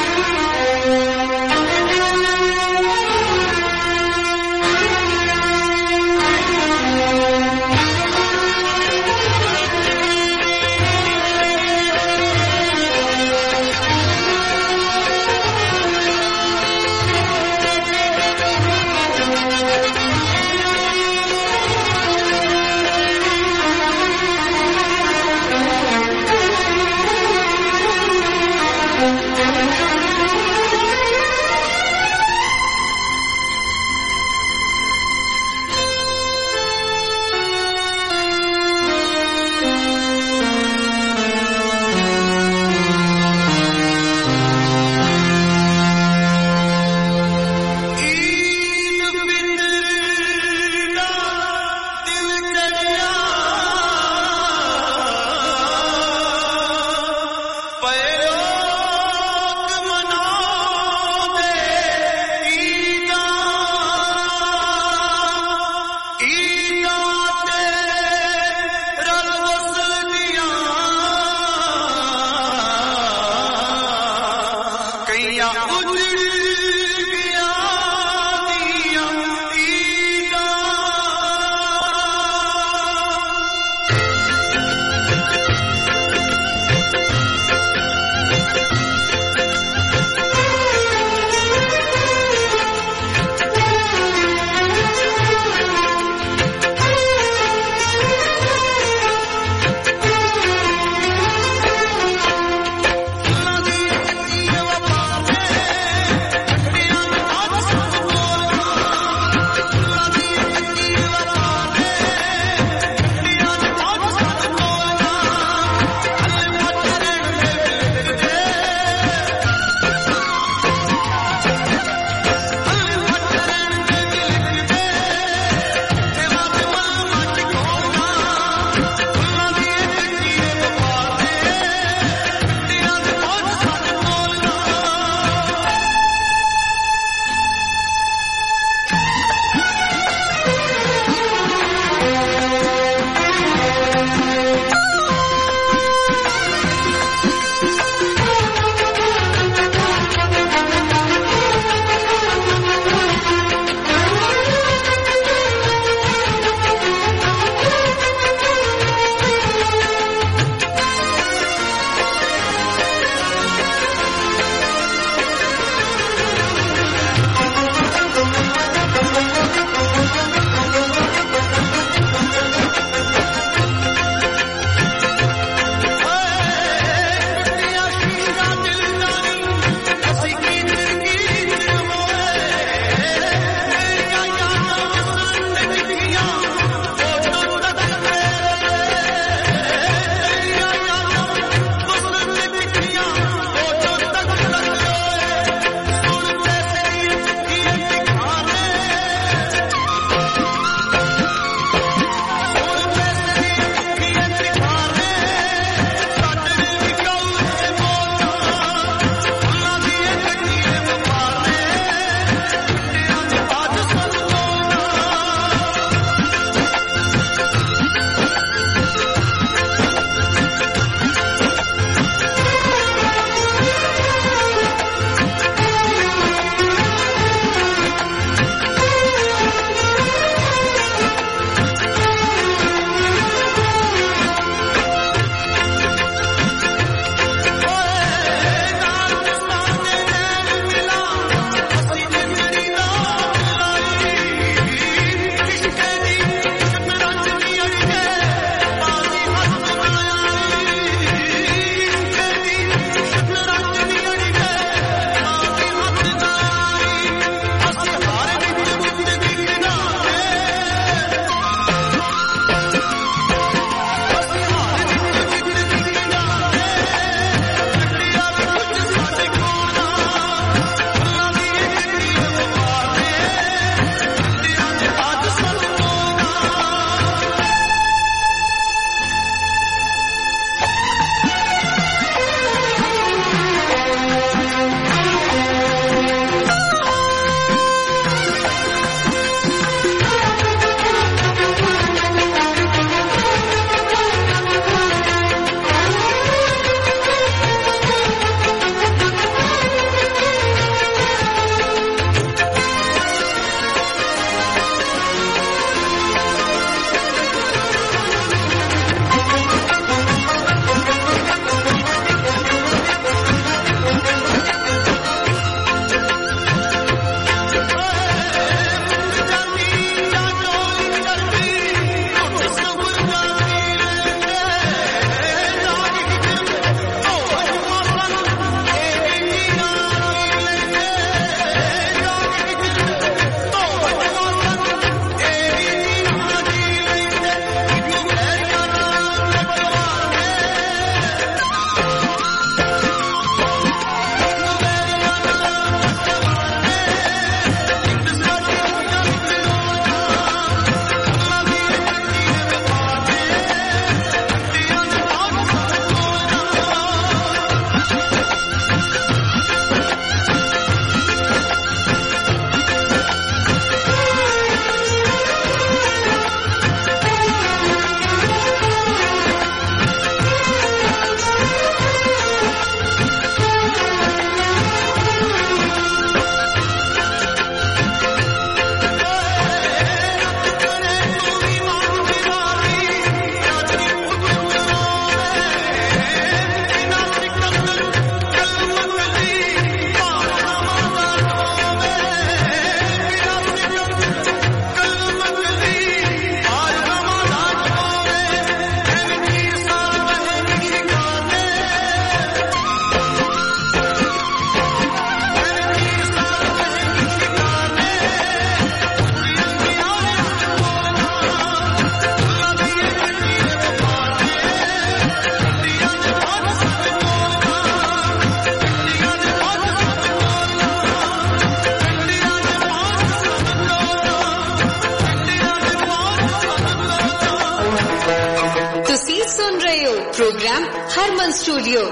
[SPEAKER 4] सुन रहे हो प्रोग्राम हरमन स्टूडियो।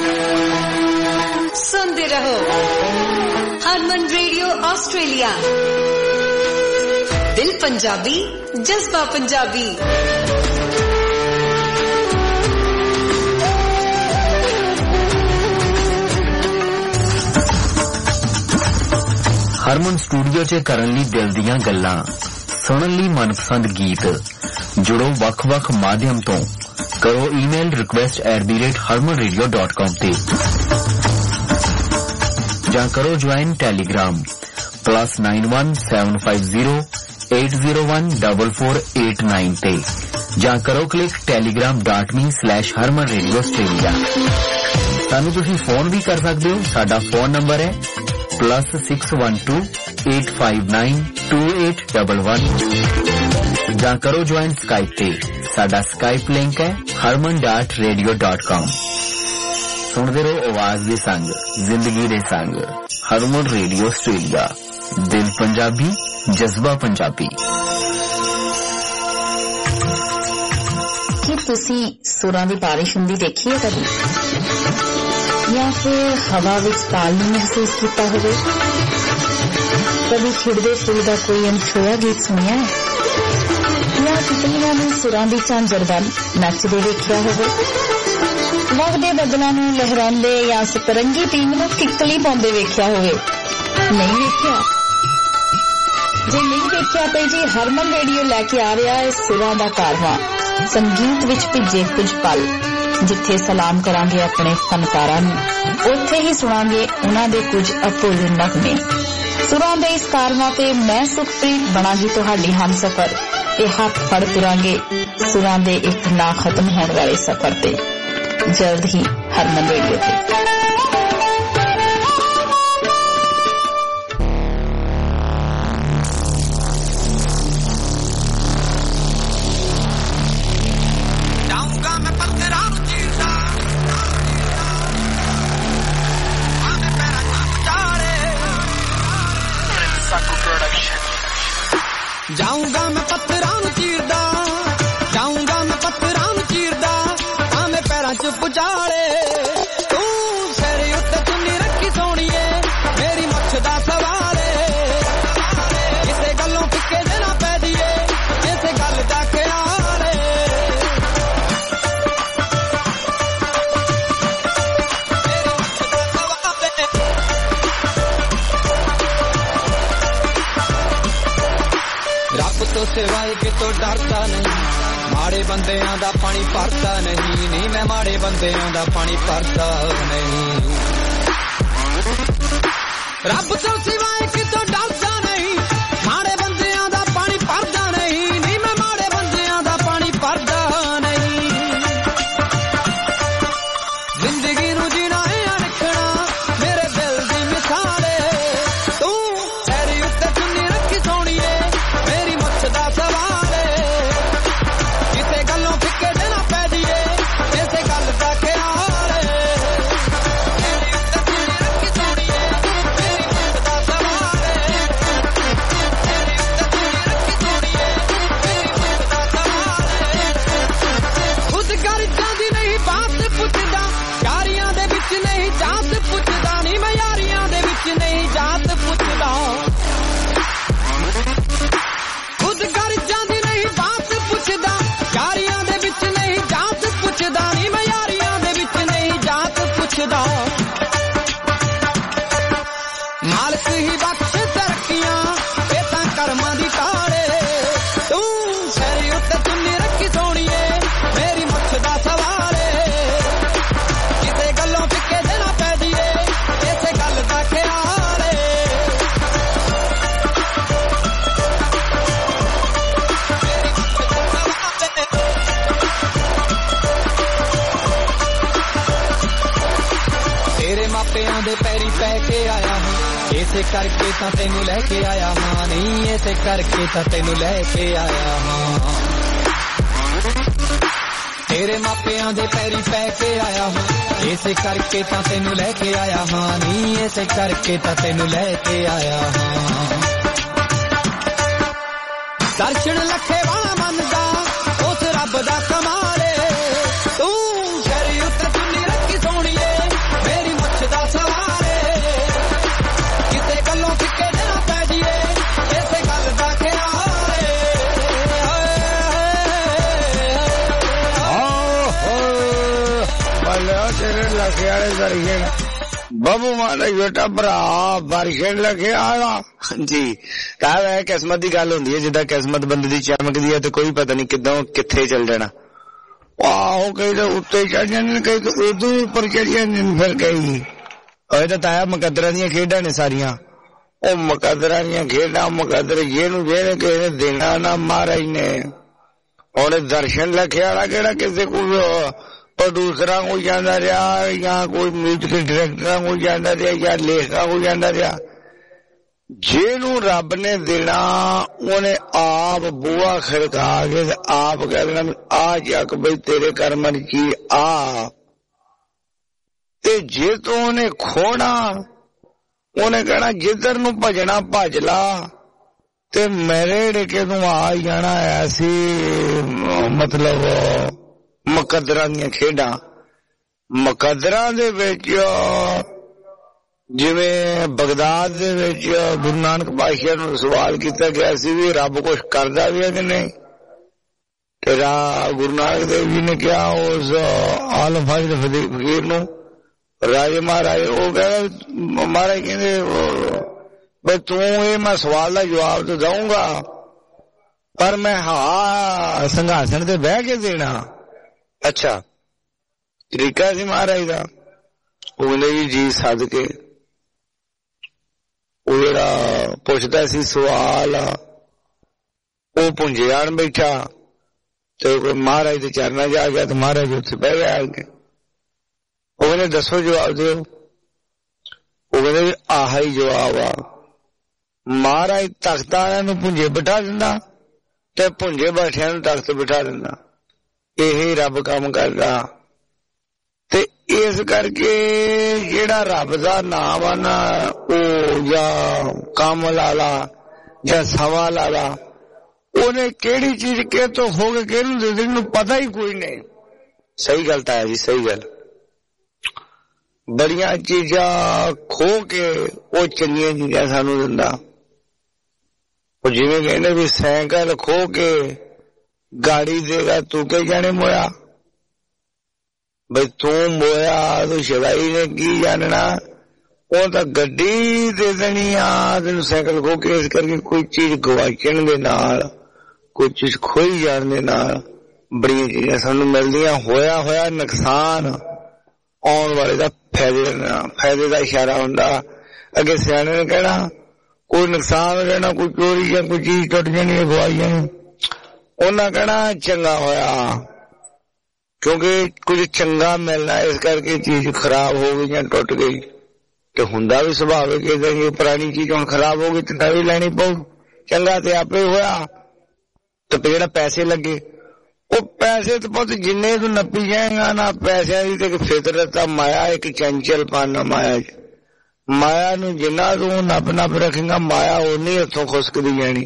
[SPEAKER 4] सुनते रहो हरमन रेडियो ऑस्ट्रेलिया। दिल पंजाबी, जज्बा पंजाबी।
[SPEAKER 10] ਹਰਮਨ ਸਟੂਡੀਓ 'ਚ ਕਰਨ ਲਈ ਦਿਲ ਦੀਆਂ ਗੱਲਾਂ, ਸੁਣਨ ਲਈ ਮਨਪਸੰਦ ਗੀਤ। ਜੁੜੋ ਵੱਖ-ਵੱਖ ਮਾਧਿਅਮ ਤੋਂ। ਕਰੋ ਈਮੇਲ request@harmanradio.com ਤੇ ਜਾਂ ਕਰੋ ਜੁਆਇਨ ਟੈਲੀਗ੍ਰਾਮ +91 750 8014489 ਤੇ ਜਾਂ ਕਰੋ ਕਲਿੱਕ telegram.me/harmanradioaustralia। ਸਾਨੂੰ ਤੁਸੀਂ ਫੋਨ ਵੀ ਕਰ ਸਕਦੇ ਹੋ। ਸਾਡਾ ਫੋਨ ਨੰਬਰ ਹੈ +612 859 2811 ਜਾਂ ਕਰੋ ਜੁਆਇਨ ਸਕਾਈਪ ਤੇ। ਸਾਡਾ ਸਕਾਈਪ ਲਿੰਕ ਹੈ harman.radio.com। ਸੁਣਦੇ ਰਹੋ ਆਵਾਜ਼ ਦੇ ਸੰਗ, ਜ਼ਿੰਦਗੀ ਦੇ ਸੰਗ। ਹਰਮਨ ਰੇਡੀਓ ਆਸਟ੍ਰੇਲੀਆ, ਦਿਲ ਪੰਜਾਬੀ, ਜਜ਼ਬਾ ਪੰਜਾਬੀ।
[SPEAKER 12] ਕੀ ਤੁਸੀਂ ਸੁਰਾਂ ਦੀ ਬਾਰਿਸ਼ ਹੁੰਦੀ ਦੇਖੀ ਹੈ ਕਦੀ, ਜਾਂ ਫਿਰ ਹਵਾ ਵਿੱਚ ਤਾਲ ਨੂੰ ਮਹਿਸੂਸ ਕੀਤਾ ਹੋਵੇ? ਕਦੀ ਖਿੜਦੇ ਫੁੱਲ ਦਾ ਕੋਈ ਅਣਛੋਇਆ ਗੀਤ ਸੁਣਿਆ ਹੈ, ਜਾਂ ਤਿਤਲੀਆਂ ਨੂੰ ਸੁਰਾਂ ਦੀ ਝਾਂਜਰ ਵੱਲ ਨੱਚਦੇ ਵੇਖਿਆ ਹੋਵੇ? ਵਗਦੇ ਬੱਦਲਾਂ ਨੂੰ ਲਹਿਰਾਉਂਦੇ ਜਾਂ ਸਤਰੰਗੀ ਟੀਮ ਨੂੰ ਕਿੱਕਲੀ ਪਾਉਂਦੇ ਵੇਖਿਆ ਹੋਵੇ? ਨਹੀਂ ਵੇਖਿਆ? ਜੇ ਨਹੀਂ ਵੇਖਿਆ ਤੇ ਜੀ ਹਰਮਨ ਰੇਡੀਓ ਲੈ ਕੇ ਆ ਰਿਹਾ ਹੈ ਸੁਰਾਂ ਦਾ ਕਾਰਵਾਂ, ਸੰਗੀਤ ਵਿੱਚ ਭਿੱਜੇ ਕੁਝ ਪਲ। ਜਿੱਥੇ ਸਲਾਮ ਕਰਾਂਗੇ ਆਪਣੇ ਫਨਕਾਰਾਂ ਨੂੰ, ਉੱਥੇ ਹੀ ਸੁਣਾਂਗੇ ਉਹਨਾਂ ਦੇ ਕੁਝ ਅਪੂਰਨ ਨਗਮੇ। ਸੁਰਾਂ ਦੇ ਇਸ ਕਾਰਵਾਂ ਤੇ ਮੈਂ ਸੁਖਪ੍ਰੀਤ ਬਣਾਂਗੀ ਤੁਹਾਡੀ ਹਮਸਫਰ ਤੇ ਹੱਥ ਫੜ ਤੁਰਾਂਗੇ ਸੁਰਾਂ ਦੇ ਇੱਕ ਨਾ ਖਤਮ ਹੋਣ ਵਾਲੇ ਸਫ਼ਰ ਤੇ। ਜਲਦ ਹੀ ਹਰਮਨ ਰੇਡੀਓ ਤੇ।
[SPEAKER 13] ਜਾਊਂਗਾ ਮੈਂ ਪੱਥਰਾਂ ਨੂੰ ਚੀਰਦਾ, ਜਾਊਂਗਾ ਮੈਂ ਪੱਥਰਾਂ ਨੂੰ ਚੀਰਦਾ, ਆਵੇਂ ਪੈਰਾਂ 'ਚ ਪੁਚਾਲੇ। ਤੂੰ ਸਿਰ ਉੱਤੇ ਚੁੰਨੀ ਰੱਖੀ ਸੋਹਣੀਏ, ਮੇਰੀ ਮੁੱਛ ਦਾ ਸਵਾਲ ਏ। ਕਿਸੇ ਗੱਲੋਂ ਫਿੱਕੇ ਜੇ ਨਾ ਪੈ ਦੀਏ, ਇਸੇ ਗੱਲ ਦਾ ਖਿਆਲ ਏ। ਰੱਬ ਤੋਂ ਸਿਵਾਏ ਕਿਤੋਂ ਡਰਦਾ ਨਹੀਂ, ਮਾੜੇ ਬੰਦਿਆਂ ਦਾ ਪਾਣੀ ਭਰਦਾ ਨਹੀਂ। ਨਹੀਂ ਮੈਂ ਮਾੜੇ ਬੰਦਿਆਂ ਦਾ ਪਾਣੀ ਭਰਦਾ ਨਹੀਂ। ਰੱਬ ਤੋਂ ਸਿਵਾਏ ਕਿਤੋਂ ਡਰਦਾ ਨਹੀਂ, ਮਾੜੇ ਬੰਦਿਆਂ ਦਾ ਪਾਣੀ ਭਰਦਾ ਨਹੀਂ। ਨਹੀਂ ਮੈਂ ਮਾੜੇ ਬੰਦਿਆਂ ਦਾ ਪਾਣੀ ਭਰਦਾ ਨਹੀਂ। ਜ਼ਿੰਦਗੀ ਨੂੰ ਜੀਣਾ ਹੈ ਅਣਖਣਾ, ਮੇਰੇ ਦਿਲ ਦੀ ਮਿਸਾਲ ਏ। ਤੂੰ ਤੇਰੀ ਉੱਤੇ ਚੁੰਨੀ ਰੱਖੀ ਸੋਹਣੀਏ, ਮੇਰੀ ਮੁੱਛ ਦਾ ਸਵਾਲ ਏ। ਕਿਸੇ ਗੱਲੋਂ ਫਿੱਕੇ ਜੇ ਨਾ ਪੈ ਦੀਏ, ਇਸੇ ਗੱਲ ਦਾ ਖਿਆਲ ਏ। ਮੇਰੀ ਉੱਤੇ ਚੁੰਨੀ ਰੱਖੀ ਸੋਹਣੀਏ, ਮੇਰੀ ਮੁੱਛ ਦਾ ਸਵਾਲ ਏ। ਮੇਰੀ ਉੱਤੇ ਚੁੰਨੀ ਰੱਖੀ ਸੋਹਣੀਏ, ਮੇਰੀ ਮੁੱਛ ਦਾ ਸਵਾਲ ਏ। ਖੁਦ ਕਰ ਜਾਂਦੀ ਨਹੀਂ ਬਾਤ ਪੁੱਛਦਾ, ਯਾਰੀਆਂ ਦੇ ਵਿੱਚ ਨਹੀਂ ਜਾਤ ਪੁੱਛਦਾ। ਨਹੀਂ ਮੈਂ ਯਾਰੀਆਂ ਦੇ ਵਿੱਚ ਨਹੀਂ ਜਾਤ ਪੁੱਛਦਾ। ਖੁਦ ਕਰ ਜਾਂਦੀ ਨਹੀਂ ਬਾਤ ਪੁੱਛਦਾ, ਯਾਰੀਆਂ ਦੇ ਵਿੱਚ ਨਹੀਂ ਜਾਤ ਪੁੱਛਦਾ। ਨਹੀਂ ਮੈਂ ਯਾਰੀਆਂ ਦੇ ਵਿੱਚ ਨਹੀਂ ਜਾਤ ਪੁੱਛਦਾ। ਮਾਲਕ ਹੀ ਬਖਸ਼ ਤਰੱਕੀਆਂ, ਇਹ ਤਾਂ ਕਰਮਾਂ ਦੀ ਤਾਲੇ। ਤੂੰ ਸਿਰ ਉੱਤੇ ਚੁੰਨੀ ਰੱਖੀ ਸੋਹਣੀਏ, ਮੇਰੀ ਮੁੱਛ ਦਾ ਸਵਾਲ ਏ। ਕਿਸੇ ਗੱਲੋਂ ਫਿੱਕੇ ਜੇ ਨਾ ਪੈ ਦੀਏ, ਇਸੇ ਗੱਲ ਦਾ ਖਿਆਲ ਏ। ਤੇਰੇ ਮਾਪਿਆਂ ਦੇ ਪੈਰੀ ਪੈ ਕੇ ਆਇਆ ਹਾਂ, ਇਸੇ ਕਰਕੇ ਤਾਂ ਤੈਨੂੰ ਲੈ ਕੇ ਆਇਆ ਹਾਂ। ਨਹੀਂ ਇਸੇ ਕਰਕੇ ਤਾਂ ਤੈਨੂੰ ਲੈ ਕੇ ਆਇਆ ਹਾਂ। ਤੇਰੇ ਮਾਪਿਆਂ ਦੇ ਪੈਰੀ ਪੈ ਕੇ ਆਇਆ ਹਾਂ, ਇਸੇ ਕਰਕੇ ਤਾਂ ਤੈਨੂੰ ਲੈ ਕੇ ਆਇਆ ਹਾਂ। ਨਹੀਂ ਇਸੇ ਕਰਕੇ ਤਾਂ ਤੈਨੂੰ ਲੈ ਕੇ ਆਇਆ ਹਾਂ। ਦਰਸ਼ਨ ਲੱਖੇ ਵਾਲਾ ਮੰਨਦਾ, ਉਸ ਰੱਬ ਦਾ ਕਮਾਲ ਏ।
[SPEAKER 18] लखे वाले दर्शन बाबू महाराज बेटा भरा दर्शन लखे वाला जी कहा किस्मत की गल होंदी है जिदा किस्मत बंदे दी चमकदी है तो कोई पता नहीं किदों किथे चल जाना आहो कई तो उत्ते चढ़ जाने कई तो उदू उपर चढ़ जाने फिर कई तो ताया मुकदरा दी खेडा ने सारिया मुकदरा दी खेडा मुकदर जेनू जेने किसे देना ना महाराज ने और दर्शन लखे वाला केड़ा किसी को प्रोड्यूसर को जाना रहा या कोई म्यूजिक डायरेक्टर को जाना रहा या लेखक को जाना रहा जेनू रब ने देना उन्हें आप बुआ खड़का के आप कह देना आ जक बई तेरे कर्म की आ ते जे तो उन्हें खोना उन्हें कहना जिधर नू भजना भज ला ते मेरे डेके तू आ जाना ऐसी मतलब मुकदरा दी खेडा मुकदरा दे विच जिवें बगदाद दे विच गुरु नानक पातशाह नूं सवाल कीता गया सी भी रब कुछ करदा भी है कि नहीं तेरा गुरु नानक देव जी ने कहा उस आलम फाजिल फकीर नूं राजे महाराज वो कहते महाराज कहते भाई तू ये मैं सवाल का जवाब तो दूंगा पर मैं हाँ संघासन से बह के देना अच्छा तरीका सी महाराज का उन्हें जी सद के पुछदा सी सवाल वो पुंजे आन बैठा तो महाराज के चरणा जा गया तो महाराज उत्थे बह गया आके उन्हें दसो जवाब दो उन्हें आह ही जवाब आ महाराज तख्त आलियां पुंजे बिठा दिंदा ते पुंजे बैठिया तख्त बिठा दिंदा यही रब काम करदा ते इस करके जेड़ा रब दा नाम आ ना ओ या कामल आला या सवा लाला उन्हें केड़ी चीज के तो हो गए केनू दे देन पता ही कोई नहीं सही गल ताया जी सही गल बड़िया चीजा खो के वो चंगिया चीजा सानू दिंदा जिवें कहने भी साइकिल खो के गाड़ी देगा तू के जाने मोया भाई तू मोया तो शराई ने की जानना वो तो गड्डी दे देनी आ तेन साइकिल खो के इस करके कोई चीज गवाचण दे नाल कोई चीज खोई जाण दे नाल बड़िया चीजा सानू मिलदियां होया होया नुकसान आने वाले का फायदे का इशारा हुंदा अगे सियाणे ने कहना कोई नुकसान हो जाना कोई चोरी या कोई चीज टुट जानी है गवाई जानी उन्हें कहना चंगा होया क्योंकि कुछ चंगा मिलना इस करके चीज खराब हो गई या टुट गई तो हुंदा भी सुभाविक है पुरानी चीज हुण खराब हो गई तो नवी लैनी पऊ चंगा तो आपे होया तो जेड़ा पैसे लगे वो पैसे तो बहुत जिन्ने तू नपी जाएगा ना पैसे की तो फितरत माया एक चंचल पाना माया नू जिन्ना तू नप नप रखेगा माया उन्नी हथों खुसकदी जानी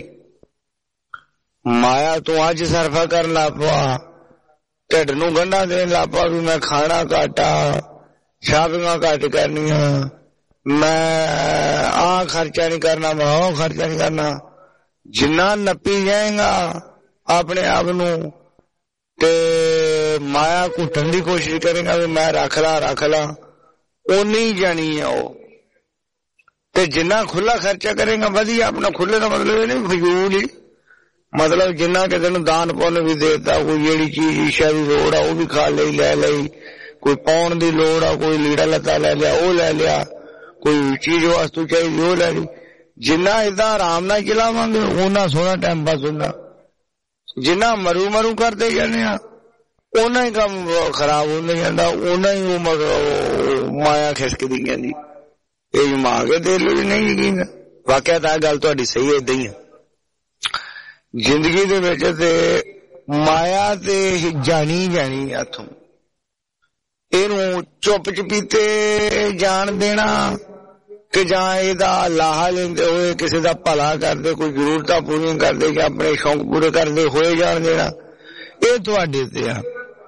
[SPEAKER 18] माया तू अज सरफा कर ला पा ढिड नू गंढा देन ला पा भी मैं खाना घट आ शॉपिंग घट करनी मैं आ खर्चा नहीं करना मैं ओ खर्चा नहीं करना जिन्ना नपी जाएगा अपने आप नू ते माया घुटन की कोशिश करेगा भी मैं रख ला उन्नी जानी है वो ते जिन्ना खुला खर्चा करेगा वधिया अपना खुले का मतलब नहीं फजूल ही मतलब जिन्ना कि तेन दान पुण्य भी देता कोई जेड़ी चीज ईशा की लोड़ आ भी खा ली लै ली कोई पाउण की लोड़ आ कोई लीड़ा लत्ता लै लिया वो लै लिया कोई चीज वस्तु चाहिए वो लै ली जिन्ना इदा आराम नाल चलावांगे उन्ना सोहना टाइम पास हुंदा जिन्ना मरू करते जाने उन्ना ही काम खराब होंदे जांदा उन्ना ही माया खिसकदी जांदी ये जमा के दे लो नहीं यकीन वाकया तां गल तुहाडी सही है इदां ही जिंदगी दे विच ते माया ते जानी हथों इहनूं चुप चपीते जान देना कि जां इहदा लाहा लेंदे होए किसी दा भला करदे कोई जरूरतां पूरीआं करदे जां अपने शौक पूरे करदे होए जान देना ये तुहाडे ते आ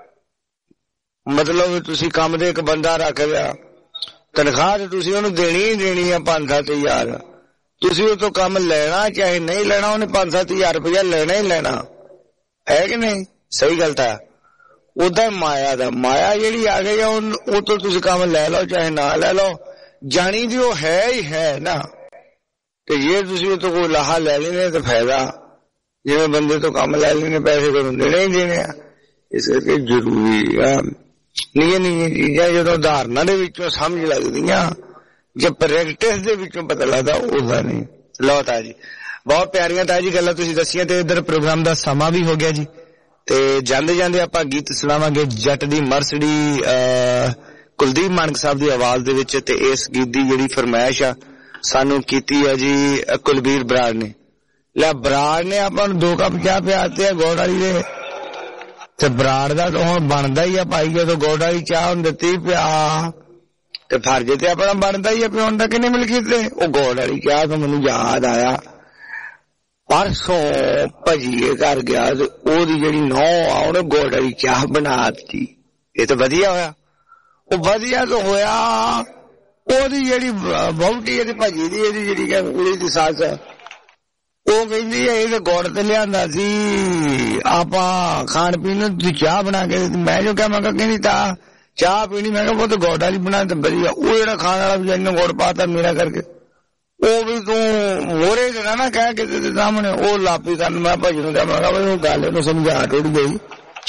[SPEAKER 18] मतलब तुसीं काम दे एक बंदा रख लिया तनख्वाह ते तुसीं ओनूं देनी ही देनी है 5-7 हज़ार तुसीं उस तो काम लेना चाहे नहीं लेना उन्हें 5-7 हज़ार रुपया लेना ही लेना है कि नहीं सही गल है ਉਹਦਾ ਮਾਇਆ ਦਾ ਮਾਇਆ ਜਿਹੜੀ ਆ ਗਈ ਆ ਉਹ ਤੋਂ ਤੁਸੀਂ ਕੰਮ ਲੈ ਲਓ ਚਾਹੇ ਨਾ ਲੈ ਲਓ, ਜਾਣੀ ਦੀ ਉਹ ਹੈ ਹੀ ਹੈ ਨਾ। ਤੇ ਜੇ ਤੁਸੀਂ ਉਹ ਤੋਂ ਕੋਈ ਲਾਹਾ ਲੈ ਲੈਣੇ ਤਾਂ ਫਾਇਦਾ, ਜਿਵੇਂ ਬੰਦੇ ਤੋਂ ਕੰਮ ਲੈ ਲੈਣੇ ਪੈਸੇ ਤੁਹਾਨੂੰ ਦੇਣੇ ਹੀ ਦੇਣੇ ਆ। ਇਸ ਕਰਕੇ ਜ਼ਰੂਰੀ ਆ ਨਿੱਕੀਆਂ ਨਿੱਕੀਆਂ ਚੀਜ਼ਾਂ ਜਦੋਂ ਉਦਾਹਰਨਾਂ ਦੇ ਵਿੱਚੋਂ ਸਮਝ ਲੱਗਦੀਆਂ, ਜੇ ਪ੍ਰੈਕਟਿਸ ਦੇ ਵਿੱਚੋਂ ਪਤਾ ਲੱਗਦਾ ਉਹਦਾ ਨਹੀਂ। ਲਓ ਤਾਜੀ ਬਹੁਤ ਪਿਆਰੀਆਂ ਤਾਜੀ ਗੱਲਾਂ ਤੁਸੀਂ ਦੱਸੀਆਂ ਤੇ ਇੱਧਰ ਪ੍ਰੋਗਰਾਮ ਦਾ ਸਮਾਂ ਵੀ ਹੋ ਗਿਆ ਜੀ। ਤੇ ਜਾਂਦੇ ਜਾਂਦੇ ਆਪਾਂ ਗੀਤ ਸੁਣਾਵਾਂਗੇ ਜੱਟ ਦੀ ਮਰਸਡੀ ਕੁਲਦੀਪ ਮਾਨਕ ਸਾਹਿਬ ਦੀ ਆਵਾਜ਼ ਦੇ ਵਿੱਚ। ਤੇ ਇਸ ਗੀਤ ਦੀ ਜਿਹੜੀ ਫਰਮਾਇਸ਼ ਆ ਸਾਨੂੰ ਕੀਤੀ ਆ ਜੀ ਕੁਲਬੀਰ ਬਰਾੜ ਨੇ। ਲੈ ਬਰਾੜ ਨੇ ਆਪਾਂ ਨੂੰ 2 ਕੱਪ ਚਾਹ ਪਿਆਤੇ ਆ ਗੋੜ ਵਾਲੀ ਦੇ, ਤੇ ਬਰਾੜ ਦਾ ਤਾਂ ਹੁਣ ਬਣਦਾ ਹੀ ਆ ਭਾਈ, ਜਦੋਂ ਗੋੜ ਵਾਲੀ ਚਾਹ ਹੁਣ ਦਿੱਤੀ ਪਿਆ ਤੇ ਫਰਜ਼ ਤੇ ਆਪਣਾ ਬਣਦਾ ਹੀ ਆ ਪਿਆਉਣ ਦਾ। ਕਿੰਨੇ ਮਿਲ ਕੀਤੇ ਉਹ ਗੋੜ ਵਾਲੀ ਚਾਹ ਤੋਂ ਮੈਨੂੰ ਯਾਦ ਆਇਆ ਪਰਸੋਂ ਭਜੀਏ ਘਰ ਗਿਆ ਤੇ ਉਹਦੀ ਜਿਹੜੀ ਨੌਂ ਆ ਉਹਨੇ ਗੋੜ ਵਾਲੀ ਚਾਹ ਬਣਾ ਦਿੱਤੀ। ਇਹ ਤਾਂ ਵਧੀਆ ਹੋਇਆ, ਉਹ ਵਧੀਆ ਤਾਂ ਹੋਇਆ। ਉਹਦੀ ਜਿਹੜੀ ਵਹੁਟੀ ਇਹਦੀ ਭਾਜੀ ਦੀ ਇਹਦੀ ਜਿਹੜੀ ਕੁੜੀ ਦੀ ਸੱਸ ਉਹ ਕਹਿੰਦੀ ਇਹ ਗੁੜ ਤੇ ਲਿਆਂਦਾ ਸੀ ਆਪਾਂ ਖਾਣ ਪੀਣ ਨੂੰ, ਤੁਸੀਂ ਚਾਹ ਬਣਾ ਕੇ। ਮੈਂ ਜੋ ਕਿਹਾ ਮੈਂ ਕਿਹਾ ਕਹਿੰਦੀ ਤਾਂ ਚਾਹ ਪੀਣੀ, ਮੈਂ ਕਿਹਾ ਉਹ ਤਾਂ ਗੁੜ ਵਾਲੀ ਬਣਾ ਤੇ ਵਧੀਆ। ਉਹ ਜਿਹੜਾ ਖਾਣ ਵਾਲਾ ਵੀ ਇਹਨੂੰ ਗੁੜ ਪਾਤਾ ਮੇਰਾ ਕਰਕੇ, ਉਹ ਵੀ ਤੂੰ ਮੋਰੇ ਦੇਣਾ ਨਾ ਕਹਿ ਕੇ ਤੇ ਸਾਹਮਣੇ ਉਹ ਲਾਪੀ ਕਰਨ। ਮੈਂ ਭਾਜੀ ਨੂੰ ਕਿਹਾ ਮੈਂ ਕਿਹਾ ਉਹ ਗੱਲ ਇਹਨੂੰ ਸਮਝਾ ਟੁੱਟ ਗਈ,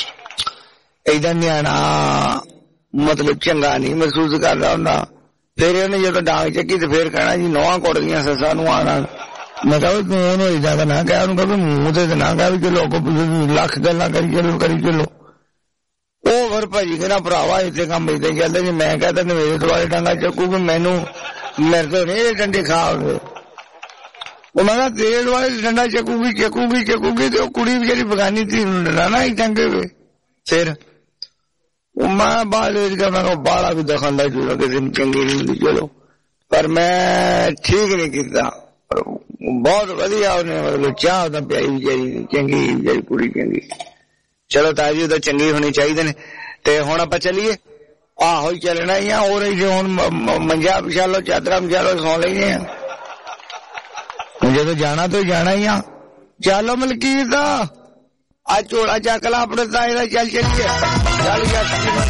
[SPEAKER 18] ਏਦਾਂ ਨਿਆਣਾ ਮਤਲਬ ਚੰਗਾ ਨਹੀਂ ਮਹਿਸੂਸ ਕਰਦਾ ਹੁੰਦਾ। ਫਿਰ ਉਹਨੇ ਜਦੋਂ ਡਾਂਗ ਚੱਕੀ ਤੇ ਫਿਰ ਕਹਿਣਾ ਜੀ ਨੌਵਾਂ ਕੁੜਦੀਆਂ ਸੱਸਾਂ ਨੂੰ ਆਣਾ। ਮੈਂ ਕਿਹਾ ਤੂੰ ਉਹਨੂੰ ਏਦਾਂ ਦਾ ਨਾ ਕਹਿ, ਉਹਨੂੰ ਕਹੋ ਮੂੰਹ ਤੇ ਨਾ ਕਹਿ ਵੀ ਚਲੋ ਲੱਖ ਗੱਲਾਂ ਕਰੀ ਚਲੋ। ਉਹ ਫਿਰ ਭਾਜੀ ਕਹਿੰਦਾ ਭਰਾਵਾ ਇੱਥੇ ਕੰਮ ਏਦਾਂ ਚੱਲਦਾ ਜੀ। ਮੈਂ ਕਹਿ ਤਾ ਮੇਰੇ ਦੁਆਲੇ ਡਾਂਗਾ ਚੱਕੂਗੀ, ਮੇਰੇ ਤੋਂ ਨਹੀਂ ਇਹ ਡੰਡੇ ਖਾਓਗੇ। ਉਹ ਮੈਂ ਕਿਹਾ ਤੇਰੇ ਦੁਆਲੇ ਡੰਡਾ ਚੱਕੂਗੀ ਤੇ ਉਹ ਕੁੜੀ ਵੀ ਜਿਹੜੀ ਬਗਾਨੀ ਧੀ ਨੂੰ ਡਰਾਣਾ ਹੀ ਚੰਗੇ ਵੇ। ਫਿਰ ਮੈਂ ਬਾਹਰ ਮੈਂ ਕਿਹਾ ਬਾਹਲਾ ਵੀ ਦਖਲ ਦਾ ਜੁੜਾ ਕਿਸੇ ਨੂੰ ਚੰਗੀ ਨਹੀਂ ਹੁੰਦੀ ਚਲੋ, ਪਰ ਮੈਂ ਠੀਕ ਨਹੀਂ ਕੀਤਾ। ਬਹੁਤ ਵਧੀਆ ਉਹਨੇ ਮਤਲਬ ਚਾਹ ਉਹਦਾ ਪਿਆਈ ਵਿਚਾਰੀ ਚੰਗੀ, ਵਿਚਾਰੀ ਕੁੜੀ ਚੰਗੀ। ਚਲੋ ਤਾਜੀ ਉਹਦਾ ਚੰਗੀ ਹੋਣੀ ਚਾਹੀਦੇ ਨੇ। ਤੇ ਹੁਣ ਆਪਾਂ ਚੱਲੀਏ, ਆਹੋ ਹੀ ਚੱਲਣਾ ਹੀ ਆ। ਹੋ ਰਹੀ ਜੇ ਹੁਣ ਮੰਜਾ ਵਿਛਾ ਲਓ, ਚਾਦਰਾਂ ਵਿਛਾ ਲਓ, ਸੌ ਲਈਏ ਆ। ਜਦੋਂ ਜਾਣਾ ਤਾਂ ਜਾਣਾ ਹੀ ਆ। ਚਲੋ ਮਲਕੀਤ ਦਾ ਆ ਝੋਲਾ ਚੱਕ ਲਾ ਆਪਣੇ ਤਾਏ ਦਾ, ਚੱਲ ਚੱਲੀਏ ਚੱਲ ਯਾਰ।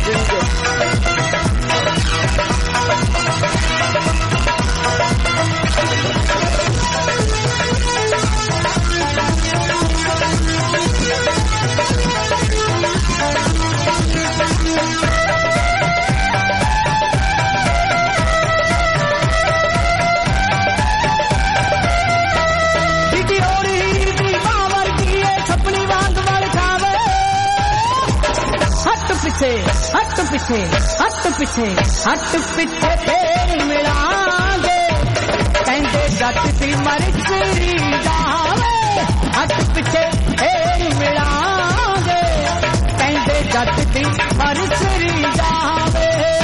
[SPEAKER 3] ਹੱਟ ਪਿੱਛੇ ਫੇਰ ਮਿਲਾਂਗੇ, ਕਹਿੰਦੇ ਜੱਟ ਦੀ ਮਰਸਰੀ ਜਾਵੇ। ਹੱਟ ਪਿੱਛੇ ਫੇਰ ਮਿਲਾਂਗੇ, ਕਹਿੰਦੇ ਜੱਟ ਦੀ ਮਰਸਰੀ ਜਾਵੇ।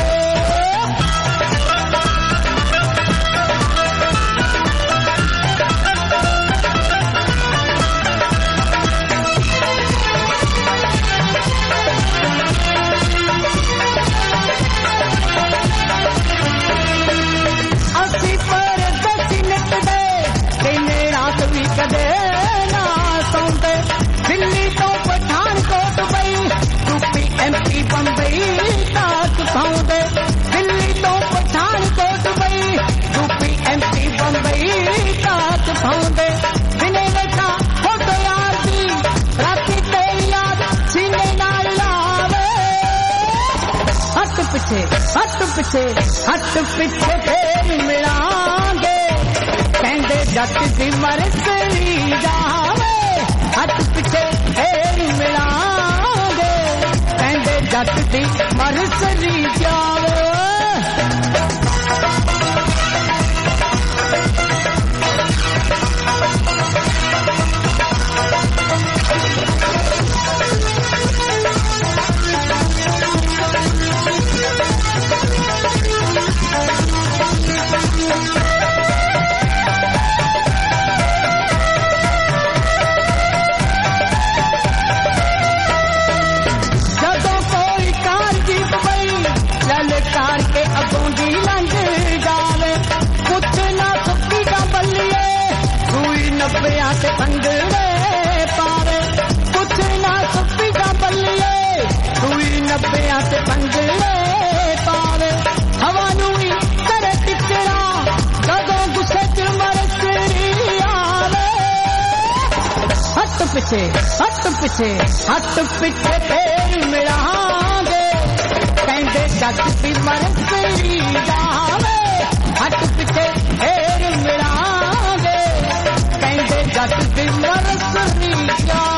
[SPEAKER 3] ਕਦੇ ਨਾ ਸੌਂਦੇ ਦਿੱਲੀ ਤੋਂ ਪਠਾਨਕੋਟ ਬਈ, ਯੂਪੀ MP ਬੰਬਈ ਤੱਕ ਪਹੁੰਚਦੇ। ਦਿੱਲੀ ਤੋਂ ਪਠਾਨਕੋਟ ਬਈ, ਯੂਪੀ MP ਬੰਬਈ ਤੱਕ ਪਹੁੰਚਦੇ। ਦਿਨੇ ਵੇਖਾ ਫੋਟੋ ਯਾਰ ਦੀ, ਰਾਤੀ ਤੇਰੀ ਯਾਦ ਸੀਨੇ ਨਾਲ ਲਾਵੇ। ਹੱਟ ਪਿੱਛੇ ਫੇਰ ਮਿਲਾਂਗੇ, ਕਹਿੰਦੇ ਜੱਟ ਦੀ ਮਰਸਰੀ ਜਾਵੇ। ਹੱਟ ਪਿੱਛੇ ਫੇਰ ਮਿਲਾਂਗੇ, ਕਹਿੰਦੇ ਜੱਟ ਦੀ ਮਰਸਰੀ ਜਾਵੇ। ਜਦੋਂ ਕੋਈ ਕਾਰ ਜੀਤ ਪਈ, ਲਲਕਾਰ ਕੇ ਅੱਗੋਂ ਦੀ ਗੱਡੀਆਂ ਤੇ ਬੰਗਲੇ ਪਾਵੇ ਹਵਾ ਨੂੰ ਵੀ ਕਰੇ ਟਿਕੜਾ ਜਦੋਂ ਗੁੱਸੇ ਚ ਮਰਸਰੀ ਆਵੇ ਹੱਟ ਪਿੱਛੇ ਫੇਰ ਮਿਲਾਂਗੇ ਕਹਿੰਦੇ ਜੱਟ ਦੀ ਮਰਸਰੀ ਜਾਵੇ ਹੱਟ ਪਿੱਛੇ ਫੇਰ ਮਿਲਾਂਗੇ ਕਹਿੰਦੇ ਜੱਟ ਦੀ ਮਰਸਰੀ ਜਾਵੇ